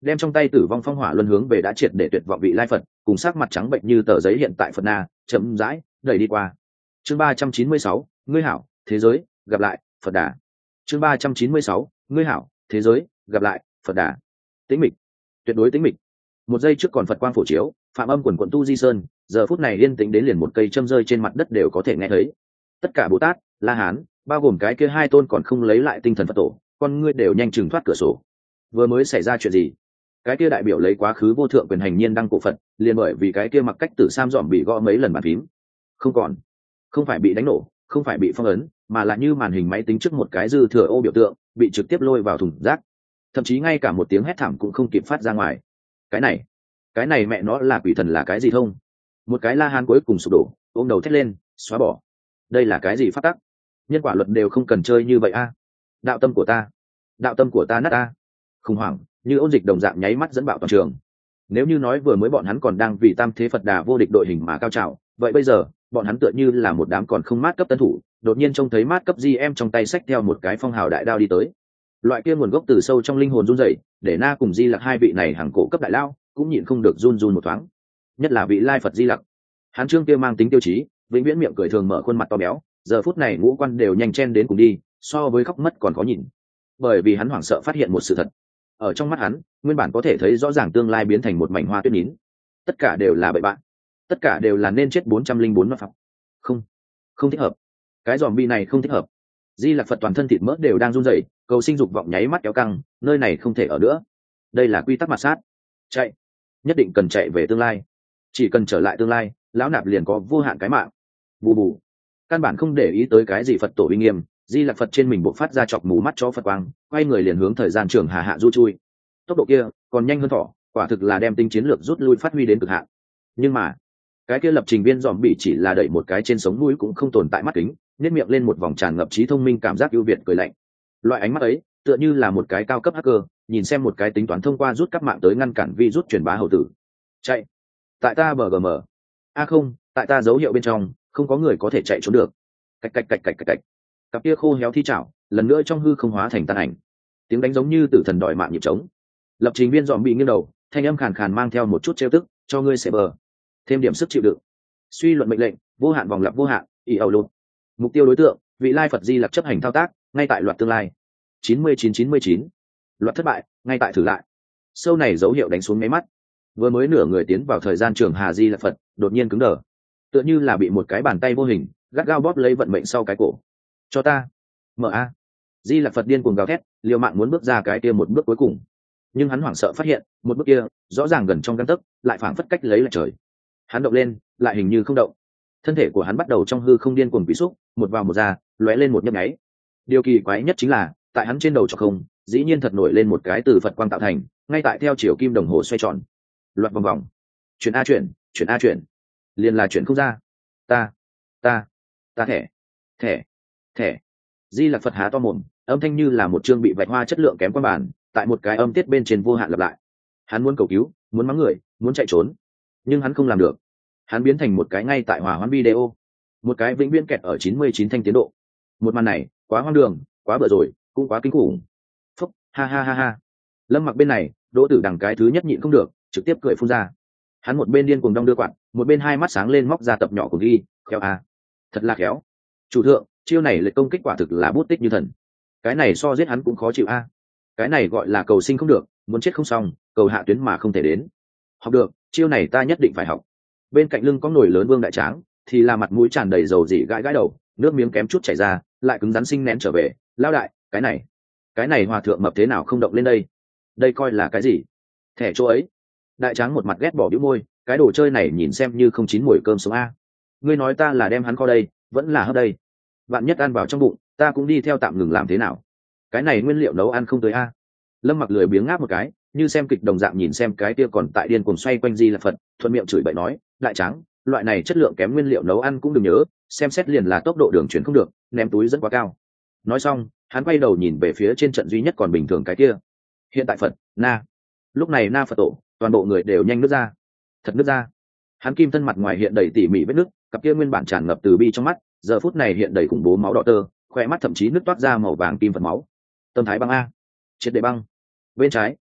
đem trong tay tử vong phong hỏa luân hướng về đã triệt để tuyệt vọng vị lai phật cùng sắc mặt trắng bệnh như tờ giấy hiện tại phật na chậm rãi đẩy đi qua. Chương ba trăm chín mươi sáu, ngươi hảo thế giới gặp lại Phật Đà. Chương ba trăm chín mươi sáu, ngươi hảo thế giới gặp lại Phật Đà. Tĩnh mịch, tuyệt đối tĩnh mịch. Một giây trước còn Phật quang phổ chiếu, phạm âm quần quận tu di sơn, giờ phút này yên tĩnh đến liền một cây châm rơi trên mặt đất đều có thể nghe thấy. Tất cả Bồ Tát, La Hán, bao gồm cái kia hai tôn còn không lấy lại tinh thần Phật tổ, con ngươi đều nhanh chừng thoát cửa sổ. Vừa mới xảy ra chuyện gì? Cái kia đại biểu lấy quá khứ vô thượng quyền hành nhiên đăng cổ Phật, liền bởi vì cái kia mặc cách tử sam dòm bị gõ mấy lần bàn phím. Không còn, không phải bị đánh nổ, không phải bị phong ấn, mà là như màn hình máy tính trước một cái dư thừa ô biểu tượng, bị trực tiếp lôi vào thùng rác. Thậm chí ngay cả một tiếng hét thảm cũng không kịp phát ra ngoài. Cái này, cái này mẹ nó là quỷ thần là cái gì thông? Một cái La Hán cuối cùng sụp đổ, ôm đầu thét lên, xóa bỏ. Đây là cái gì pháp tắc? Nhân quả luật đều không cần chơi như vậy a. Đạo tâm của ta, đạo tâm của ta nát a. Khủng hoảng, như ôn dịch đồng dạng nháy mắt dẫn bạo toàn trường. Nếu như nói vừa mới bọn hắn còn đang vì Tam Thế Phật Đà vô địch đội hình mà cao trào, vậy bây giờ, bọn hắn tựa như là một đám còn không mát cấp tân thủ, đột nhiên trông thấy mát cấp gi em trong tay xách theo một cái phong hào đại đao đi tới. Loại kia nguồn gốc từ sâu trong linh hồn run rẩy, để Na cùng Di Lặc hai vị này hàng cổ cấp đại lao, cũng nhịn không được run run một thoáng. Nhất là vị lai Phật Di Lặc, hắn trương kia mang tính tiêu chí, vĩnh viễn miệng cười thường mở khuôn mặt to béo, giờ phút này ngũ quan đều nhanh chen đến cùng đi, so với khóc mất còn khó nhìn. Bởi vì hắn hoảng sợ phát hiện một sự thật, ở trong mắt hắn, nguyên bản có thể thấy rõ ràng tương lai biến thành một mảnh hoa tuyết nín. Tất cả đều là bậy bạn, tất cả đều là nên chết bốn trăm linh bốn nó phật. Không, không thích hợp. Cái zombie này không thích hợp. Di Lặc Phật toàn thân thịt mỡ đều đang run rẩy, cầu sinh dục vọng nháy mắt kéo căng, nơi này không thể ở nữa. Đây là quy tắc mà sát. Chạy, nhất định cần chạy về tương lai. Chỉ cần trở lại tương lai, lão nạp liền có vô hạn cái mạng. Bù bù. Căn bản không để ý tới cái gì Phật tổ uy nghiêm, Di Lặc Phật trên mình bộc phát ra chọc mù mắt cho Phật quang, quay người liền hướng thời gian trường hà hạ du chui. Tốc độ kia còn nhanh hơn thỏ, quả thực là đem tinh chiến lược rút lui phát huy đến cực hạn. Nhưng mà, cái kia lập trình viên dòm bị chỉ là đẩy một cái trên sống mũi cũng không tồn tại mắt kính, nhếch miệng lên một vòng tràn ngập trí thông minh cảm giác ưu việt cười lạnh. Loại ánh mắt ấy, tựa như là một cái cao cấp hacker, nhìn xem một cái tính toán thông qua rút các mạng tới ngăn cản virus truyền bá hậu tử. Chạy. Tại ta bờ gờ mờ. A không, tại ta dấu hiệu bên trong, không có người có thể chạy trốn được. Cạch cạch cạch cạch cạch cạch. Cặp kia khô héo thi chảo, lần nữa trong hư không hóa thành tàn ảnh. Tiếng đánh giống như tử thần đòi mạng nhịp trống. Lập trình viên dòm bị nghiêng đầu, thanh âm khàn khàn mang theo một chút trêu tức, cho ngươi sẽ bờ. Thêm điểm sức chịu đựng. Suy luận mệnh lệnh, vô hạn vòng lặp vô hạn, ý ẩu lụt. Mục tiêu đối tượng, vị lai Phật Di Lặc chấp hành thao tác, ngay tại loạt tương lai. chín mươi chín chín mươi chín. Loạt thất bại, ngay tại thử lại. Sâu này dấu hiệu đánh xuống mấy mắt. Vừa mới nửa người tiến vào thời gian trường Hà Di Lặc Phật, đột nhiên cứng đờ. Tựa như là bị một cái bàn tay vô hình, gắt gao bóp lấy vận mệnh sau cái cổ. Cho ta. Mở a. Di Lặc Phật điên cuồng gào thét, liều mạng muốn bước ra cái kia một bước cuối cùng. Nhưng hắn hoảng sợ phát hiện, một bước kia, rõ ràng gần trong gang tấc, lại phảng phất cách lấy lại trời. Hắn động lên, lại hình như không động. Thân thể của hắn bắt đầu trong hư không điên cuồng quỷ xúc, một vào một ra, lóe lên một nhấp nháy. Điều kỳ quái nhất chính là, tại hắn trên đầu trọc không, dĩ nhiên thật nổi lên một cái từ Phật quang tạo thành, ngay tại theo chiều kim đồng hồ xoay tròn. Loạt vòng vòng. Chuyển a chuyển, chuyển a chuyển. Liền là chuyển không ra. Ta, ta, ta thẻ, thẻ, thẻ. Di Lặc Phật há to mồm, âm thanh như là một chương bị vạch hoa chất lượng kém quan bản, tại một cái âm tiết bên trên vô hạn lặp lại. Hắn muốn cầu cứu, muốn mắng người, muốn chạy trốn, nhưng hắn không làm được. Hắn biến thành một cái ngay tại hỏa hoãn video, một cái vĩnh viễn kẹt ở chín mươi chín thanh tiến độ. Một màn này quá hoang đường, quá bở rồi, cũng quá kinh khủng. Phúc, ha ha ha ha. Lâm Mặc bên này, Đỗ Tử Đằng cái thứ nhất nhịn không được, trực tiếp cười phun ra. Hắn một bên điên cuồng đong đưa quạt, một bên hai mắt sáng lên móc ra tập nhỏ của ghi, khéo a, thật là khéo. Chủ thượng, chiêu này lệch công kích quả thực là bút tích như thần. Cái này so giết hắn cũng khó chịu a. Cái này gọi là cầu sinh không được, muốn chết không xong, cầu hạ tuyến mà không thể đến. Học được, chiêu này ta nhất định phải học. Bên cạnh lưng có nồi lớn Vương Đại Tráng, thì là mặt mũi tràn đầy dầu dị gãi gãi đầu, nước miếng kém chút chảy ra, lại cứng rắn sinh nén trở về. Lao đại, cái này, cái này hòa thượng mập thế nào không động lên đây? Đây coi là cái gì? Thẻ chỗ ấy. Đại Tráng một mặt ghét bỏ bĩu môi, cái đồ chơi này nhìn xem như không chín mùi cơm sống a. Ngươi nói ta là đem hắn kho đây, vẫn là hấp đây. Vạn nhất ăn vào trong bụng, ta cũng đi theo tạm ngừng làm thế nào? Cái này nguyên liệu nấu ăn không tới a. Lâm Mặc lười biếng ngáp một cái, như xem kịch đồng dạng nhìn xem cái kia còn tại điên cuồng xoay quanh Di Lặc Phật, thuận miệng chửi bậy nói, Đại Tráng, loại này chất lượng kém nguyên liệu nấu ăn cũng đừng nhớ, xem xét liền là tốc độ đường chuyển không được, ném túi rất quá cao. Nói xong, hắn quay đầu nhìn về phía trên trận duy nhất còn bình thường cái kia. Hiện tại Phật, Na. Lúc này Na Phật tổ, toàn bộ người đều nhanh nứt ra. Thật nứt ra. Hắn kim thân mặt ngoài hiện đầy tỉ mỉ vết nứt, cặp kia nguyên bản tràn ngập từ bi trong mắt, giờ phút này hiện đầy khủng bố máu đỏ tơ, khoe mắt thậm chí nứt toát ra màu vàng kim vật máu. Tâm thái băng a. Triệt để băng. Bên trái,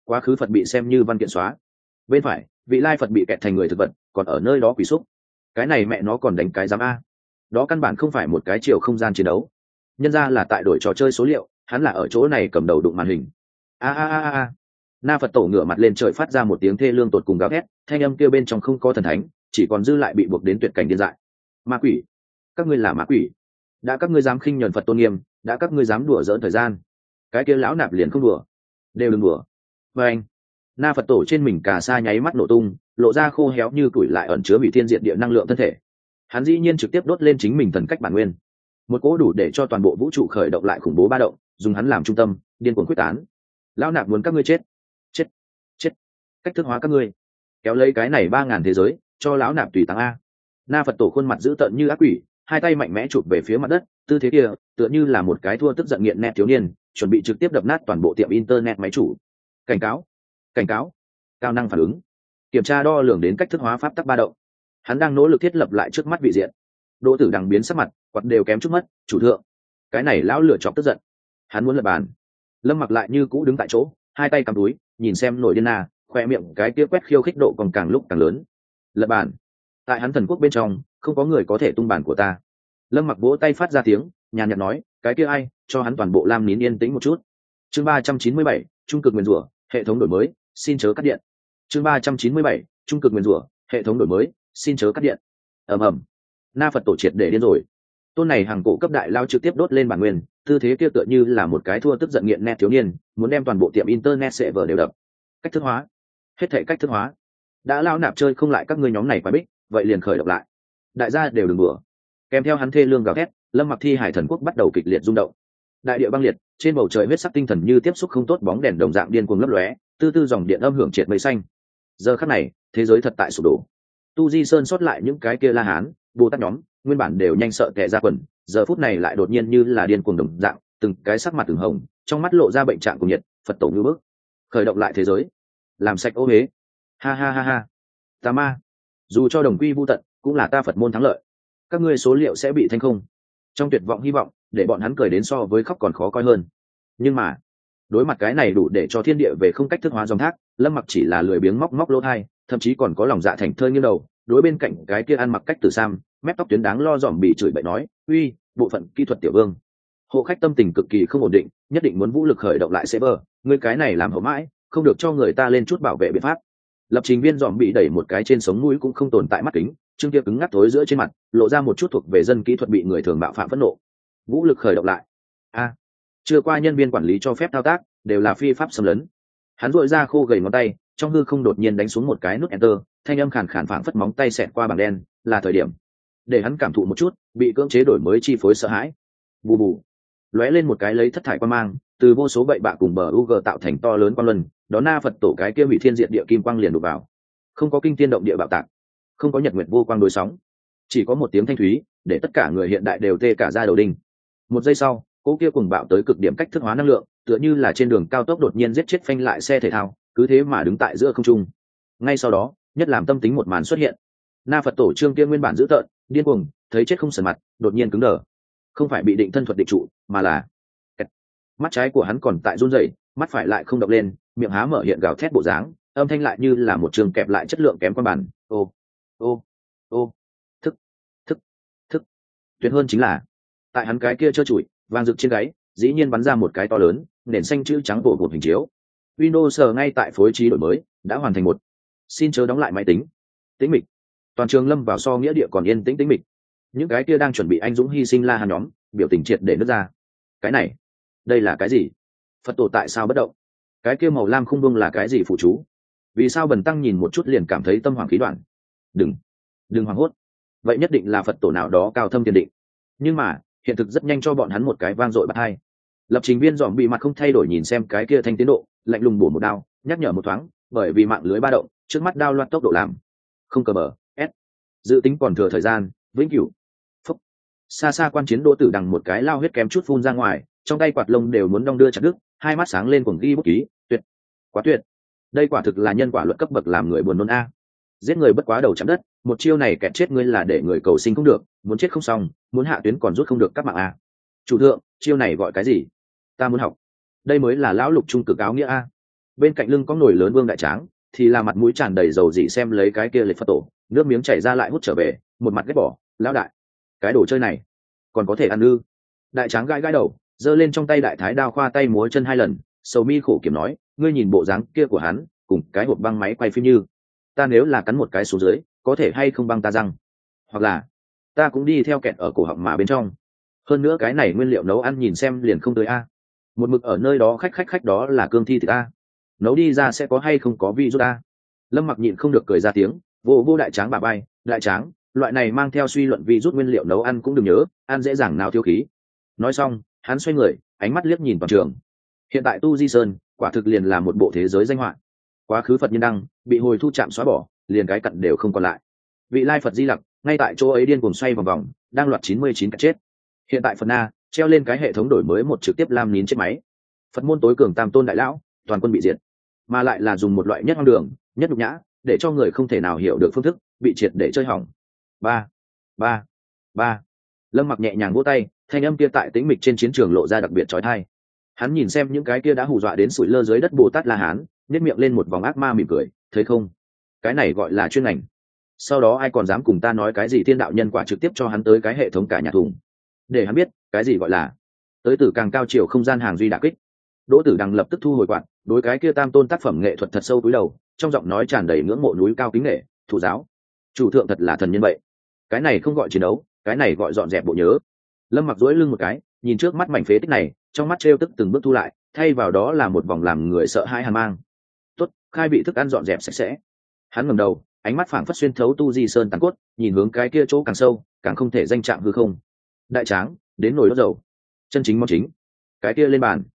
quá khứ Phật bị xem như văn kiện xóa. Bên phải, vị lai Phật bị kẹt thành người thực vật, còn ở nơi đó quỷ xúc. Cái này mẹ nó còn đánh cái giám a. Đó căn bản không phải một cái chiều không gian chiến đấu. Nhân ra là tại đổi trò chơi số liệu, hắn là ở chỗ này cầm đầu đụng màn hình. A a a a. Na Phật tổ ngửa mặt lên trời phát ra một tiếng thê lương tột cùng gào thét, thanh âm kêu bên trong không có thần thánh, chỉ còn dư lại bị buộc đến tuyệt cảnh điên dại. Ma quỷ, các ngươi là ma quỷ. Đã các ngươi dám khinh nhẫn Phật tôn nghiêm, đã các ngươi dám đùa giỡn thời gian, cái kia lão nạp liền không đùa, đều đừng đùa. Và anh, Na Phật tổ trên mình cà sa nháy mắt nổ tung, lộ ra khô héo như củi lại ẩn chứa hủy thiên diệt địa năng lượng thân thể. Hắn dĩ nhiên trực tiếp đốt lên chính mình thần cách bản nguyên, một cỗ đủ để cho toàn bộ vũ trụ khởi động lại khủng bố ba động, dùng hắn làm trung tâm, điên cuồng quyết tán. Lão nạp muốn các ngươi chết, chết, chết, cách thức hóa các ngươi, kéo lấy cái này ba ngàn thế giới, cho lão nạp tùy táng a. Na Phật tổ khuôn mặt dữ tợn như ác quỷ, hai tay mạnh mẽ chụp về phía mặt đất, tư thế kia tựa như là một cái thua tức giận nghiện net thiếu niên, chuẩn bị trực tiếp đập nát toàn bộ tiệm internet máy chủ. Cảnh cáo, cảnh cáo, cao năng phản ứng, kiểm tra đo lường đến cách thức hóa pháp tắc ba động. Hắn đang nỗ lực thiết lập lại trước mắt vị diện. Đỗ Tử Đằng biến sắc mặt, quạt đều kém chút mất. Chủ thượng, cái này lão lửa chọc tức giận, hắn muốn lật bàn. Lâm Mặc lại như cũ đứng tại chỗ, hai tay cầm túi, nhìn xem nổi điên na, khoe miệng cái kia quét khiêu khích độ còn càng lúc càng lớn. Lật bàn, tại hắn thần quốc bên trong không có người có thể tung bàn của ta. Lâm Mặc vỗ tay phát ra tiếng nhàn nhạt nói, cái kia ai cho hắn toàn bộ lam nín yên tĩnh một chút. Chương ba trăm chín mươi bảy, trung cực nguyên rủa, hệ thống đổi mới, xin chớ cắt điện. Chương ba trăm chín mươi bảy, trung cực nguyên rủa, hệ thống đổi mới, xin chớ cắt điện. Ầm ầm. Na Phật tổ triệt để điên rồi. Tôn này hàng cổ cấp đại lao trực tiếp đốt lên bản nguyên, tư thế kia tựa như là một cái thua tức giận nghiện net thiếu niên, muốn đem toàn bộ tiệm internet server đều đập. Cách thức hóa, hết thảy cách thức hóa. Đã lao nạp chơi không lại các ngươi nhóm này quái bích, vậy liền khởi động lại. Đại gia đều đừng bừa. Kèm theo hắn thê lương gào thét, Lâm Mặc thi hải thần quốc bắt đầu kịch liệt rung động. Đại địa băng liệt, trên bầu trời huyết sắc tinh thần như tiếp xúc không tốt bóng đèn đồng dạng điên cuồng lấp lóe, tư tư dòng điện âm hưởng triệt mây xanh. Giờ khắc này, thế giới thật tại sụp đổ. Tu Di Sơn sót lại những cái kia La Hán, Bồ Tát nhóm, nguyên bản đều nhanh sợ tè ra quần, giờ phút này lại đột nhiên như là điên cuồng đồng dạng, từng cái sắc mặt từng hồng, trong mắt lộ ra bệnh trạng của nhiệt, Phật tổ như bước, khởi động lại thế giới, làm sạch ô hế. Ha ha ha ha. Tà ma, dù cho đồng quy vu tận, cũng là ta Phật môn thắng lợi. Các ngươi số liệu sẽ bị thanh không. Trong tuyệt vọng hy vọng, để bọn hắn cười đến so với khóc còn khó coi hơn. Nhưng mà, đối mặt cái này đủ để cho thiên địa về không cách thức hóa dòng thác, Lâm Mặc chỉ là lười biếng móc móc lỗ tai, thậm chí còn có lòng dạ thành thơi nghiêng đầu, đối bên cạnh cái kia ăn mặc cách từ sam, mép tóc tuyến đáng lo dòm bị chửi bậy nói, uy, bộ phận kỹ thuật tiểu vương, hộ khách tâm tình cực kỳ không ổn định, nhất định muốn vũ lực khởi động lại server, ngươi cái này làm hậu mãi, không được cho người ta lên chút bảo vệ biện pháp. Lập trình viên dòm bị đẩy một cái trên sống mũi cũng không tồn tại mắt kính, chương kia cứng ngắc thối giữa trên mặt, lộ ra một chút thuộc về dân kỹ thuật bị người thường bạo phạm phẫn nộ. Vũ lực khởi động lại. A, chưa qua nhân viên quản lý cho phép thao tác, đều là phi pháp xâm lấn. Hắn duỗi ra khô gầy ngón tay, trong hư không đột nhiên đánh xuống một cái nút enter, thanh âm khàn khàn phảng phất móng tay xẹt qua bảng đen, là thời điểm để hắn cảm thụ một chút bị cưỡng chế đổi mới chi phối sợ hãi. Bù bù, lóe lên một cái lấy thất thải quan mang, từ vô số bậy bạ cùng bờ u g tạo thành to lớn quang luân, đó Na Phật tổ cái kia hủy thiên diệt địa kim quang liền đục vào. Không có kinh thiên động địa bạo tạc, không có nhật nguyệt vô quang đối sóng, chỉ có một tiếng thanh thúy, để tất cả người hiện đại đều tê cả da đầu đinh. Một giây sau, cỗ kia cùng bạo tới cực điểm cách thức hóa năng lượng, tựa như là trên đường cao tốc đột nhiên giết chết phanh lại xe thể thao, cứ thế mà đứng tại giữa không trung. Ngay sau đó, nhất làm tâm tính một màn xuất hiện. Na Phật tổ trương kia nguyên bản dữ tợn, điên cuồng, thấy chết không sờn mặt, đột nhiên cứng đờ. Không phải bị định thân thuật định trụ, mà là mắt trái của hắn còn tại run rẩy, mắt phải lại không động lên, miệng há mở hiện gào thét bộ dáng, âm thanh lại như là một trường kẹp lại chất lượng kém quan bản. Ô, ô, ô, thức, thức, thức. Tuyệt hơn chính là, tại hắn cái kia trơ trụi, vàng rực trên gáy, dĩ nhiên bắn ra một cái to lớn, nền xanh chữ trắng bộ một hình chiếu. Windows ngay tại phối trí đổi mới đã hoàn thành một. Xin chớ đóng lại máy tính. Tĩnh mịch. Toàn trường lâm vào so nghĩa địa còn yên tĩnh tĩnh mịch. Những cái kia đang chuẩn bị anh dũng hy sinh La Hán nhóm, biểu tình triệt để nứt ra. Cái này, đây là cái gì? Phật tổ tại sao bất động? Cái kia màu lam không buông là cái gì phụ chú? Vì sao Bần tăng nhìn một chút liền cảm thấy tâm hoàng khí đoạn? Đừng, đừng hoảng hốt. Vậy nhất định là Phật tổ nào đó cao thâm tiền định. Nhưng mà, hiện thực rất nhanh cho bọn hắn một cái vang dội bắt hai. Lập trình viên dòm bị mặt không thay đổi nhìn xem cái kia thanh tiến độ, lạnh lùng bổ một đao, nhắc nhở một thoáng, bởi vì mạng lưới ba động, trước mắt đao loạt tốc độ làm. Không cờ bờ, S. Dự tính còn thừa thời gian, vĩnh cửu. Phúc. Xa xa quan chiến Đỗ Tử Đằng một cái lao huyết kém chút phun ra ngoài, trong tay quạt lông đều muốn đong đưa chặt đứt, hai mắt sáng lên cuồng ghi bút ký, tuyệt, quá tuyệt. Đây quả thực là nhân quả luật cấp bậc làm người buồn nôn a. Giết người bất quá đầu chạm đất, một chiêu này kẹt chết ngươi là để người cầu sinh không được, muốn chết không xong, muốn hạ tuyến còn rút không được các mạng a. Chủ thượng, chiêu này gọi cái gì? Ta muốn học. Đây mới là lão lục trung cực áo nghĩa a. bên cạnh lưng có nồi lớn Vương Đại Tráng thì là mặt mũi tràn đầy dầu dị xem lấy cái kia lịch Phật tổ, nước miếng chảy ra lại hút trở về, một mặt ghét bỏ. Lão đại, cái đồ chơi này còn có thể ăn ư? Đại Tráng gãi gãi đầu, giơ lên trong tay đại thái đao, khoa tay múa chân hai lần, sầu mi khổ kiểm nói, ngươi nhìn bộ dáng kia của hắn cùng cái hộp băng máy quay phim như, ta nếu là cắn một cái xuống dưới có thể hay không băng ta răng, hoặc là ta cũng đi theo kẹt ở cổ họng mà bên trong. Hơn nữa cái này nguyên liệu nấu ăn nhìn xem liền không tới a, một mực ở nơi đó khách khách khách đó là cương thi thịt a, nấu đi ra sẽ có hay không có vi rút a. Lâm Mặc nhịn không được cười ra tiếng, vô vô Đại Tráng bà bay, Đại Tráng, loại này mang theo suy luận vi rút nguyên liệu nấu ăn cũng đừng nhớ, ăn dễ dàng nào thiếu khí. Nói xong hắn xoay người, ánh mắt liếc nhìn toàn trường. Hiện tại Tu Di Sơn quả thực liền là một bộ thế giới danh họa, quá khứ Phật nhân đăng bị hồi thu chạm xóa bỏ, liền cái cặn đều không còn lại. Vị lai Phật Di Lặc ngay tại chỗ ấy điên cuồng xoay vòng vòng, đang loạt chín mươi chín cái chết. Hiện tại Phật Na treo lên cái hệ thống đổi mới một trực tiếp lam nín chết máy. Phật môn tối cường tam tôn đại lão toàn quân bị diệt, mà lại là dùng một loại nhất hoang đường nhất nhục nhã để cho người không thể nào hiểu được phương thức, bị triệt để chơi hỏng. Ba ba ba. Lâm Mặc nhẹ nhàng vỗ tay, thanh âm kia tại tĩnh mịch trên chiến trường lộ ra đặc biệt chói tai. Hắn nhìn xem những cái kia đã hù dọa đến sủi lơ dưới đất Bồ Tát La Hán, nhếch miệng lên một vòng ác ma mỉm cười, thấy không, cái này gọi là chuyên ngành. Sau đó ai còn dám cùng ta nói cái gì thiên đạo nhân quả, trực tiếp cho hắn tới cái hệ thống cả nhà thùng, để hắn biết cái gì gọi là tới từ càng cao chiều không gian hàng duy đả kích. Đỗ Tử Đằng lập tức thu hồi quạt, đối cái kia tam tôn tác phẩm nghệ thuật thật sâu cúi đầu, trong giọng nói tràn đầy ngưỡng mộ núi cao kính nể, thủ giáo chủ thượng thật là thần nhân vậy, cái này không gọi chiến đấu, cái này gọi dọn dẹp bộ nhớ. Lâm Mặc duỗi lưng một cái, nhìn trước mắt mảnh phế tích này, trong mắt trêu tức từng bước thu lại, thay vào đó là một vòng làm người sợ hãi hàn mang. Tốt, khai vị thức ăn dọn dẹp sạch sẽ. Hắn ngẩng đầu, ánh mắt phảng phất xuyên thấu Tu Di Sơn tàn cốt, nhìn hướng cái kia chỗ càng sâu càng không thể danh chạm hư không. Đại Tráng, đến nồi đốt dầu, chân chính món chính, cái kia lên bàn.